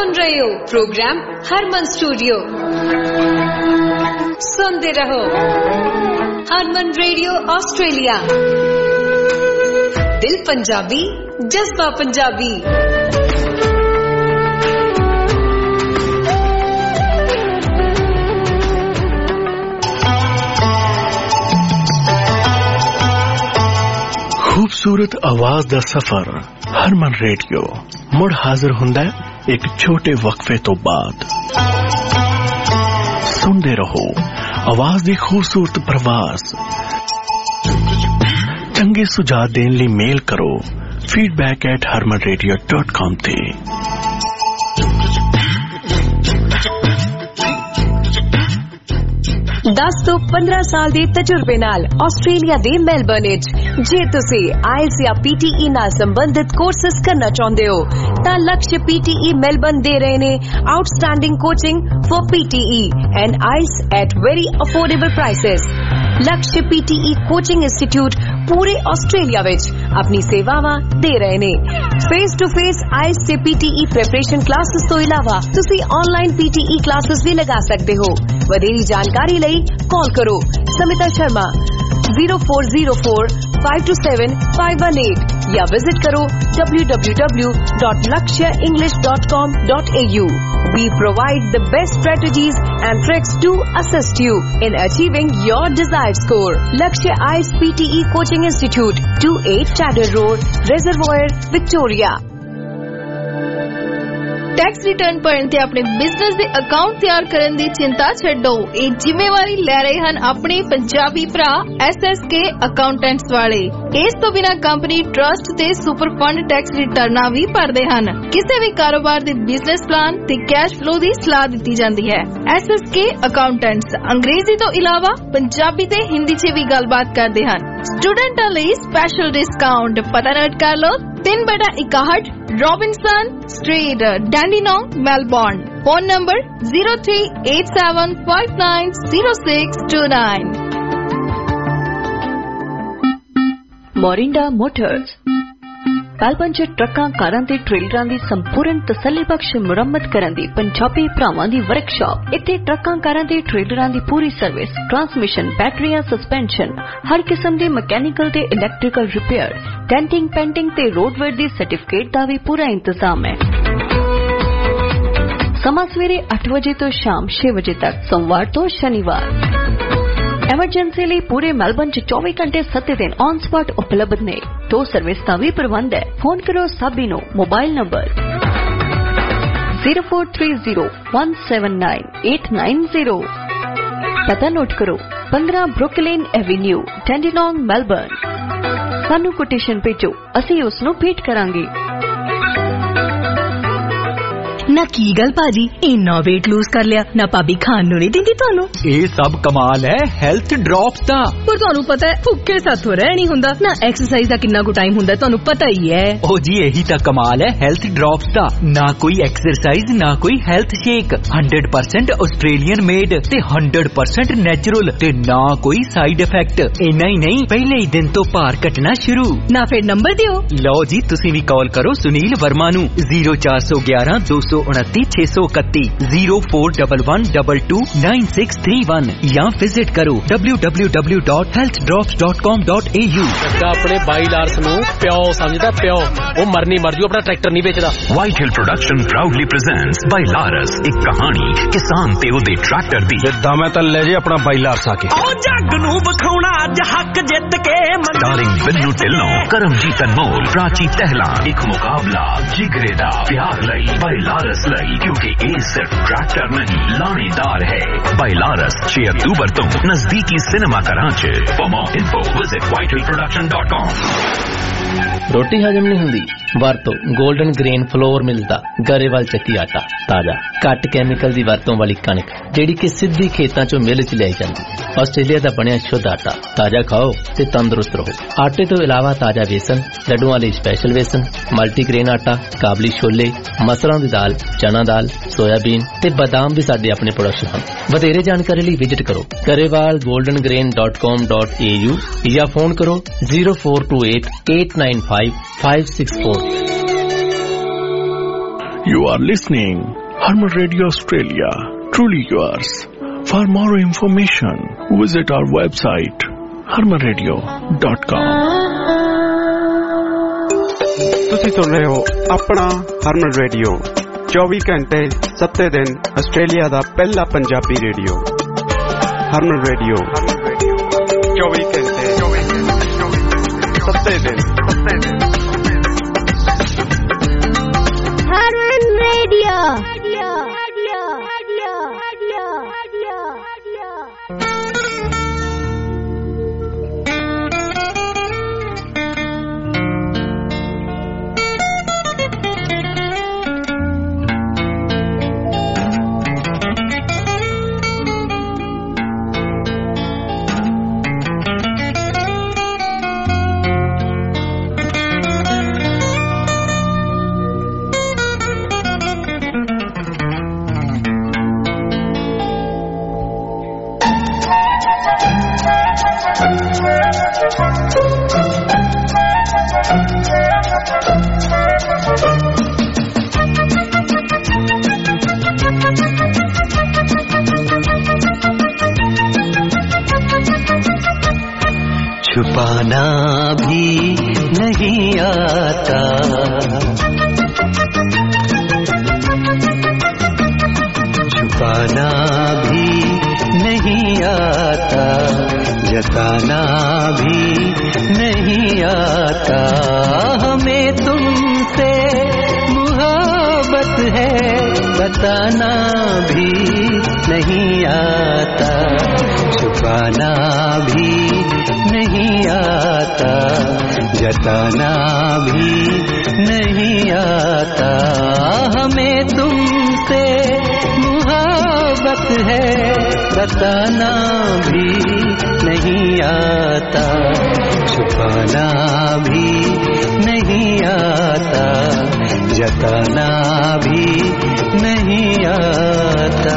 सुन रहे हो प्रोग्राम हरमन स्टूडियो। सुनते रहो हरमन रेडियो ऑस्ट्रेलिया। दिल पंजाबी, जज्बा पंजाबी। खूबसूरत आवाज दा सफर हरमन रेडियो मुड़ हाजिर हुंदा है एक छोटे वक्फे तो बाद। सुनते रहो आवाज दी खूबसूरत प्रवास। चंगे सुझाव देने लिए मेल करो feedback at Harman radio dot com ते। दस तो पंद्रह साल ਦੇ ਤਜਰਬੇ ਨਾਲ ਆਸਟ੍ਰੇਲੀਆ ਦੇ ਮੈਲਬਰਨ ਵਿੱਚ ਜੇ ਤੁਸੀਂ ਆਇਲਸ ਜਾਂ ਪੀਟੀਈ ਨਾਲ ਸੰਬੰਧਿਤ ਕੋਰਸਸ ਕਰਨਾ ਚਾਹੁੰਦੇ ਹੋ ਤਾਂ ਲਕਸ਼ ਪੀਟੀਈ ਮੈਲਬਰਨ ਦੇ ਰਹੇ ਨੇ outstanding coaching for PTE and IELTS at very affordable prices. Laksh PTE coaching institute ਪੂਰੇ ਆਸਟ੍ਰੇਲੀਆ ਵਿੱਚ ਆਪਣੀ ਸੇਵਾਵਾਂ ਦੇ ਰਹੇ ਨੇ। ਫੇਸ ਟੂ ਫੇਸ ਆਇਲਸ ਤੇ ਪੀਟੀਈ ਪ੍ਰੈਪਰੇਸ਼ਨ ਕਲਾਸਿਸ ਤੋਂ ਇਲਾਵਾ ਤੁਸੀਂ ਆਨਲਾਈਨ ਪੀਟੀਈ ਕਲਾਸਿਸ ਵੀ ਲਗਾ ਸਕਦੇ ਹੋ। ਵਧੇਰੀ ਜਾਣਕਾਰੀ ਲਈ कॉल करो Smita Sharma zero four zero four five two seven five one eight या विजिट करो w w w dot lakshya english dot com dot a u। We provide the best strategies and tricks to assist you in achieving your desired score. Lakshya I E L T S P T E Coaching Institute, two eight Chadder Road, Reservoir, Victoria। Tax return ਭਰਨ ਤੇ ਆਪਣੇ business ਦੇ account ਤਿਆਰ ਕਰਨ ਦੀ ਚਿੰਤਾ ਛੱਡੋ। ਇਹ ਜ਼ਿੰਮੇਵਾਰੀ ਲੈ ਰਹੇ ਹਨ ਆਪਣੇ ਪੰਜਾਬੀ ਭਰਾ ਐਸ ਐਸ ਕੇ ਅਕਾਊਂਟੈਂਟਸ ਵਾਲੇ। ਇਸ ਤੋਂ ਬਿਨਾਂ ਕੰਪਨੀ ਟਰਸਟ ਤੇ ਸੁਪਰ ਫੰਡ ਟੈਕਸ ਰਿਟਰਨਾਂ ਵੀ ਭਰਦੇ ਹਨ। ਕਿਸੇ ਵੀ ਕਾਰੋਬਾਰ ਦੇ ਬਿਜ਼ਨਸ ਪਲਾਨ ਤੇ ਕੈਸ਼ ਫਲੋ ਦੀ ਸਲਾਹ ਦਿੱਤੀ ਜਾਂਦੀ ਹੈ। ਐਸ ਐਸ ਕੇ ਅਕਾਊਂਟੈਂਟਸ ਅੰਗਰੇਜ਼ੀ ਤੋਂ ਇਲਾਵਾ ਪੰਜਾਬੀ ਤੇ ਹਿੰਦੀ 'ਚ ਵੀ ਗੱਲਬਾਤ ਕਰਦੇ ਹਨ। ਸਟੂਡੈਂਟਾਂ ਲਈ ਸਪੈਸ਼ਲ ਡਿਸਕਾਊਂਟ ਪਤਾ ਨੋਟ ਕਰ ਲਓ। ਤਿੰਨ ਬਟਾ ਇਕਾਹਠ Robinson street, Dandenong, Melbourne. Phone number zero three eight seven five nine zero six two nine। Morinda motors Melbourne 'ਚ ਟਰੱਕਾਂ, ਕਾਰਾਂ ਤੇ ਟ੍ਰੇਲਰਾਂ ਦੀ ਸੰਪੂਰਨ ਤਸੱਲੀਬਖਸ਼ ਮੁਰੰਮਤ ਕਰਨ ਦੀ ਪੰਜਾਬੀ ਭਰਾਵਾਂ ਦੀ ਵਰਕਸ਼ਾਪ। ਇੱਥੇ ਟਰੱਕਾਂ, ਕਾਰਾਂ ਤੇ ਟ੍ਰੇਲਰਾਂ ਦੀ ਪੂਰੀ ਸਰਵਿਸ, ਟਰਾਂਸਮਿਸ਼ਨ, ਬੈਟਰੀਆਂ, ਸਸਪੈਂਸ਼ਨ, ਹਰ ਕਿਸਮ ਦੇ ਮਕੈਨੀਕਲ ਤੇ ਇਲੈਕਟ੍ਰੀਕਲ ਰਿਪੇਅਰ, ਡੈਂਟਿੰਗ, ਪੈਂਟਿੰਗ ਤੇ ਰੋਡਵੇਅਰ ਦੀ ਸਰਟੀਫਿਕੇਟ ਦਾ ਵੀ ਪੂਰਾ ਇੰਤਜ਼ਾਮ ਹੈ। ਸਮਾਂ ਸਵੇਰੇ ਅੱਠ ਵਜੇ ਤੋਂ ਸ਼ਾਮ ਛੇ ਵਜੇ ਤੱਕ, ਸੋਮਵਾਰ ਤੋਂ ਸ਼ਨੀਵਾਰ। ਐਮਰਜੈਂਸੀ ਲਈ ਪੂਰੇ ਮੈਲਬਰਨ 'ਚ ਚੌਵੀ ਘੰਟੇ ਸੱਤ ਦਿਨ ਔਨ ਸਪਾਟ ਉਪਲਬਧ ਨੇ। ਟੋ ਸਰਵਿਸ ਦਾ ਵੀ ਪ੍ਰਬੰਧ ਹੈ। ਫੋਨ ਕਰੋ ਸਾਬੀ ਨੂੰ mobile number zero four three zero one seven nine eight nine zero। ਪਤਾ ਨੋਟ ਕਰੋ ਪੰਦਰਾਂ ਬਰੁਕਲਿਨ ਐਵੇਨਿਊ, ਡੈਂਡੀਨੋਂਗ, ਮੈਲਬਰਨ। ਸਾਨੂੰ ਕੋਟੇਸ਼ਨ ਭੇਜੋ, ਅਸੀਂ ਉਸ ਨੂੰ ਭੇਟ ਕਰਾਂਗੇ। ਨਾ ਕੀ ਗੱਲ ਭਾਜੀ, ਇੰਨਾ weight lose ਕਰ ਲਿਆ ਨਾ ਭਾਬੀ ਖਾਣ ਨੂੰ ਨਹੀਂ ਦਿੰਦੀ ਤੁਹਾਨੂੰ? ਇਹ ਸਭ ਕਮਾਲ ਹੈ ਹੈਲਥ ਡ੍ਰੌਪਸ ਦਾ। ਪਰ ਤੁਹਾਨੂੰ ਪਤਾ ਹੈ ਭੁੱਖੇ ਸਾਥੋਂ ਰਹਿ ਨਹੀਂ ਹੁੰਦਾ ਨਾ। ਐਕਸਰਸਾਈਜ਼ ਦਾ ਕਿੰਨਾ ਕੁ ਟਾਈਮ ਹੁੰਦਾ ਤੁਹਾਨੂੰ ਪਤਾ ਹੀ ਹੈ। ਉਹ ਜੀ ਇਹੀ ਤਾਂ ਕਮਾਲ ਹੈ ਹੈਲਥ ਡ੍ਰੌਪਸ ਦਾ। ਨਾ ਕੋਈ ਐਕਸਰਸਾਈਜ਼, ਨਾ ਕੋਈ health shake, hundred percent Australian made ਤੇ hundred percent ਨੈਚੁਰਲ ਤੇ ਨਾ ਕੋਈ ਸਾਈਡ ਇਫੈਕਟ। ਇੰਨਾ ਹੀ ਨਹੀਂ, ਪਹਿਲੇ ਹੀ ਦਿਨ ਤੋਂ ਭਾਰ ਘਟਣਾ ਸ਼ੁਰੂ। ਨਾ ਫਿਰ ਨੰਬਰ ਦਿਓ। ਲਓ ਜੀ, ਤੁਸੀਂ ਵੀ ਕਾਲ ਕਰੋ ਸੁਨੀਲ ਵਰਮਾ ਨੂੰ zero four one one ਦੋ ਸੌ ਉਨੱਤੀ ਛੇ ਸੌ ਇਕੱਤੀ zero four one one two two nine six three one ਜਾਂ ਵਿਜ਼ਿਟ ਕਰੋ w w w dot health drops dot com dot a u। ਆਪਣੇ ਬਾਈ ਲਾਰਸ ਨੂੰ ਪਿਓ ਸਮਝਦਾ, ਪਿਓ। ਉਹ ਮਰਨੀ ਮਰ ਜੂ, ਆਪਣਾ ਟਰੈਕਟਰ ਨਹੀਂ ਵੇਚਦਾ। White Hill Production proudly presents Bailaras, ਇੱਕ ਕਹਾਣੀ ਕਿਸਾਨ ਤੇ ਉਹਦੇ ਟਰੈਕਟਰ ਦੀ। ਜਿੱਦਾਂ ਮੈਂ ਤਾਂ ਲੈ ਜੇ ਆਪਣਾ ਬਾਈ ਲਾਰਸ ਆ ਕੇ ਉਹ ਜੱਗ ਨੂੰ ਵਿਖਾਉਣਾ ਅੱਜ ਹੱਕ ਜਿੱਤ ਕੇ। ਸਟਾਰਿੰਗ ਬਿੰਨੂ ਢਿੱਲੋਂ, ਕਰਮਜੀਤ ਅਨਮੋਲ, ਪ੍ਰਾਚੀ ਤਹਿਲਾ। ਇੱਕ ਮੁਕਾਬਲਾ ਜਿਗਰੇ ਦਾ ਪਿਆਰ ਲਈ, ਬਾਈ ਲਾਰਸ ਲਈ, क्योंकि ये सिर्फ ट्रैक्टर नहीं लानेदार है। बाई लारस छह अक्टूबर तो नजदीकी सिनेमा कराची। For more info visit white hill production dot com। ਰੋਟੀ ਹਜਮ ਨਹੀਂ ਹੁੰਦੀ? ਵਰਤੋ 골ਡਨ ਗ੍ਰੇਨ ਫਲੋਰ ਮਿਲਦਾ ਗਰੇਵਾਲ ਚੱਕੀ ਆਟਾ। ਤਾਜ਼ਾ ਘੱਟ ਕੈਮੀਕਲ ਦੀ ਵਰਤੋਂ ਵਾਲੀ ਕਣਕ ਜਿਹੜੀ ਕਿ ਸਿੱਧੀ ਖੇਤਾਂ ਚੋਂ ਮਿਲ ਚ ਲਿਆਈ ਜਾਂਦੀ। ਆਸਟ੍ਰੇਲੀਆ ਦਾ ਬਣਿਆ ਸ਼ੁੱਧ ਆਟਾ। ਤਾਜ਼ਾ ਖਾਓ ਤੇ ਤੰਦਰੁਸਤ ਰਹੋ। ਆਟੇ ਤੋਂ ਇਲਾਵਾ ਤਾਜ਼ਾ ਵੇਸਣ, ਲੱਡੂਆਂ ਲਈ ਸਪੈਸ਼ਲ ਵੇਸਣ, ਮਲਟੀਗ੍ਰੇਨ ਆਟਾ, ਕਾਬਲੀ ਛੋਲੇ, ਮਸਰਾਂ ਦੀ ਦਾਲ, ਚਨਾ ਦਾਲ, ਸੋਇਆਬੀਨ ਤੇ ਬਦਾਮ ਵੀ ਸਾਡੇ ਆਪਣੇ ਪ੍ਰੋਡਕਸ਼ਨ ਹਨ। ਵਧੇਰੇ ਜਾਣਕਾਰੀ ਲਈ ਵਿਜ਼ਿਟ ਕਰੋ Grewal golden grain dot com dot a u ਜਾਂ ਫੋਨ ਕਰੋ zero four two eight eight nine five five six four। You are listening Harman Radio Australia, truly yours. For more information, visit our website harman radio dot com. ਤੁਸੀਂ ਸੁਣ ਰਹੇ ਹੋ ਆਪਣਾ ਹਰਮਨ radio ਚੌਵੀ ਘੰਟੇ ਸੱਤੇ ਦਿਨ ਆਸਟ੍ਰੇਲੀਆ ਦਾ ਪਹਿਲਾ ਪੰਜਾਬੀ ਰੇਡੀਓ ਹਰਮਨ ਰੇਡੀਓ ਚੌਵੀ ਘੰਟੇ ਸੱਤੇ ਦਿਨ ਹਰਮਨ ਰੇਡੀਓ छुपाना भी नहीं आता छुपाना भी नहीं आता जताना भी नहीं आता हमें तुमसे मोहब्बत है बताना भी नहीं आता छुपाना भी नहीं आता जताना भी नहीं आता हमें तुमसे मोहब्बत है बताना भी नहीं आता छुपाना भी नहीं आता जताना भी नहीं आता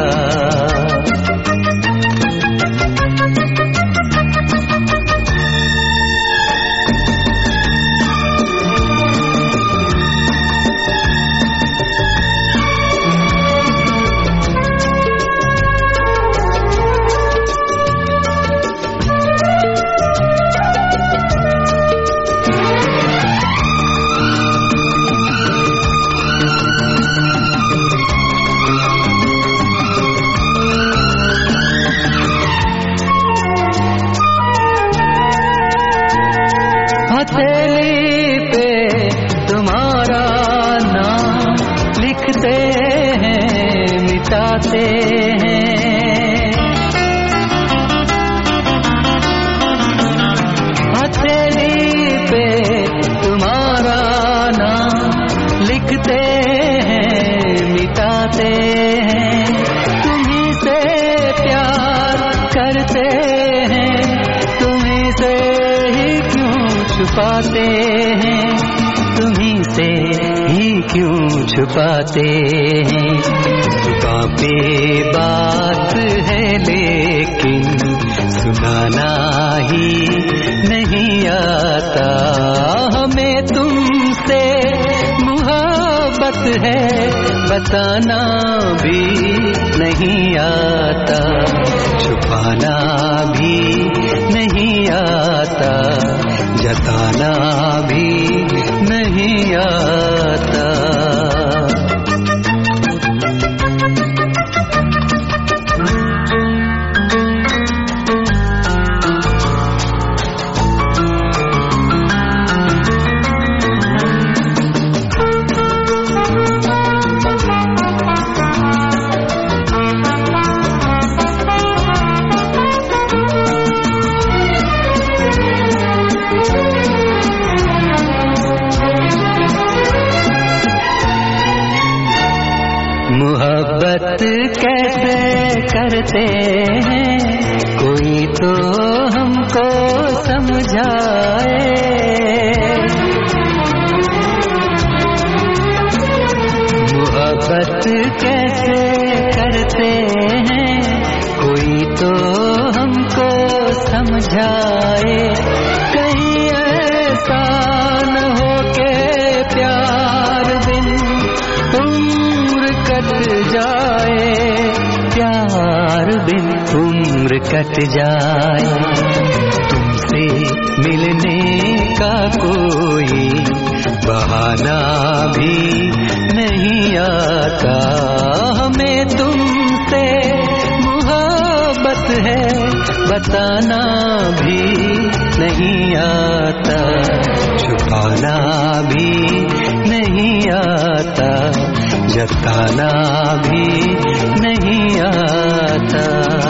छुपाते हैं तुम्हीं से ही क्यों छुपाते हैं जुबां पे बात है लेकिन सुनाना ही नहीं आता हमें तुमसे मोहब्बत है बताना भी नहीं आता छुपाना भी नहीं आता जताना भी नहीं आता मोहब्बत कैसे करते हैं कोई तो हमको समझाए मोहब्बत कैसे करते हैं कोई तो हमको समझाए कहीं ऐसा न हो के प्यार बिन तुम बिन उम्र कट जाए, तुमसे मिलने का कोई बहाना भी नहीं आता। हमें तुमसे मोहब्बत है बताना भी नहीं आता, छुपाना भी नहीं आता, जताना भी नहीं आता।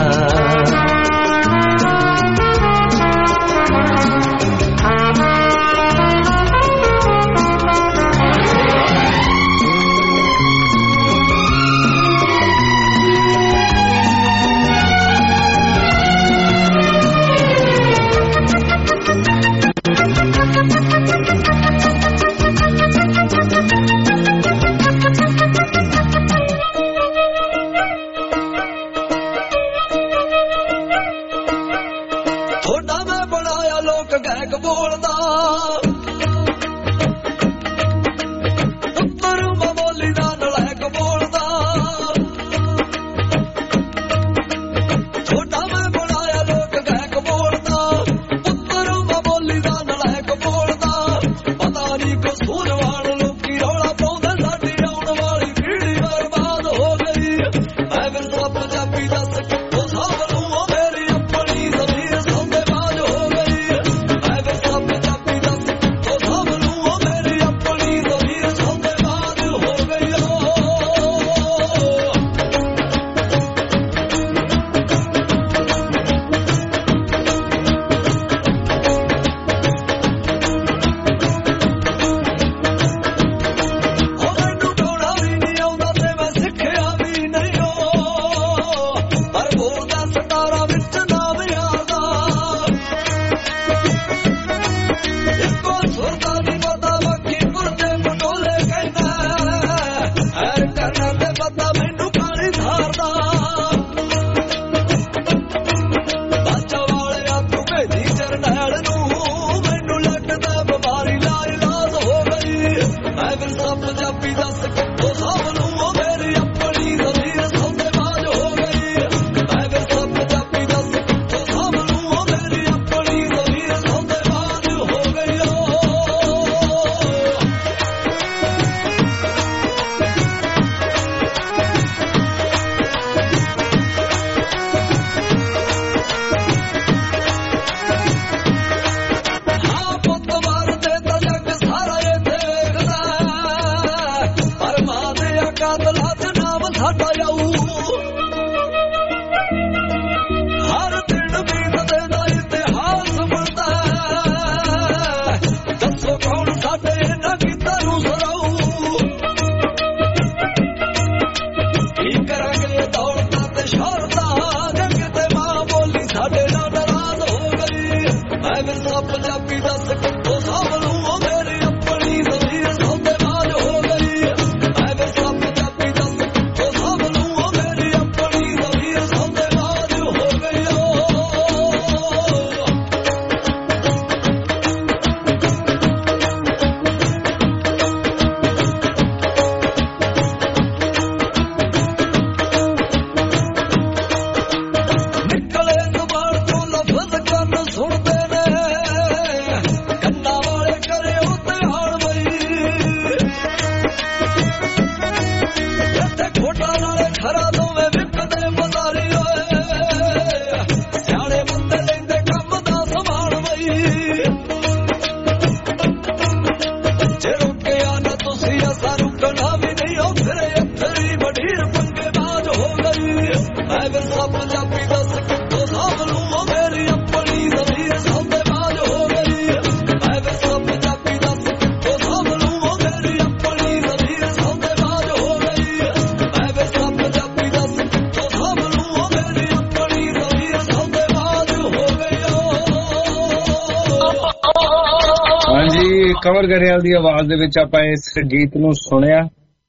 कंवर गरेवाल दी आवाज दे विच आपां इस गीत नूं सुनिया।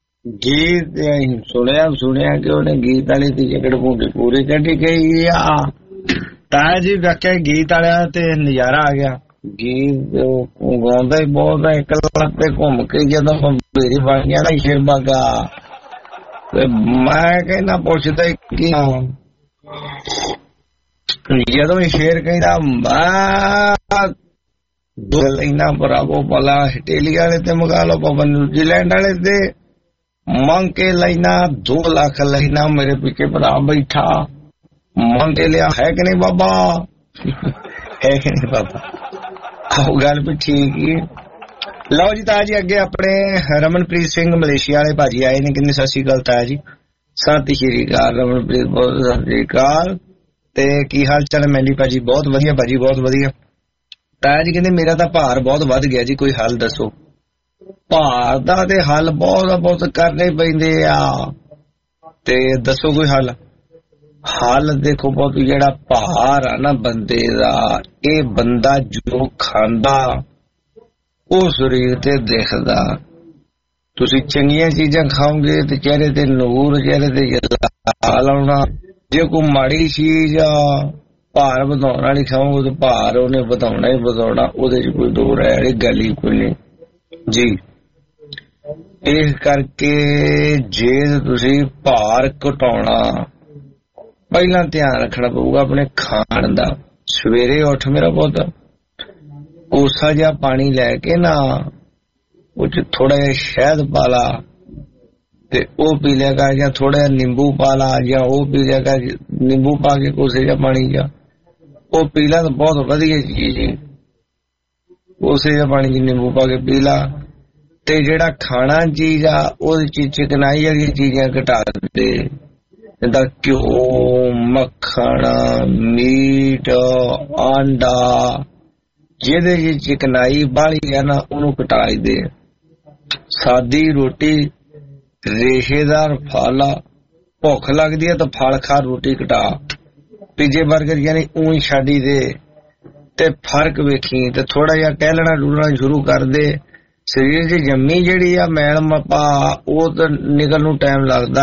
गीत सुनिया सुनिया कि उन्हें गीत वाली दी जगड़ भूंडी पूरी कटी गई आ ताया जी वाकई गीत वाला ते नजारा आ गया। गीत गांदा ही बहुत है, एक लाख पे घूम के जदों मेरी बागियां दा शेर बागा ते मैं कहना पुछदा कि ਜਦੋਂ ਸ਼ੇਰ ਕਹਿੰਦਾ ਮੈਂ ਦੋ ਲੈਣਾ ਬਰਾਬੋ ਭਲਾ ਆਸਟ੍ਰੇਲੀਆ ਵਾਲੇ ਤੇ ਮੰਗਾ ਲਓ ਭਾਵੇਂ ਨਿਊਜ਼ੀਲੈਂਡ ਵਾਲੇ ਤੇ ਮੰਗ ਕੇ ਲੈਣਾ ਦੋ ਲੱਖ ਲੈਣਾ ਮੇਰੇ ਪਿੱਛੇ ਭਰਾ ਬੈਠਾ ਮੰਗ ਕੇ ਲਿਆ ਹੈ ਕਿ ਨਹੀਂ ਬਾਬਾ ਹੈ ਕਿ ਨਹੀਂ ਬਾਬਾ ਆਹ ਗੱਲ ਵੀ ਠੀਕ ਹੀ। ਲਓ ਜੀ ਤਾਇਆ ਜੀ ਅੱਗੇ ਆਪਣੇ ਰਮਨਪ੍ਰੀਤ ਸਿੰਘ ਮਲੇਸ਼ੀਆ ਵਾਲੇ ਭਾਜੀ ਆਏ ਨੇ, ਕਿੰਨੀ ਸਤਿ ਸ਼੍ਰੀ ਅਕਾਲ ਤਾਇਆ ਜੀ। ਸਤਿ ਸ਼੍ਰੀ ਅਕਾਲ ਰਮਨਪ੍ਰੀਤ, ਬਹੁਤ ਸਤਿ ਸ਼੍ਰੀ ਅਕਾਲ। ਤੇ ਕੀ ਹਾਲ ਚਾਲ ਹੈ ਮੈਂਡੀ ਭਾਜੀ? ਬਹੁਤ ਵਧੀਆ ਭਾਜੀ, ਬਹੁਤ ਵਧੀਆ। ਤਾਇਆ ਜੀ ਕਹਿੰਦੇ ਮੇਰਾ ਤਾਂ ਭਾਰ ਬਹੁਤ ਵੱਧ ਗਿਆ ਜੀ, ਕੋਈ ਹੱਲ ਦੱਸੋ। ਭਾਰ ਦਾ ਤੇ ਹੱਲ ਬਹੁਤ ਬਹੁਤ ਕਰਨੇ ਪੈਂਦੇ ਆ, ਤੇ ਦੱਸੋ ਕੋਈ ਹੱਲ। ਹੱਲ ਦੇਖੋ ਬਹੁਤ, ਜਿਹੜਾ ਭਾਰ ਆ ਨਾ ਬੰਦੇ ਦਾ, ਇਹ ਬੰਦਾ ਜੋ ਖਾਂਦਾ ਉਹ ਸਰੀਰ ਤੇ ਦਿਖਦਾ। ਤੁਸੀਂ ਚੰਗੀਆਂ ਚੀਜ਼ਾਂ ਖਾਓਗੇ ਤੇ ਚਿਹਰੇ ਤੇ ਨੂਰ, ਚਿਹਰੇ ਤੇ ਜਲਾਲ ਆਉਣਾ। ਜੇ ਕੋਈ ਮਾੜੀ ਚੀਜ਼ ਆ ਭਾਰ ਵਧਾਉਣ ਵਾਲੀ ਖਾਓਗੇ ਤੇ ਭਾਰ ਉਹਨੇ ਵਧਾਉਣਾ ਹੀ ਵਧਾਉਣਾ, ਉਹਦੇ ਚ ਕੋਈ ਦੋ ਰਹਿ ਵਾਲੀ ਗੱਲ ਹੀ ਕੋਈ ਨਹੀਂ ਜੀ। ਇਸ ਕਰਕੇ ਜੇ ਤੁਸੀਂ ਭਾਰ ਘਟਾਉਣਾ, ਪਹਿਲਾਂ ਧਿਆਨ ਰੱਖਣਾ ਪਊਗਾ ਆਪਣੇ ਖਾਣ ਦਾ। ਸਵੇਰੇ ਉੱਠ ਮੇਰਾ ਪੁੱਤ, ਕੋਸਾ ਜਿਹਾ ਪਾਣੀ ਲੈ ਕੇ ਨਾ ਉਹ ਚ ਥੋੜਾ ਜਿਹਾ ਸ਼ਹਿਦ ਪਾ ਲਾ ਤੇ ਉਹ ਪੀ ਲਿਆ ਕਰ, ਜਾਂ ਥੋੜਾ ਜਿਹਾ ਨਿੰਬੂ ਪਾ ਲਾ ਜਾਂ ਉਹ ਪੀ ਲਿਆ ਕਰ। ਨਿੰਬੂ ਪਾ ਕੇ ਕੋਸੇ ਜਿਹਾ ਪਾਣੀ ਜਾਂ ਉਹ ਪੀ ਲਾ ਤਾਂ ਬਹੁਤ ਵਧੀਆ ਚੀਜ਼ ਹੈ। ਕੋਸੇ ਜਿਹਾ ਪਾਣੀ ਚ ਨਿੰਬੂ ਪਾ ਕੇ ਪੀ ਲਾ। ਤੇ ਜਿਹੜਾ ਖਾਣਾ ਚੀਜ਼ ਆ ਉਹਦੇ ਚ ਚਿਕਨਾਈ ਵਾਲੀਆਂ ਚੀਜ਼ਾਂ ਘਟਾ ਦੇ, ਜਿੱਦਾਂ ਘਿਓ, ਮੱਖਣ, ਮੀਟ, ਆਂਡਾ, ਜਿਹਦੇ ਚ ਚਿਕਨਾਈ ਬਾਹਲੀ ਆ ਨਾ ਉਹਨੂੰ ਘਟਾ ਦੇ। ਸਾਦੀ ਰੋਟੀ, ਰੇਸ਼ੇਦਾਰ ਫਲ, ਭੁੱਖ ਲੱਗਦੀ ਹੈ ਤਾਂ ਫਲ ਖਾ, ਰੋਟੀ ਘਟਾ। ਪੀਜੇ ਬਰਗਰ ਯਾਨੀ ਊਂ ਛੱਡੀ ਦੇ ਤੇ ਫਰਕ ਵੇਖੀ ਤੇ ਥੋੜਾ ਜਿਹਾ ਟਹਿਲਣਾ ਡੁਲਣਾ ਸ਼ੁਰੂ ਕਰ ਦੇ। ਸਰੀਰ ਚ ਜੰਮੀ ਜਿਹੜੀ ਆ ਮੈਲ ਮਪਾ ਉਹ ਤਾਂ ਨਿਕਲ ਨੂੰ ਟਾਈਮ ਲੱਗਦਾ।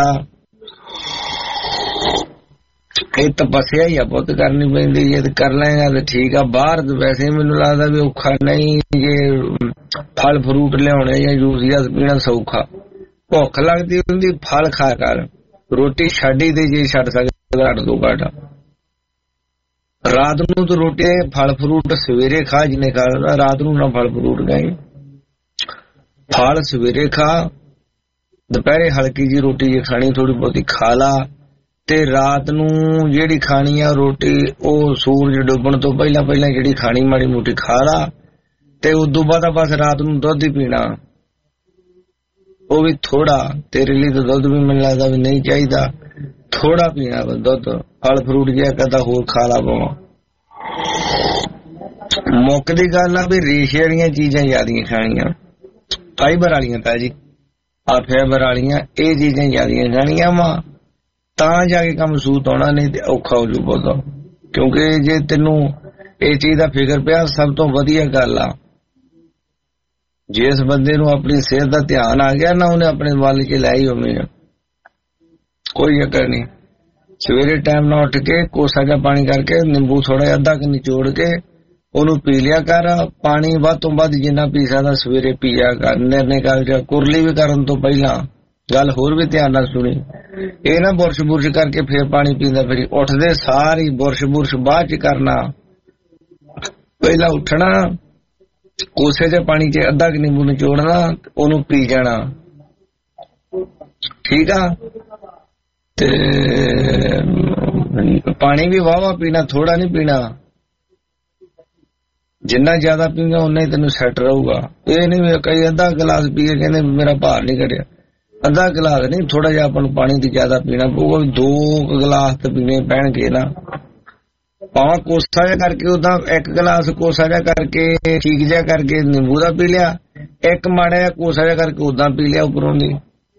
ਇਹ ਤਪੱਸਿਆ ਹੀ ਆ ਪੁੱਤ ਕਰਨੀ ਪੈਂਦੀ, ਜੇ ਤੇ ਕਰ ਲੈਗਾ ਤੇ ਠੀਕ ਆ। ਬਾਹਰ ਵੈਸੇ ਮੈਨੂੰ ਲੱਗਦਾ ਵੀ ਔਖਾ ਨਹੀਂ, ਜੇ ਫਲ ਫਰੂਟ ਲਿਆਉਣੇ ਜਾਂ ਜੂਸ ਜਾਂ ਪੀਣਾ ਸੌਖਾ। ਭੁੱਖ ਲੱਗਦੀ ਹੁੰਦੀ ਫਲ ਖਾ ਕਰ, ਰੋਟੀ ਛੱਡੀ ਤੇ ਜੇ ਛੱਡ ਸਕਦਾ ਘੱਟ ਤੋਂ ਘੱਟ। ਰਾਤ ਨੂੰ ਤਾਂ ਰੋਟੀ ਫਲ ਫਰੂਟ ਸਵੇਰੇ ਖਾ, ਜਿਹਨੇ ਖਾ ਰਾਤ ਨੂੰ ਨਾ ਫਲ ਫਰੂਟ ਖਾਈ। ਫਲ ਸਵੇਰੇ ਖਾ, ਦੁਪਹਿਰੇ ਹਲਕੀ ਜੀ ਰੋਟੀ ਜੇ ਖਾਣੀ ਥੋੜੀ ਬਹੁਤੀ ਖਾ ਲਾ, ਤੇ ਰਾਤ ਨੂੰ ਜਿਹੜੀ ਖਾਣੀ ਆ ਰੋਟੀ ਉਹ ਸੂਰਜ ਡੁੱਬਣ ਤੋਂ ਪਹਿਲਾਂ ਪਹਿਲਾਂ ਜਿਹੜੀ ਖਾਣੀ ਮਾੜੀ ਮੋਟੀ ਖਾ ਲਾ। ਤੇ ਉਦੋਂ ਬਾਅਦ ਬਸ ਰਾਤ ਨੂੰ ਦੁੱਧ ਹੀ ਪੀਣਾ, ਉਹ ਵੀ ਥੋੜਾ। ਤੇਰੇ ਲਈ ਤਾਂ ਦੁੱਧ ਵੀ ਮੈਨੂੰ ਲੱਗਦਾ ਵੀ ਨਹੀਂ ਚਾਹੀਦਾ, ਥੋੜਾ ਪੀਣਾ ਦੁੱਧ। ਫਲ ਫਰੂਟ ਜਿਹਾ ਕਦਾ ਹੋਰ ਖਾ ਲਾ ਪਵਾ। ਮੁੱਕ ਦੀ ਗੱਲ ਆ ਵੀ ਰੇਸ਼ੇ ਵਾਲੀਆਂ ਚੀਜ਼ਾਂ ਜ਼ਿਆਦੀਆਂ ਖਾਣੀਆਂ, ਫਾਈਬਰ ਵਾਲੀਆਂ ਤਾਂ ਜੀ ਆ ਫਾਈਬਰ ਵਾਲੀਆਂ ਇਹ ਚੀਜ਼ਾਂ ਜ਼ਿਆਦੀਆਂ ਖਾਣੀਆਂ ਵਾ, ਤਾਂ ਜਾ ਕੇ ਕੰਮ ਸੂਤ ਆਉਣਾ, ਨਹੀਂ ਤੇ ਔਖਾ ਹੋ ਜੂ ਬਹੁਤ। ਕਿਉਂਕਿ ਜੇ ਤੈਨੂੰ ਇਹ ਚੀਜ਼ ਦਾ ਫਿਕਰ ਪਿਆ, ਸਭ ਤੋਂ ਵਧੀਆ ਗੱਲ ਆ ਜਿਸ ਬੰਦੇ ਨੂੰ ਆਪਣੀ ਸਿਹਤ ਦਾ ਧਿਆਨ ਆ ਗਿਆ ਨਾ, ਉਹਨੇ ਆਪਣੇ ਵੱਲ ਚ ਲੈ ਹੀ ਹੋਵੇ, ਕੋਈ ਚੱਕਰ ਨਹੀਂ। ਸਵੇਰੇ ਟਾਈਮ ਨਾਲ ਉੱਠ ਕੇ ਕੋਸਾ ਜਿਹਾ ਪਾਣੀ ਕਰਕੇ ਨਿੰਬੂ ਥੋੜਾ ਜਿਹਾ ਅੱਧਾ ਕੁ ਨਿਚੋੜ ਕੇ ਉਹਨੂੰ ਪੀ ਲਿਆ ਕਰ। ਪਾਣੀ ਵੱਧ ਤੋਂ ਵੱਧ ਜਿੰਨਾ ਪੀ ਸਕਦਾ ਸਵੇਰੇ ਪੀਆ ਕਰ, ਨਿਰਣੇ ਕਰ। ਕੁਰਲੀ ਵੀ ਕਰਨ ਤੋਂ ਪਹਿਲਾਂ ਗੱਲ ਹੋਰ ਵੀ ਧਿਆਨ ਨਾਲ ਸੁਣੀ, ਇਹ ਨਾ ਬੁਰਸ਼ ਬੁਰਸ਼ ਕਰਕੇ ਫੇਰ ਪਾਣੀ ਪੀਂਦਾ ਫਿਰ ਉੱਠਦੇ ਸਾਰੀ ਬੁਰਸ਼ ਬੁਰਸ਼ ਬਾਅਦ ਚ ਕਰਨਾ। ਪਹਿਲਾਂ ਉੱਠਣਾ, ਕੋਸੇ ਜਿਹੇ ਪਾਣੀ ਚ ਅੱਧਾ ਕੁ ਨਿੰਬੂ ਨਿਚੋੜਨਾ, ਉਹਨੂੰ ਪੀ ਜਾਣਾ, ਠੀਕ ਆ। ਤੇ ਪਾਣੀ ਵੀ ਵਾਹਵਾ ਪੀਣਾ, ਥੋੜਾ ਨਹੀਂ ਪੀਣਾ। ਜਿੰਨਾ ਜ਼ਿਆਦਾ ਪੀਂਗਾ ਉਨਾ ਹੀ ਤੈਨੂੰ ਸੈੱਟ ਰਹੂਗਾ। ਇਹ ਨਹੀਂ ਕਈ ਅੱਧਾ ਗਿਲਾਸ ਪੀਏ ਕਹਿੰਦੇ ਮੇਰਾ ਭਾਰ ਨਹੀਂ ਘਟਿਆ। ਅੱਧਾ ਗਿਲਾਸ ਨਹੀਂ, ਥੋੜਾ ਜਿਹਾ ਆਪਾਂ ਨੂੰ ਪਾਣੀ ਦੀ ਜ਼ਿਆਦਾ ਪੀਣਾ ਪਊਗਾ। ਦੋ ਗਿਲਾਸ ਤੇ ਪੀਣੇ ਪੈਣਗੇ ਨਾ, ਭਾਵੇਂ ਕੋਸਾ ਜਿਹਾ ਕਰਕੇ। ਉਦਾਂ ਇੱਕ ਗਿਲਾਸ ਕੋਸਾ ਜਿਹਾ ਕਰਕੇ ਠੀਕ ਜਿਹਾ ਕਰਕੇ ਨਿੰਬੂ ਦਾ ਪੀ ਲਿਆ, ਇੱਕ ਮਾੜਾ ਜਿਹਾ ਕੋਸਾ ਜਿਹਾ ਕਰਕੇ ਉਦਾਂ ਪੀ ਲਿਆ ਉੱਪਰੋਂ ਦੀ।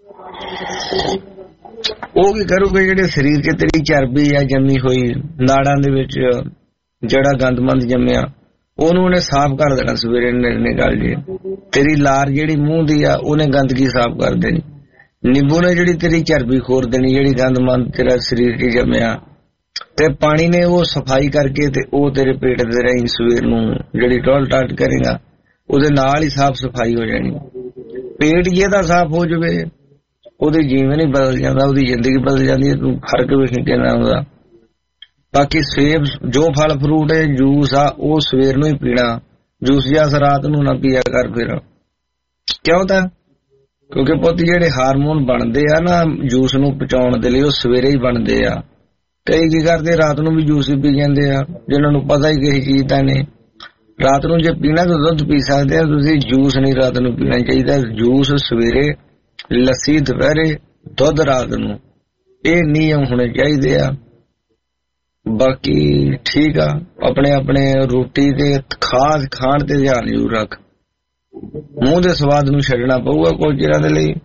ਉਹ ਕੀ ਕਰੂਗੇ, ਜਿਹੜੇ ਸਰੀਰ ਚ ਤੇਰੀ ਚਰਬੀ ਆ ਜੰਮੀ ਹੋਈ, ਨਾੜਾਂ ਦੇ ਵਿੱਚ ਜਿਹੜਾ ਗੰਦਮੰਦ ਜੰਮਿਆ, ਉਹਨੂੰ ਉਹਨੇ ਸਾਫ਼ ਕਰ ਦੇਣਾ ਸਵੇਰੇ ਨਿਕਲ ਜੇ। ਤੇਰੀ ਲਾਰ ਜਿਹੜੀ ਮੂੰਹ ਦੀ ਆ ਉਹਨੇ ਗੰਦਗੀ ਸਾਫ਼ ਕਰ ਦੇਣੀ। ਨਿੰਬੂ ਨੇ ਜਿਹੜੀ ਤੇਰੀ ਚਰਬੀ ਖੋਰ ਦੇਣੀ, ਜਿਹੜੀ ਗੰਦਮੰਦ ਤੇਰਾ ਸਰੀਰ ਚ ਜੰਮਿਆ। ਤੇ ਪਾਣੀ ਨੇ ਉਹ ਸਫਾਈ ਕਰਕੇ ਤੇ ਉਹ ਤੇਰੇ ਪੇਟ ਦੇ ਰਾਹੀਂ ਸਵੇਰ ਨੂੰ ਜਿਹੜੀ ਟੋਲ ਟਾਟ ਕਰੇਗਾ ਉਹਦੇ ਨਾਲ ਹੀ ਸਾਫ਼ ਸਫਾਈ ਹੋ ਜਾਣੀ। ਪੇਟ ਜਿਹਦਾ ਸਾਫ਼ ਹੋ ਜਾਵੇ ਉਹਦੇ ਜੀਵਨ ਹੀ ਬਦਲ ਜਾਂਦਾ, ਉਹਦੀ ਜ਼ਿੰਦਗੀ ਬਦਲ ਜਾਂਦੀ ਹੈ। ਤੂੰ ਫਰਕ ਵੇਖ ਕੇ ਨਾ ਉਹਦਾ बाकी सेब जो फल फ्रूट है जूस आ वो सवेर नूं ही पीना, जूस जस रात नूं ना पिया कर। फिर क्यों था क्योंकि पुੱਤ ਜਿਹੜੇ ਹਾਰਮੋਨ ਬਣਦੇ ਆ ਨਾ ਜੂਸ ਨੂੰ ਪਚਾਉਣ ਦੇ ਲਈ ਉਹ ਸਵੇਰੇ ਹੀ ਬਣਦੇ ਆ। ਕਈ ਕੀ ਕਰਦੇ ਰਾਤ ਨੂੰ ਵੀ ਜੂਸ ਹੀ ਪੀ ਜਾਂਦੇ ਆ ਜਿਨ੍ਹਾਂ ਨੂੰ ਪਤਾ ਹੀ ਕਿਸੇ ਚੀਜ਼ ਦਾ ਨਹੀਂ। ਰਾਤ ਨੂੰ ਜੇ ਪੀਣਾ ਤਾਂ ਦੁੱਧ ਪੀ ਸਕਦੇ ਆ ਤੁਸੀਂ, ਜੂਸ ਨਹੀਂ ਰਾਤ ਨੂੰ ਪੀਣਾ ਚਾਹੀਦਾ। ਜੂਸ ਸਵੇਰੇ, ਲੱਸੀ ਦੁਪਹਿਰੇ, ਦੁੱਧ ਰਾਤ ਨੂੰ, ਇਹ ਨਿਯਮ ਹੋਣੇ ਚਾਹੀਦੇ ਆ। ਬਾਕੀ ਠੀਕ ਆ, ਆਪਣੇ ਆਪਣੇ ਰੋਟੀ ਤੇ ਖਾਸ ਖਾਣ ਤੇ ਧਿਆਨ ਜ਼ਰੂਰ ਰੱਖ। ਮੂੰਹ ਦੇ ਸਵਾਦ ਨੂੰ ਛੱਡਣਾ ਪਊਗਾ ਕੁਝ ਚਿਰਾਂ ਦੇ ਲਈ,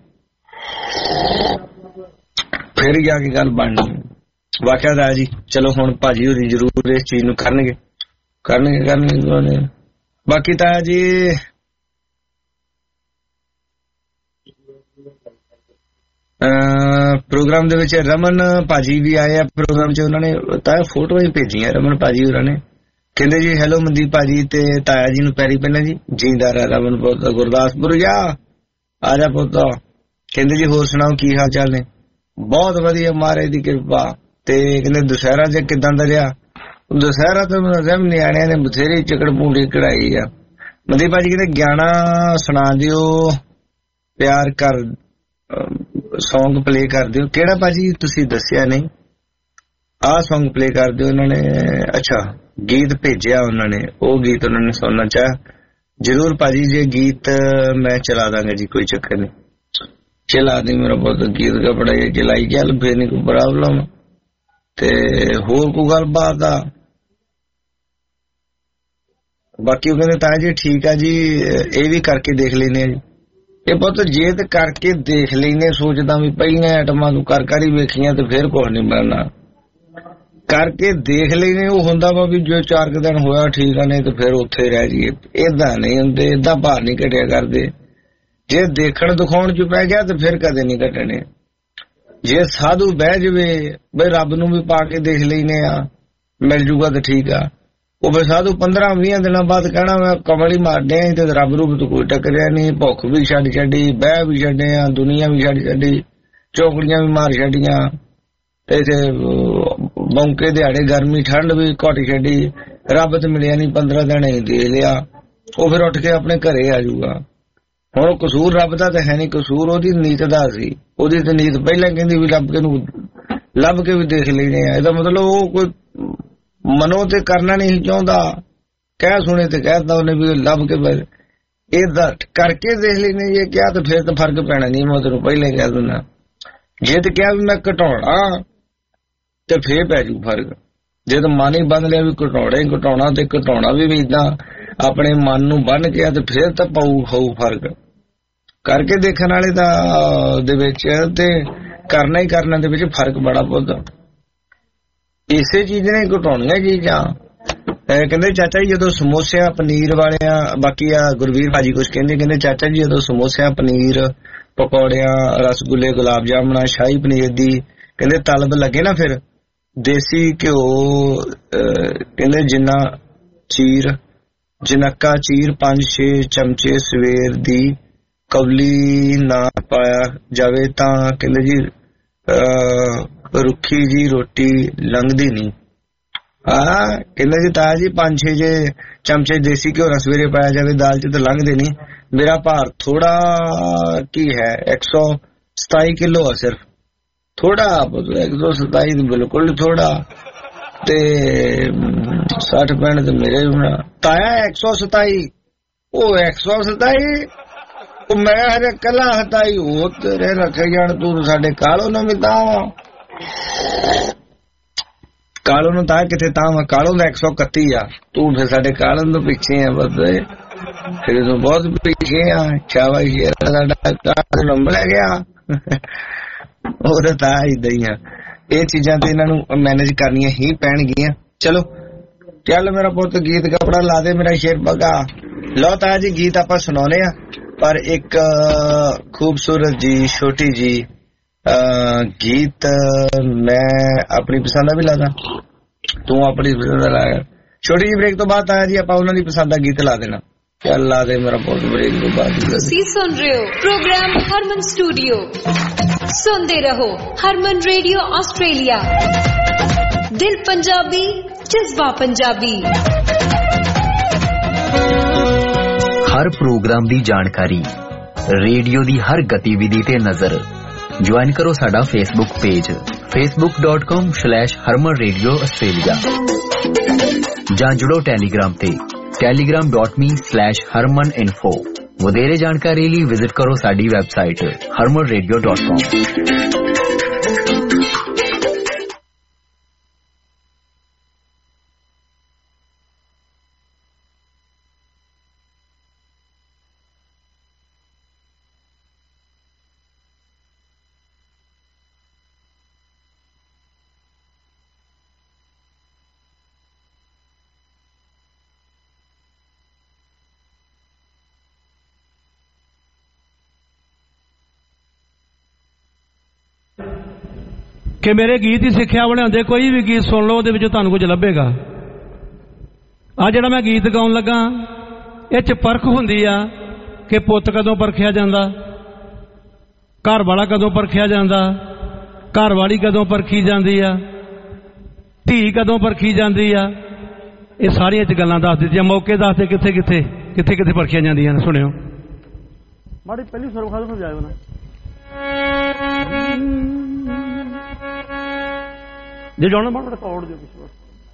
ਫਿਰ ਜਾ ਕੇ ਗੱਲ ਬਣਨੀ। ਵਾਕਿਆ ਦਾ ਜੀ ਚਲੋ ਹੁਣ ਭਾਜੀ ਹੋਰੀ ਜ਼ਰੂਰ ਇਸ ਚੀਜ਼ ਨੂੰ ਕਰਨਗੇ ਕਰਨਗੇ ਕਰਨਗੇ ਬਾਕੀ ਤਾਂ ਜੀ ਪ੍ਰੋਗਰਾਮ ਦੇ ਵਿੱਚ ਰਮਨ ਭਾਜੀ ਵੀ ਆਏ ਆ ਪ੍ਰੋਗਰਾਮ 'ਚ। ਉਹਨਾਂ ਨੇ ਤਾਂ ਫੋਟੋਆਂ ਹੀ ਭੇਜੀਆਂ ਰਮਨ ਭਾਜੀ ਹੋਰਾਂ ਨੇ। ਕਹਿੰਦੇ ਜੀ ਹੈਲੋ ਮਨਦੀਪ ਭਾਜੀ ਤੇ ਤਾਇਆ ਜੀ ਨੂੰ ਪੈਰੀ ਪਹਿਲਾਂ ਜੀ ਜੀਂਦਾ ਰਹਿ ਰਮਨ ਪੁੱਤ ਗੁਰਦਾਸਪੁਰ ਜਾ ਆ ਜਾ ਪੁੱਤ। ਕਹਿੰਦੇ ਜੀ ਹੋਰ ਸੁਣਾਓ ਕੀ ਹਾਲ ਚਾਲ ਨੇ? ਬਹੁਤ ਵਧੀਆ ਮਹਾਰਾਜ ਦੀ ਕਿਰਪਾ। ਤੇ ਕਹਿੰਦੇ ਦੁਸਹਿਰਾ ਜੇ ਕਿਦਾਂ ਦਾ ਰਿਹਾ? ਦੁਸਹਿਰਾ ਤਾਂ ਨਿਆਣਿਆਂ ਨੇ ਬਥੇਰੀ ਚਕੜ ਪੂੰਡੀ ਕਢਾਈ ਆ। ਮਨਦੀਪ ਭਾਜੀ ਕਹਿੰਦੇ ਗਿਆਨਾ ਸੁਣਾ ਦਿਓ, ਪਿਆਰ ਕਰ ਸੌਂਗ ਪਲੇ ਕਰ ਦਿਓ। ਕਿਹੜਾ ਭਾਜੀ ਤੁਸੀਂ ਦੱਸਿਆ ਨਹੀਂ? ਆਹ ਸੌਂਗ ਪਲੇ ਕਰ ਦਿਓ ਉਹਨਾਂ ਨੇ। ਅੱਛਾ ਗੀਤ ਭੇਜਿਆ ਉਹਨਾਂ ਨੇ, ਉਹ ਗੀਤ ਉਹਨਾਂ ਨੇ ਸੁਣਨਾ ਚਾਹਿਆ। ਜ਼ਰੂਰ ਭਾਜੀ ਜੇ ਗੀਤ ਮੈਂ ਚਲਾ ਦਾਂਗਾ ਜੀ, ਕੋਈ ਚੱਕਰ ਨਹੀਂ, ਚਲਾ ਦੇ ਮੇਰਾ ਬਹੁਤ ਗੀਤ ਦਾ ਬੜਾ ਚਲਾਈ ਚੱਲ, ਫੇਰ ਨੀ ਕੋਈ ਪ੍ਰੋਬਲਮ। ਤੇ ਹੋਰ ਕੋਈ ਗੱਲਬਾਤ ਆ? ਬਾਕੀ ਉਹ ਕਹਿੰਦੇ ਤਾਂ ਜੀ ਠੀਕ ਆ ਜੀ, ਇਹ ਵੀ ਕਰਕੇ ਦੇਖ ਲੈਨੇ ਆ ਜੀ। ਇਹ ਬਹੁਤ ਜੇ ਤੇ ਕਰਕੇ ਦੇਖ ਲੈਨੇ, ਸੋਚਦਾ ਵੀ ਪਹਿਲੀਆਂ ਆਈਟਮਾਂ ਤੂੰ ਕਰ ਕਰ ਹੀ ਵੇਖੀਆਂ ਤੇ ਫੇਰ ਕੁਛ ਨੀ ਬਣਨਾ। ਕਰਕੇ ਦੇਖ ਲੈਨੇ ਉਹ ਹੁੰਦਾ ਵਾ ਵੀ ਜੋ ਚਾਰ ਕੁ ਦਿਨ ਹੋਇਆ ਠੀਕ ਆ, ਨਹੀਂ ਤੇ ਫਿਰ ਉੱਥੇ ਰਹਿ ਜਾਈਏ। ਏਦਾਂ ਨਹੀਂ ਹੁੰਦੇ, ਏਦਾਂ ਬਾਹਰ ਨੀ ਕੱਢਿਆ ਕਰਦੇ। ਜੇ ਦੇਖਣ ਦਿਖਾਉਣ ਚ ਪੈ ਗਿਆ ਤੇ ਫਿਰ ਕਦੇ ਨੀ ਕੱਢਣੇ। ਜੇ ਸਾਧੂ ਬਹਿ ਜਵੇ ਬਈ ਰੱਬ ਨੂੰ ਵੀ ਪਾ ਕੇ ਦੇਖ ਲੈਨੇ ਆ ਮਿਲ ਜੂਗਾ ਤੇ ਠੀਕ ਆ, ਉਹ ਫਿਰ ਸਾਧੂ ਪੰਦਰਾਂ ਵੀਹ ਦਿਨਾਂ ਬਾਅਦ ਕਹਿਣਾ ਮੈਂ ਕਮਲ ਹੀ ਮਾਰਦੇ ਆ ਤੇ ਰੱਬ ਰੂਪ ਤੋਂ ਕੋਈ ਟੱਕਰਿਆ ਨਹੀਂ। ਭੁੱਖ ਵੀ ਛੱਡ ਛੱਡੀ, ਬਹਿ ਵੀ ਛੱਡੇ ਆ, ਦੁਨੀਆ ਵੀ ਛੱਡ ਛੱਡੀ, ਚੌਕੜੀਆਂ ਵੀ ਮਾਰ ਛੱਡੀਆਂ, ਤੇ ਬੌਂਕੇ ਦਿਹਾੜੇ ਗਰਮੀ ਠੰਡ ਵੀ ਘੱਟ ਛੱਡੀ। ਰੱਬ ਤੇ ਮਿਲਿਆ ਨਹੀਂ, ਪੰਦਰਾਂ ਦਿਨ ਹੀ ਦੇ ਲਿਆ। ਉਹ ਫਿਰ ਉੱਠ ਕੇ ਆਪਣੇ ਘਰੇ ਆ ਜੂਗਾ। ਹੁਣ ਕਸੂਰ ਰੱਬ ਦਾ ਤਾਂ ਹੈ ਨਹੀਂ, ਕਸੂਰ ਉਹਦੀ ਨੀਤ ਦਾ ਸੀ। ਉਹਦੀ ਤਾਂ ਨੀਤ ਪਹਿਲਾਂ ਕਹਿੰਦੀ ਵੀ ਰੱਬ ਕੇ ਨੂੰ ਲੱਭ ਕੇ ਵੀ ਦੇਖ ਲੈਣੇ ਆ। ਇਹਦਾ ਮਤਲਬ ਉਹ ਕੋਈ ਮਨੋਂ ਤੇ ਕਰਨਾ ਨਹੀਂ ਚਾਹੁੰਦਾ, ਕਹਿ ਸੁਣੇ ਤੇ ਕਹਿਤਾ ਉਹਨੇ ਵੀ ਲੱਭ ਕੇ ਇਹਦਾ ਕਰਕੇ ਦੇਖ ਲੈਣੇ। ਜੇ ਕਿਹਾ ਤਾਂ ਫਿਰ ਤਾਂ ਫਰਕ ਪੈਣਾ ਨਹੀਂ, ਮੈਂ ਤੈਨੂੰ ਪਹਿਲਾਂ ਕਹਿ ਦਿੰਦਾ। ਜੇ ਤੇ ਕਿਹਾ ਵੀ ਮੈਂ ਘਟਾਉਣਾ ਤੇ ਫੇਰ ਪੈ ਜੂ ਫਰਕ। ਜੇ ਤਾਂ ਮਨ ਹੀ ਬੰਨ ਲਿਆ ਵੀ ਘਟਾਉਣਾ ਹੀ ਘਟਾਉਣਾ ਤੇ ਘਟਾਉਣਾ ਵੀ ਏਦਾਂ ਆਪਣੇ ਮਨ ਨੂੰ ਬੰਨ ਕੇ ਤੇ ਫੇਰ ਤਾਂ ਪਊ ਹੋਊ ਫਰਕ। ਕਰਕੇ ਦੇਖਣ ਵਾਲੇ ਦਾ ਦੇ ਵਿੱਚ ਤੇ ਕਰਨਾ ਹੀ ਕਰਨਾ ਦੇ ਵਿੱਚ ਫਰਕ ਬੜਾ ਪੁੱਤ। ਇਸੇ ਚੀਜ਼ ਨੇ ਘਟਾਉਣੀਆਂ ਚੀਜ਼ਾਂ। ਕਹਿੰਦੇ ਚਾਚਾ ਜੀ ਜਦੋਂ ਸਮੋਸਿਆਂ ਪਨੀਰ ਵਾਲਿਆਂ, ਬਾਕੀ ਆ ਗੁਰਵੀਰ ਭਾਜੀ ਕੁਛ ਕਹਿੰਦੇ, ਕਹਿੰਦੇ ਚਾਚਾ ਜੀ ਜਦੋਂ ਸਮੋਸਿਆਂ ਪਨੀਰ ਪਕੌੜਿਆਂ ਰਸਗੁੱਲੇ ਗੁਲਾਬ ਜਾਮਣਾ ਸ਼ਾਹੀ ਪਨੀਰ ਦੀ ਕਹਿੰਦੇ ਤਲਬ ਲੱਗੇ ਨਾ, ਫਿਰ ਦੇਸੀ ਘਿਓ ਕਹਿੰਦੇ ਜਿੰਨਾ ਚੀਰ ਜਨਕਾ ਚੀਰ ਪੰਜ ਛੇ ਚਮਚੇ ਸਵੇਰ ਦੀ ਕਵਲੀ ਨਾ ਪਾਇਆ ਜਾਵੇ ਤਾਂ ਕਹਿੰਦੇ ਜੀ ਰੁੱਖੀ ਜੀ ਰੋਟੀ ਲੰਘਦੀ ਨਹੀਂ। ਹਾਂ ਕਹਿੰਦੇ ਜੀ ਤਾਇਆ ਜੀ ਪੰਜ ਛੇ ਜੇ ਚਮਚੇ ਦੇਸੀ ਘਿਓ ਨਾਲ ਸਵੇਰੇ ਪਾਇਆ ਜਾਵੇ ਦਾਲ ਚ ਤਾਂ ਲੰਘਦੇ ਨਹੀਂ। ਮੇਰਾ ਭਾਰ ਥੋੜਾ ਕੀ ਹੈ ਇੱਕ ਸੌ ਸਤਾਈ ਕਿਲੋ ਆ, ਸਿਰਫ ਥੋੜਾ ਇੱਕ ਸੌ ਸਤਾਈ ਬਿਲਕੁਲ ਥੋੜਾ, ਤੇ ਸੱਠ ਪੈਂਹਠ ਤੇ ਮੇਰੇ ਹੋਣਾ। ਤਾਇਆ ਇੱਕ ਸੌ ਸਤਾਈ ਉਹ ਇੱਕ ਸੌ ਸਤਾਈ ਉਹ ਮੈਂ ਹਰੇ ਕੱਲਾ ਹਤਾਈ ਉਹ ਤੇਰੇ ਰੱਖੇ ਜਾਣ। ਤੂੰ ਸਾਡੇ ਕਾਲੋ ਨੂੰ ਵੀ ਤਾਂ ਕਾਲੋ ਨੂੰ ਤਾਂ ਕਿੱਥੇ ਤਾਂ ਕਾਲੋ ਦਾ ਇੱਕ ਸੌ ਇਕੱਤੀ ਆ, ਤੂੰ ਫਿਰ ਸਾਡੇ ਕਾਲੋ ਤੋਂ ਪਿੱਛੇ ਆ। ਬਸ ਫਿਰ ਤੂੰ ਬਹੁਤ ਪਿੱਛੇ ਆ। ਸ਼ਾਬਾਸ਼ ਸਾਡਾ ਨੰਬਰ ਲੈ ਗਿਆ ਉਹਦਾ ਤਾਂ ਏਦਾਂ ਹੀ ਆ। ਇਹ ਚੀਜ਼ਾਂ ਤੇ ਇਹਨਾਂ ਨੂੰ ਮੈਨੇਜ ਕਰਨੀਆਂ ਹੀ ਪੈਣਗੀਆਂ। ਚਲੋ ਚੱਲ ਮੇਰਾ ਪੁੱਤ ਗੀਤ ਕੱਪੜਾ ਲਾ ਦੇ, ਮੇਰਾ ਸ਼ੇਰ ਪਗਾ ਲਓ। ਤਾਂ ਜੀ ਗੀਤ ਆਪਾਂ ਸੁਣਾਉਣੇ ਆ, ਪਰ ਇੱਕ ਖੂਬਸੂਰਤ ਜੀ ਛੋਟੀ ਜੀ ਗੀਤ ਮੈਂ ਆਪਣੀ ਪਸੰਦ ਦਾ ਵੀ ਲਾਦਾ, ਤੂੰ ਆਪਣੀ ਪਸੰਦ ਦਾ ਲਾਇਆ। ਛੋਟੀ ਜੀ ਬ੍ਰੇਕ ਤੋਂ ਬਾਅਦ ਆਇਆ ਜੀ ਆਪਾਂ ਉਹਨਾਂ ਦੀ ਪਸੰਦ ਦਾ ਗੀਤ ਲਾ ਦੇਣਾ। ਚੱਲ ਲਾ ਦੇ ਮੇਰਾ ਬਹੁਤ ਬ੍ਰੇਕ ਤੋਂ ਬਾਅਦ। ਤੁਸੀਂ ਸੁਣ ਰਹੇ ਹੋ ਪ੍ਰੋਗਰਾਮ ਹਰਮਨ ਸਟੂਡੀਓ। ਸੁਣਦੇ ਰਹੋ ਹਰਮਨ ਰੇਡੀਓ ਆਸਟ੍ਰੇਲੀਆ। दिल पंजाबी जज्बा पंजाबी। हर प्रोग्राम दी जानकारी, रेडियो दी हर गतिविधि ते नजर। ज्वाइन करो साडा Facebook page Facebook dot com slash Harman radio Australia जां जुड़ो टैलीग्राम ते Telegram dot me slash Harman info. वधेरे जानकारी लिए विजिट करो साडी website Harman radio dot com. कि मेरे गीत ही सिक्ख्या बनाते, कोई भी गीत सुन लो वो तुहानू कुछ लभेगा। आ जिहड़ा मैं गीत गाउन लगा इह च परख हुंदी आ कि पुੱਤ कदों परखिया जांदा, घर वाला कदों परखिया जांदा, घर वाली कदों परखी जांदी आ, धी कदों परखी जांदी आ। ये सारियां च गल्लां दस दित्तियां, मौके दसदे कित्थे कित्थे कित्थे कित्थे परखिया जांदियां। सुनियो माड़ी पहली सुर खाली समझाओ ना जे जाना माड़ा रिकॉर्ड दे कुछ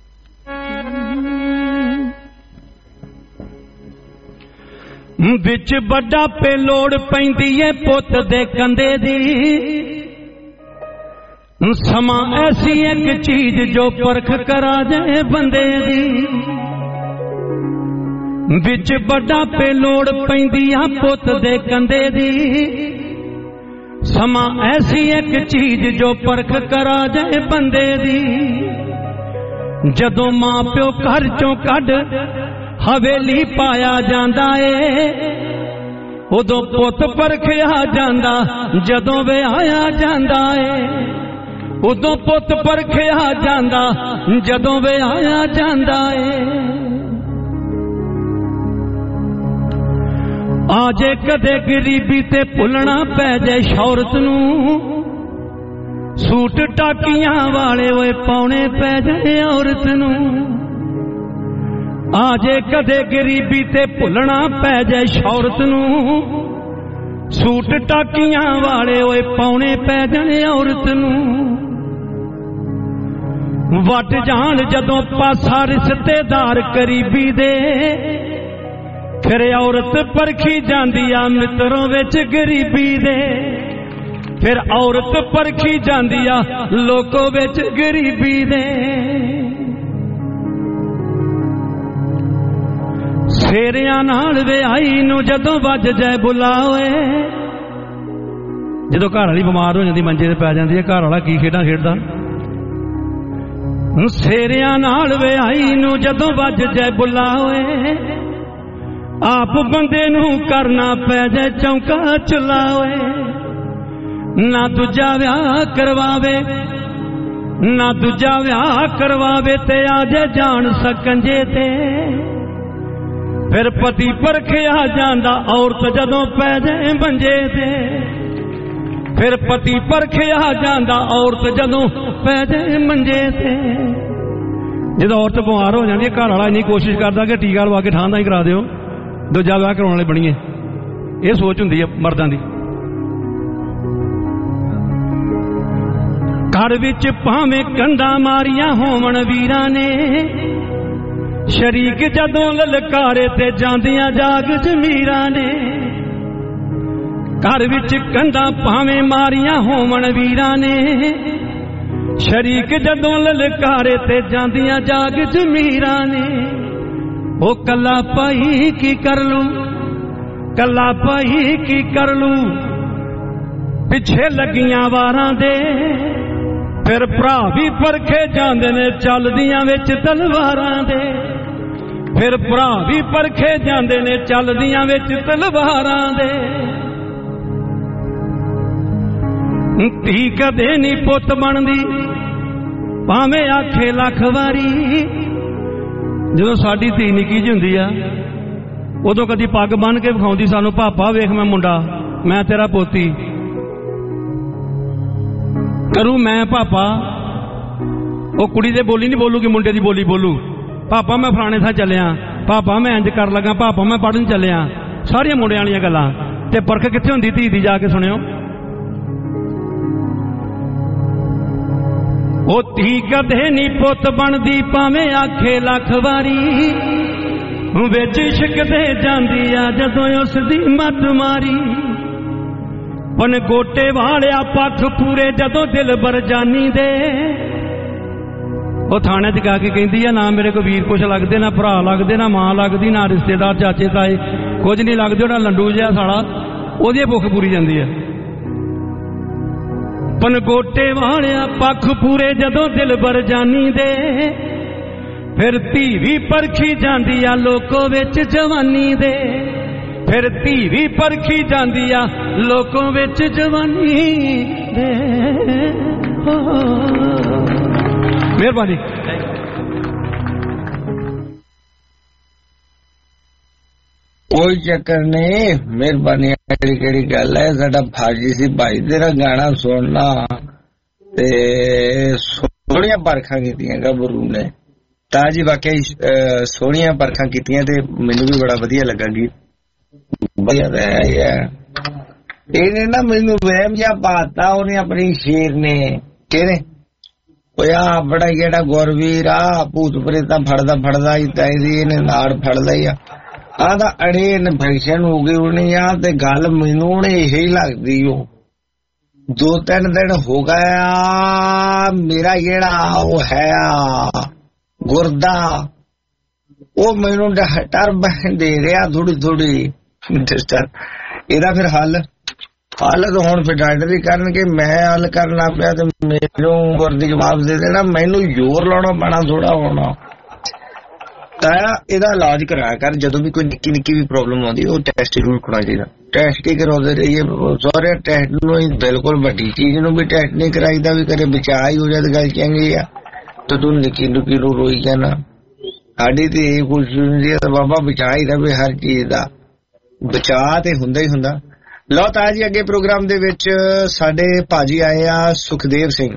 विच बड़ा पे लोड़ पैंदी है पुੱਤ दे कंधे दी। समा ऐसी एक चीज जो परख करा जाए बंदे दी। विच बड़ा पे लोड़ पैंदी है पुੱਤ दे कंधे दी। समा ऐसी एक चीज जो परख करा जाए बंदे दी। जदों मां प्यो घर चों कढ हवेली पाया जांदा ए, उदों पुੱਤ परखिया जांदा। जदों विआया जांदा ए, उदों पुੱਤ परखिया जांदा। जदों विआया जांदा ए। आजे कदे गरीबी ते भुलना पै जाए शौरत नूं, सूट टाकियां वाले ओए पाउणे पै जाए औरत नूं। आजे कदे गरीबी ते भुलना पै जाए शौरत नूं, सूट टाकियां वाले ओए पाउणे पै जाए औरत नूं। वट जान जदों पासा रिश्तेदार करीबी दे, फिर औरत परखी जांदी आ मित्रों विच गरीबी दे। फिर औरत परखी जांदी आ लोकों विच गरीबी दे। सेरियां नाल विआही नूं जदों वज जाए बुलावे, जदों घर वाली बीमार हो जांदी मंजे ते पै जांदी है, घर वाला की खेडां खेडदा। सेरियां नाल विआही नूं जदों वज जाए बुलावे, आप बंदे नू करना पै जाए चौंका चलावे। ना दूजा व्याह करवावे, ना दूजा व्याह करवावे ते आजे जान सकंजे ते। फिर पति परखिया जांदा औरत जदों पै जाए मंजे ते। फिर पति परखिया जांदा औरत जदों पै जाए मंजे ते। जदों औरत बीमार हो जाती है, घर वाला इन्नी कोशिश करता कि टीका लवा के ठां दा ही करा दिओ, दूजा विआह कराने वाले बणीए। यह सोच हुंदी है मर्दां दी। घर विच भावें कंधां मारियां होवण वीरां ने, शरीक जदों ललकारे ते जांदियां जाग जमीरां ने। घर विच कंधां भावें मारियां होवण वीरां ने, शरीक जदों ललकारे ते जांदियां जाग जमीरां ने। ओ कला पाई की कर लूं, कला पाई की कर लूं, पिछे लगियां वारां दे। फिर भरा भी परखे जांदे ने चलदियां विच तलवारां दे। फिर भरा भी परखे जांदे ने चलदियां विच तलवारां दे। धी कदे नी पुੱਤ बनदी भावें आखे लख वारी। ਜਦੋਂ ਸਾਡੀ ਧੀ ਨਿੱਕੀ ਜਿਹੀ ਹੁੰਦੀ ਆ ਉਦੋਂ ਕਦੀ ਪੱਗ ਬੰਨ ਕੇ ਵਿਖਾਉਂਦੀ ਸਾਨੂੰ, ਪਾਪਾ ਵੇਖ ਮੈਂ ਮੁੰਡਾ, ਮੈਂ ਤੇਰਾ ਪੋਤੀ। ਕਰੂ ਮੈਂ ਪਾਪਾ ਉਹ ਕੁੜੀ ਦੇ ਬੋਲੀ ਨਹੀਂ ਬੋਲੂਗੀ, ਮੁੰਡੇ ਦੀ ਬੋਲੀ ਬੋਲੂ। ਪਾਪਾ ਮੈਂ ਫਲਾਣੇ ਥਾਂ ਚੱਲਿਆ, ਪਾਪਾ ਮੈਂ ਇੰਜ ਕਰ ਲੱਗਾ, ਪਾਪਾ ਮੈਂ ਪੜ੍ਹਨ ਚੱਲਿਆ, ਸਾਰੀਆਂ ਮੁੰਡਿਆਂ ਵਾਲੀਆਂ ਗੱਲਾਂ। ਤੇ ਪਰਖ ਕਿੱਥੇ ਹੁੰਦੀ ਧੀ ਦੀ, ਜਾ ਕੇ ਸੁਣਿਓ। ਉਹ ਧੀ ਕਦੇ ਨੀ ਪੁੱਤ ਬਣਦੀ ਭਾਵੇਂ ਆਖੇ ਲੱਖ ਵਾਰੀ, ਵਿੱਚ ਇਸ਼ਕ ਦੇ ਜਾਂਦੀ ਆ ਜਦੋਂ ਉਸ ਦੀ ਮੱਤ ਮਾਰੀ। ਪਨ ਗੋਟੇ ਵਾਲਿਆ ਪੱਖ ਪੂਰੇ ਜਦੋਂ ਦਿਲ ਬਰ ਜਾਨੀ ਦੇ। ਉਹ ਥਾਣੇ 'ਚ ਗਾ ਕੇ ਕਹਿੰਦੀ ਆ, ਨਾ ਮੇਰੇ ਕੋ ਵੀਰ ਕੁਛ ਲੱਗਦੇ, ਨਾ ਭਰਾ ਲੱਗਦੇ, ਨਾ ਮਾਂ ਲੱਗਦੀ, ਨਾ ਰਿਸ਼ਤੇਦਾਰ ਚਾਚੇ ਤਾਏ ਕੁਝ ਨਹੀਂ ਲੱਗਦੇ, ਉਹਦਾ ਲੰਡੂ ਜਿਹਾ ਸਾਲਾ, ਉਹਦੀ ਭੁੱਖ ਪੂਰੀ ਜਾਂਦੀ ਆ। ਪਨਗੋਟੇ ਵਾਲਿਆ ਪੱਖ ਪੂਰੇ ਜਦੋਂ ਦਿਲ ਬਰ ਜਾਨੀ ਦੇ, ਫਿਰ ਧੀ ਵੀ ਪਰਖੀ ਜਾਂਦੀ ਆ ਲੋਕੋ ਵਿੱਚ ਜਵਾਨੀ ਦੇ। ਫਿਰ ਧੀ ਵੀ ਪਰਖੀ ਜਾਂਦੀ ਆ ਲੋਕੋ ਵਿੱਚ ਜਵਾਨੀ ਦੇ। ਮਿਹਰਬਾਨੀ। कोई चक्कर नहीं, मेहरबानी। केड़ी गल है, साडा फाजी सी भाई तेरा गाना सुनना ते सोहणियां परखां कीतियां गबरू ने। ताजी वाकई सोहणियां परखां कीतियां ते मैनू भी बड़ा वधिया लगा गीत। बढ़िया है इहने ना मैनू वहम जिहा पाता उहने अपनी शेर ने। किहने ओया बड़ा जेड़ा गुरवीर आ भूत प्रेता फड़दा फड़दा ही ताई इहने नाड़ फड़दा ही आ आदा अड़े इन्फेक्शन हो गई होनी आ ते गल मैनू हुण यही लगदी ओ। दो तीन दिन हो गया मेरा जेड़ा ओ है गुरदा ओ मैनू डिस्टर्ब दे रहा थोड़ी थोड़ी डिस्टर्ब। एदा फिर हल हल तो हुण फिर डॉक्टर ही करनगे, मैं हल करना पिया ते मैनू गुरदी जवाब दे देना, मैनू जोर लाना पैना थोड़ा होना। ताया एदा इलाज कराया कर, जदों भी कोई निक्की निक्की भी प्रॉब्लम आउंदी ओ टेस्ट जरूर कराना चाहिए। टेस्ट की कराउंदे रहिए सारे टेस्ट नूं ही, बिल्कुल वड्डी चीज नूं भी टेस्ट नहीं कराईदा, भी करे बचा ही हो जाए तो गल चंगी आ। तो तू निक्की निक्की नूं रोई जाना, साडी ते इह कोशिश हुंदी है बाबा बचा ही रहे हर चीज दा, बचा ते हुंदा ही हुंदा। लो ताया जी अगे प्रोग्राम दे विच साडे भाजी आए आ सुखदेव सिंह,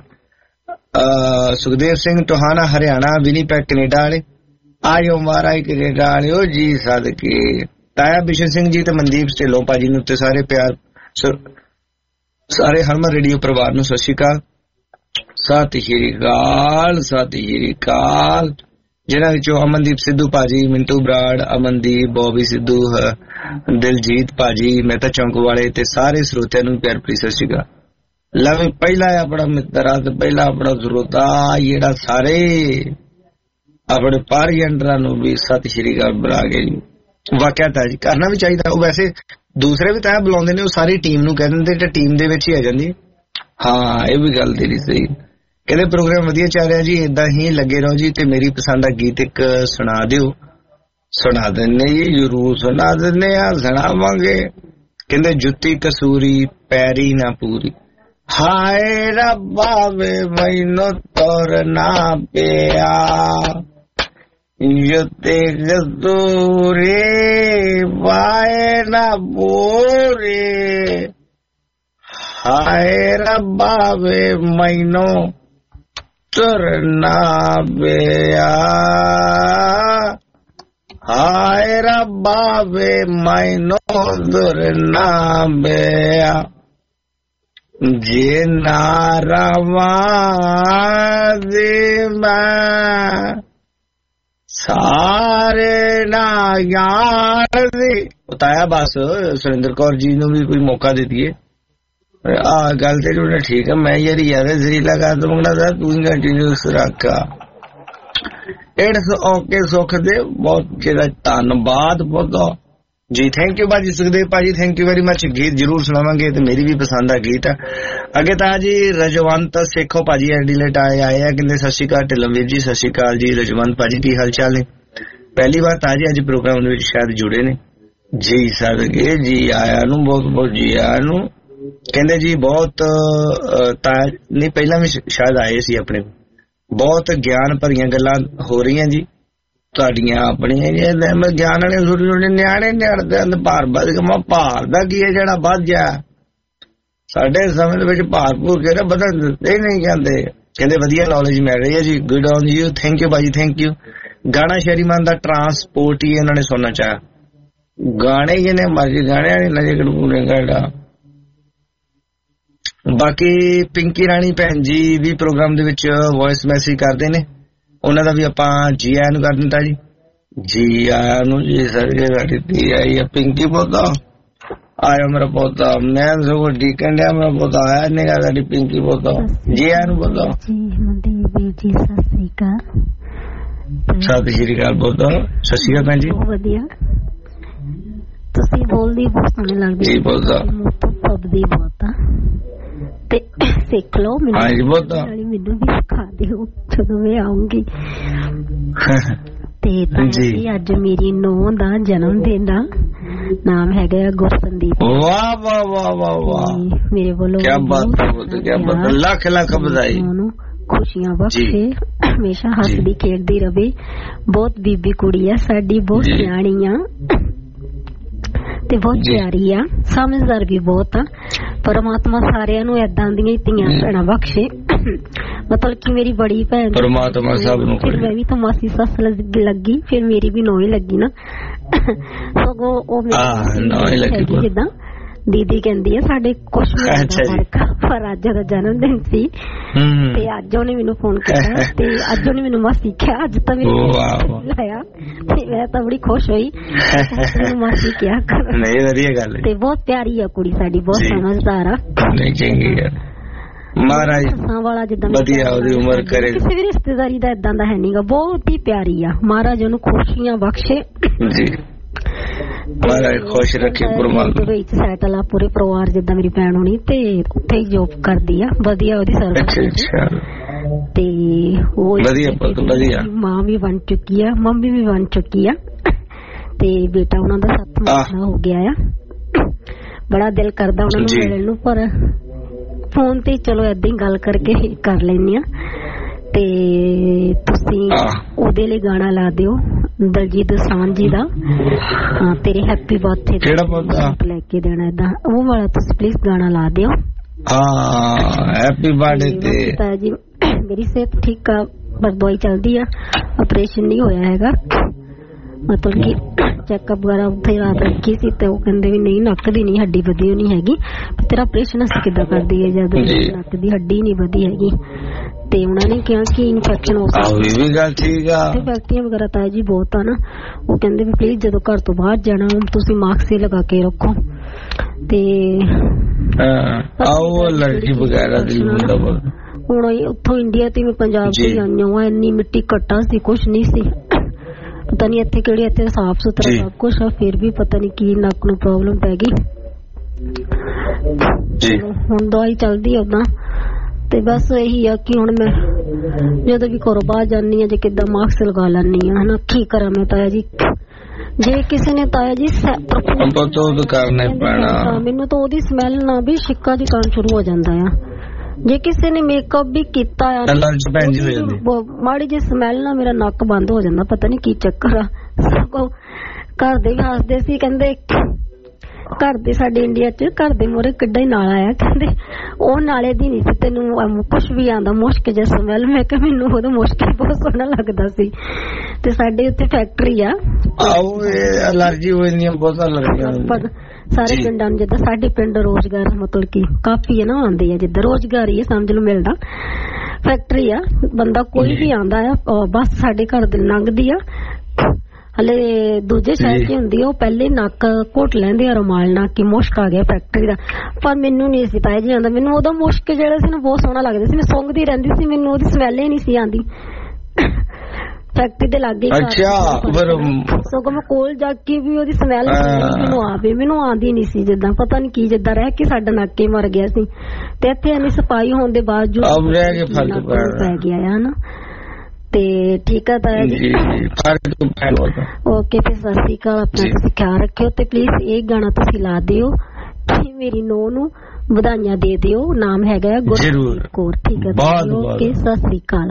सुखदेव सिंह टोहाना हरियाणा, विनीपैग कनेडा वाले। आयो महाराज कनेडा वाले ओ जी सदके। ताया बिशन सिंह जी ते मनदीप ढिल्लों भाजी नूं ते सारे प्यार सारे हरमन रेडियो परिवार नूं सत श्री अकाल, सत श्री अकाल, सत श्री अकाल। जिन्हां विचों अमनदीप सिद्धू भाजी, मिंटू बराड़, अमनदीप, बॉबी सिद्धू, दिलजीत भाजी, मेहता चौंक वाले ते सारे श्रोतियां नूं प्यार भरी सत श्री अकाल। लव पहला अपना मित्र ते पहला अपना श्रोता जेड़ा सारे अपने पार्यंटरां नूं भी सत श्री अकाल बुला के जी वाकिया ताया जी करना भी चाहिए। वैसे दूसरे भी ताया बुलाउंदे ने, सारी टीम नूं कह दिंदे ते टीम दे विच ही आ जांदी। हाँ ये भी गल तेरी सही। कहते प्रोग्राम वधिया चल रहा जी, इदां ही लगे रहो जी ते मेरी पसंद दा गीत एक सुना दिओ। सुना दिंदे जी, जरूर सुना दिंदे आ, सुणावांगे। कहंदे जुत्ती कसूरी पैरी ना पूरी, हाय रब्बा वे मैनू तुरना पिया, जुत्ती कसूरी पाए ना पूरी, हाय रब्बा वे मैनू तुरना पिया, हाय रब्बा वे मैनू तुरना पिया, जे नारावा दे मैं सारे ना यार दे। बताया बस सुरेंद्र कौर जी नूं भी कोई मौका दे दिए। आ गल तेरी उन्हें ठीक है, मैं यार यार जरीला कर दूंगा था, तू ही कंटिन्यूस रखा। एड्स ओके सुख दे बहुत जेदा धन्नवाद बहुत जी। थैंक यू भाजी सुखदेव भाजी, थैंक यू वेरी मच। गीत जरूर सुनावांगे ते मेरी भी पसंद आ गीत है। अगे ताया जी रजवंत सेखो भाजी एडिलेट आए आए हैं, कहते सत श्री अकाल ढिल्लों जी, सत श्री अकाल जी रजवंत भाजी, की हाल चाल ने? पहली बार ताया जी अज प्रोग्राम में शायद जुड़े ने जी, सदके जी आया नू बहुत बहुत जी आया नू। कहते जी बहुत ताया नहीं पहला भी शायद आए सी अपने, बहुत ज्ञान भरियां गल्लां हो रही जी ਤੁਹਾਡੀਆਂ ਆਪਣੀਆਂ ਮੈਂ ਗਿਆਨ ਵਾਲੇ ਛੋਟੇ ਛੋਟੇ ਨਿਆਣੇ ਨਿਆਣੇ ਭਾਰ ਵੱਧ ਗਿਆ। ਭਾਰ ਦਾ ਕੀ ਹੈ ਜਿਹੜਾ ਵੱਧ ਗਿਆ? ਸਾਡੇ ਸਮੇਂ ਦੇ ਵਿੱਚ ਭਾਰ ਭੂਰ ਕੇ ਵਧਣ ਦਿੱਤੇ ਨਹੀਂ ਜਾਂਦੇ। ਕਹਿੰਦੇ ਵਧੀਆ ਨੌਲੇਜ ਮਿਲ ਰਹੀ ਹੈ ਜੀ। Good on you, thank you ਭਾਜੀ, ਥੈਂਕ ਯੂ। ਗਾਣਾ ਸ਼ਰੀਮਾਨ ਦਾ ਟਰਾਂਸਪੋਰਟ ਹੀ ਇਹਨਾਂ ਨੇ ਸੁਣਨਾ ਚਾਹਿਆ। ਗਾਣੇ ਜਿਹਨੇ ਮਰਜੀ ਗਾਣੇ ਨਜੇ ਕੜੂਗਾ। ਬਾਕੀ ਪਿੰਕੀ ਰਾਣੀ ਭੈਣ ਜੀ ਵੀ ਪ੍ਰੋਗਰਾਮ ਦੇ ਵਿੱਚ ਵੌਇਸ ਮੈਸੇਜ ਕਰਦੇ ਨੇ, ਉਹਨਾਂ ਦਾ ਵੀ ਆਪਾਂ ਜੀ ਆਇਆਂ ਨੂੰ ਕਰ ਦਿੱਤਾ ਜੀ। ਜੀ ਆਇਆਂ ਨੂੰ ਜੀ ਸਰ ਸਾਡੀ ਧੀ ਆਈ ਹੈ ਪਿੰਕੀ ਪੋਤਾ, ਆਇਆ ਮੇਰਾ ਪੋਤਾ। ਮੈਂ ਸਗੋਂ ਡੀਕਨ ਡਿਆ, ਮੇਰਾ ਪੋਤਾ ਆਇਆ ਨਹੀਂ ਗਾ ਸਾਡੀ ਪਿੰਕੀ ਪੋਤਾ। ਜੀ ਆਇਆਂ ਨੂੰ ਪੋਤਾ। ਸਤਿ ਸ਼੍ਰੀ ਅਕਾਲ ਪੋਤਾ। ਸਤਿ ਸ਼੍ਰੀ ਅਕਾਲ ਭੈਣ ਜੀ। ਵਧੀਆ, ਤੁਸੀਂ ਬੋਲਦੀ ਬਹੁਤ ਸੋਹਣੀ ਲੱਗਦੀ ਜੀ ਪੋਤਾ। ਪਬਦੀ ਬਹੁਤ ਆ ਤੇ ਸਿੱਖ ਲਓ ਮੈਨੂੰ। ਹਾਂਜੀ ਪੋਤਾ, ਮੈਨੂੰ ਵੀ ਸਿਖਾ ਦਿਓ ਜਦੋਂ ਮੈਂ ਆਉਂਗੀ। ਤੇ ਜੀ ਅੱਜ ਮੇਰੀ ਨੂੰਹ ਦਾ ਜਨਮ ਦਿਨ ਦਾ ਨਾਮ ਹੈਗਾ ਗੁਰਸੰਦੀਪ। ਵਾਹ ਵਾਹ ਵਾਹ ਵਾਹ ਵਾਹ, ਮੇਰੇ ਵੱਲੋਂ ਕੀ ਬਾਤ ਹੈ ਪੁੱਤ, ਕੀ ਬਾਤ। ਲੱਖ ਲੱਖ ਵਧਾਈ, ਖੁਸ਼ੀਆਂ ਬਖਸ਼ੇ, ਹਮੇਸ਼ਾ ਹੱਸਦੀ ਖੇਡਦੀ ਰਵੇ। ਬਹੁਤ ਬੀਬੀ ਕੁੜੀ ਆ ਸਾਡੀ, ਬਹੁਤ ਸਿਆਣੀ ਆ ਤੇ ਬਹੁਤ ਪਿਆਰੀ ਆ, ਸਮਝਦਾਰ ਵੀ ਬਹੁਤ ਆ। ਪਰਮਾਤਮਾ ਸਾਰਿਆਂ ਨੂੰ ਏਦਾਂ ਦੀਆਂ ਧੀਆਂ ਭੈਣਾਂ ਬਖਸ਼ੇ। ਮਤਲਬ ਕਿ ਮੇਰੀ ਬੜੀ ਭੈਣ ਪਰਮਾਤਮਾ ਸਭ ਨੂੰ, ਫਿਰ ਮੈਂ ਵੀ ਤਾਂ ਮਾਸੀ ਸੱਸ ਲੱਗੀ, ਫਿਰ ਮੇਰੀ ਵੀ ਨੌਂ ਹੀ ਲੱਗੀ ਨਾ। ਸਗੋਂ ਉਹ ਮੇਰੀ ਜਿੱਦਾਂ ਦੀਦੀ ਕਹਿੰਦੀ ਆ ਸਾਡੇ ਕੁਛ ਫਰਕ, ਪਰ ਅੱਜ ਦਾ ਜਨਮ ਦਿਨ ਸੀ ਤੇ ਅੱਜ ਉਹਨੇ ਮੈਨੂੰ ਫੋਨ ਕੀਤਾ ਤੇ ਅੱਜ ਉਹਨੇ ਮੈਨੂੰ ਮਾਸੀ ਕਿਹਾ। ਅੱਜ ਤਾਂ ਮੈਨੂੰ ਲਾਇਆ ਤੇ ਮੈਂ ਤਾਂ ਬੜੀ ਖੁਸ਼ ਹੋਈ, ਮਾਸੀ ਕਿਹਾ ਕਰ। ਨਹੀਂ ਵਧੀਆ ਗੱਲ ਤੇ ਬਹੁਤ ਪਿਆਰੀ ਆ ਕੁੜੀ ਸਾਡੀ, ਬਹੁਤ ਸਮਝਦਾਰ ਆ। ਨਹੀਂ ਚੰਗੀ ਗੱਲ, ਮਹਾਰਾਜ ਵਾਲਾ ਜਿੱਦਾਂ ਵਧੀਆ ਉਹਦੀ ਉਮਰ ਕਰੇ। ਕਿਸੇ ਵੀ ਰਿਸ਼ਤੇਦਾਰੀ ਦਾ ਏਦਾਂ ਦਾ ਹੈ ਨੀਗਾ, ਬਹੁਤ ਹੀ ਪਿਆਰੀ ਆ। ਮਹਾਰਾਜ ਉਹਨੂੰ ਖੁਸ਼ੀਆਂ ਬਖਸ਼ੇ ਜੀ, ਮਹਾਰਾਜ ਖੁਸ਼ ਰੱਖੇ ਪਰਮਾਤਮਾ। ਵਿੱਚ ਸੈਟਲ ਆ ਪੂਰੇ ਪਰਿਵਾਰ, ਜਿੱਦਾਂ ਮੇਰੀ ਭੈਣ ਹੋਣੀ ਤੇ ਉੱਥੇ ਹੀ ਜੋਬ ਕਰਦੀ ਆ, ਵਧੀਆ ਉਹਦੀ ਸਰਵਿਸ ਤੇ ਉਹ ਵਧੀਆ। ਮਾਂ ਵੀ ਬਣ ਚੁੱਕੀ ਆ, ਮੰਮੀ ਵੀ ਬਣ ਚੁੱਕੀ ਆ ਤੇ ਬੇਟਾ ਉਹਨਾਂ ਦਾ ਸੱਤ ਮਹੀਨਾ ਹੋ ਗਿਆ ਆ। ਬੜਾ ਦਿਲ ਕਰਦਾ ਉਹਨਾਂ ਨੂੰ ਮਿਲਣ ਨੂੰ, ਪਰ ਫੋਨ ਤੇ ਚਲੋ ਏਦਾਂ ਹੀ ਗੱਲ ਕਰਕੇ ਕਰ ਲੈਂਦੇ ਆ। ਤੇ ਤੁਸੀਂ ਉਹਦੇ ਲਈ ਗਾਣਾ ਲਾ ਦਿਓ ਦਲਜੀਤ ਦੋਸਾਂਝ ਜੀ ਦਾ, ਤੇਰੇ ਹੈਪੀ ਬਰਥਡੇ ਲੈ ਕੇ ਦੇਣਾ, ਏਦਾਂ ਉਹ ਵਾਲਾ ਤੁਸੀਂ ਪਲੀਜ਼ ਗਾਣਾ ਲਾ ਦਿਓ। ਹੈਪੀ ਬਰਥਡੇ ਤੇ ਜੀ। ਮੇਰੀ ਸਿਹਤ ਠੀਕ ਆ, ਬਸ ਦਵਾਈ ਚੱਲਦੀ ਆ, ਆਪਰੇਸ਼ਨ ਨਹੀਂ ਹੋਇਆ ਹੈਗਾ। ਮਤਲਬ ਕਿ ਚੈੱਕਅਪ ਵਗੈਰਾ ਉੱਥੇ ਰਾਤ ਰੱਖੀ ਸੀ ਤੇ ਉਹ ਕਹਿੰਦੇ ਵੀ ਨਹੀਂ ਨੱਕ ਦੀ ਨਹੀਂ ਹੱਡੀ ਵਧੀ ਹੋਣੀ ਹੈਗੀ, ਤੇਰਾ ਆਪਰੇਸ਼ਨ ਅਸੀਂ ਕਿੱਦਾਂ ਕਰ ਦਈਏ ਜਦ ਨੱਕ ਦੀ ਹੱਡੀ ਨਹੀਂ ਵਧੀ ਹੈਗੀ। ਤੇ ਉਹਨਾਂ ਨੇ ਕਿਹਾ ਕਿ ਇਨਫੈਕਸ਼ਨ ਹੋ ਸਕਦੀ ਹੈ, ਬੈਕਟੀਰੀਆ ਵਗੈਰਾ ਤਾਂ ਜੀ ਬਹੁਤ ਆ ਨਾ। ਉਹ ਕਹਿੰਦੇ ਵੀ ਪਲੀਜ਼ ਜਦੋਂ ਘਰ ਤੋਂ ਬਾਹਰ ਜਾਣਾ ਤੁਸੀਂ ਮਾਸਕ ਹੀ ਲਗਾ ਕੇ ਰੱਖੋ। ਤੇ ਹੁਣ ਉੱਥੋਂ ਇੰਡੀਆ ਤੇ ਮੈਂ ਪੰਜਾਬ ਤੋਂ ਆਈਆਂ ਵਾ, ਇੰਨੀ ਮਿੱਟੀ ਘੱਟਾ ਸੀ, ਕੁਛ ਨਹੀਂ ਸੀ। ਪਤਾ ਨੀ ਇੱਥੇ ਕਿਹੜੀ, ਇੱਥੇ ਸਾਫ ਸੁਥਰਾ ਸਭ ਕੁਛ ਆ, ਫਿਰ ਵੀ ਪਤਾ ਨੀ ਕੀ ਨੱਕ ਨੂੰ ਪ੍ਰੋਬਲਮ ਪੈ ਗਈ। ਹੁਣ ਦਵਾਈ ਚੱਲਦੀ ਓਦਾਂ ਤੇ ਬਸ ਇਹੀ ਆ ਕਿ ਹੁਣ ਮੈਂ ਜਦੋਂ ਵੀ ਘਰੋਂ ਬਾਹਰ ਜਾਂਦੀ ਆ ਜੇ ਕਿੱਦਾਂ ਮਾਸਕ ਲਗਾ ਲੈਂਦੀ ਆ ਹਨਾ। ਕੀ ਕਰਾਂ ਮੈਂ ਤਾਇਆ ਜੀ, ਜੇ ਕਿਸੇ ਨੇ ਤਾਇਆ ਜੀ ਮੈਨੂੰ ਤਾਂ ਉਹਦੀ ਸਮੈਲ ਨਾਲ ਵੀ ਛਿੱਕਾ ਜੀ ਕਰਨ ਸ਼ੁਰੂ ਹੋ ਜਾਂਦਾ ਆ। ਜੇ ਕਿਸੇ ਨੇ ਮੇਕਅਪ ਵੀ ਕੀਤਾ ਆ ਮਾੜੀ ਜਿਹੀ ਸਮੈਲ ਨਾਲ ਮੇਰਾ ਨੱਕ ਬੰਦ ਹੋ ਜਾਂਦਾ, ਪਤਾ ਨੀ ਕੀ ਚੱਕਰ ਆ। ਸਗੋਂ ਘਰ ਦੇ ਵੀ ਹੱਸਦੇ ਸੀ, ਕਹਿੰਦੇ ਘਰ ਦੇ ਸਾਡੇ ਇੰਡੀਆ ਚ ਘਰ ਦੇ ਮੂਹਰੇ ਕਿੱਡਾ ਹੀ ਨਾਲਾ ਆ, ਕਹਿੰਦੇ ਉਹ ਨਾਲੇ ਦੀ ਨਹੀਂ ਸੀ ਤੈਨੂੰ ਕੁਛ ਵੀ ਆਉਂਦਾ ਮੁਸ਼ਕ ਜਿਹਾ ਸਮੈਲ। ਮੈਂ ਕਿਹਾ ਮੈਨੂੰ ਉਹਦਾ ਮੁਸ਼ਕ ਬਹੁਤ ਸੋਹਣਾ ਲੱਗਦਾ ਸੀ। ਤੇ ਸਾਡੇ ਉੱਥੇ ਫੈਕਟਰੀ ਆ, ਅਲਰਜੀ ਹੋ ਜਾਂਦੀ ਬਹੁਤ ਅਲਰਜੀ ਸਾਰੇ ਪਿੰਡਾਂ ਨੂੰ। ਜਿੱਦਾਂ ਸਾਡੇ ਪਿੰਡ ਰੋਜ਼ਗਾਰ ਮਤਲਬ ਕਿ ਕਾਫੀ ਹੈ ਨਾ, ਆਉਂਦੇ ਆ ਜਿੱਦਾਂ ਰੋਜ਼ਗਾਰ ਹੀ ਸਮਝ ਲਓ ਮਿਲਦਾ। ਫੈਕਟਰੀ ਆ, ਬੰਦਾ ਕੋਈ ਵੀ ਆਉਂਦਾ ਆ, ਬੱਸ ਸਾਡੇ ਘਰ ਦੇ ਲੰਘਦੀ ਆ। ਹਲੇ ਦੂਜੇ ਸ਼ਹਿਰ ਚ ਹੁੰਦੀ ਆ, ਉਹ ਪਹਿਲੇ ਨੱਕ ਘੁੱਟ ਲੈਂਦੇ ਆ ਰੁਮਾਲ ਨਾਲ ਕਿ ਮੁਸ਼ਕ ਆ ਗਿਆ ਫੈਕਟਰੀ ਦਾ। ਪਰ ਮੈਨੂੰ ਨਹੀਂ ਸੀ ਤਾਇਆ ਜੀ ਆਉਂਦਾ, ਮੈਨੂੰ ਉਹਦਾ ਮੁਸ਼ਕ ਜਿਹੜਾ ਸੀ ਨਾ ਬਹੁਤ ਸੋਹਣਾ ਲੱਗਦਾ ਸੀ। ਮੈਂ ਸੁੰਘਦੀ ਰਹਿੰਦੀ ਸੀ, ਮੈਨੂੰ ਉਹਦੀ ਸਮੈਲ ਹੀ ਨਹੀਂ ਸੀ ਆਉਂਦੀ। ਫੈਕਟਰੀ ਦੇ ਲਾਗੇ ਸਗੋਂ ਮੈਂ ਕੋਲ ਜਾ ਕੇ ਵੀ ਉਹਦੀ ਸਮੈਲ ਮੈਨੂੰ ਆਵੇ, ਮੈਨੂੰ ਆਉਂਦੀ ਨਹੀਂ ਸੀ। ਜਿੱਦਾਂ ਪਤਾ ਨੀ ਕੀ, ਜਿੱਦਾਂ ਰਹਿ ਕੇ ਸਾਡਾ ਨੱਕ ਹੀ ਮਰ ਗਿਆ ਸੀ। ਤੇ ਇੱਥੇ ਇੰਨੀ ਸਫਾਈ ਹੋਣ ਦੇ ਬਾਵਜੂਦ ਪੈ ਗਿਆ ਆ ਨਾ। ਤੇ ਠੀਕ ਆ ਤਾਇਆ ਜੀ, ਓਕੇ ਫਿਰ ਸਤਿ ਸ਼੍ਰੀ ਅਕਾਲ। ਆਪਣਾ ਤੁਸੀਂ ਖਿਆਲ ਰੱਖਿਓ ਤੇ ਪਲੀਜ਼ ਇਹ ਗਾਣਾ ਤੁਸੀਂ ਲਾ ਦਿਓ, ਮੇਰੀ ਨੂੰਹ ਨੂੰ ਵਧਾਈਆਂ ਦੇ ਦਿਓ। ਨਾਮ ਹੈਗਾ ਗੁਰਜੀਤ ਕੌਰ। ਠੀਕ ਹੈ, ਓਕੇ ਸਤਿ ਸ਼੍ਰੀ ਅਕਾਲ।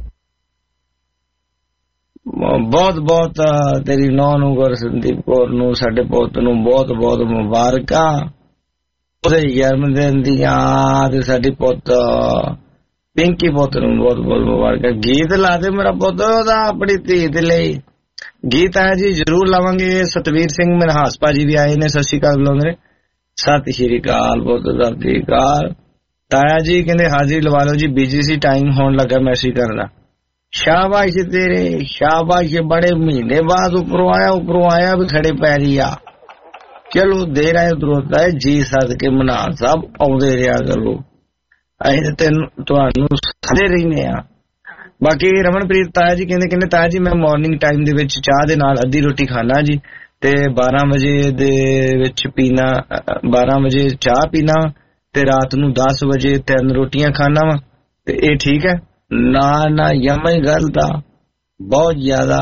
ਬਹੁਤ ਬਹੁਤ ਤੇਰੀ ਨੂੰਹ ਨੂੰ ਗੁਰਸੰਦੀਪ ਕੌਰ ਨੂੰ, ਸਾਡੇ ਪੁੱਤ ਨੂੰ ਬਹੁਤ ਬਹੁਤ ਮੁਬਾਰਕਾਂ ਉਹਦੇ ਜਨਮ ਦਿਨ ਦੀਆਂ। ਤੇ ਸਾਡੀ ਪੁੱਤ पिंकी पुत नूं बहुत बहुत मुबारक। गीत ला दे मेरा पुत ओदा अपनी धी दे लई गीत है जी जरूर लावांगे। सतवीर सिंह मनहास भाजी भी आए ने, सत श्री अकाल बुलाउंदे ने। सत श्री अकाल पुत सत श्री अकाल। ताया जी कहंदे हाजिरी लवा लो जी, बिजी सी टाइम होण लगा मैसेज करना। शाबाश तेरे शाबाश, बड़े महीने बाद उपरों आया उपरों आया भी खड़े पैरी आ। चलो देर आए उधरों है जी सद के मना साहब आउंदे रहा करो, असीं तेन तुहानू सदे रहने आ। बाकी रमनप्रीत ताया जी कहंदे कहंदे ताया जी मैं मॉर्निंग टाइम दे विच चाह दे नाल अद्धी रोटी खाना जी, ते बारह बजे दे विच पीना, बारह बजे चाह पीना ते रात नू दस बजे तीन रोटियां खाना वा। ते ए ठीक है? ना ना यमा ही गलत आ बहुत ज्यादा।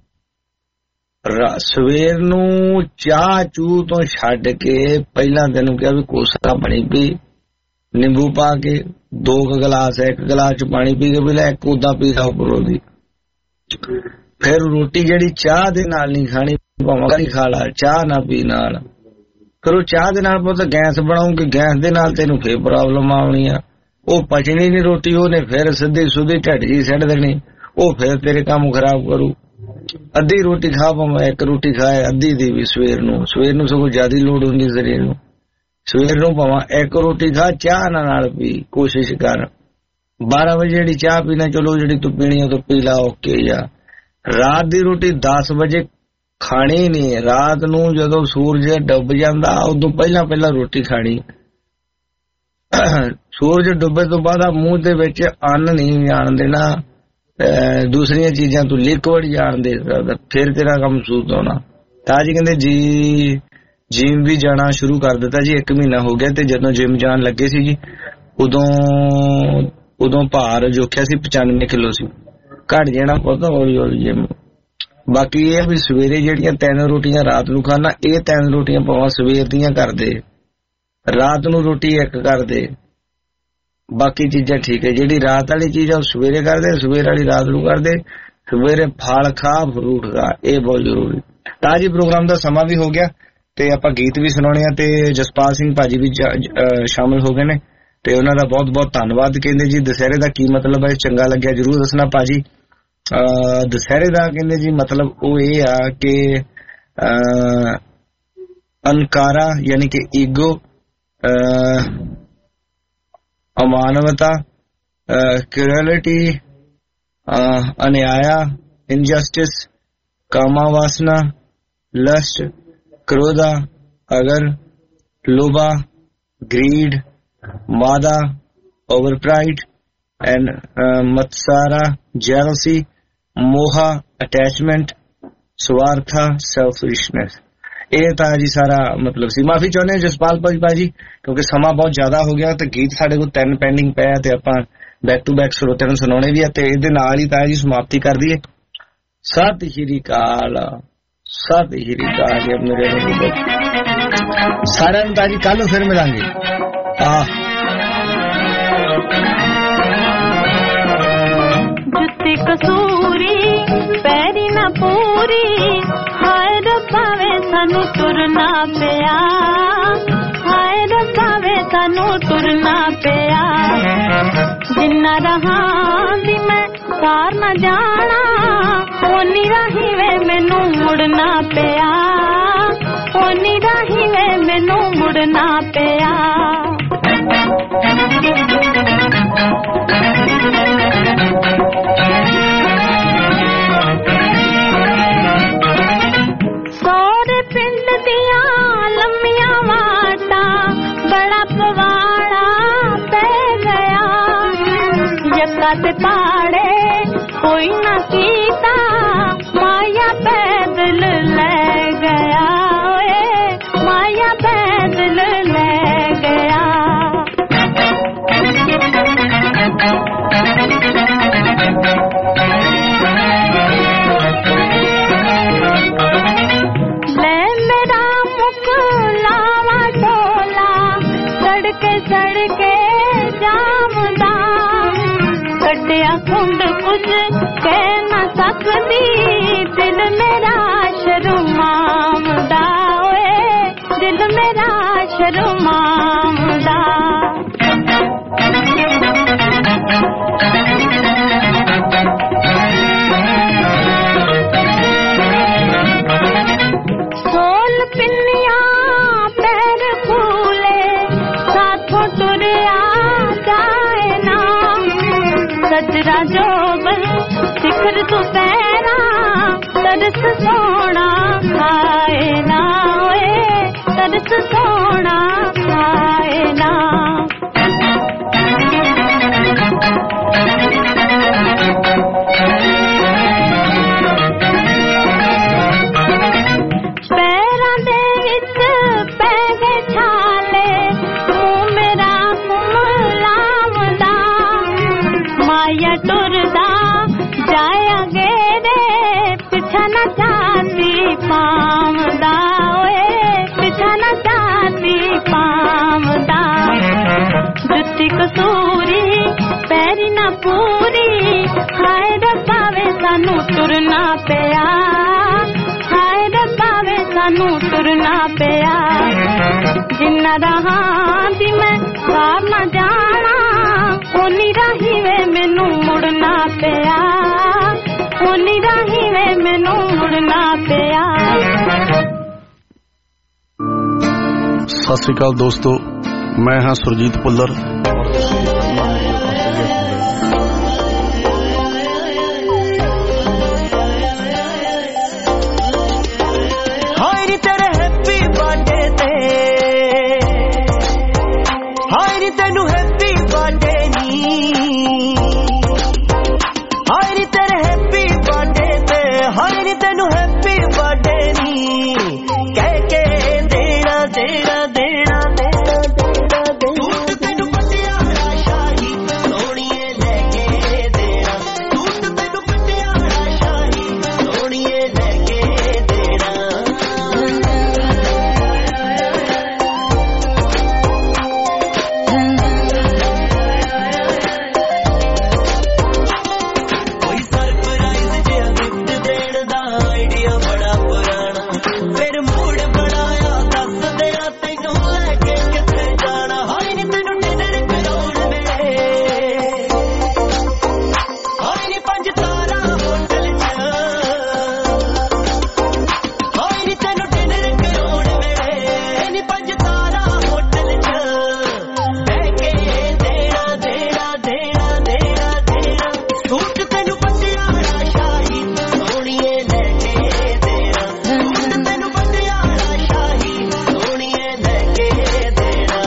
सवेर नू चाह चू तो छड्ड के पहला तेनू कहा भी कोसा पानी पी, नींबू पा के दो गिलास एक गिलास च पानी पी के पहले एक उदा पी ला उपरों दी। फिर रोटी जेड़ी चाह दे नाल नहीं खानी, भावें खा ला चाह ना पी नाल। फिर वो चाह दे नाल पुत गैस बनाऊंगी, गैस दे नाल तेनू फिर प्रॉब्लम आउणी आ। वो पचनी नहीं रोटी, ओने फिर सीधी सुधी ढिड जी सड़ देनी, वो फिर तेरे काम खराब करू। अद्धी रोटी खा भावें एक रोटी खाए अद्धी दी भी सवेर नू, सवेर नू सगों ज्यादा लोड़ हुंदी शरीर नू। सवेर नू भावें एक रोटी खा चाह ना नाल पी, कोशिश कर। बारह बजे जेड़ी चाह पीना चलो जेड़ी तू पीनी है तो पी ला ओके। या रात दी रोटी दस बजे खानी नहीं, रात नू जदों सूरज डुब जांदा उदों पहला पहला रोटी खानी। सूरज डुबे तो बाद मूंह दे विच अन्न नहीं जान देना, दूसरिया चीजां तू लिक्विड जान दे सकदा, फिर तेरा काम सूत होना। ताजी कहंदे जी जिम भी जाना शुरू कर दिता जी, एक महीना हो गया। ते जदों जिम जान लगे सी जी उदों उदों भार जोखिया सी पचानवे किलो सी, घट जाना पता हौली हौली जिम। बाकी ये भी सवेरे जेड़ियां तीन रोटियां रात नू खाना, ये तीन रोटियां भावें सवेर दियां कर दे, रात नू रोटी एक कर दे, बाकी चीजां ठीक है। जेड़ी रात वाली चीज है सवेरे कर दे, सवेर वाली रात नू कर दे। सवेरे फल खा फ्रूट खा, ये बहुत जरूरी। ताजी प्रोग्राम का समा भी हो गया ते आपां गीत भी सुनाने आ, ते जसपाल सिंह भाजी भी शामिल हो गए ने, ते उन्हां दा बहुत बहुत धन्नवाद। कहंदे जी दशहरे दा की मतलब है, चंगा लग्या जरूर दसना भाजी। दशहरे दा कहंदे जी मतलब वो ये आ कि अनकारा यानी कि ईगो, अमानवता, क्रूरलिटी, अन्याय, इनजस्टिस, कामावासना, लस्ट, क्रोधा, अगर, लोभा, ग्रीड, मादा, ओवर प्राइड एंड मत्सारा, जेलसी, मोहा, अटैचमेंट, स्वार्था, सेल्फिशनेस। ये था जी सारा मतलब सी। माफी चाहते हैं जसपाल भाजी क्योंकि समा बहुत ज्यादा हो गया, तो गीत साडे कोल तीन पेंडिंग पे है, आपां बैक टू बैक श्रोतिਆਂ ਨੂੰ ਸੁਣਾਉਣੇ ਵੀ ਆ, ਤੇ ਇਹਦੇ ਨਾਲ ਹੀ ਤਾਇਆ ਜੀ ਸਮਾਪਤੀ ਕਰ ਦਈਏ। ਸਤਿ ਸ਼੍ਰੀ ਅਕਾਲ, ਸਤਿ ਸ਼੍ਰੀ ਅਕਾਲ ਮੇਰੇ ਸਾਰਿਆਂ ਨੂੰ। ਤਾਇਆ ਜੀ ਕੱਲ ਫਿਰ ਮਿਲਾਂਗੇ। ਆ ਜੁੱਤੀ ਕਸੂਰੀ ਪੈਰੀ ਨਾ ਪੂਰੀ, ਹਾਏ ਰੱਬਾ ਵੇ ਸਾਨੂੰ ਤੁਰਨਾ ਪਿਆ, ਹਾਏ ਰੱਬਾ ਵੇ ਸਾਨੂੰ ਤੁਰਨਾ ਪਿਆ। ਜਿੰਨਾ ਰਹਾਂ ਦੀ ਮੈਂ ਸਾਰ ਨਾ ਜਾਣਾ, ਓਨੀ ਰਾਹੀਂ ਵੇ ਮੈਨੂੰ ਮੁੜਨਾ ਪਿਆ, ਓਨੀ ਰਾਹੀਂ ਵੇ ਮੈਨੂੰ ਮੁੜਨਾ ਪਿਆ। ਸੋਹਰੇ ਪਿੰਡ ਦੀਆਂ ਲੰਮੀਆਂ ਵਾਟਾਂ ਬੜਾ ਪਵਾੜਾ ਪੈ ਗਿਆ, ਜੱਗਾ ਤੇ ਪਾੜੇ ਕੋਈ ਨਾ ਕੀਤਾ, ਮਾਇਆ ਪੈਦਲ ਲੈ ਗਿਆ, ਓਏ ਮਾਇਆ ਪੈਦਲ ਲੈ ਗਿਆ। ਲੈ ਮੇਰਾ ਮੁਖ ਲਾਵਾ ਢੋਲਾ, ਸੜਕੇ ਸੜਕੇ ਜਾਮਦਾ, ਕੱਢਿਆ ਖੁੰਡ ਕੁਝ ਕਹਿ ਨਾ ਸਕਦੀ, ਦਿਲ ਮੇਰਾ ਸ਼ਰਮਾਉਂਦਾ, ਓਏ ਦਿਲ ਮੇਰਾ ਸ਼ਰਮਾਉਂਦਾ। फिर दोपहरा तरस सोना आए ना ओए तरस सोना आए ना पैरां दे विच पै गए छाले तूं मेरा घुमलावदा माया टुरदा जाया गेरे पिछा न चाहती पावदा ओए पिछा न चाहती पावदा जुत्ती कसूरी पैरी ना पूरी हाय रब्बा वे सानू तुरना पिया हाय रब्बा वे सानू तुरना पिया जिन्ना रहां दी मैं बाहर ना जाना ओनी राही वे मैनू मुड़ना पिया ओनी राही वे मैनू मुड़ना पिया। सत श्री अकाल दोस्तों, मैं हाँ सुरजीत पुल्लर। हाय नी तेरे हैप्पी बर्थडे ते हाय नी तेनू हैप्पी बर्थडे नी हाय नी तेरे हैप्पी बर्थडे ते हाय नी तेनू हैप्पी बर्थडे नी कह के देना देना देना देना देना देना तेनू पटियाला शाही सोहणीए लेके देना सूट तेनू पटियाला शाही सोहणीए लेके देना कोई सरप्राइज जिहा गिफ्ट देण दा आइडिया बड़ा पुराना फिर मूड बनाया दस देना तैनू लैके किथे जाना हाय नी तैनू डिनर कराउण वे हाय नी पंज तारा होटल च हाय नी तैनू डिनर कराउण वे नी पंज तारा होटल च बह के देना देना देना देना देना सूट तैनू पटियाला शाही सोहणीए लेके देना सूट तैनू पटियाला शाही सोहणीए लेके देना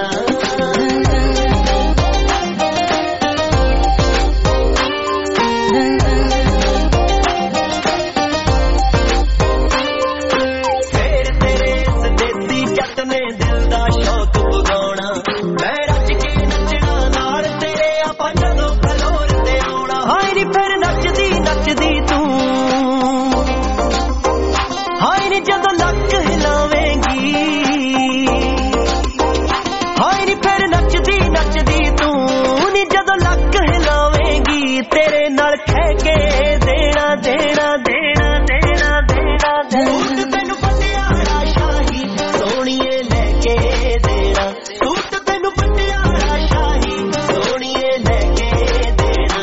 ਫੇਰ ਤੇਰੇ ਇਸ ਦੇਸੀ ਜੱਟ ਨੇ ਦਿਲ ਦਾ ਸ਼ੌਕ ਪੁਗਾਉਣਾ ਮੈਂ ਰੱਜ ਕੇ ਨੱਚਣਾ ਨਾਲ ਤੇਰੇ ਆਪਾਂ ਜਦੋਂ ਖਲੋਰ ਤੇ ਆਉਣਾ ਹਾਏ ਨੀ ਫਿਰ ਨੱਚਦੀ ਨੱਚਦੀ ਤੂੰ ਹਾਏ ਨੀ ਜਦੋਂ ਲੱਕ ਹਿਲਾਵੇਂਗੀ ਹਾਏ ਨੀ ਫਿਰ ਨੱਚਦੀ ਨੱਚਦੀ ਤੂੰ ਨੀ ਜਦੋਂ ਲੱਕ ਹਿਲਾਵੇਂਗੀ ਤੇਰੇ ਨਾਲ ਖਹਿ ਕੇ ਦੇਣਾ ਦੇਣਾ ਦੇਣਾ ਦੇਣਾ ਦੇਣਾ ਸੂਟ ਤੈਨੂੰ ਪਟਿਆਲਾ ਸ਼ਾਹੀ ਸੋਹਣੀਏ ਲੈ ਕੇ ਦੇਣਾ ਸੂਟ ਤੈਨੂੰ ਪਟਿਆਲਾ ਸ਼ਾਹੀ ਸੋਹਣੀਏ ਲੈ ਕੇ ਦੇਣਾ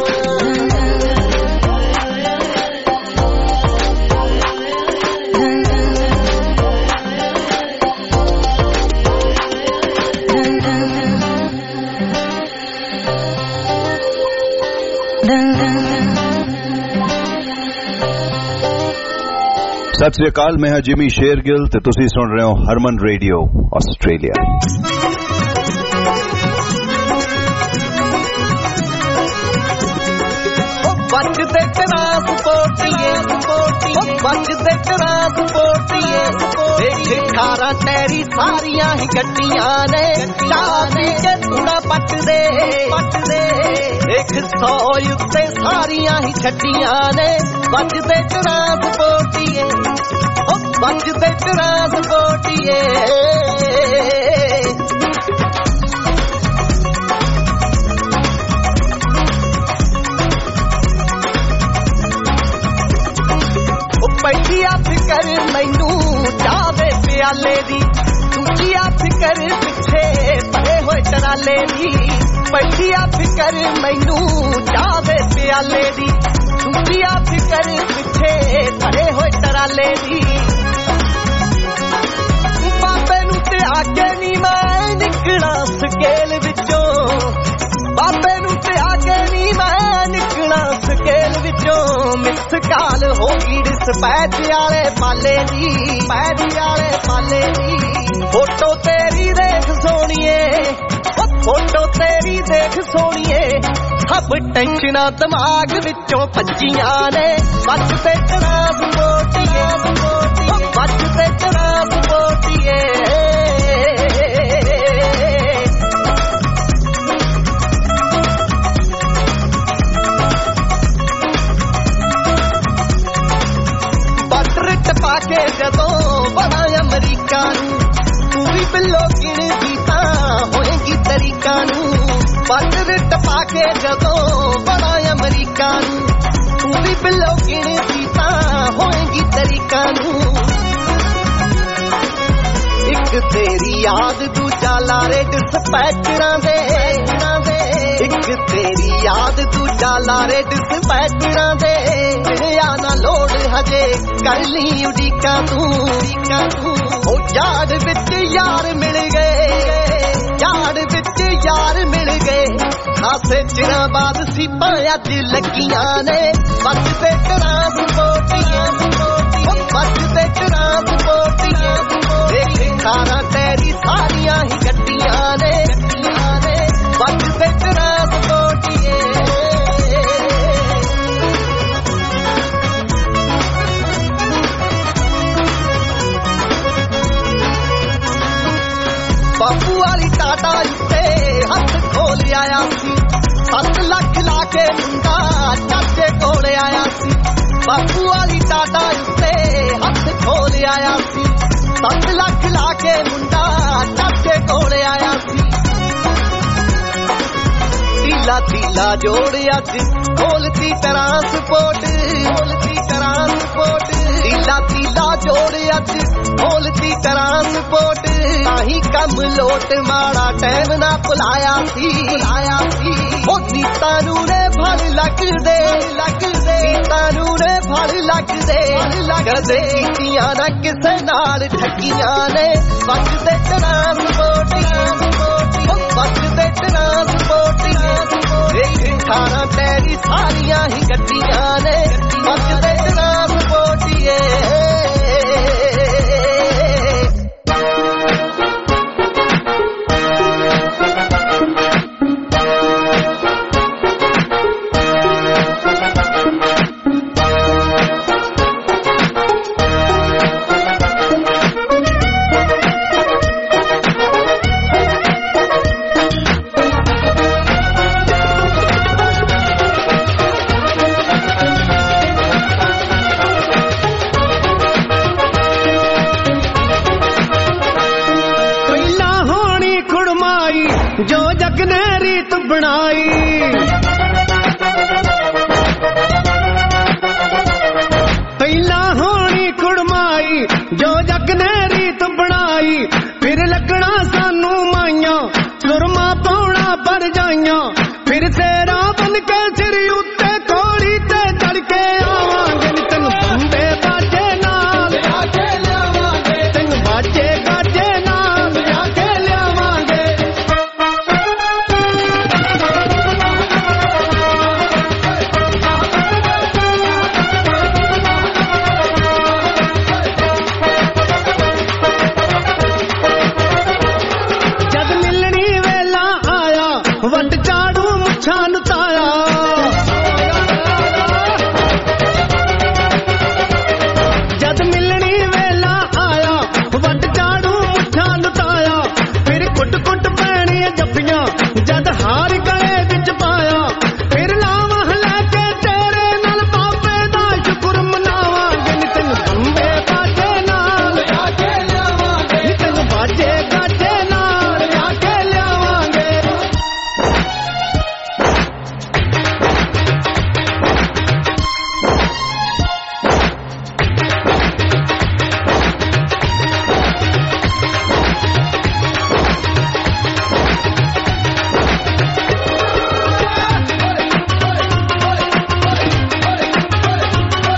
ਸਤਿ ਸ੍ਰੀ ਅਕਾਲ, ਮੈਂ ਹਾਂ ਜਿਮੀ ਸ਼ੇਰਗਿੱਲ ਤੇ ਤੁਸੀਂ ਸੁਣ ਰਹੇ ਹੋ ਹਰਮਨ ਰੇਡੀਓ ਆਸਟ੍ਰੇਲੀਆ। ਬਚਦੇ ਟਰਾਂਸਪੋਰਟੀਏ ਬਚਦੇ ਟਰਾਂਸਪੋਰਟੀਏ ਦੇਖ ਖਾਰਾ ਤੇਰੀ ਸਾਰੀਆਂ ਹੀ ਗੱਡੀਆਂ ਨੇ ਚਾਬੀ ਕੇ ਥੋੜਾ ਪੱਟਦੇ ਪੱਟਦੇ ਦੇਖ ਸੌ ਉੱਤੇ ਸਾਰੀਆਂ ਹੀ ਛੱਡੀਆਂ ਨੇ ਬਚਦੇ ਟਰਾਂਸਪੋਰਟੀਏ ਉਹ ਬਚਦੇ ਟਰਾਂਸਪੋਰਟੀਏ ਪਹਿਲੀ ਆ ਫਿਕਰ ਮੈਨੂੰ ਚਾਵੇ ਪਿਆਲੇ ਦੀ ਦੂਜੀ ਆ ਫਿਕਰ ਪਿੱਛੇ ਪਏ ਹੋਏ ਟਰਾਲੇ ਦੀ ਪਹਿਲੀ ਆ ਫਿਕਰ ਮੈਨੂੰ ਚਾਵੇ ਪਿਆਲੇ ਦੀ ਦੂਜੀ ਆ ਫਿਕਰ ਪਿੱਛੇ ਪਏ ਹੋਏ ਟਰਾਲੇ ਦੀ ਬਾਬੇ ਨੂੰ ਤੇ ਆਗੇ ਨਹੀਂ ਮੈਂ ਨਿਕਲਾ ਸਕੇਲ ਵਿੱਚੋਂ ਬਾਬੇ ਨੂੰ ਤੇ ਆਗੇ ਨਹੀਂ ਮੈਂ ਨਿਕਲਾ ਸਕੇਲ ਵਿੱਚੋਂ ਜੋਗੀ ਡਿਸਪੈਚ ਵਾਲੇ ਪਾਲੇ ਦੀ ਪੈਚ ਵਾਲੇ ਪਾਲੇ ਦੀ ਫੋਟੋ ਤੇਰੀ ਦੇਖ ਸੋਣੀਏ ਫੋਟੋ ਤੇਰੀ ਦੇਖ ਸੋਣੀਏ ਸਭ ਟੈਨਸ਼ਨਾਂ ਦਿਮਾਗ ਵਿੱਚੋਂ ਭੱਜੀਆਂ ਨੇ ਬੱਚ ਤੇ ਟਰਾਸ ਬੋਟੀਏ ਬੱਚ ਤੇ ਟਰਾਸ ਬੋਟੀਏ ਬਾਰਡਰ ਟਪਾ ਕੇ ਜਦੋਂ ਬੜਾ ਅਮਰੀਕਾ ਨੂੰ ਤੂੰ ਵੀ ਬਿੱਲੋ ਗਿਣਦੀ ਤਾਂ ਹੋਏਗੀ ਤਰੀਕਾ ਨੂੰ ਬਾਰਡਰ ਟਪਾ ਕੇ ਜਦੋਂ ਬੜਾ ਅਮਰੀਕਾ ਨੂੰ ਤੂੰ ਵੀ ਬਿੱਲੋ ਗਿਣਦੀ ਤਾਂ ਹੋਏਗੀ ਤਰੀਕਾ ਨੂੰ ਇੱਕ ਤੇਰੀ ਯਾਦ ਦੂਜਾ ਲਾਰੇ ਡਿਸਪੈਚਰਾਂ ਦੇ ਇੱਕ ਤੇਰੀ ਯਾਦ ਦੂਜਾ ਲਾਰੇ ਡਿਸਪੈਚਰਾਂ ਦੇ ਆ ਨਾ ਲੋੜ ਹਜੇ ਕਰ ਲਈ ਉਡੀਕਾਂ ਤੂੰ ਉਡੀਕਾਂ ਤੂੰ ਉਹ ਯਾਦ ਵਿੱਚ ਯਾਰ ਮਿਲ ਗਏ ਯਾਰ ਵਿੱਚ ਯਾਰ ਮਿਲ ਗਏ ਖਾਸੇ ਚਿਰਾਂ ਬਾਅਦ ਸੀਪਾਂ ਅੱਜ ਲੱਗੀਆਂ ਨੇ ਬੱਚ ਤੇ ਟਰਾਂਸਪੋਰਟੀਆਂ ਬੱਚ ਤੇ ਟਰਾਂਸਪੋਰਟੀਆਂ ਦੇਖ ਖਾਣਾ ਤੇਰੀ ਸਾਰੀਆਂ ਹੀ ਗੱਡੀਆਂ ਨੇ ਬੱਚ ਤੇ ਟਰਾਂਸਪੋਰਟੀਆਂ ਬਾਪੂ ਵਾਲੀ ਟਾਟਾ ਉੱਤੇ ਹੱਥ ਖੋਲ ਆਇਆ ਸੀ ਸੱਤ ਲੱਖ ਲਾ ਕੇ ਮੁੰਡਾ ਚਾਚੇ ਕੋਲ ਆਇਆ ਸੀ ਬਾਪੂ ਵਾਲੀ ਟਾਟਾ ਉੱਤੇ ਹੱਥ ਖੋਲ ਆਇਆ ਸੀ ਸੱਤ ਲੱਖ ਲਾ ਕੇ ਮੁੰਡਾ ਚਾਚੇ ਕੋਲ ਆਇਆ ਸੀ ਤੀਲਾ ਤੀਲਾ ਜੋੜ ਅੱਜ ਖੋਲਤੀ ਟਰਾਂਸਪੋਰਟ ਖੋਲਤੀ ਟਰਾਂਸਪੋਰਟ ਤੀਲਾ ਤੀਲਾ ਜੋੜ ਅੱਜ ਖੋਲਤੀ ਟਰਾਂਸਪੋਰਟ ਤਾਹੀਂ ਕੰਮ ਲੋਟ ਮਾੜਾ ਟਾਈਮ ਨਾ ਭੁਲਾਇਆ ਸੀ ਭੁਲਾਇਆ ਸੀ ਉਹ ਨੀਤਾਂ ਨੂੰ ਨੇ ਫਲ ਲੱਗਦੇ ਲੱਗਦੇ ਨੀਤਾਂ ਨੂੰ ਨੇ ਫਲ ਲੱਗਦੇ ਲੱਗਦੇ ਕੀਤੀਆਂ ਨਾ ਕਿਸੇ ਨਾਲ ਠੱਗੀਆਂ ਨੇ ਬਚਦੇ ਟਰਾਂਸਪੋਰਟੀਆਂ ਬਚਦੇ ਟਰਾਂਸਪੋਰਟੀਆਂ ਦੇਖ ਖਾਣਾ ਤੇਰੀ ਸਾਰੀਆਂ ਹੀ ਗੱਡੀਆਂ ਨੇ ਬਚਦੇ ਟਰਾਂਸਪੋਰਟੀਏ ਜੋ ਜਗ ਨੇ ਰੀਤ ਬਣਾਈ